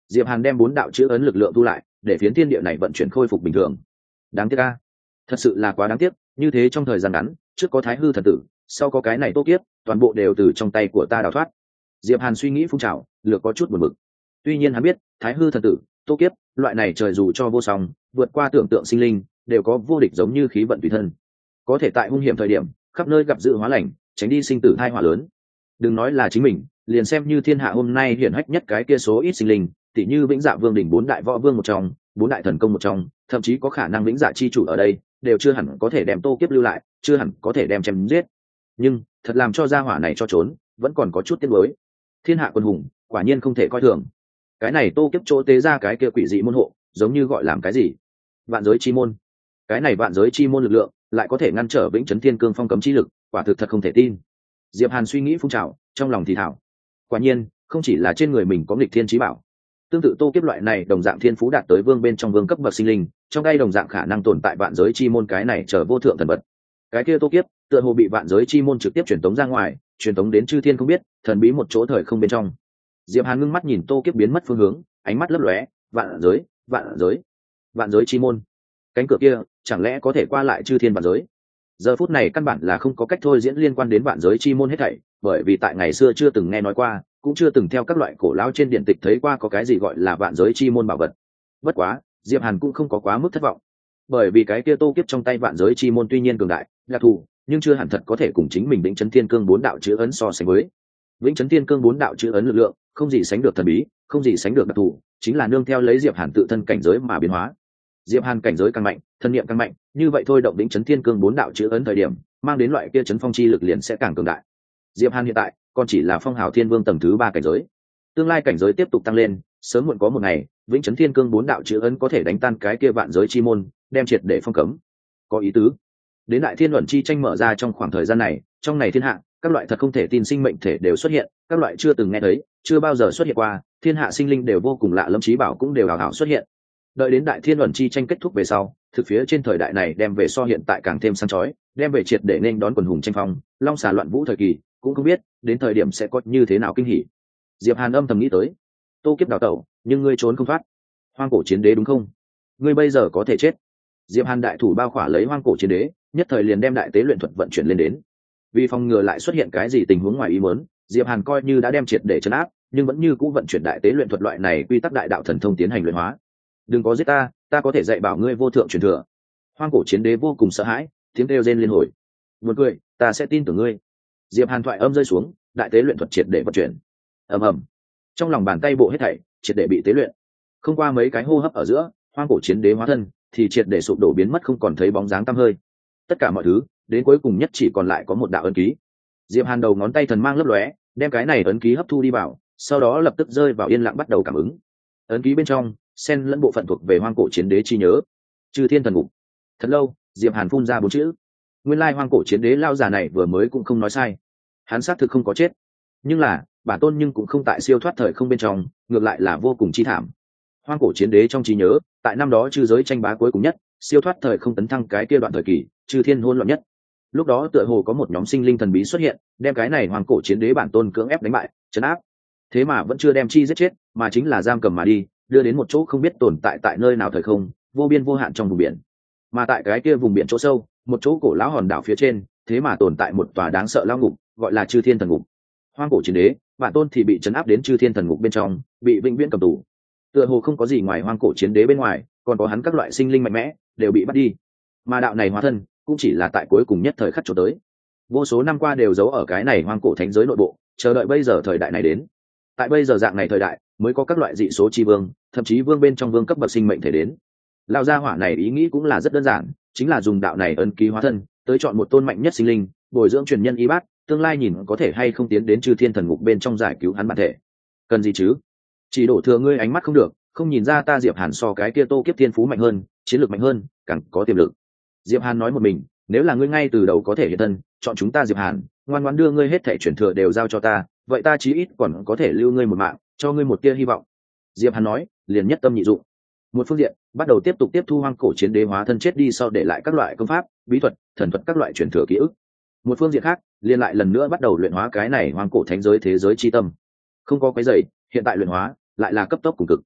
Diệp Hàn đem bốn đạo chữ ấn lực lượng thu lại, để phiến thiên địa này vận chuyển khôi phục bình thường. Đáng tiếc a, thật sự là quá đáng tiếc, như thế trong thời gian ngắn, trước có Thái Hư thần tử, sau có cái này Tô Kiếp, toàn bộ đều từ trong tay của ta đào thoát. Diệp Hàn suy nghĩ phun trào, lược có chút buồn bực. Tuy nhiên hắn biết, Thái Hư thần tử, Tô Kiếp, loại này trời dù cho vô song, vượt qua tưởng tượng sinh linh, đều có vô địch giống như khí vận tùy thân, có thể tại hung hiểm thời điểm, khắp nơi gặp dự hóa lành, tránh đi sinh tử tai họa lớn. Đừng nói là chính mình, liền xem như thiên hạ hôm nay hiển hách nhất cái kia số ít sinh linh, tỉ như Vĩnh Dạ Vương đỉnh bốn đại võ vương một trong, bốn đại thần công một trong, thậm chí có khả năng Vĩnh Dạ chi chủ ở đây, đều chưa hẳn có thể đem Tô Kiếp lưu lại, chưa hẳn có thể đem chém giết. Nhưng thật làm cho gia hỏa này cho trốn, vẫn còn có chút tiếc nuối. Thiên hạ quân hùng, quả nhiên không thể coi thường. Cái này Tô Kiếp chỗ tế ra cái kia quỷ dị môn hộ, giống như gọi làm cái gì? Vạn giới chi môn. Cái này vạn giới chi môn lực lượng, lại có thể ngăn trở Vĩnh Chấn Thiên Cương phong cấm chi lực, quả thực thật không thể tin. Diệp Hàn suy nghĩ phun trào, trong lòng thì thào. Quả nhiên, không chỉ là trên người mình có nghịch thiên chí bảo, tương tự Tô Kiếp loại này đồng dạng thiên phú đạt tới vương bên trong vương cấp bậc sinh linh, trong đây đồng dạng khả năng tồn tại vạn giới chi môn cái này chờ vô thượng thần vật. Cái kia Tô Kiếp, tựa hồ bị vạn giới chi môn trực tiếp truyền tống ra ngoài, truyền tống đến chư thiên không biết, thần bí một chỗ thời không bên trong. Diệp Hàn ngưng mắt nhìn Tô Kiếp biến mất phương hướng, ánh mắt lấp lóe, vạn giới, vạn giới, vạn giới chi môn. Cánh cửa kia, chẳng lẽ có thể qua lại chư thiên vạn giới? Giờ phút này căn bản là không có cách thôi diễn liên quan đến vạn giới chi môn hết thảy, bởi vì tại ngày xưa chưa từng nghe nói qua, cũng chưa từng theo các loại cổ lão trên điện tịch thấy qua có cái gì gọi là vạn giới chi môn bảo vật. Bất quá, Diệp Hàn cũng không có quá mức thất vọng, bởi vì cái kia Tô Kiếp trong tay vạn giới chi môn tuy nhiên cường đại, đặc thù, nhưng chưa hẳn thật có thể cùng chính mình Vĩnh Chấn Thiên Cương bốn đạo chữ ấn so sánh với. Vĩnh Chấn Thiên Cương bốn đạo chữ ấn lực lượng, không gì sánh được thần bí, không gì sánh được đặc thù, chính là nương theo lấy Diệp Hàn tự thân cảnh giới mà biến hóa. Diệp Hàn cảnh giới càng mạnh, thân niệm càng mạnh, như vậy thôi động Vĩnh Chấn Thiên Cương bốn đạo chữ ấn thời điểm, mang đến loại kia chấn phong chi lực liền sẽ càng cường đại. Diệp Hàn hiện tại còn chỉ là Phong Hào Thiên Vương tầng thứ ba cảnh giới, tương lai cảnh giới tiếp tục tăng lên, sớm muộn có một ngày, Vĩnh Chấn Thiên Cương bốn đạo chữ ấn có thể đánh tan cái kia vạn giới chi môn, đem triệt để phong cấm. Có ý tứ. Đến đại thiên luận chi tranh mở ra trong khoảng thời gian này, trong này thiên hạ, các loại thật không thể tin sinh mệnh thể đều xuất hiện, các loại chưa từng nghe thấy, chưa bao giờ xuất hiện qua, thiên hạ sinh linh đều vô cùng lạ lẫm trí bảo cũng đều hào hào xuất hiện. Đợi đến đại thiên luận chi tranh kết thúc về sau, thực phía trên thời đại này đem về so hiện tại càng thêm sáng chói, đem về triệt để nên đón quần hùng tranh phong, long xà loạn vũ thời kỳ, cũng không biết đến thời điểm sẽ có như thế nào kinh hỉ. Diệp Hàn âm thầm nghĩ tới, Tô Kiếp đào tẩu, nhưng ngươi trốn không thoát. Hoang cổ chiến đế đúng không? Ngươi bây giờ có thể chết. Diệp Hàn đại thủ bao khỏa lấy hoang cổ chiến đế, nhất thời liền đem đại tế luyện thuật vận chuyển lên đến. Vì phòng ngừa lại xuất hiện cái gì tình huống ngoài ý muốn, Diệp Hàn coi như đã đem triệt để trấn áp, nhưng vẫn như cũ vận chuyển đại tế luyện thuật loại này quy tắc đại đạo thần thông tiến hành luyện hóa. Đừng có giết ta, ta có thể dạy bảo ngươi vô thượng truyền thừa. Hoang cổ chiến đế vô cùng sợ hãi, tiếng kêu rên liên hồi. Buồn cười, ta sẽ tin tưởng ngươi. Diệp Hàn thoại âm rơi xuống, đại tế luyện thuật triệt để vận chuyển. Ầm ầm. Trong lòng bàn tay bộ hết thảy, triệt để bị tế luyện. Không qua mấy cái hô hấp ở giữa, hoang cổ chiến đế hóa thân thì triệt để sụp đổ biến mất không còn thấy bóng dáng tăm hơi. Tất cả mọi thứ, đến cuối cùng nhất chỉ còn lại có một đạo ấn ký. Diệp Hàn đầu ngón tay thần mang lấp lóe, đem cái này ấn ký hấp thu đi vào, sau đó lập tức rơi vào yên lặng bắt đầu cảm ứng. Ấn ký bên trong, xen lẫn bộ phận thuộc về hoang cổ chiến đế chi nhớ. Chư thiên thần ngục. Thật lâu, Diệp Hàn phun ra bốn chữ. Nguyên lai hoang cổ chiến đế lao già này vừa mới cũng không nói sai. Hắn xác thực không có chết, nhưng là bản tôn nhưng cũng không tại siêu thoát thời không bên trong, ngược lại là vô cùng chi thảm. Hoang cổ chiến đế trong trí nhớ, tại năm đó chư giới tranh bá cuối cùng nhất, siêu thoát thời không tấn thăng cái kia đoạn thời kỳ, chư thiên hỗn loạn nhất. Lúc đó tựa hồ có một nhóm sinh linh thần bí xuất hiện, đem cái này hoang cổ chiến đế bản tôn cưỡng ép đánh bại, trấn áp. Thế mà vẫn chưa đem chi giết chết, mà chính là giam cầm mà đi, đưa đến một chỗ không biết tồn tại tại nơi nào thời không, vô biên vô hạn trong vùng biển. Mà tại cái kia vùng biển chỗ sâu, một chỗ cổ lão hòn đảo phía trên, thế mà tồn tại một tòa đáng sợ lao ngục, gọi là chư thiên thần ngục. Hoang cổ chiến đế, bản tôn thì bị trấn áp đến chư thiên thần ngục bên trong, bị vĩnh viễn cầm tù. Tựa hồ không có gì ngoài hoang cổ chiến đế bên ngoài, còn có hắn các loại sinh linh mạnh mẽ đều bị bắt đi. Mà đạo này hóa thân cũng chỉ là tại cuối cùng nhất thời khắc chỗ tới, vô số năm qua đều giấu ở cái này hoang cổ thánh giới nội bộ, chờ đợi bây giờ thời đại này đến. Tại bây giờ dạng này thời đại, mới có các loại dị số chi vương, thậm chí vương bên trong vương cấp bậc sinh mệnh thể đến. Lão gia hỏa này ý nghĩ cũng là rất đơn giản, chính là dùng đạo này ấn ký hóa thân, tới chọn một tôn mạnh nhất sinh linh, bồi dưỡng truyền nhân y bát, tương lai nhìn có thể hay không tiến đến chư thiên thần ngục bên trong giải cứu hắn bản thể. Cần gì chứ? Chỉ đổ thừa ngươi ánh mắt không được, không nhìn ra ta Diệp Hàn so cái kia Tô Kiếp thiên phú mạnh hơn, chiến lược mạnh hơn, càng có tiềm lực. Diệp Hàn nói một mình, nếu là ngươi ngay từ đầu có thể hiện thân, chọn chúng ta Diệp Hàn, ngoan ngoãn đưa ngươi hết thảy truyền thừa đều giao cho ta, vậy ta chí ít còn có thể lưu ngươi một mạng, cho ngươi một tia hy vọng. Diệp Hàn nói, liền nhất tâm nhị dụng. Một phương diện, bắt đầu tiếp tục tiếp thu hoang cổ chiến đế hóa thân chết đi sau để lại các loại công pháp, bí thuật, thần thuật các loại truyền thừa ký ức. Một phương diện khác, liền lại lần nữa bắt đầu luyện hóa cái này hoang cổ thánh giới thế giới chi tâm. Không có cái gì, hiện tại luyện hóa lại là cấp tốc cùng cực.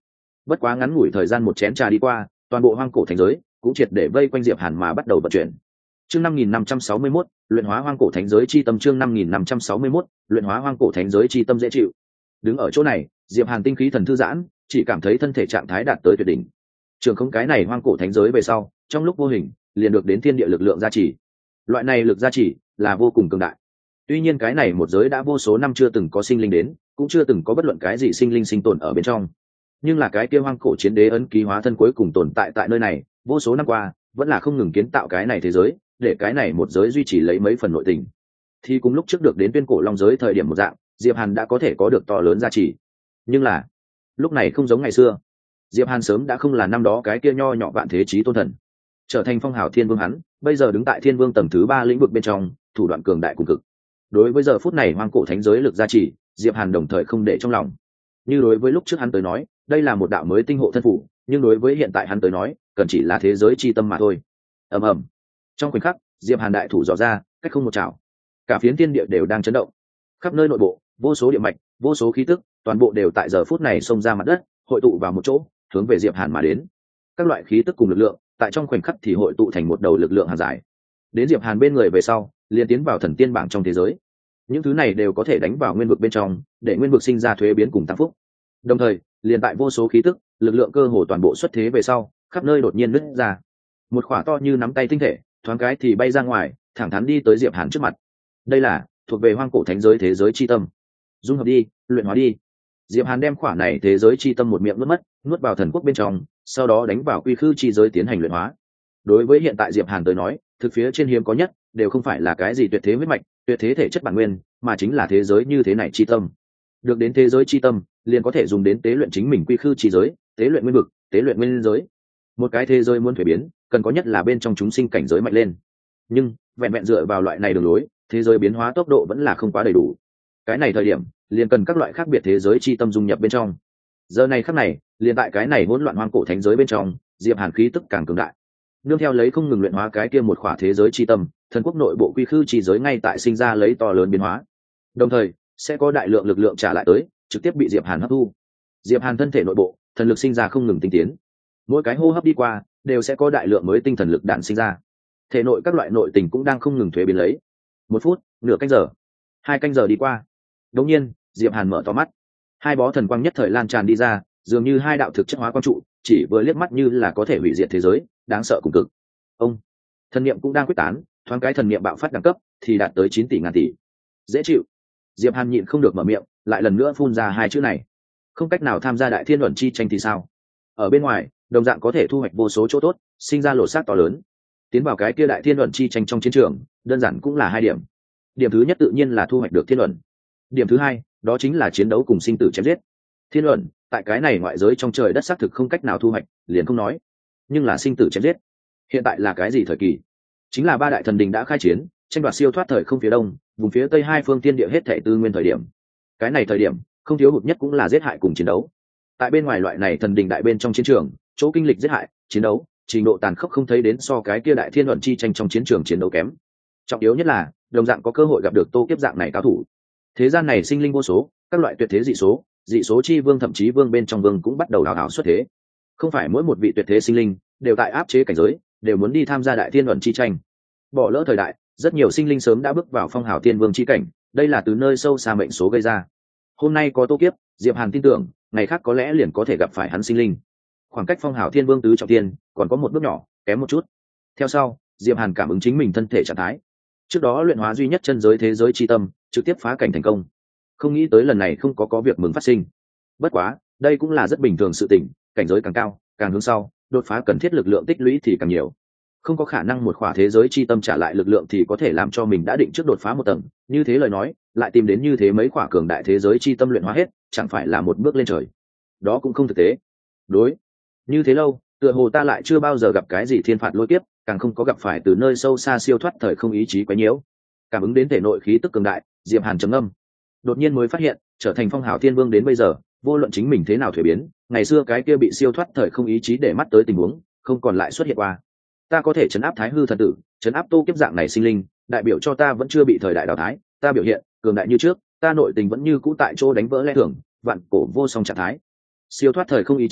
Bất quá ngắn ngủi thời gian một chén trà đi qua, toàn bộ hoang cổ thánh giới cũng triệt để vây quanh Diệp Hàn mà bắt đầu vận chuyển. Chương năm nghìn năm trăm sáu mươi mốt, luyện hóa hoang cổ thánh giới chi tâm. Chương năm nghìn năm trăm sáu mươi mốt, luyện hóa hoang cổ thánh giới chi tâm dễ chịu. Đứng ở chỗ này, Diệp Hàn tinh khí thần thư giãn, chỉ cảm thấy thân thể trạng thái đạt tới tuyệt đỉnh. Trường không cái này hoang cổ thánh giới về sau, trong lúc vô hình, liền được đến thiên địa lực lượng gia trì. Loại này lực gia trì là vô cùng cường đại. Tuy nhiên cái này một giới đã vô số năm chưa từng có sinh linh đến, cũng chưa từng có bất luận cái gì sinh linh sinh tồn ở bên trong. Nhưng là cái kia hoang cổ chiến đế ấn ký hóa thân cuối cùng tồn tại tại nơi này, vô số năm qua, vẫn là không ngừng kiến tạo cái này thế giới, để cái này một giới duy trì lấy mấy phần nội tình. Thì cùng lúc trước được đến tuyên cổ long giới thời điểm một dạng, Diệp Hàn đã có thể có được to lớn giá trị. Nhưng là, lúc này không giống ngày xưa. Diệp Hàn sớm đã không là năm đó cái kia nho nhỏ vạn thế chí tôn thần, trở thành phong hào thiên vương hắn, bây giờ đứng tại thiên vương tầng thứ ba lĩnh vực bên trong, thủ đoạn cường đại cùng cực. Đối với giờ phút này hoang cổ thánh giới lực gia trì, Diệp Hàn đồng thời không để trong lòng. Như đối với lúc trước hắn tới nói, đây là một đạo mới tinh hộ thân phủ, nhưng đối với hiện tại hắn tới nói, cần chỉ là thế giới chi tâm mà thôi. Ầm ầm. Trong khoảnh khắc, Diệp Hàn đại thủ dò ra, cách không một chảo, cả phiến thiên địa đều đang chấn động. Khắp nơi nội bộ, vô số địa mạch, vô số khí tức, toàn bộ đều tại giờ phút này xông ra mặt đất, hội tụ vào một chỗ, hướng về Diệp Hàn mà đến. Các loại khí tức cùng lực lượng, tại trong khoảnh khắc thì hội tụ thành một đầu lực lượng hàng dài. Đến Diệp Hàn bên người về sau, liền tiến vào thần tiên bảng trong thế giới. Những thứ này đều có thể đánh vào nguyên vực bên trong, để nguyên vực sinh ra thuế biến cùng tăng phúc. Đồng thời, liền tại vô số khí tức, lực lượng cơ hồ toàn bộ xuất thế về sau, khắp nơi đột nhiên nứt ra. Một khỏa to như nắm tay tinh thể, thoáng cái thì bay ra ngoài, thẳng thắn đi tới Diệp Hàn trước mặt. Đây là thuộc về hoang cổ thánh giới thế giới chi tâm. Dung hợp đi, luyện hóa đi. Diệp Hàn đem khỏa này thế giới chi tâm một miệng nuốt mất, nuốt vào thần quốc bên trong, sau đó đánh vào quy khư chi giới tiến hành luyện hóa. Đối với hiện tại Diệp Hàn tới nói, thực phía trên hiếm có nhất đều không phải là cái gì tuyệt thế huyết mạch, tuyệt thế thể chất bản nguyên, mà chính là thế giới như thế này chi tâm. Được đến thế giới chi tâm, liền có thể dùng đến tế luyện chính mình quy khư chi giới, tế luyện nguyên vực, tế luyện nguyên giới. Một cái thế giới muốn thuế biến, cần có nhất là bên trong chúng sinh cảnh giới mạnh lên. Nhưng vẹn vẹn dựa vào loại này đường lối, thế giới biến hóa tốc độ vẫn là không quá đầy đủ. Cái này thời điểm, liền cần các loại khác biệt thế giới chi tâm dung nhập bên trong. Giờ này khắc này, liền tại cái này hỗn loạn hoang cổ thánh giới bên trong, Diệp Hàn khí tức càng cường đại. Nương theo lấy không ngừng luyện hóa cái kia một khỏa thế giới chi tâm, thần quốc nội bộ quy khư chi giới ngay tại sinh ra lấy to lớn biến hóa. Đồng thời, sẽ có đại lượng lực lượng trả lại tới, trực tiếp bị Diệp Hàn hấp thu. Diệp Hàn thân thể nội bộ, thần lực sinh ra không ngừng tinh tiến. Mỗi cái hô hấp đi qua, đều sẽ có đại lượng mới tinh thần lực đạn sinh ra. Thể nội các loại nội tình cũng đang không ngừng thuế biến lấy. Một phút, nửa canh giờ, hai canh giờ đi qua. Đột nhiên, Diệp Hàn mở to mắt. Hai bó thần quang nhất thời lan tràn đi ra, dường như hai đạo thực chất hóa quang trụ, chỉ vừa liếc mắt như là có thể hủy diệt thế giới, đáng sợ cùng cực. Ông, thần niệm cũng đang quyết tán, thoáng cái thần niệm bạo phát đẳng cấp thì đạt tới chín tỷ ngàn tỷ. Dễ chịu. Diệp Hàn nhịn không được mở miệng, lại lần nữa phun ra hai chữ này. Không cách nào tham gia đại thiên luận chi tranh thì sao? Ở bên ngoài, đồng dạng có thể thu hoạch vô số chỗ tốt, sinh ra lộ sát to lớn. Tiến vào cái kia đại thiên luận chi tranh trong chiến trường, đơn giản cũng là hai điểm. Điểm thứ nhất tự nhiên là thu hoạch được thiên luận. Điểm thứ hai, đó chính là chiến đấu cùng sinh tử chém giết. Thiên luận, tại cái này ngoại giới trong trời đất xác thực không cách nào thu hoạch, liền không nói. Nhưng là sinh tử chém giết. Hiện tại là cái gì thời kỳ? Chính là ba đại thần đình đã khai chiến, tranh đoạt siêu thoát thời không phía đông, vùng phía tây hai phương tiên địa hết thảy tư nguyên thời điểm. Cái này thời điểm, không thiếu hụt nhất cũng là giết hại cùng chiến đấu. Tại bên ngoài loại này thần đình đại bên trong chiến trường, chỗ kinh lịch giết hại, chiến đấu, trình độ tàn khốc không thấy đến so cái kia đại thiên luận chi tranh trong chiến trường chiến đấu kém. Trọng yếu nhất là, đồng dạng có cơ hội gặp được Tô Kiếp dạng này cao thủ. Thế gian này sinh linh vô số, các loại tuyệt thế dị số, dị số chi vương thậm chí vương bên trong vương cũng bắt đầu hào hào xuất thế. Không phải mỗi một vị tuyệt thế sinh linh đều tại áp chế cảnh giới, đều muốn đi tham gia đại thiên luận chi tranh. Bỏ lỡ thời đại, rất nhiều sinh linh sớm đã bước vào phong hào tiên vương chi cảnh, đây là từ nơi sâu xa mệnh số gây ra. Hôm nay có Tô Kiếp, Diệp Hàn tin tưởng, ngày khác có lẽ liền có thể gặp phải hắn sinh linh. Khoảng cách phong hào thiên vương tứ trọng tiên còn có một bước nhỏ, kém một chút. Theo sau, Diệp Hàn cảm ứng chính mình thân thể trạng thái. Trước đó luyện hóa duy nhất chân giới thế giới chi tâm, trực tiếp phá cảnh thành công. Không nghĩ tới lần này không có có việc mừng phát sinh. Bất quá, đây cũng là rất bình thường sự tình, cảnh giới càng cao, càng hướng sau, đột phá cần thiết lực lượng tích lũy thì càng nhiều. Không có khả năng một khỏa thế giới chi tâm trả lại lực lượng thì có thể làm cho mình đã định trước đột phá một tầng, như thế lời nói, lại tìm đến như thế mấy khỏa cường đại thế giới chi tâm luyện hóa hết, chẳng phải là một bước lên trời. Đó cũng không thực tế. Đối, như thế lâu, tựa hồ ta lại chưa bao giờ gặp cái gì thiên phạt lôi kiếp, càng không có gặp phải từ nơi sâu xa siêu thoát thời không ý chí quấy nhiễu. Cảm ứng đến thể nội khí tức cường đại, Diệp Hàn trầm ngâm. Đột nhiên mới phát hiện, trở thành phong hào thiên vương đến bây giờ, vô luận chính mình thế nào thuế biến, ngày xưa cái kia bị siêu thoát thời không ý chí để mắt tới tình huống, không còn lại xuất hiện qua. Ta có thể chấn áp Thái Hư thần tử, chấn áp Tô Kiếp dạng này sinh linh, đại biểu cho ta vẫn chưa bị thời đại đào thái, ta biểu hiện cường đại như trước, ta nội tình vẫn như cũ tại chỗ đánh vỡ lẽ thường, vạn cổ vô song trạng thái. Siêu thoát thời không ý chí,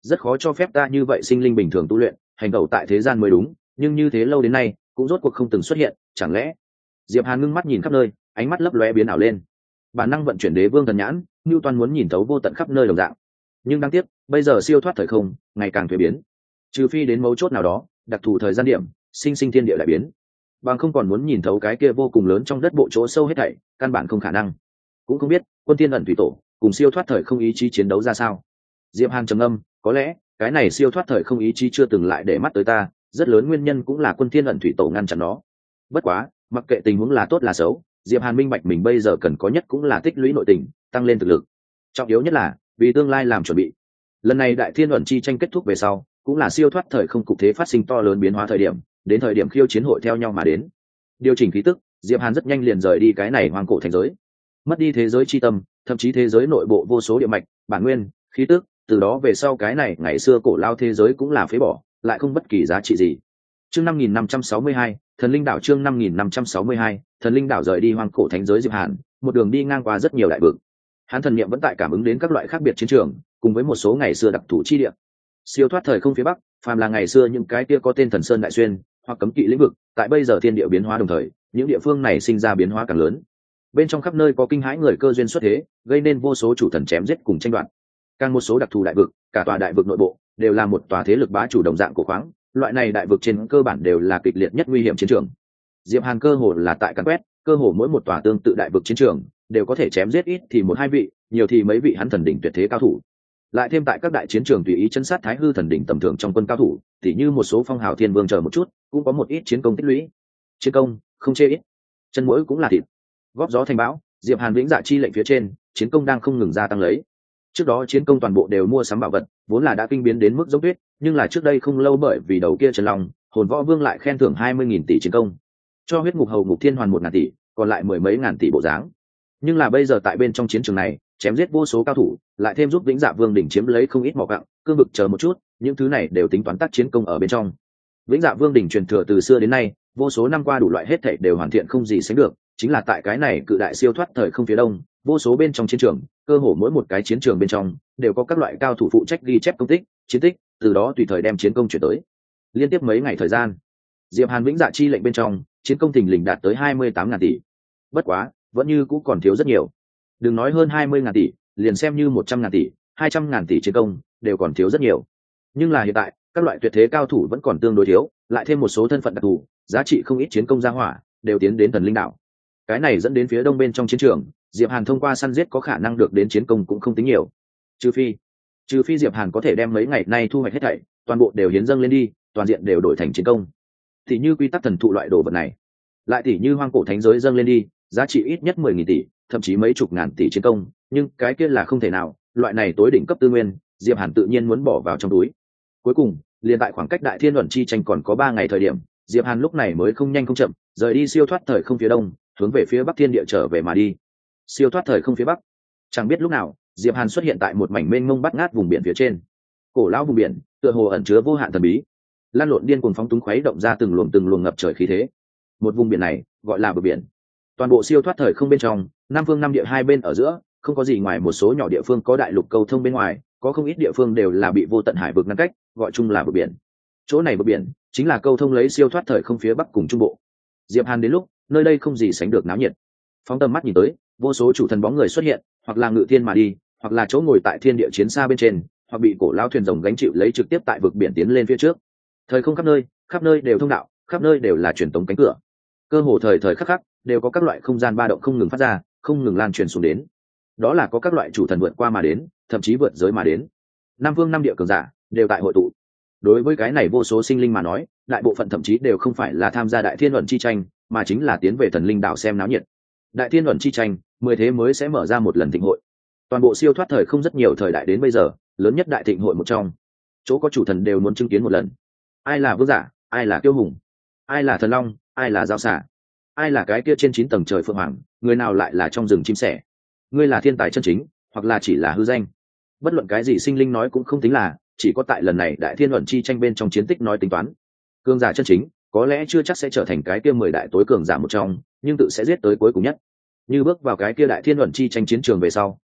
rất khó cho phép ta như vậy sinh linh bình thường tu luyện hành tẩu tại thế gian mới đúng, nhưng như thế lâu đến nay cũng rốt cuộc không từng xuất hiện, chẳng lẽ? Diệp Hàn ngưng mắt nhìn khắp nơi, ánh mắt lấp lóe biến ảo lên. Bản năng vận chuyển đế vương thần nhãn, Nưu Toan muốn nhìn thấu vô tận khắp nơi đồng dạng. Nhưng đáng tiếc, bây giờ siêu thoát thời không, ngày càng thay biến. Trừ phi đến mấu chốt nào đó, đặc thù thời gian điểm, sinh sinh thiên địa đại biến. Bằng không còn muốn nhìn thấu cái kia vô cùng lớn trong đất bộ chỗ sâu hết thảy, căn bản không khả năng. Cũng không biết, Quân Thiên ẩn thủy tổ, cùng siêu thoát thời không ý chí chiến đấu ra sao. Diệp Hàn trầm ngâm, có lẽ, cái này siêu thoát thời không ý chí chưa từng lại để mắt tới ta, rất lớn nguyên nhân cũng là Quân Thiên ẩn thủy tổ ngăn chặn nó. Bất quá, mặc kệ tình huống là tốt là xấu, Diệp Hàn minh bạch mình bây giờ cần có nhất cũng là tích lũy nội tình, tăng lên thực lực. Trọng yếu nhất là vì tương lai làm chuẩn bị. Lần này đại thiên ẩn chi tranh kết thúc về sau, cũng là siêu thoát thời không cục thế phát sinh to lớn biến hóa thời điểm, đến thời điểm khiêu chiến hội theo nhau mà đến. Điều chỉnh khí tức, Diệp Hàn rất nhanh liền rời đi cái này hoang cổ thành giới. Mất đi thế giới chi tâm, thậm chí thế giới nội bộ vô số địa mạch, bản nguyên, khí tức, từ đó về sau cái này ngày xưa cổ lao thế giới cũng là phế bỏ, lại không bất kỳ giá trị gì. Chương năm nghìn năm trăm sáu mươi hai, Thần Linh Đảo chương năm nghìn năm trăm sáu mươi hai, Thần Linh Đảo rời đi hoang cổ thánh giới Diệp Hàn, một đường đi ngang qua rất nhiều đại vực. Hắn thần niệm vẫn tại cảm ứng đến các loại khác biệt chiến trường, cùng với một số ngày xưa đặc thù chi địa. Siêu thoát thời không phía bắc, phàm là ngày xưa những cái kia có tên Thần Sơn Đại Xuyên, hoặc cấm kỵ lĩnh vực, tại bây giờ thiên địa biến hóa đồng thời, những địa phương này sinh ra biến hóa càng lớn. Bên trong khắp nơi có kinh hãi người cơ duyên xuất thế, gây nên vô số chủ thần chém giết cùng tranh đoạt. Càng một số đặc thù đại vực, cả tòa đại vực nội bộ đều là một tòa thế lực bá chủ đồng dạng của khoáng, loại này đại vực trên cơ bản đều là kịch liệt nhất nguy hiểm chiến trường. Diệp Hàn cơ hồ là tại căn quét, cơ hồ mỗi một tòa tương tự đại vực chiến trường đều có thể chém giết ít thì một hai vị, nhiều thì mấy vị hắn thần đỉnh tuyệt thế cao thủ. Lại thêm tại các đại chiến trường tùy ý chân sát thái hư thần đỉnh tầm thường trong quân cao thủ, tỉ như một số phong hào thiên vương chờ một chút, cũng có một ít chiến công tích lũy. Chiến công không chê ít, chân mũi cũng là thịt. Góp gió thành bão, Diệp Hàn vĩnh dạ chi lệnh phía trên, chiến công đang không ngừng gia tăng lấy. Trước đó chiến công toàn bộ đều mua sắm bảo vật, vốn là đã kinh biến đến mức giống tuyết, nhưng là trước đây không lâu bởi vì đầu kia Trần Long, Hồn Võ Vương lại khen thưởng hai mươi nghìn tỷ chiến công, cho huyết ngục hầu ngục thiên hoàn một ngàn tỷ, còn lại mười mấy ngàn tỷ bộ dáng. Nhưng là bây giờ tại bên trong chiến trường này, chém giết vô số cao thủ, lại thêm giúp Vĩnh Dạ Vương đỉnh chiếm lấy không ít mỏ gặng, cương vực chờ một chút, những thứ này đều tính toán tác chiến công ở bên trong. Vĩnh Dạ Vương đỉnh truyền thừa từ xưa đến nay, vô số năm qua đủ loại hết thảy đều hoàn thiện không gì sánh được, chính là tại cái này cự đại siêu thoát thời không phía đông, vô số bên trong chiến trường, cơ hồ mỗi một cái chiến trường bên trong đều có các loại cao thủ phụ trách ghi chép công tích, chiến tích, từ đó tùy thời đem chiến công chuyển tới. Liên tiếp mấy ngày thời gian, Diệp Hàn Vĩnh Dạ chi lệnh bên trong, chiến công thình lình đạt tới hai mươi tám ngàn tỷ. Bất quá, vẫn như cũ còn thiếu rất nhiều. Đừng nói hơn hai mươi ngàn tỷ, liền xem như một trăm ngàn tỷ, hai trăm ngàn tỷ chiến công, đều còn thiếu rất nhiều. Nhưng là hiện tại, các loại tuyệt thế cao thủ vẫn còn tương đối thiếu, lại thêm một số thân phận đặc thù, giá trị không ít chiến công gia hỏa, đều tiến đến Thần Linh Đảo. Cái này dẫn đến phía đông bên trong chiến trường, Diệp Hàn thông qua săn giết có khả năng được đến chiến công cũng không tính nhiều. Trừ phi, trừ phi Diệp Hàn có thể đem mấy ngày nay thu hoạch hết thảy, toàn bộ đều hiến dâng lên đi, toàn diện đều đổi thành chiến công. Thì như quy tắc thần thụ loại đồ vật này, lại tỷ như hoang cổ thánh giới dâng lên đi, giá trị ít nhất mười nghìn tỷ, thậm chí mấy chục ngàn tỷ chiến công, nhưng cái kia là không thể nào, loại này tối đỉnh cấp tư nguyên, Diệp Hàn tự nhiên muốn bỏ vào trong túi. Cuối cùng, liền tại khoảng cách đại thiên luận chi tranh còn có ba ngày thời điểm, Diệp Hàn lúc này mới không nhanh không chậm, rời đi siêu thoát thời không phía đông, hướng về phía bắc thiên địa trở về mà đi. Siêu thoát thời không phía bắc, chẳng biết lúc nào, Diệp Hàn xuất hiện tại một mảnh mênh mông bát ngát vùng biển phía trên. Cổ lão vùng biển, tựa hồ ẩn chứa vô hạn thần bí, lan lộn điên cuồng phóng túng khuấy động ra từng luồng từng luồng ngập trời khí thế. Một vùng biển này, gọi là bờ biển. Toàn bộ siêu thoát thời không bên trong, nam phương năm địa hai bên ở giữa, không có gì ngoài một số nhỏ địa phương có đại lục cầu thông bên ngoài, có không ít địa phương đều là bị vô tận hải vực ngăn cách, gọi chung là bờ biển. Chỗ này bờ biển chính là câu thông lấy siêu thoát thời không phía bắc cùng trung bộ. Diệp Hàn đến lúc, nơi đây không gì sánh được náo nhiệt. Phóng tầm mắt nhìn tới, vô số chủ thần bóng người xuất hiện, hoặc là ngự thiên mà đi, hoặc là chỗ ngồi tại thiên địa chiến xa bên trên, hoặc bị cổ lao thuyền rồng gánh chịu lấy trực tiếp tại vực biển tiến lên phía trước. Thời không khắp nơi, khắp nơi đều thông đạo, khắp nơi đều là truyền tống cánh cửa. Cơ hồ thời thời khắc khắc đều có các loại không gian ba động không ngừng phát ra, không ngừng lan truyền xuống đến. Đó là có các loại chủ thần vượt qua mà đến, thậm chí vượt giới mà đến. Nam vương năm địa cường giả đều tại hội tụ. Đối với cái này vô số sinh linh mà nói, đại bộ phận thậm chí đều không phải là tham gia đại thiên luận chi tranh, mà chính là tiến về Thần Linh Đảo xem náo nhiệt. Đại thiên luận chi tranh, mười thế mới sẽ mở ra một lần thịnh hội. Toàn bộ siêu thoát thời không rất nhiều thời đại đến bây giờ, lớn nhất đại thịnh hội một trong. Chỗ có chủ thần đều muốn chứng kiến một lần. Ai là vương giả, ai là kiêu hùng, ai là thần long, ai là giao xả, ai là cái kia trên chín tầng trời phượng hoàng, người nào lại là trong rừng chim sẻ. Ngươi là thiên tài chân chính, hoặc là chỉ là hư danh. Bất luận cái gì sinh linh nói cũng không tính là, chỉ có tại lần này đại thiên luận chi tranh bên trong chiến tích nói tính toán. Cường giả chân chính có lẽ chưa chắc sẽ trở thành cái kia mười đại tối cường giả một trong, nhưng tự sẽ giết tới cuối cùng nhất. Như bước vào cái kia đại thiên luận chi tranh chiến trường về sau,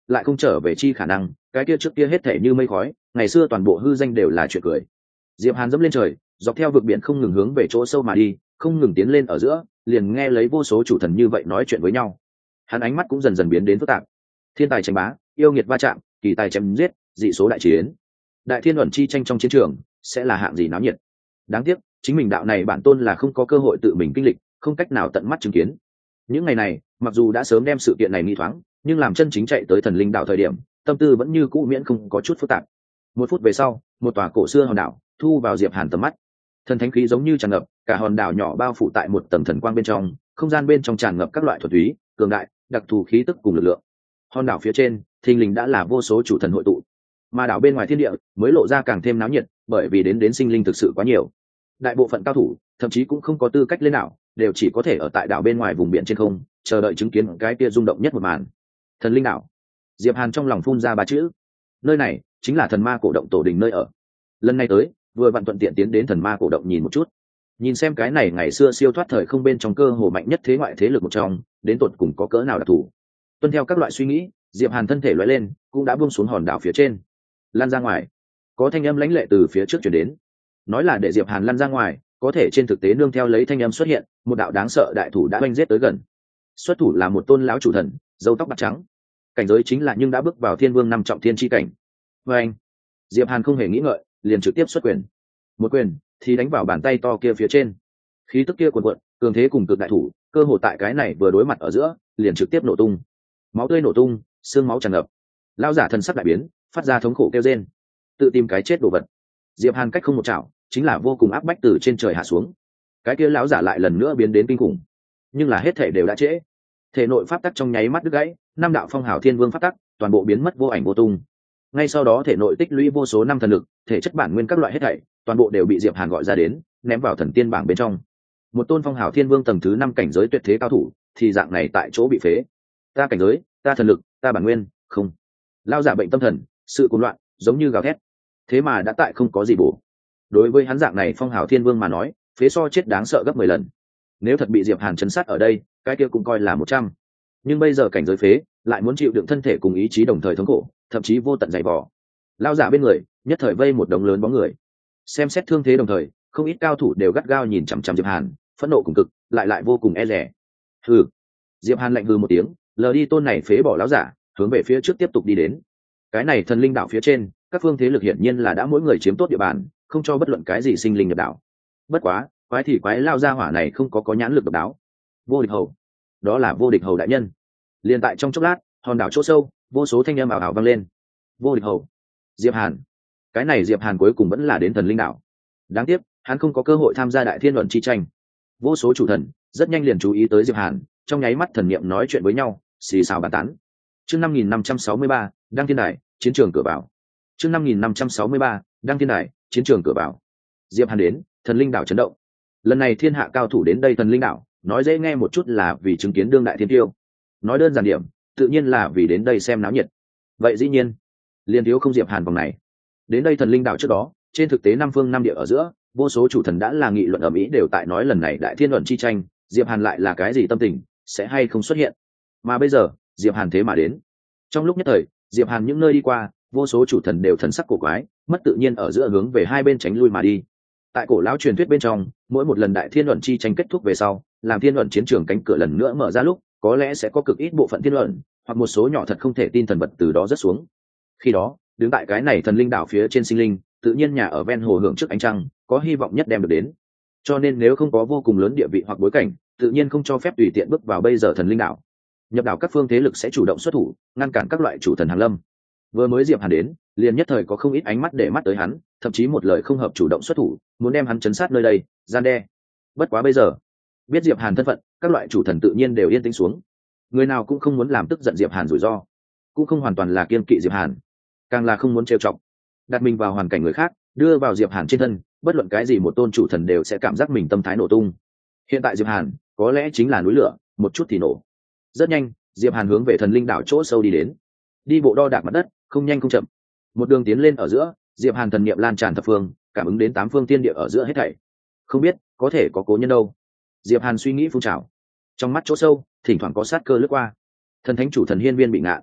lại không trở về chi khả năng, cái kia trước kia hết thể như mây khói, ngày xưa toàn bộ hư danh đều là chuyện cười. Diệp Hàn dẫm lên trời, dọc theo vực biển không ngừng hướng về chỗ sâu mà đi, không ngừng tiến lên ở giữa, liền nghe lấy vô số chủ thần như vậy nói chuyện với nhau. Hắn ánh mắt cũng dần dần biến đến phức tạp. Thiên tài tranh bá, yêu nghiệt va chạm, kỳ tài chém giết, dị số đại chiến. Đại thiên luận chi tranh trong chiến trường sẽ là hạng gì náo nhiệt. Đáng tiếc, chính mình đạo này bản tôn là không có cơ hội tự mình kinh lịch, không cách nào tận mắt chứng kiến. Những ngày này, mặc dù đã sớm đem sự kiện này nghi thoáng, nhưng làm chân chính chạy tới thần linh đạo thời điểm, tâm tư vẫn như cũ miễn không có chút phức tạp. Một phút về sau, một tòa cổ xưa hòn đảo thu vào Diệp Hàn tầm mắt. Thần thánh khí giống như tràn ngập, cả hòn đảo nhỏ bao phủ tại một tầng thần quang bên trong, không gian bên trong tràn ngập các loại thuật túy, cường đại, đặc thù khí tức cùng lực lượng. Hòn đảo phía trên, thình lình đã là vô số chủ thần hội tụ, mà đảo bên ngoài thiên địa mới lộ ra càng thêm náo nhiệt, bởi vì đến đến sinh linh thực sự quá nhiều. Đại bộ phận cao thủ thậm chí cũng không có tư cách lên đảo, đều chỉ có thể ở tại đảo bên ngoài vùng biển trên không, chờ đợi chứng kiến cái kia rung động nhất một màn. Thần linh đảo. Diệp Hàn trong lòng phun ra ba chữ. Nơi này chính là thần ma cổ động tổ đình nơi ở. Lần này tới, vừa vặn thuận tiện tiến đến thần ma cổ động nhìn một chút, nhìn xem cái này ngày xưa siêu thoát thời không bên trong cơ hồ mạnh nhất thế ngoại thế lực một trong, đến tột cùng có cỡ nào đặc thù. Tuân theo các loại suy nghĩ, Diệp Hàn thân thể lóe lên, cũng đã buông xuống hòn đảo phía trên, lăn ra ngoài. Có thanh âm lãnh lệ từ phía trước truyền đến, nói là để Diệp Hàn lăn ra ngoài, có thể trên thực tế nương theo lấy thanh âm xuất hiện, một đạo đáng sợ đại thủ đã oanh giết tới gần. Xuất thủ là một tôn lão chủ thần, râu tóc bạc trắng, cảnh giới chính là nhưng đã bước vào thiên vương năm trọng thiên chi cảnh. Và anh, Diệp Hàn không hề nghĩ ngợi, liền trực tiếp xuất quyền. Một quyền thì đánh vào bàn tay to kia phía trên, khí tức kia cuồn cuộn, cường thế cùng cực đại thủ, cơ hồ tại cái này vừa đối mặt ở giữa, liền trực tiếp nổ tung. Máu tươi nổ tung, xương máu tràn ngập. Lão giả thần sắc đại biến, phát ra thống khổ kêu rên, tự tìm cái chết đồ vật. Diệp Hàn cách không một chảo, chính là vô cùng áp bách từ trên trời hạ xuống. Cái kia lão giả lại lần nữa biến đến kinh khủng, nhưng là hết thể đều đã trễ. Thể nội pháp tắc trong nháy mắt đứt gãy, năm đạo phong hào thiên vương pháp tắc toàn bộ biến mất vô ảnh vô tung. Ngay sau đó thể nội tích lũy vô số năm thần lực, thể chất bản nguyên các loại hết thảy, toàn bộ đều bị Diệp Hàn gọi ra đến, ném vào thần tiên bảng bên trong. Một tôn phong hào thiên vương tầng thứ năm cảnh giới tuyệt thế cao thủ, thì dạng này tại chỗ bị phế. Ta cảnh giới, ta thần lực, ta bản nguyên, không. Lão giả bệnh tâm thần, sự cuồng loạn, giống như gào thét. Thế mà đã tại không có gì bổ. Đối với hắn dạng này phong hào thiên vương mà nói, phế so chết đáng sợ gấp mười lần. Nếu thật bị Diệp Hàn chấn sát ở đây, cái kia cũng coi là một trăm. Nhưng bây giờ cảnh giới phế, lại muốn chịu đựng thân thể cùng ý chí đồng thời thống khổ, thậm chí vô tận dày vò. Lao giả bên người nhất thời vây một đống lớn bóng người, xem xét thương thế đồng thời, không ít cao thủ đều gắt gao nhìn chằm chằm Diệp Hàn, phẫn nộ cùng cực, lại lại vô cùng e dè. Hừ. Diệp Hàn lạnh hừ một tiếng, lờ đi tôn này phế bỏ lão giả, hướng về phía trước tiếp tục đi đến. Cái này thần linh đạo phía trên, các phương thế lực hiển nhiên là đã mỗi người chiếm tốt địa bàn, không cho bất luận cái gì sinh linh nhập đảo. Bất quá, quái thì quái lao ra hỏa này không có có nhãn lực độc đáo. Vô địch hầu, đó là vô địch hầu đại nhân. Liên tại trong chốc lát, hòn đảo chỗ sâu, vô số thanh âm ảo ảo vang lên. Vô địch hầu, Diệp Hàn. Cái này Diệp Hàn cuối cùng vẫn là đến thần linh đảo. Đáng tiếc, hắn không có cơ hội tham gia đại thiên luận chi tranh. Vô số chủ thần rất nhanh liền chú ý tới Diệp Hàn, trong nháy mắt thần niệm nói chuyện với nhau, xì xào bàn tán. Chương năm nghìn năm trăm sáu mươi ba, đăng thiên đài, chiến trường cửa vào. Chương năm nghìn năm trăm sáu mươi ba, đăng thiên đài, chiến trường cửa vào. Diệp Hàn đến, thần linh đảo chấn động. Lần này thiên hạ cao thủ đến đây thần linh đảo, nói dễ nghe một chút là vì chứng kiến đương đại thiên tiêu, nói đơn giản điểm, tự nhiên là vì đến đây xem náo nhiệt. Vậy dĩ nhiên, liên thiếu không Diệp Hàn vòng này. Đến đây thần linh đảo trước đó, trên thực tế năm phương năm địa ở giữa, vô số chủ thần đã là nghị luận ở mỹ đều tại nói lần này đại thiên luận chi tranh, Diệp Hàn lại là cái gì tâm tình, sẽ hay không xuất hiện. Mà bây giờ, Diệp Hàn thế mà đến. Trong lúc nhất thời, Diệp Hàn những nơi đi qua, vô số chủ thần đều thần sắc cổ quái, mất tự nhiên ở giữa hướng về hai bên tránh lui mà đi. Tại cổ lão truyền thuyết bên trong, mỗi một lần đại thiên luận chi tranh kết thúc về sau, làm thiên luận chiến trường cánh cửa lần nữa mở ra lúc, có lẽ sẽ có cực ít bộ phận thiên luận, hoặc một số nhỏ thật không thể tin thần vật từ đó rớt xuống. Khi đó, đứng tại cái này thần linh đảo phía trên sinh linh, tự nhiên nhà ở ven hồ hưởng trước ánh trăng, có hy vọng nhất đem được đến. Cho nên nếu không có vô cùng lớn địa vị hoặc bối cảnh, tự nhiên không cho phép tùy tiện bước vào bây giờ thần linh đảo. Nhập đảo các phương thế lực sẽ chủ động xuất thủ, ngăn cản các loại chủ thần hàng lâm. Vừa mới Diệp Hàn đến, liền nhất thời có không ít ánh mắt để mắt tới hắn, thậm chí một lời không hợp chủ động xuất thủ, muốn đem hắn chấn sát nơi đây, gian đe. Bất quá bây giờ, biết Diệp Hàn thân phận, các loại chủ thần tự nhiên đều yên tĩnh xuống. Người nào cũng không muốn làm tức giận Diệp Hàn rủi ro, cũng không hoàn toàn là kiên kỵ Diệp Hàn, càng là không muốn trêu chọc, đặt mình vào hoàn cảnh người khác, đưa vào Diệp Hàn trên thân, bất luận cái gì một tôn chủ thần đều sẽ cảm giác mình tâm thái nổ tung. Hiện tại Diệp Hàn, có lẽ chính là núi lửa, một chút thì nổ. Rất nhanh, Diệp Hàn hướng về thần linh đảo chỗ sâu đi đến. Đi bộ đo đạc mặt đất, không nhanh không chậm. Một đường tiến lên ở giữa, Diệp Hàn thần niệm lan tràn thập phương, cảm ứng đến tám phương tiên địa ở giữa hết thảy. Không biết, có thể có cố nhân đâu. Diệp Hàn suy nghĩ phun trào. Trong mắt chỗ sâu, thỉnh thoảng có sát cơ lướt qua. Thần thánh chủ thần hiên viên bị ngạ.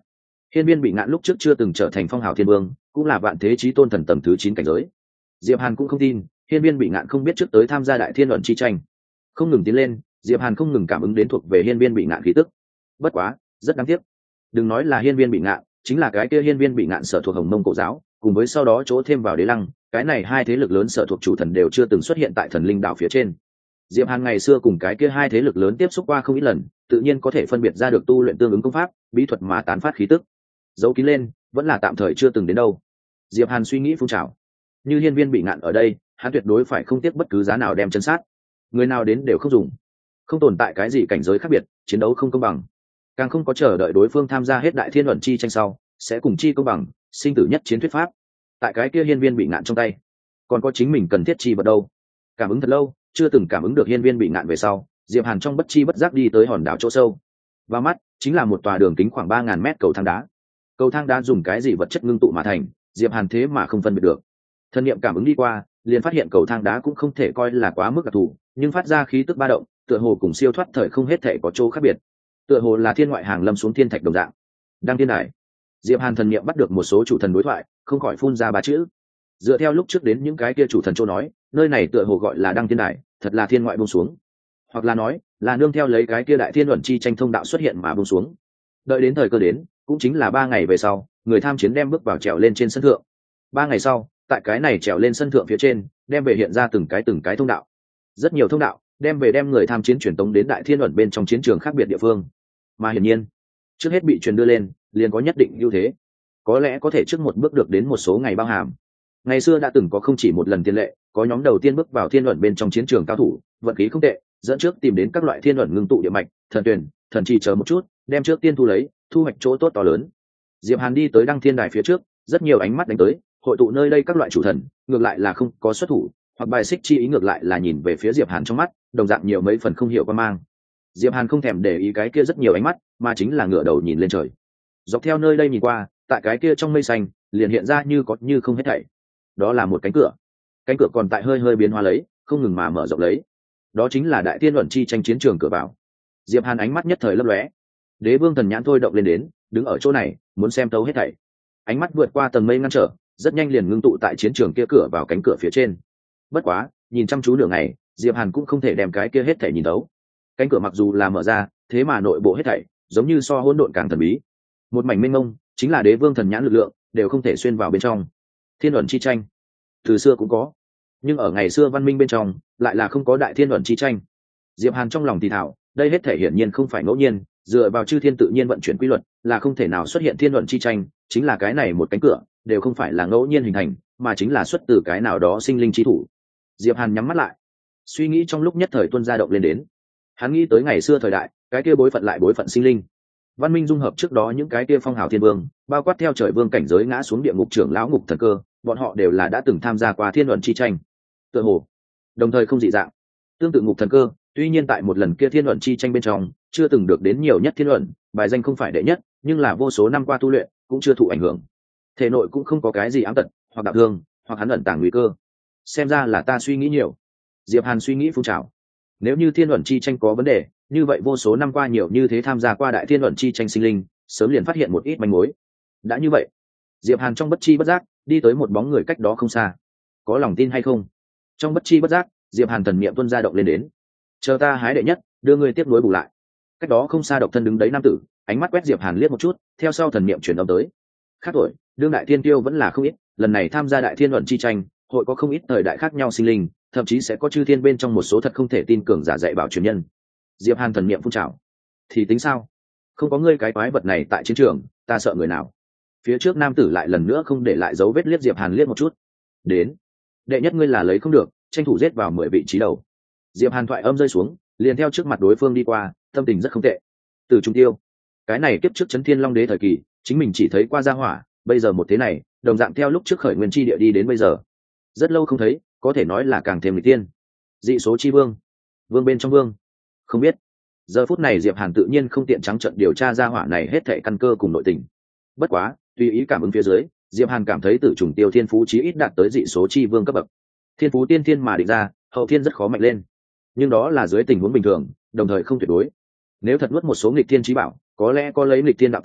Hiên Viên Bị Ngạn lúc trước chưa từng trở thành phong hào thiên vương, cũng là vạn thế chí tôn thần tầng thứ chín cảnh giới. Diệp Hàn cũng không tin Hiên Viên Bị Ngạn không biết trước tới tham gia đại thiên luận chi tranh. Không ngừng tiến lên, Diệp Hàn không ngừng cảm ứng đến thuộc về Hiên Viên Bị Ngạn khí tức. Bất quá, rất đáng tiếc. Đừng nói là Hiên Viên Bị Ngạn, chính là cái kia Hiên Viên Bị Ngạn sở thuộc Hồng Mông Cổ giáo, cùng với sau đó chỗ thêm vào Đế Lăng, cái này hai thế lực lớn sở thuộc chủ thần đều chưa từng xuất hiện tại Thần Linh đảo phía trên. Diệp Hàn ngày xưa cùng cái kia hai thế lực lớn tiếp xúc qua không ít lần, tự nhiên có thể phân biệt ra được tu luyện tương ứng công pháp, bí thuật mà tán phát khí tức. Giấu kín lên, vẫn là tạm thời chưa từng đến đâu. Diệp Hàn suy nghĩ phun trào. Như Hiên Viên Bị Ngạn ở đây, hắn tuyệt đối phải không tiếc bất cứ giá nào đem chân sát. Người nào đến đều không dùng. Không tồn tại cái gì cảnh giới khác biệt, chiến đấu không công bằng. Càng không có chờ đợi đối phương tham gia hết đại thiên luận chi tranh sau, sẽ cùng chi công bằng, sinh tử nhất chiến thuyết pháp. Tại cái kia Hiên Viên Bị Ngạn trong tay, còn có chính mình cần thiết chi vật đâu. Cảm ứng thật lâu, chưa từng cảm ứng được Hiên Viên Bị Ngạn về sau, Diệp Hàn trong bất chi bất giác đi tới hòn đảo chỗ sâu. Và mắt chính là một tòa đường kính khoảng ba ngàn mét cầu thang đá. Cầu thang đá dùng cái gì vật chất ngưng tụ mà thành, Diệp Hàn thế mà không phân biệt được. Thân niệm cảm ứng đi qua, liền phát hiện cầu thang đá cũng không thể coi là quá mức đặc thù, nhưng phát ra khí tức ba động, tựa hồ cùng siêu thoát thời không hết thể có chỗ khác biệt. Tựa hồ là thiên ngoại hàng lâm xuống thiên thạch đồng dạng. Đăng thiên đài. Diệp Hàn thần niệm bắt được một số chủ thần đối thoại, không khỏi phun ra ba chữ. Dựa theo lúc trước đến những cái kia chủ thần châu nói, nơi này tựa hồ gọi là Đăng thiên đài, thật là thiên ngoại buông xuống. Hoặc là nói, là nương theo lấy cái kia đại thiên luận chi tranh thông đạo xuất hiện mà buông xuống. Đợi đến thời cơ đến, cũng chính là ba ngày về sau, người tham chiến đem bước vào trèo lên trên sân thượng. Ba ngày sau, tại cái này trèo lên sân thượng phía trên, đem về hiện ra từng cái từng cái thông đạo. Rất nhiều thông đạo, đem về đem người tham chiến truyền tống đến đại thiên luận bên trong chiến trường khác biệt địa phương. Mà hiển nhiên, trước hết bị truyền đưa lên, liền có nhất định ưu thế. Có lẽ có thể trước một bước được đến một số ngày bao hàm. Ngày xưa đã từng có không chỉ một lần tiền lệ, có nhóm đầu tiên bước vào thiên luận bên trong chiến trường cao thủ, vận khí không tệ, dẫn trước tìm đến các loại thiên luận ngưng tụ địa mạch, thần tuyển, thần trì chờ một chút, đem trước tiên thu lấy, thu hoạch chỗ tốt to lớn. Diệp Hàn đi tới Đăng Thiên Đài phía trước, rất nhiều ánh mắt đánh tới, hội tụ nơi đây các loại chủ thần, ngược lại là không có xuất thủ, hoặc bài xích chi ý ngược lại là nhìn về phía Diệp Hàn trong mắt, đồng dạng nhiều mấy phần không hiểu qua mang. Diệp Hàn không thèm để ý cái kia rất nhiều ánh mắt, mà chính là ngửa đầu nhìn lên trời. Dọc theo nơi đây nhìn qua, tại cái kia trong mây xanh, liền hiện ra như có như không hết thảy. Đó là một cánh cửa. Cánh cửa còn tại hơi hơi biến hóa lấy, không ngừng mà mở rộng lấy. Đó chính là đại tiên luận chi tranh chiến trường cửa vào. Diệp Hàn ánh mắt nhất thời lấp lóe. Đế Vương thần nhãn thôi động lên đến, đứng ở chỗ này, muốn xem tấu hết thảy. Ánh mắt vượt qua tầng mây ngăn trở, rất nhanh liền ngưng tụ tại chiến trường kia cửa vào cánh cửa phía trên. Bất quá, nhìn chăm chú nửa ngày, Diệp Hàn cũng không thể đem cái kia hết thảy nhìn thấu. Cánh cửa mặc dù là mở ra, thế mà nội bộ hết thảy giống như so hỗn độn càng thần bí. Một mảnh mênh mông, chính là Đế Vương thần nhãn lực lượng, đều không thể xuyên vào bên trong. Thiên luận chi tranh, từ xưa cũng có, nhưng ở ngày xưa văn minh bên trong, lại là không có đại thiên luận chi tranh. Diệp Hàn trong lòng thì thảo, đây hết thể hiển nhiên không phải ngẫu nhiên, dựa vào chư thiên tự nhiên vận chuyển quy luật, là không thể nào xuất hiện thiên luận chi tranh, chính là cái này một cánh cửa, đều không phải là ngẫu nhiên hình thành, mà chính là xuất từ cái nào đó sinh linh chi thủ. Diệp Hàn nhắm mắt lại, suy nghĩ trong lúc nhất thời tuôn ra động lên đến. Hắn nghĩ tới ngày xưa thời đại, cái kia bối phận lại bối phận sinh linh. Văn minh dung hợp trước đó những cái kia phong hào thiên vương, bao quát theo trời vương cảnh giới ngã xuống địa ngục trưởng lão ngục thần cơ, bọn họ đều là đã từng tham gia qua thiên luận chi tranh. Tựa hồ, đồng thời không dị dạng. Tương tự ngục thần cơ, tuy nhiên tại một lần kia thiên luận chi tranh bên trong, chưa từng được đến nhiều nhất thiên luận, bài danh không phải đệ nhất, nhưng là vô số năm qua tu luyện, cũng chưa thụ ảnh hưởng. Thể nội cũng không có cái gì ám tật, hoặc đạo thương, hoặc hắn ẩn tàng nguy cơ. Xem ra là ta suy nghĩ nhiều. Diệp Hàn suy nghĩ phun trào. Nếu như thiên luận chi tranh có vấn đề, như vậy vô số năm qua nhiều như thế tham gia qua đại thiên luận chi tranh sinh linh, sớm liền phát hiện một ít manh mối. Đã như vậy, Diệp Hàn trong bất chi bất giác đi tới một bóng người cách đó không xa. Có lòng tin hay không? Trong bất chi bất giác, Diệp Hàn thần niệm tuôn ra động lên đến. Chờ ta hái đệ nhất, đưa ngươi tiếp nối bù lại. Cách đó không xa độc thân đứng đấy nam tử, ánh mắt quét Diệp Hàn liếc một chút, theo sau thần niệm truyền âm tới. Khác tuổi, đương đại thiên tiêu vẫn là không ít, lần này tham gia đại thiên luận chi tranh, hội có không ít thời đại khác nhau sinh linh, thậm chí sẽ có chư thiên bên trong một số thật không thể tin cường giả dạy bảo truyền nhân. Diệp Hàn thần niệm phun trào. Thì tính sao? Không có ngươi cái quái vật này tại chiến trường, ta sợ người nào? Phía trước nam tử lại lần nữa không để lại dấu vết liếc Diệp Hàn liếc một chút. Đến, đệ nhất ngươi là lấy không được, tranh thủ giết vào mười vị trí đầu. Diệp Hàn thoại âm rơi xuống, liền theo trước mặt đối phương đi qua, tâm tình rất không tệ. Từ Trung Tiêu, cái này kiếp trước Chấn Thiên Long Đế thời kỳ, chính mình chỉ thấy qua gia hỏa, bây giờ một thế này, đồng dạng theo lúc trước khởi nguyên chi địa đi đến bây giờ. Rất lâu không thấy, có thể nói là càng thêm lịch tiên. Dị số chi vương, vương bên trong vương, không biết. Giờ phút này Diệp Hàn tự nhiên không tiện trắng trợn điều tra gia hỏa này hết thảy căn cơ cùng nội tình. Bất quá, tùy ý cảm ứng phía dưới, Diệp Hàn cảm thấy Tử Trùng Tiêu thiên phú chí ít đạt tới dị số chi vương cấp bậc. Thiên phú tiên thiên mà định ra, hậu thiên rất khó mạnh lên. Nhưng đó là dưới tình huống bình thường, đồng thời không tuyệt đối. Nếu thật nuốt một số nghịch thiên chí bảo, có lẽ có lấy nghịch thiên đạo tâm,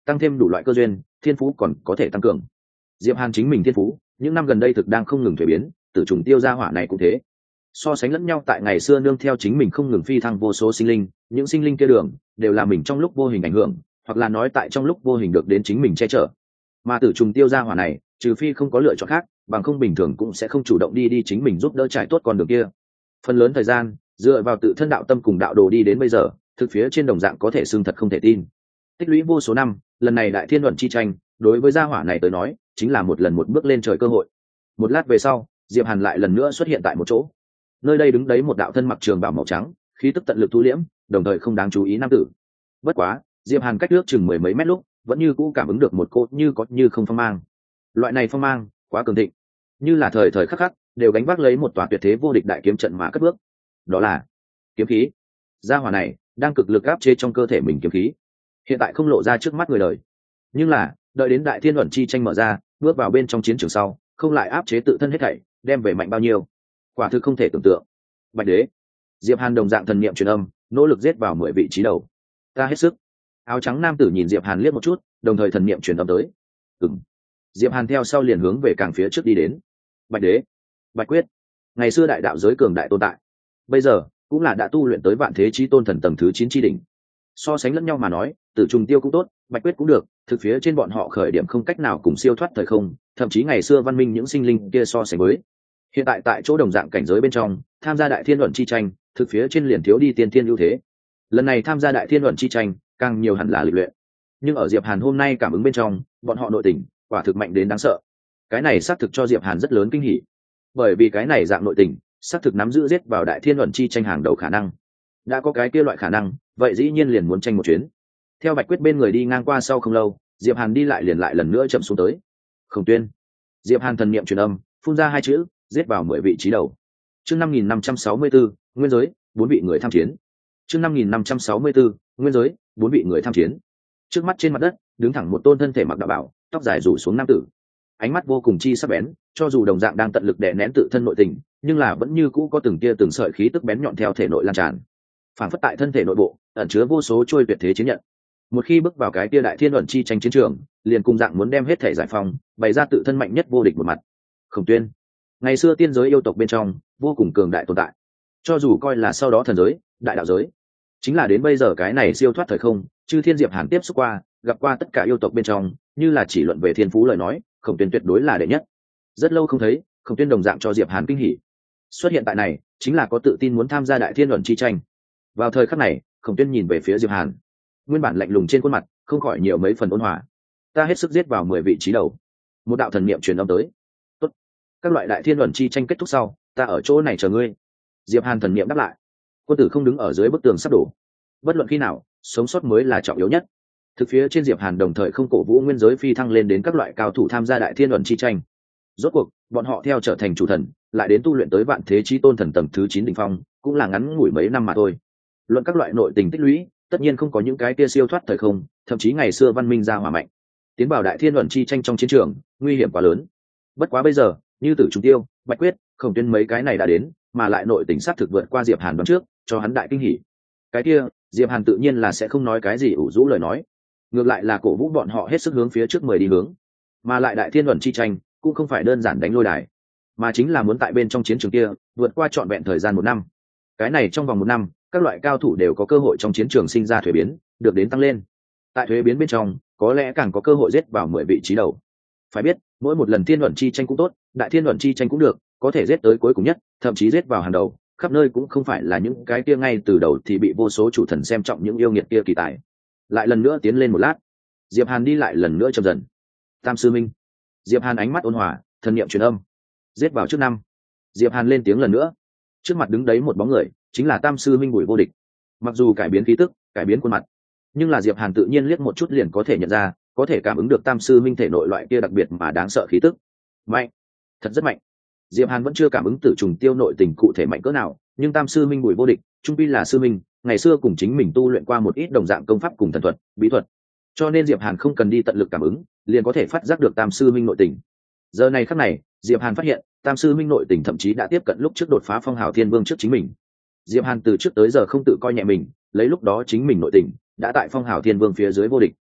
tăng thêm đủ loại cơ duyên, thiên phú còn có thể tăng cường. Diệp Hàn chính mình thiên phú những năm gần đây thực đang không ngừng thuế biến, tử trùng tiêu gia hỏa này cũng thế. So sánh lẫn nhau tại ngày xưa nương theo chính mình không ngừng phi thăng vô số sinh linh, những sinh linh kia đường đều là mình trong lúc vô hình ảnh hưởng, hoặc là nói tại trong lúc vô hình được đến chính mình che chở. Mà tử trùng tiêu gia hỏa này, trừ phi không có lựa chọn khác, bằng không bình thường cũng sẽ không chủ động đi đi chính mình giúp đỡ trải tốt con đường kia. Phần lớn thời gian dựa vào tự thân đạo tâm cùng đạo đồ đi đến bây giờ, thực phía trên đồng dạng có thể xưng thật không thể tin. Tích lũy vô số năm, lần này đại thiên luận chi tranh đối với gia hỏa này tới nói chính là một lần một bước lên trời cơ hội. Một lát về sau, Diệp Hàn lại lần nữa xuất hiện tại một chỗ. Nơi đây đứng đấy một đạo thân mặc trường bào màu trắng, khí tức tận lực thu liễm, đồng thời không đáng chú ý nam tử. Bất quá, Diệp Hàn cách nước chừng mười mấy mét lúc, vẫn như cũ cảm ứng được một cô như có như không phong mang. Loại này phong mang quá cường thịnh, như là thời thời khắc khắc đều gánh vác lấy một tòa tuyệt thế vô địch đại kiếm trận mà cất bước. Đó là kiếm khí. Gia hỏa này đang cực lực áp chế trong cơ thể mình kiếm khí, hiện tại không lộ ra trước mắt người đời, nhưng là đợi đến đại thiên luận chi tranh mở ra, bước vào bên trong chiến trường sau, không lại áp chế tự thân hết thảy, đem về mạnh bao nhiêu, quả thực không thể tưởng tượng. Bạch đế. Diệp Hàn đồng dạng thần niệm truyền âm, nỗ lực giết vào mười vị trí đầu. Ta hết sức. Áo trắng nam tử nhìn Diệp Hàn liếc một chút, đồng thời thần niệm truyền âm tới. Ừm. Diệp Hàn theo sau liền hướng về càng phía trước đi đến. Bạch đế, Bạch quyết, ngày xưa đại đạo giới cường đại tồn tại, bây giờ cũng là đã tu luyện tới vạn thế chí tôn thần tầng thứ chín chi đỉnh. So sánh lẫn nhau mà nói, tử trùng tiêu cũng tốt, Bạch quyết cũng được, thực phía trên bọn họ khởi điểm không cách nào cùng siêu thoát thời không, thậm chí ngày xưa văn minh những sinh linh kia so sánh với. Hiện tại tại chỗ đồng dạng cảnh giới bên trong, tham gia đại thiên luận chi tranh, thực phía trên liền thiếu đi tiên thiên ưu thế. Lần này tham gia đại thiên luận chi tranh, càng nhiều hẳn là lịch luyện. Nhưng ở Diệp Hàn hôm nay cảm ứng bên trong, bọn họ nội tình quả thực mạnh đến đáng sợ. Cái này xác thực cho Diệp Hàn rất lớn kinh hỉ, bởi vì cái này dạng nội tình xác thực nắm giữ giết vào đại thiên luận chi tranh hàng đầu khả năng. Đã có cái kia loại khả năng, vậy dĩ nhiên liền muốn tranh một chuyến. Theo Bạch quyết bên người đi ngang qua sau không lâu, Diệp Hàn đi lại liền lại lần nữa chậm xuống tới. Khổng Tuyên. Diệp Hàn thần niệm truyền âm, phun ra hai chữ, giết vào mười vị trí đầu. Chương năm nghìn năm trăm sáu mươi tư, nguyên giới, bốn vị người tham chiến. Chương năm nghìn năm trăm sáu mươi tư, nguyên giới, bốn vị người tham chiến. Trước mắt trên mặt đất, đứng thẳng một tôn thân thể mặc đạo bào, tóc dài rủ xuống nam tử. Ánh mắt vô cùng chi sắc bén, cho dù đồng dạng đang tận lực đè nén tự thân nội tình, nhưng là vẫn như cũ có từng tia từng sợi khí tức bén nhọn theo thể nội lan tràn. Phản phất tại thân thể nội bộ, ẩn chứa vô số trôi tuyệt thế chiến nhận. Một khi bước vào cái tia đại thiên luận chi tranh chiến trường, liền cùng dạng muốn đem hết thể giải phóng, bày ra tự thân mạnh nhất vô địch một mặt. Khổng Tuyên, ngày xưa tiên giới yêu tộc bên trong, vô cùng cường đại tồn tại. Cho dù coi là sau đó thần giới, đại đạo giới, chính là đến bây giờ cái này siêu thoát thời không, chư thiên Diệp Hàn tiếp xúc qua, gặp qua tất cả yêu tộc bên trong, như là chỉ luận về thiên phú lời nói, Khổng Tuyên tuyệt đối là đệ nhất. Rất lâu không thấy, Khổng Tuyên đồng dạng cho Diệp Hàn kinh hỉ. Xuất hiện tại này, chính là có tự tin muốn tham gia đại thiên luận chi tranh. Vào thời khắc này, Khổng Tuyên nhìn về phía Diệp Hàn, nguyên bản lạnh lùng trên khuôn mặt không khỏi nhiều mấy phần ôn hòa. Ta hết sức giết vào mười vị trí đầu. Một đạo thần niệm truyền âm tới. Tốt. Các loại đại thiên luận chi tranh kết thúc sau, ta ở chỗ này chờ ngươi. Diệp Hàn thần niệm đáp lại. Quân tử không đứng ở dưới bức tường sắp đổ, bất luận khi nào, sống sót mới là trọng yếu nhất. Thực phía trên Diệp Hàn đồng thời không cổ vũ nguyên giới phi thăng lên đến các loại cao thủ tham gia đại thiên luận chi tranh. Rốt cuộc, bọn họ theo trở thành chủ thần, lại đến tu luyện tới vạn thế chí tôn thần tầng thứ chín đỉnh phong, cũng là ngắn ngủi mấy năm mà thôi. Luận các loại nội tình tích lũy, tất nhiên không có những cái kia siêu thoát thời không, thậm chí ngày xưa văn minh ra hỏa mạnh. Tiến vào đại thiên luận chi tranh trong chiến trường, nguy hiểm quá lớn. Bất quá bây giờ, như Tử Trùng Tiêu, Bạch Quyết, Khổng Tuyên mấy cái này đã đến, mà lại nội tình sát thực vượt qua Diệp Hàn đoán trước, cho hắn đại kinh hỉ. Cái kia, Diệp Hàn tự nhiên là sẽ không nói cái gì ủ rũ lời nói, ngược lại là cổ vũ bọn họ hết sức hướng phía trước mười đi hướng. Mà lại đại thiên luận chi tranh cũng không phải đơn giản đánh lôi đài, mà chính là muốn tại bên trong chiến trường kia vượt qua trọn vẹn thời gian một năm. Cái này trong vòng một năm, các loại cao thủ đều có cơ hội trong chiến trường sinh ra thuế biến, được đến tăng lên. Tại thuế biến bên trong, có lẽ càng có cơ hội giết vào mười vị trí đầu. Phải biết, mỗi một lần thiên luận chi tranh cũng tốt, đại thiên luận chi tranh cũng được, có thể giết tới cuối cùng nhất, thậm chí giết vào hàng đầu, khắp nơi cũng không phải là những cái kia ngay từ đầu thì bị vô số chủ thần xem trọng những yêu nghiệt kia kỳ tài. Lại lần nữa tiến lên một lát, Diệp Hàn đi lại lần nữa chậm dần. Tam sư minh. Diệp Hàn ánh mắt ôn hòa, thần niệm truyền âm. Giết vào trước năm. Diệp Hàn lên tiếng lần nữa. Trước mặt đứng đấy một bóng người, chính là Tam sư minh Bùi Vô Địch. Mặc dù cải biến khí tức, cải biến khuôn mặt, nhưng là Diệp Hàn tự nhiên liếc một chút liền có thể nhận ra, có thể cảm ứng được Tam sư minh thể nội loại kia đặc biệt mà đáng sợ khí tức. Mạnh, thật rất mạnh. Diệp Hàn vẫn chưa cảm ứng Tử Trùng Tiêu nội tình cụ thể mạnh cỡ nào, nhưng Tam sư minh Bùi Vô Địch, trung pi là sư minh, ngày xưa cùng chính mình tu luyện qua một ít đồng dạng công pháp cùng thần thuật, bí thuật, cho nên Diệp Hàn không cần đi tận lực cảm ứng, liền có thể phát giác được Tam sư minh nội tình. Giờ này khắc này, Diệp Hàn phát hiện, Tam sư minh nội tình thậm chí đã tiếp cận lúc trước đột phá Phong Hào Thiên Vương trước chính mình. Diệp Hàn từ trước tới giờ không tự coi nhẹ mình, lấy lúc đó chính mình nội tình đã tại Phong Hào Thiên Vương phía dưới vô địch,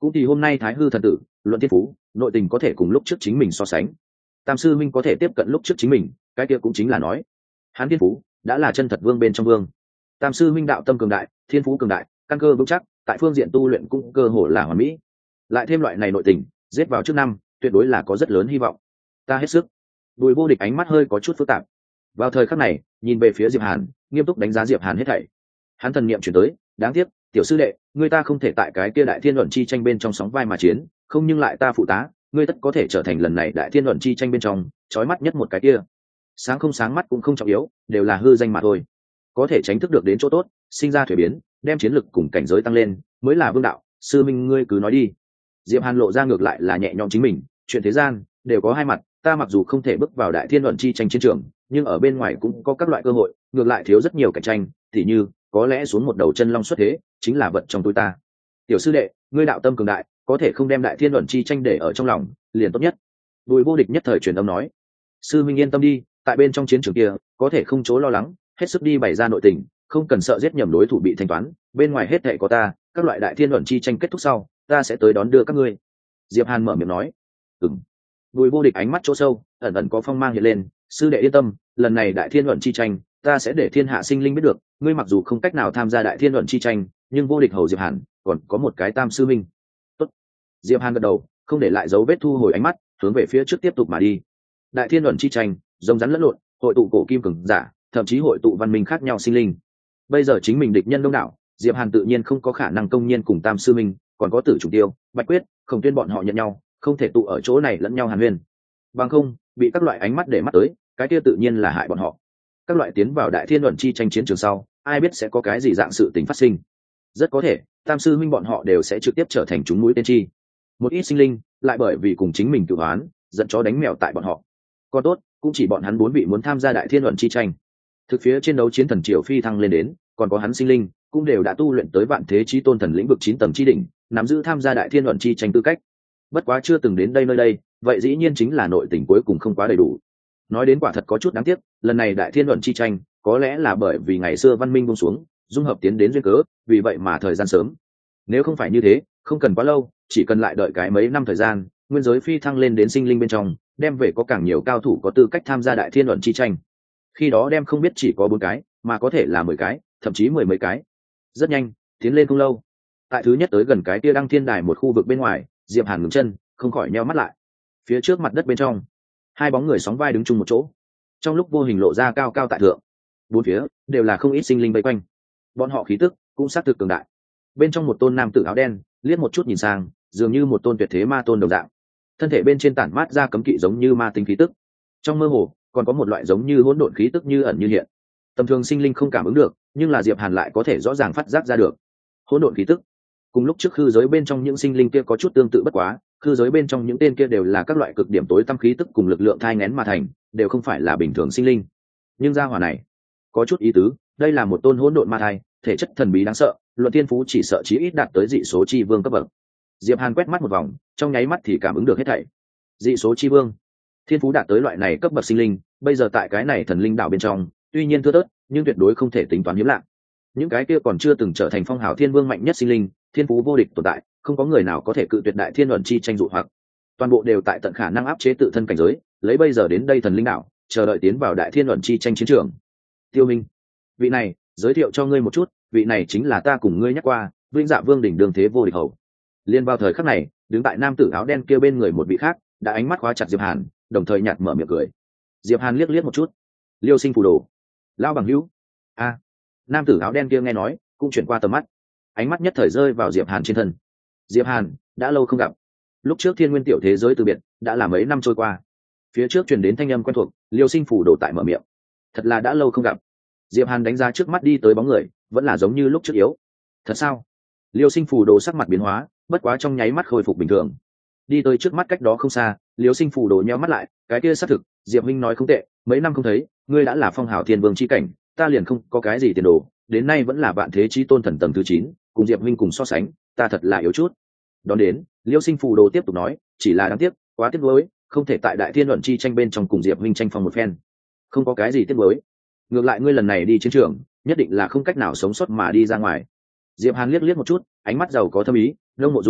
cũng thì hôm nay thái hư thần tử luận thiên phú nội tình có thể cùng lúc trước chính mình so sánh, tam sư minh có thể tiếp cận lúc trước chính mình, cái kia cũng chính là nói hắn thiên phú đã là chân thật vương bên trong vương. Tam sư minh đạo tâm cường đại, thiên phú cường đại, căn cơ vững chắc, tại phương diện tu luyện cũng cơ hồ là hoàn mỹ, lại thêm loại này nội tình giết vào trước năm tuyệt đối là có rất lớn hy vọng. Ta hết sức. Bùi Vô Địch ánh mắt hơi có chút phức tạp vào thời khắc này, nhìn về phía Diệp Hàn, nghiêm túc đánh giá Diệp Hàn hết thảy. Hắn thần niệm chuyển tới, đáng tiếc tiểu sư đệ, người ta không thể tại cái kia đại thiên luận chi tranh bên trong sóng vai mà chiến, không nhưng lại ta phụ tá, ngươi tất có thể trở thành lần này đại thiên luận chi tranh bên trong chói mắt nhất một cái kia. Sáng không sáng mắt cũng không trọng yếu, đều là hư danh mà thôi. Có thể tránh thức được đến chỗ tốt, sinh ra thuế biến, đem chiến lực cùng cảnh giới tăng lên, mới là vương đạo. Sư minh ngươi cứ nói đi. Diệp Hàn lộ ra ngược lại là nhẹ nhõm chính mình, chuyện thế gian đều có hai mặt, ta mặc dù không thể bước vào đại thiên luận chi tranh chiến trường, nhưng ở bên ngoài cũng có các loại cơ hội, ngược lại thiếu rất nhiều cạnh tranh, tỉ như có lẽ xuống một đầu chân long xuất thế, chính là vật trong túi ta. Tiểu sư đệ, ngươi đạo tâm cường đại, có thể không đem đại thiên luận chi tranh để ở trong lòng, liền tốt nhất. Bùi Vô Địch nhất thời truyền âm nói, sư minh yên tâm đi, tại bên trong chiến trường kia có thể không chỗ lo lắng, hết sức đi bày ra nội tình, không cần sợ giết nhầm đối thủ bị thanh toán, bên ngoài hết thảy có ta, các loại đại thiên luận chi tranh kết thúc sau, ta sẽ tới đón đưa các ngươi. Diệp Hàn mở miệng nói. Ừm. Bùi Vô Địch ánh mắt chỗ sâu ẩn ẩn có phong mang hiện lên, sư đệ yên tâm, lần này đại thiên luận chi tranh ta sẽ để thiên hạ sinh linh biết được, ngươi mặc dù không cách nào tham gia đại thiên luận chi tranh, nhưng vô địch hầu Diệp Hàn còn có một cái tam sư minh. Tốt. Diệp Hàn gật đầu, không để lại dấu vết, thu hồi ánh mắt, hướng về phía trước tiếp tục mà đi. Đại thiên luận chi tranh rồng rắn lẫn lộn, hội tụ cổ kim cường giả, thậm chí hội tụ văn minh khác nhau sinh linh. Bây giờ chính mình địch nhân đông đảo, Diệp Hàn tự nhiên không có khả năng công nhiên cùng tam sư minh còn có Tử Trùng Tiêu, Bạch Quyết, Khổng Tuyên bọn họ nhận nhau, không thể tụ ở chỗ này lẫn nhau hàn huyên. Bằng không, bị các loại ánh mắt để mắt tới, cái kia tự nhiên là hại bọn họ. Các loại tiến vào đại thiên luận chi tranh chiến trường sau, ai biết sẽ có cái gì dạng sự tình phát sinh. Rất có thể, tam sư minh bọn họ đều sẽ trực tiếp trở thành chúng mũi tên chi. Một ít sinh linh lại bởi vì cùng chính mình cửu oán, giận chó đánh mèo tại bọn họ. Còn tốt, cũng chỉ bọn hắn bốn vị muốn tham gia đại thiên luận chi tranh. Thực phía trên đấu chiến thần triều phi thăng lên đến, còn có hắn sinh linh cũng đều đã tu luyện tới vạn thế chí tôn thần lĩnh vực chín tầng chi đỉnh, nắm giữ tham gia đại thiên luận chi tranh tư cách. Bất quá chưa từng đến đây nơi đây, vậy dĩ nhiên chính là nội tình cuối cùng không quá đầy đủ. Nói đến quả thật có chút đáng tiếc, lần này đại thiên luận chi tranh có lẽ là bởi vì ngày xưa văn minh buông xuống, dung hợp tiến đến duyên cớ, vì vậy mà thời gian sớm. Nếu không phải như thế, không cần quá lâu, chỉ cần lại đợi cái mấy năm thời gian, nguyên giới phi thăng lên đến sinh linh bên trong, đem về có càng nhiều cao thủ có tư cách tham gia đại thiên luận chi tranh. Khi đó đem không biết chỉ có bốn cái, mà có thể là mười cái, thậm chí mười mấy cái. Rất nhanh, tiến lên không lâu. Tại thứ nhất tới gần cái kia đăng thiên đài một khu vực bên ngoài, Diệp Hàn ngừng chân, không khỏi nheo mắt lại. Phía trước mặt đất bên trong, hai bóng người sóng vai đứng chung một chỗ, trong lúc vô hình lộ ra cao cao tại thượng. Bốn phía đều là không ít sinh linh vây quanh, bọn họ khí tức cũng sát thực cường đại. Bên trong một tôn nam tử áo đen liếc một chút nhìn sang, dường như một tôn tuyệt thế ma tôn đồng dạng, thân thể bên trên tản mát ra cấm kỵ giống như ma tinh khí tức, trong mơ hồ còn có một loại giống như hỗn độn khí tức như ẩn như hiện. Tầm thường sinh linh không cảm ứng được, nhưng là Diệp Hàn lại có thể rõ ràng phát giác ra được. Hỗn độn khí tức cùng lúc trước khư giới bên trong những sinh linh kia có chút tương tự, bất quá khư giới bên trong những tên kia đều là các loại cực điểm tối tăm khí tức cùng lực lượng thai nghén mà thành, đều không phải là bình thường sinh linh. Nhưng gia hỏa này có chút ý tứ, đây là một tôn hỗn độn ma thai, thể chất thần bí đáng sợ, luận thiên phú chỉ sợ chí ít đạt tới dị số chi vương cấp bậc. Diệp Hàn quét mắt một vòng, trong nháy mắt thì cảm ứng được hết thảy. Dị số chi vương, thiên phú đạt tới loại này cấp bậc sinh linh, bây giờ tại cái này thần linh đảo bên trong, tuy nhiên thưa thớt, nhưng tuyệt đối không thể tính toán hiếm lạ. Những cái kia còn chưa từng trở thành phong hào thiên vương mạnh nhất sinh linh, thiên phú vô địch tồn tại, không có người nào có thể cự tuyệt đại thiên luận chi tranh dụ hoặc. Toàn bộ đều tại tận khả năng áp chế tự thân cảnh giới, lấy bây giờ đến đây thần linh đảo, chờ đợi tiến vào đại thiên luận chi tranh chiến trường. Tiêu Minh, vị này, giới thiệu cho ngươi một chút, vị này chính là ta cùng ngươi nhắc qua, Vĩnh Dạ Vương đỉnh đường thế vô địch hầu. Liên vào thời khắc này, đứng tại nam tử áo đen kia bên người một vị khác, đã ánh mắt khóa chặt Diệp Hàn, đồng thời nhạt mở miệng cười. Diệp Hàn liếc liếc một chút, Liêu Sinh phù đồ, lao bằng hữu. A, nam tử áo đen kia nghe nói, cũng chuyển qua tầm mắt, ánh mắt nhất thời rơi vào Diệp Hàn trên thân. Diệp Hàn đã lâu không gặp, lúc trước thiên nguyên tiểu thế giới từ biệt, đã là mấy năm trôi qua. Phía trước truyền đến thanh âm quen thuộc, Liêu Sinh phù đồ tại mở miệng. Thật là đã lâu không gặp. Diệp Hàn đánh giá trước mắt đi tới bóng người, vẫn là giống như lúc trước yếu. Thật sao? Liêu Sinh phù đồ sắc mặt biến hóa, bất quá trong nháy mắt khôi phục bình thường. Đi tới trước mắt cách đó không xa, Liêu Sinh phù đồ nheo mắt lại, cái kia xác thực, Diệp Minh nói không tệ, mấy năm không thấy, ngươi đã là phong hào thiên vương chi cảnh, ta liền không có cái gì tiền đồ, đến nay vẫn là vạn thế chí tôn thần tầng thứ chín, cùng Diệp Minh cùng so sánh, ta thật là yếu chút. Đón đến, Liêu Sinh phù đồ tiếp tục nói, chỉ là đáng tiếc, quá tiếc nuối, không thể tại đại thiên luận chi tranh bên trong cùng Diệp Minh tranh phong một phen. Không có cái gì tiếc nuối, ngược lại ngươi lần này đi chiến trường, nhất định là không cách nào sống sót mà đi ra ngoài. Diệp Hàn liếc liếc một chút, ánh mắt giàu có thâm ý, Đông Mộ Dung,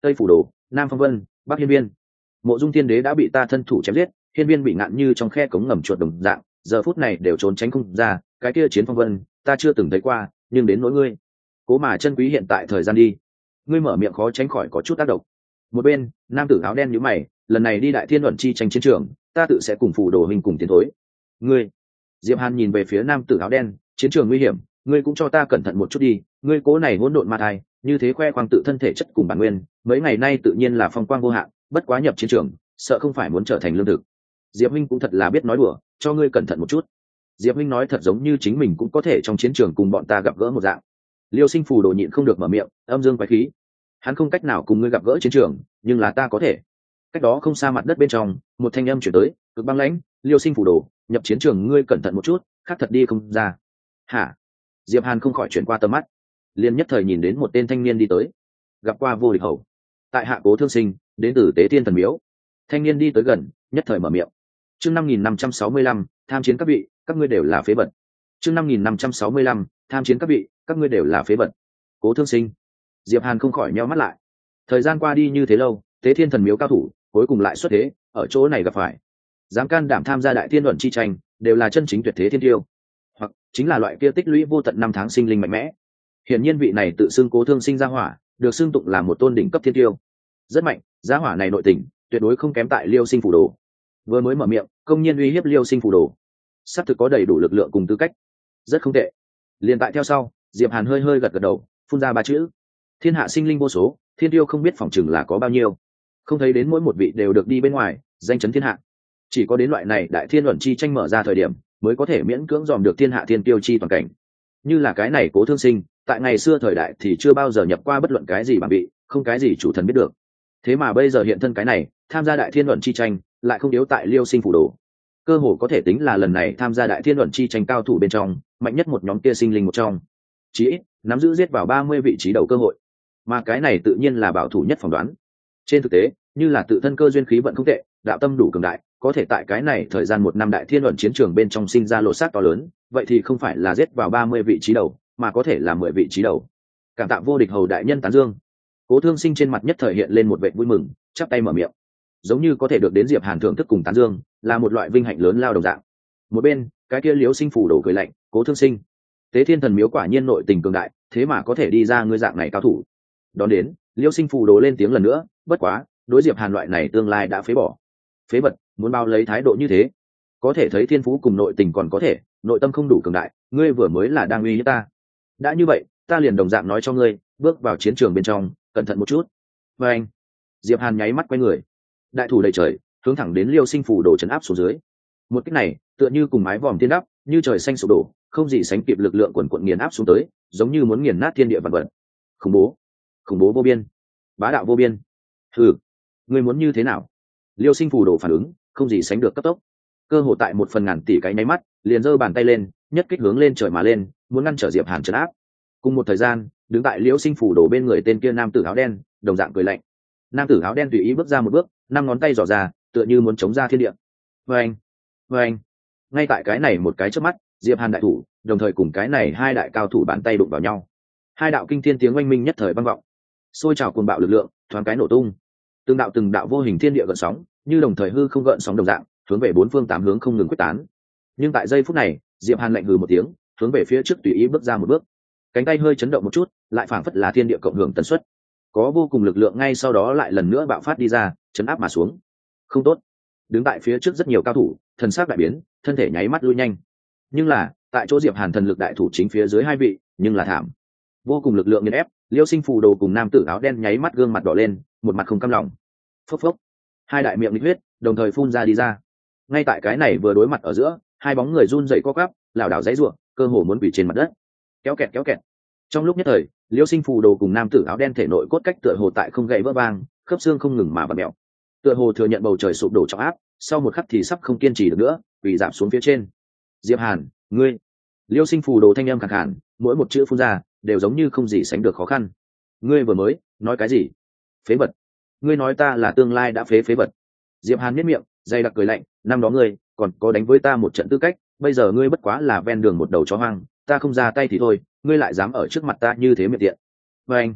tây phủ đồ, nam phong vân, bắc hiên viên. Mộ dung thiên đế đã bị ta thân thủ chém giết, hiên viên bị ngạn như trong khe cống ngầm chuột đồng dạng, giờ phút này đều trốn tránh không ra. Cái kia chiến phong vân ta chưa từng thấy qua, nhưng đến nỗi ngươi, cố mà chân quý hiện tại thời gian đi. Ngươi mở miệng khó tránh khỏi có chút tác động. Một bên nam tử áo đen nhíu mày, lần này đi đại thiên luận chi tranh chiến trường, ta tự sẽ cùng phủ đồ hình cùng tiến thối. Ngươi, Diệp Hàn nhìn về phía nam tử áo đen, chiến trường nguy hiểm, ngươi cũng cho ta cẩn thận một chút đi. Ngươi cố này hỗn độn ma thai, như thế khoe khoang tự thân thể chất cùng bản nguyên, mấy ngày nay tự nhiên là phong quang vô hạn, bất quá nhập chiến trường, sợ không phải muốn trở thành lương thực. Diệp Minh cũng thật là biết nói đùa, cho ngươi cẩn thận một chút. Diệp Minh nói thật giống như chính mình cũng có thể trong chiến trường cùng bọn ta gặp gỡ một dạng. Liêu Sinh Phù Đồ nhịn không được mở miệng, âm dương quái khí. Hắn không cách nào cùng ngươi gặp gỡ chiến trường, nhưng là ta có thể. Cách đó không xa mặt đất bên trong, một thanh âm chuyển tới, cực băng lãnh, Liêu Sinh Phù Đồ, nhập chiến trường ngươi cẩn thận một chút, khác thật đi không ra. Hả? Diệp Hàn không khỏi chuyển qua tầm mắt, liền nhất thời nhìn đến một tên thanh niên đi tới, gặp qua vô địch hầu. Tại hạ Cố Thương Sinh, đến từ Tế Thiên Thần Miếu. Thanh niên đi tới gần, nhất thời mở miệng. Chương năm nghìn năm trăm sáu mươi lăm, tham chiến các vị, các ngươi đều là phế vật. Chương năm nghìn năm trăm sáu mươi lăm, tham chiến các vị, các ngươi đều là phế vật. Cố Thương Sinh. Diệp Hàn không khỏi nheo mắt lại. Thời gian qua đi như thế lâu, Tế Thiên Thần Miếu cao thủ cuối cùng lại xuất thế, ở chỗ này gặp phải. Dám can đảm tham gia đại thiên luận chi tranh, đều là chân chính tuyệt thế thiên tiêu, hoặc chính là loại kia tích lũy vô tận năm tháng sinh linh mạnh mẽ. Hiển nhiên vị này tự xưng Cố Thương Sinh gia hỏa, được xưng tụng là một tôn đỉnh cấp thiên tiêu, rất mạnh. Gia hỏa này nội tình tuyệt đối không kém tại Liêu Sinh Phù Đồ. Vừa mới mở miệng, công nhiên uy hiếp Liêu Sinh Phù Đồ, sắp thực có đầy đủ lực lượng cùng tư cách, rất không tệ. Liên tại theo sau, Diệp Hàn hơi hơi gật gật đầu, phun ra ba chữ: thiên hạ sinh linh vô số, thiên tiêu không biết phỏng chừng là có bao nhiêu, không thấy đến mỗi một vị đều được đi bên ngoài danh chấn thiên hạ. Chỉ có đến loại này đại thiên luận chi tranh mở ra thời điểm, mới có thể miễn cưỡng dòm được thiên hạ thiên tiêu chi toàn cảnh. Như là cái này Cố Thương Sinh, tại ngày xưa thời đại thì chưa bao giờ nhập qua bất luận cái gì bản bị, không cái gì chủ thần biết được. Thế mà bây giờ hiện thân cái này, tham gia đại thiên luận chi tranh, lại không yếu tại Liêu Sinh Phù Đồ. Cơ hồ có thể tính là lần này tham gia đại thiên luận chi tranh cao thủ bên trong mạnh nhất một nhóm kia sinh linh một trong, chí ít nắm giữ giết vào ba mươi vị trí đầu cơ hội. Mà cái này tự nhiên là bảo thủ nhất phỏng đoán. Trên thực tế, như là tự thân cơ duyên khí vận không tệ, đạo tâm đủ cường đại, có thể tại cái này thời gian một năm đại thiên luận chiến trường bên trong sinh ra lỗ sát to lớn, vậy thì không phải là giết vào ba mươi vị trí đầu, mà có thể là mười vị trí đầu. Cảm tạ vô địch hầu đại nhân tán dương. Cố Thương Sinh trên mặt nhất thời hiện lên một vẻ vui mừng, chắp tay mở miệng, giống như có thể được đến Diệp Hàn thưởng thức cùng tán dương, là một loại vinh hạnh lớn lao đồng dạng. Một bên, cái kia Liêu Sinh Phù Đồ cười lạnh, Cố Thương Sinh, Tế Thiên Thần Miếu quả nhiên nội tình cường đại, thế mà có thể đi ra ngươi dạng này cao thủ. Đón đến, Liêu Sinh Phù Đồ lên tiếng lần nữa, bất quá, đối Diệp Hàn loại này tương lai đã phế bỏ. Phế vật, muốn bao lấy thái độ như thế, có thể thấy thiên phú cùng nội tình còn có thể, nội tâm không đủ cường đại, ngươi vừa mới là đang uy hiếp ta. Đã như vậy, ta liền đồng dạng nói cho ngươi, bước vào chiến trường bên trong, cẩn thận một chút. Và anh, Diệp Hàn nháy mắt quay người, đại thủ đầy trời, hướng thẳng đến Liêu Sinh Phù Đồ trấn áp xuống dưới. Một cách này, tựa như cùng mái vòm thiên đắp, như trời xanh sụp đổ, không gì sánh kịp lực lượng quần quần nghiền áp xuống tới, giống như muốn nghiền nát thiên địa vạn vật. Khủng bố, khủng bố vô biên, bá đạo vô biên. Hừ, ngươi muốn như thế nào? Liêu Sinh Phù Đồ phản ứng không gì sánh được cấp tốc, cơ hồ tại một phần ngàn tỷ cái nháy mắt, liền giơ bàn tay lên, nhất kích hướng lên trời mà lên, muốn ngăn trở Diệp Hàn trấn áp. Cùng một thời gian, đứng tại Liêu Sinh Phù Đồ bên người tên kia nam tử áo đen, đồng dạng cười lạnh. Nam tử áo đen tùy ý bước ra một bước, năm ngón tay giỏ ra, tựa như muốn chống ra thiên địa. Vâng, vâng. Ngay tại cái này một cái chớp mắt, Diệp Hàn đại thủ, đồng thời cùng cái này hai đại cao thủ bàn tay đụng vào nhau. Hai đạo kinh thiên tiếng oanh minh nhất thời vang vọng, xôi trào cuồng bạo lực lượng, thoáng cái nổ tung. Từng đạo từng đạo vô hình thiên địa gợn sóng, như đồng thời hư không gợn sóng đồng dạng, hướng về bốn phương tám hướng không ngừng quyết tán. Nhưng tại giây phút này, Diệp Hàn lạnh hừ một tiếng, hướng về phía trước tùy ý bước ra một bước. Cánh tay hơi chấn động một chút, lại phảng phất là thiên địa cộng hưởng tần suất. Có vô cùng lực lượng ngay sau đó lại lần nữa bạo phát đi ra, chấn áp mà xuống. Không tốt. Đứng tại phía trước rất nhiều cao thủ, thần sắc đại biến, thân thể nháy mắt lui nhanh. Nhưng là, tại chỗ Diệp Hàn thần lực đại thủ chính phía dưới hai vị, nhưng là thảm. Vô cùng lực lượng nghiền ép, Liêu Sinh Phù Đồ cùng nam tử áo đen nháy mắt gương mặt đỏ lên, một mặt không cam lòng. Phốc phốc. Hai đại miệng nghịch huyết, đồng thời phun ra đi ra. Ngay tại cái này vừa đối mặt ở giữa, hai bóng người run rẩy co quắp, lảo đảo giãy giụa, cơ hồ muốn quỳ trên mặt đất. Kéo kẹt kéo kẹt. Trong lúc nhất thời, Liêu Sinh Phù Đồ cùng nam tử áo đen thể nội cốt cách tựa hồ tại không gãy vỡ vang, khớp xương không ngừng mà vặn mèo. Tựa hồ thừa nhận bầu trời sụp đổ trọng áp, sau một khắc thì sắp không kiên trì được nữa, vì giảm xuống phía trên. Diệp Hàn, ngươi. Liêu Sinh Phù Đồ thanh âm khàn khàn, mỗi một chữ phun ra đều giống như không gì sánh được khó khăn. Ngươi vừa mới nói cái gì? Phế vật. Ngươi nói ta là tương lai đã phế phế vật. Diệp Hàn nhếch miệng, dày đặc cười lạnh, năm đó ngươi còn có đánh với ta một trận tư cách, bây giờ ngươi bất quá là ven đường một đầu chó hoang, ta không ra tay thì thôi, ngươi lại dám ở trước mặt ta như thế miệng tiện. Và anh,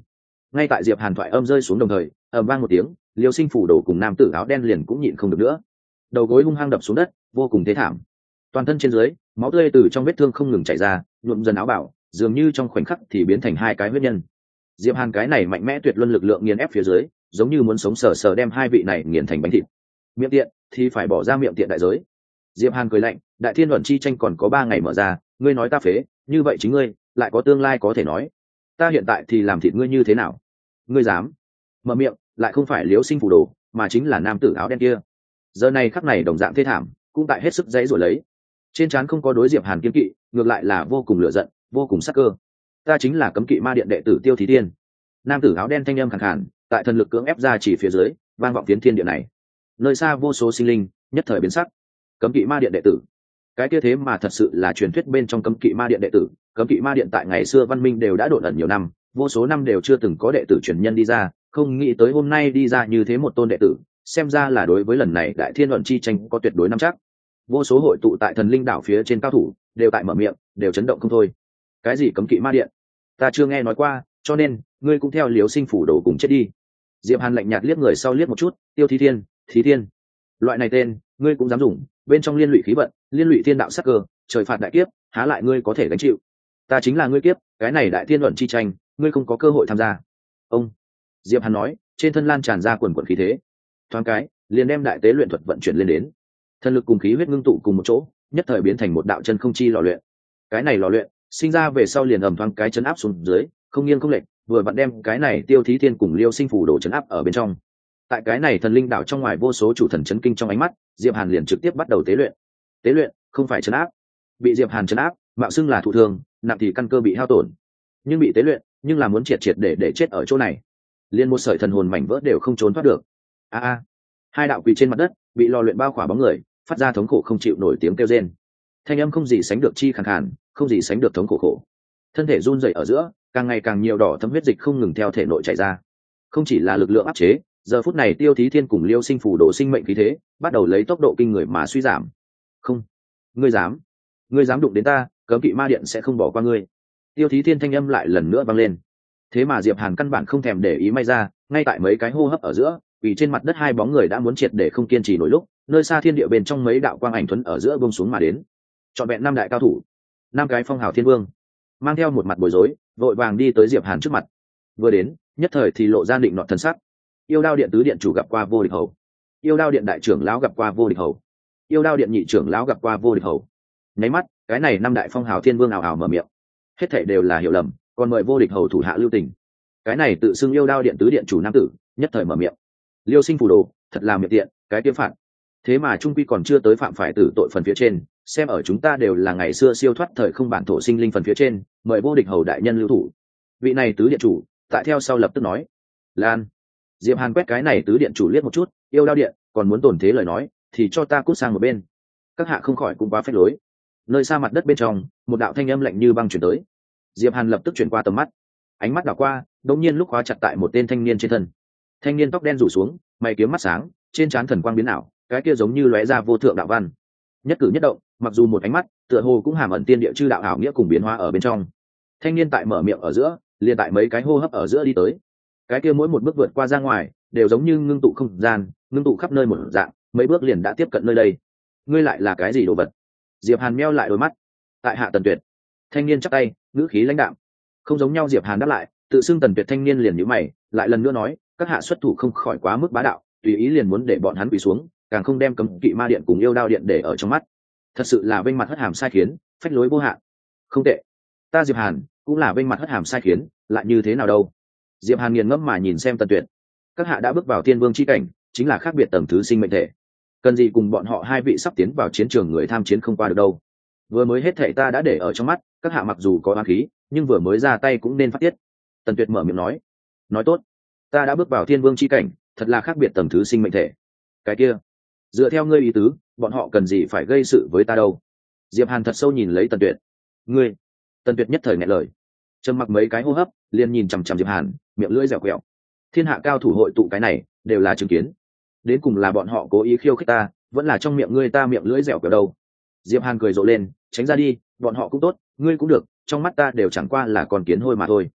Ngay tại Diệp Hàn thoại âm rơi xuống đồng thời, ầm vang một tiếng, Liêu Sinh phủ đồ cùng nam tử áo đen liền cũng nhịn không được nữa, đầu gối hung hăng đập xuống đất, vô cùng thế thảm. Toàn thân trên dưới, máu tươi từ trong vết thương không ngừng chảy ra, nhuộm dần áo bào, dường như trong khoảnh khắc thì biến thành hai cái huyết nhân. Diệp Hàn cái này mạnh mẽ tuyệt luân lực lượng nghiền ép phía dưới, giống như muốn sống sờ sờ đem hai vị này nghiền thành bánh thịt. Miệng tiện thì phải bỏ ra miệng tiện đại giới. Diệp Hàn cười lạnh, đại thiên luận chi tranh còn có ba ngày mở ra, ngươi nói ta phế, như vậy chính ngươi lại có tương lai có thể nói. Ta hiện tại thì làm thịt ngươi như thế nào? Ngươi dám? Mở miệng, lại không phải Liễu Sinh phủ đồ, mà chính là nam tử áo đen kia. Giờ này khắc này đồng dạng thê thảm, cũng tại hết sức dãy rồi lấy. Trên trán không có đối Diệp Hàn kiên kỵ, ngược lại là vô cùng lửa giận, vô cùng sắc cơ. Ta chính là cấm kỵ ma điện đệ tử Tiêu Thí Tiên. Nam tử áo đen thanh âm khàn khàn, tại thần lực cưỡng ép ra chỉ phía dưới, vang vọng tiến thiên địa này. Nơi xa vô số sinh linh, nhất thời biến sắc. Cấm kỵ ma điện đệ tử, cái kia thế mà thật sự là truyền thuyết bên trong cấm kỵ ma điện đệ tử. Cấm kỵ ma điện tại ngày xưa văn minh đều đã độn ẩn nhiều năm, vô số năm đều chưa từng có đệ tử truyền nhân đi ra, không nghĩ tới hôm nay đi ra như thế một tôn đệ tử, xem ra là đối với lần này đại thiên luận chi tranh có tuyệt đối nắm chắc. Vô số hội tụ tại thần linh đảo phía trên cao thủ đều tại mở miệng, đều chấn động không thôi. Cái gì cấm kỵ ma điện, ta chưa nghe nói qua, cho nên ngươi cũng theo Liễu Sinh phủ đồ cùng chết đi. Diệp Hàn lạnh nhạt liếc người sau liếc một chút, Tiêu Thí Thiên, Thí Thiên, loại này tên ngươi cũng dám dùng? Bên trong liên lụy khí vận, liên lụy thiên đạo sắc cơ, trời phạt đại kiếp, há lại ngươi có thể gánh chịu? Ta chính là ngươi kiếp, cái này đại thiên luận chi tranh, ngươi không có cơ hội tham gia. Ông Diệp Hàn nói, trên thân lan tràn ra quần quần khí thế, thoáng cái liền đem đại tế luyện thuật vận chuyển lên đến. Thần lực cùng khí huyết ngưng tụ cùng một chỗ, nhất thời biến thành một đạo chân không chi lò luyện. Cái này lò luyện sinh ra về sau liền ầm thoáng cái chấn áp xuống dưới, không nghiêng không lệch, vừa vặn đem cái này Tiêu Thí Thiên cùng Liêu Sinh phủ đồ chấn áp ở bên trong. Tại cái này thần linh đạo trong ngoài vô số chủ thần chấn kinh trong ánh mắt, Diệp Hàn liền trực tiếp bắt đầu tế luyện. Tế luyện không phải chấn áp, bị Diệp Hàn chấn áp, mạo xưng là thụ thương, nặng thì căn cơ bị hao tổn, nhưng bị tế luyện, nhưng là muốn triệt triệt để để chết ở chỗ này, liên một sợi thần hồn mảnh vỡ đều không trốn thoát được. A a, hai đạo quỳ trên mặt đất, bị lò luyện bao khỏa bóng người, phát ra thống khổ không chịu nổi tiếng kêu rên. Thanh âm không gì sánh được chi khàn khàn, không gì sánh được thống khổ khổ. Thân thể run rẩy ở giữa, càng ngày càng nhiều đỏ thấm huyết dịch không ngừng theo thể nội chảy ra. Không chỉ là lực lượng áp chế, giờ phút này Tiêu Thí Thiên cùng Liêu Sinh phủ đồ sinh mệnh khí thế bắt đầu lấy tốc độ kinh người mà suy giảm. Không, ngươi dám, ngươi dám đụng đến ta, cấm kỵ ma điện sẽ không bỏ qua ngươi. Tiêu Thí Thiên thanh âm lại lần nữa vang lên. Thế mà Diệp Hàn căn bản không thèm để ý may ra, ngay tại mấy cái hô hấp ở giữa, vì trên mặt đất hai bóng người đã muốn triệt để không kiên trì nổi lúc, nơi xa thiên địa bên trong mấy đạo quang ảnh thuẫn ở giữa buông xuống mà đến. Chọn vẹn năm đại cao thủ, năm cái phong hào thiên vương, mang theo một mặt bối rối, vội vàng đi tới Diệp Hàn trước mặt. Vừa đến, nhất thời thì lộ ra định nọ thần sắc. Yêu Đao điện tứ điện chủ gặp qua vô địch hầu, Yêu Đao điện đại trưởng lão gặp qua vô địch hầu, Yêu Đao điện nhị trưởng lão gặp qua vô địch hầu. Nháy mắt, cái này năm đại phong hào thiên vương ảo ảo mở miệng. Hết thảy đều là hiểu lầm, còn mời vô địch hầu thủ hạ lưu tình. Cái này tự xưng Yêu Đao điện tứ điện chủ nam tử, nhất thời mở miệng. Liêu Sinh phủ đồ, thật là miệng tiện, cái kiếm phạt. Thế mà trung quy còn chưa tới phạm phải tử tội phần phía trên, xem ở chúng ta đều là ngày xưa siêu thoát thời không bản thổ sinh linh phần phía trên, mời vô địch hầu đại nhân lưu thủ. Vị này tứ điện chủ, tại theo sau lập tức nói. Lan. Diệp Hàn quét cái này tứ điện chủ liếc một chút, Yêu Đao điện, còn muốn tổn thế lời nói, thì cho ta cút sang một bên. Các hạ không khỏi cũng quá phách lối. Nơi xa mặt đất bên trong, một đạo thanh âm lạnh như băng truyền tới. Diệp Hàn lập tức chuyển qua tầm mắt, ánh mắt đảo qua, đột nhiên lúc khóa chặt tại một tên thanh niên trên thân. Thanh niên tóc đen rủ xuống, mày kiếm mắt sáng, trên trán thần quang biến ảo, cái kia giống như lóe ra vô thượng đạo văn. Nhất cử nhất động, mặc dù một ánh mắt, tựa hồ cũng hàm ẩn tiên địa chư đạo ảo nghĩa cùng biến hóa ở bên trong. Thanh niên tại mở miệng ở giữa, liền tại mấy cái hô hấp ở giữa đi tới. Cái kia mỗi một bước vượt qua ra ngoài, đều giống như ngưng tụ không gian, ngưng tụ khắp nơi một dạng, mấy bước liền đã tiếp cận nơi đây. Ngươi lại là cái gì đồ vật? Diệp Hàn meo lại đôi mắt. Tại hạ Tần Tuyệt. Thanh niên chắp tay, ngữ khí lãnh đạm. Không giống nhau Diệp Hàn đáp lại, tự xưng Tần Tuyệt thanh niên liền nhíu mày, lại lần nữa nói, các hạ xuất thủ không khỏi quá mức bá đạo, tùy ý liền muốn để bọn hắn quỳ xuống, càng không đem cấm kỵ ma điện cùng Yêu Đao điện để ở trong mắt. Thật sự là vênh mặt hất hàm sai khiến, phách lối vô hạn. Không tệ, ta Diệp Hàn cũng là vênh mặt hất hàm sai khiến, lại như thế nào đâu? Diệp Hàn nghiền ngẫm mà nhìn xem Tần Tuyệt. Các hạ đã bước vào thiên vương chi cảnh, chính là khác biệt tầng thứ sinh mệnh thể. Cần gì cùng bọn họ hai vị sắp tiến vào chiến trường người tham chiến không qua được đâu. Vừa mới hết thảy ta đã để ở trong mắt, các hạ mặc dù có oán khí, nhưng vừa mới ra tay cũng nên phát tiết. Tần Tuyệt mở miệng nói. Nói tốt, ta đã bước vào thiên vương chi cảnh, thật là khác biệt tầng thứ sinh mệnh thể. Cái kia, dựa theo ngươi ý tứ, bọn họ cần gì phải gây sự với ta đâu? Diệp Hàn thật sâu nhìn lấy Tần Tuyệt. Ngươi? Tần Tuyệt nhất thời nghẹn lời, trầm mặc mấy cái hô hấp, liền nhìn chằm chằm Diệp Hàn, miệng lưỡi dẻo quẹo. Thiên hạ cao thủ hội tụ cái này, đều là chứng kiến. Đến cùng là bọn họ cố ý khiêu khích ta, vẫn là trong miệng ngươi ta miệng lưỡi dẻo quẹo đâu? Diệp Hàn cười rộ lên, tránh ra đi, bọn họ cũng tốt, ngươi cũng được, trong mắt ta đều chẳng qua là con kiến hôi mà thôi.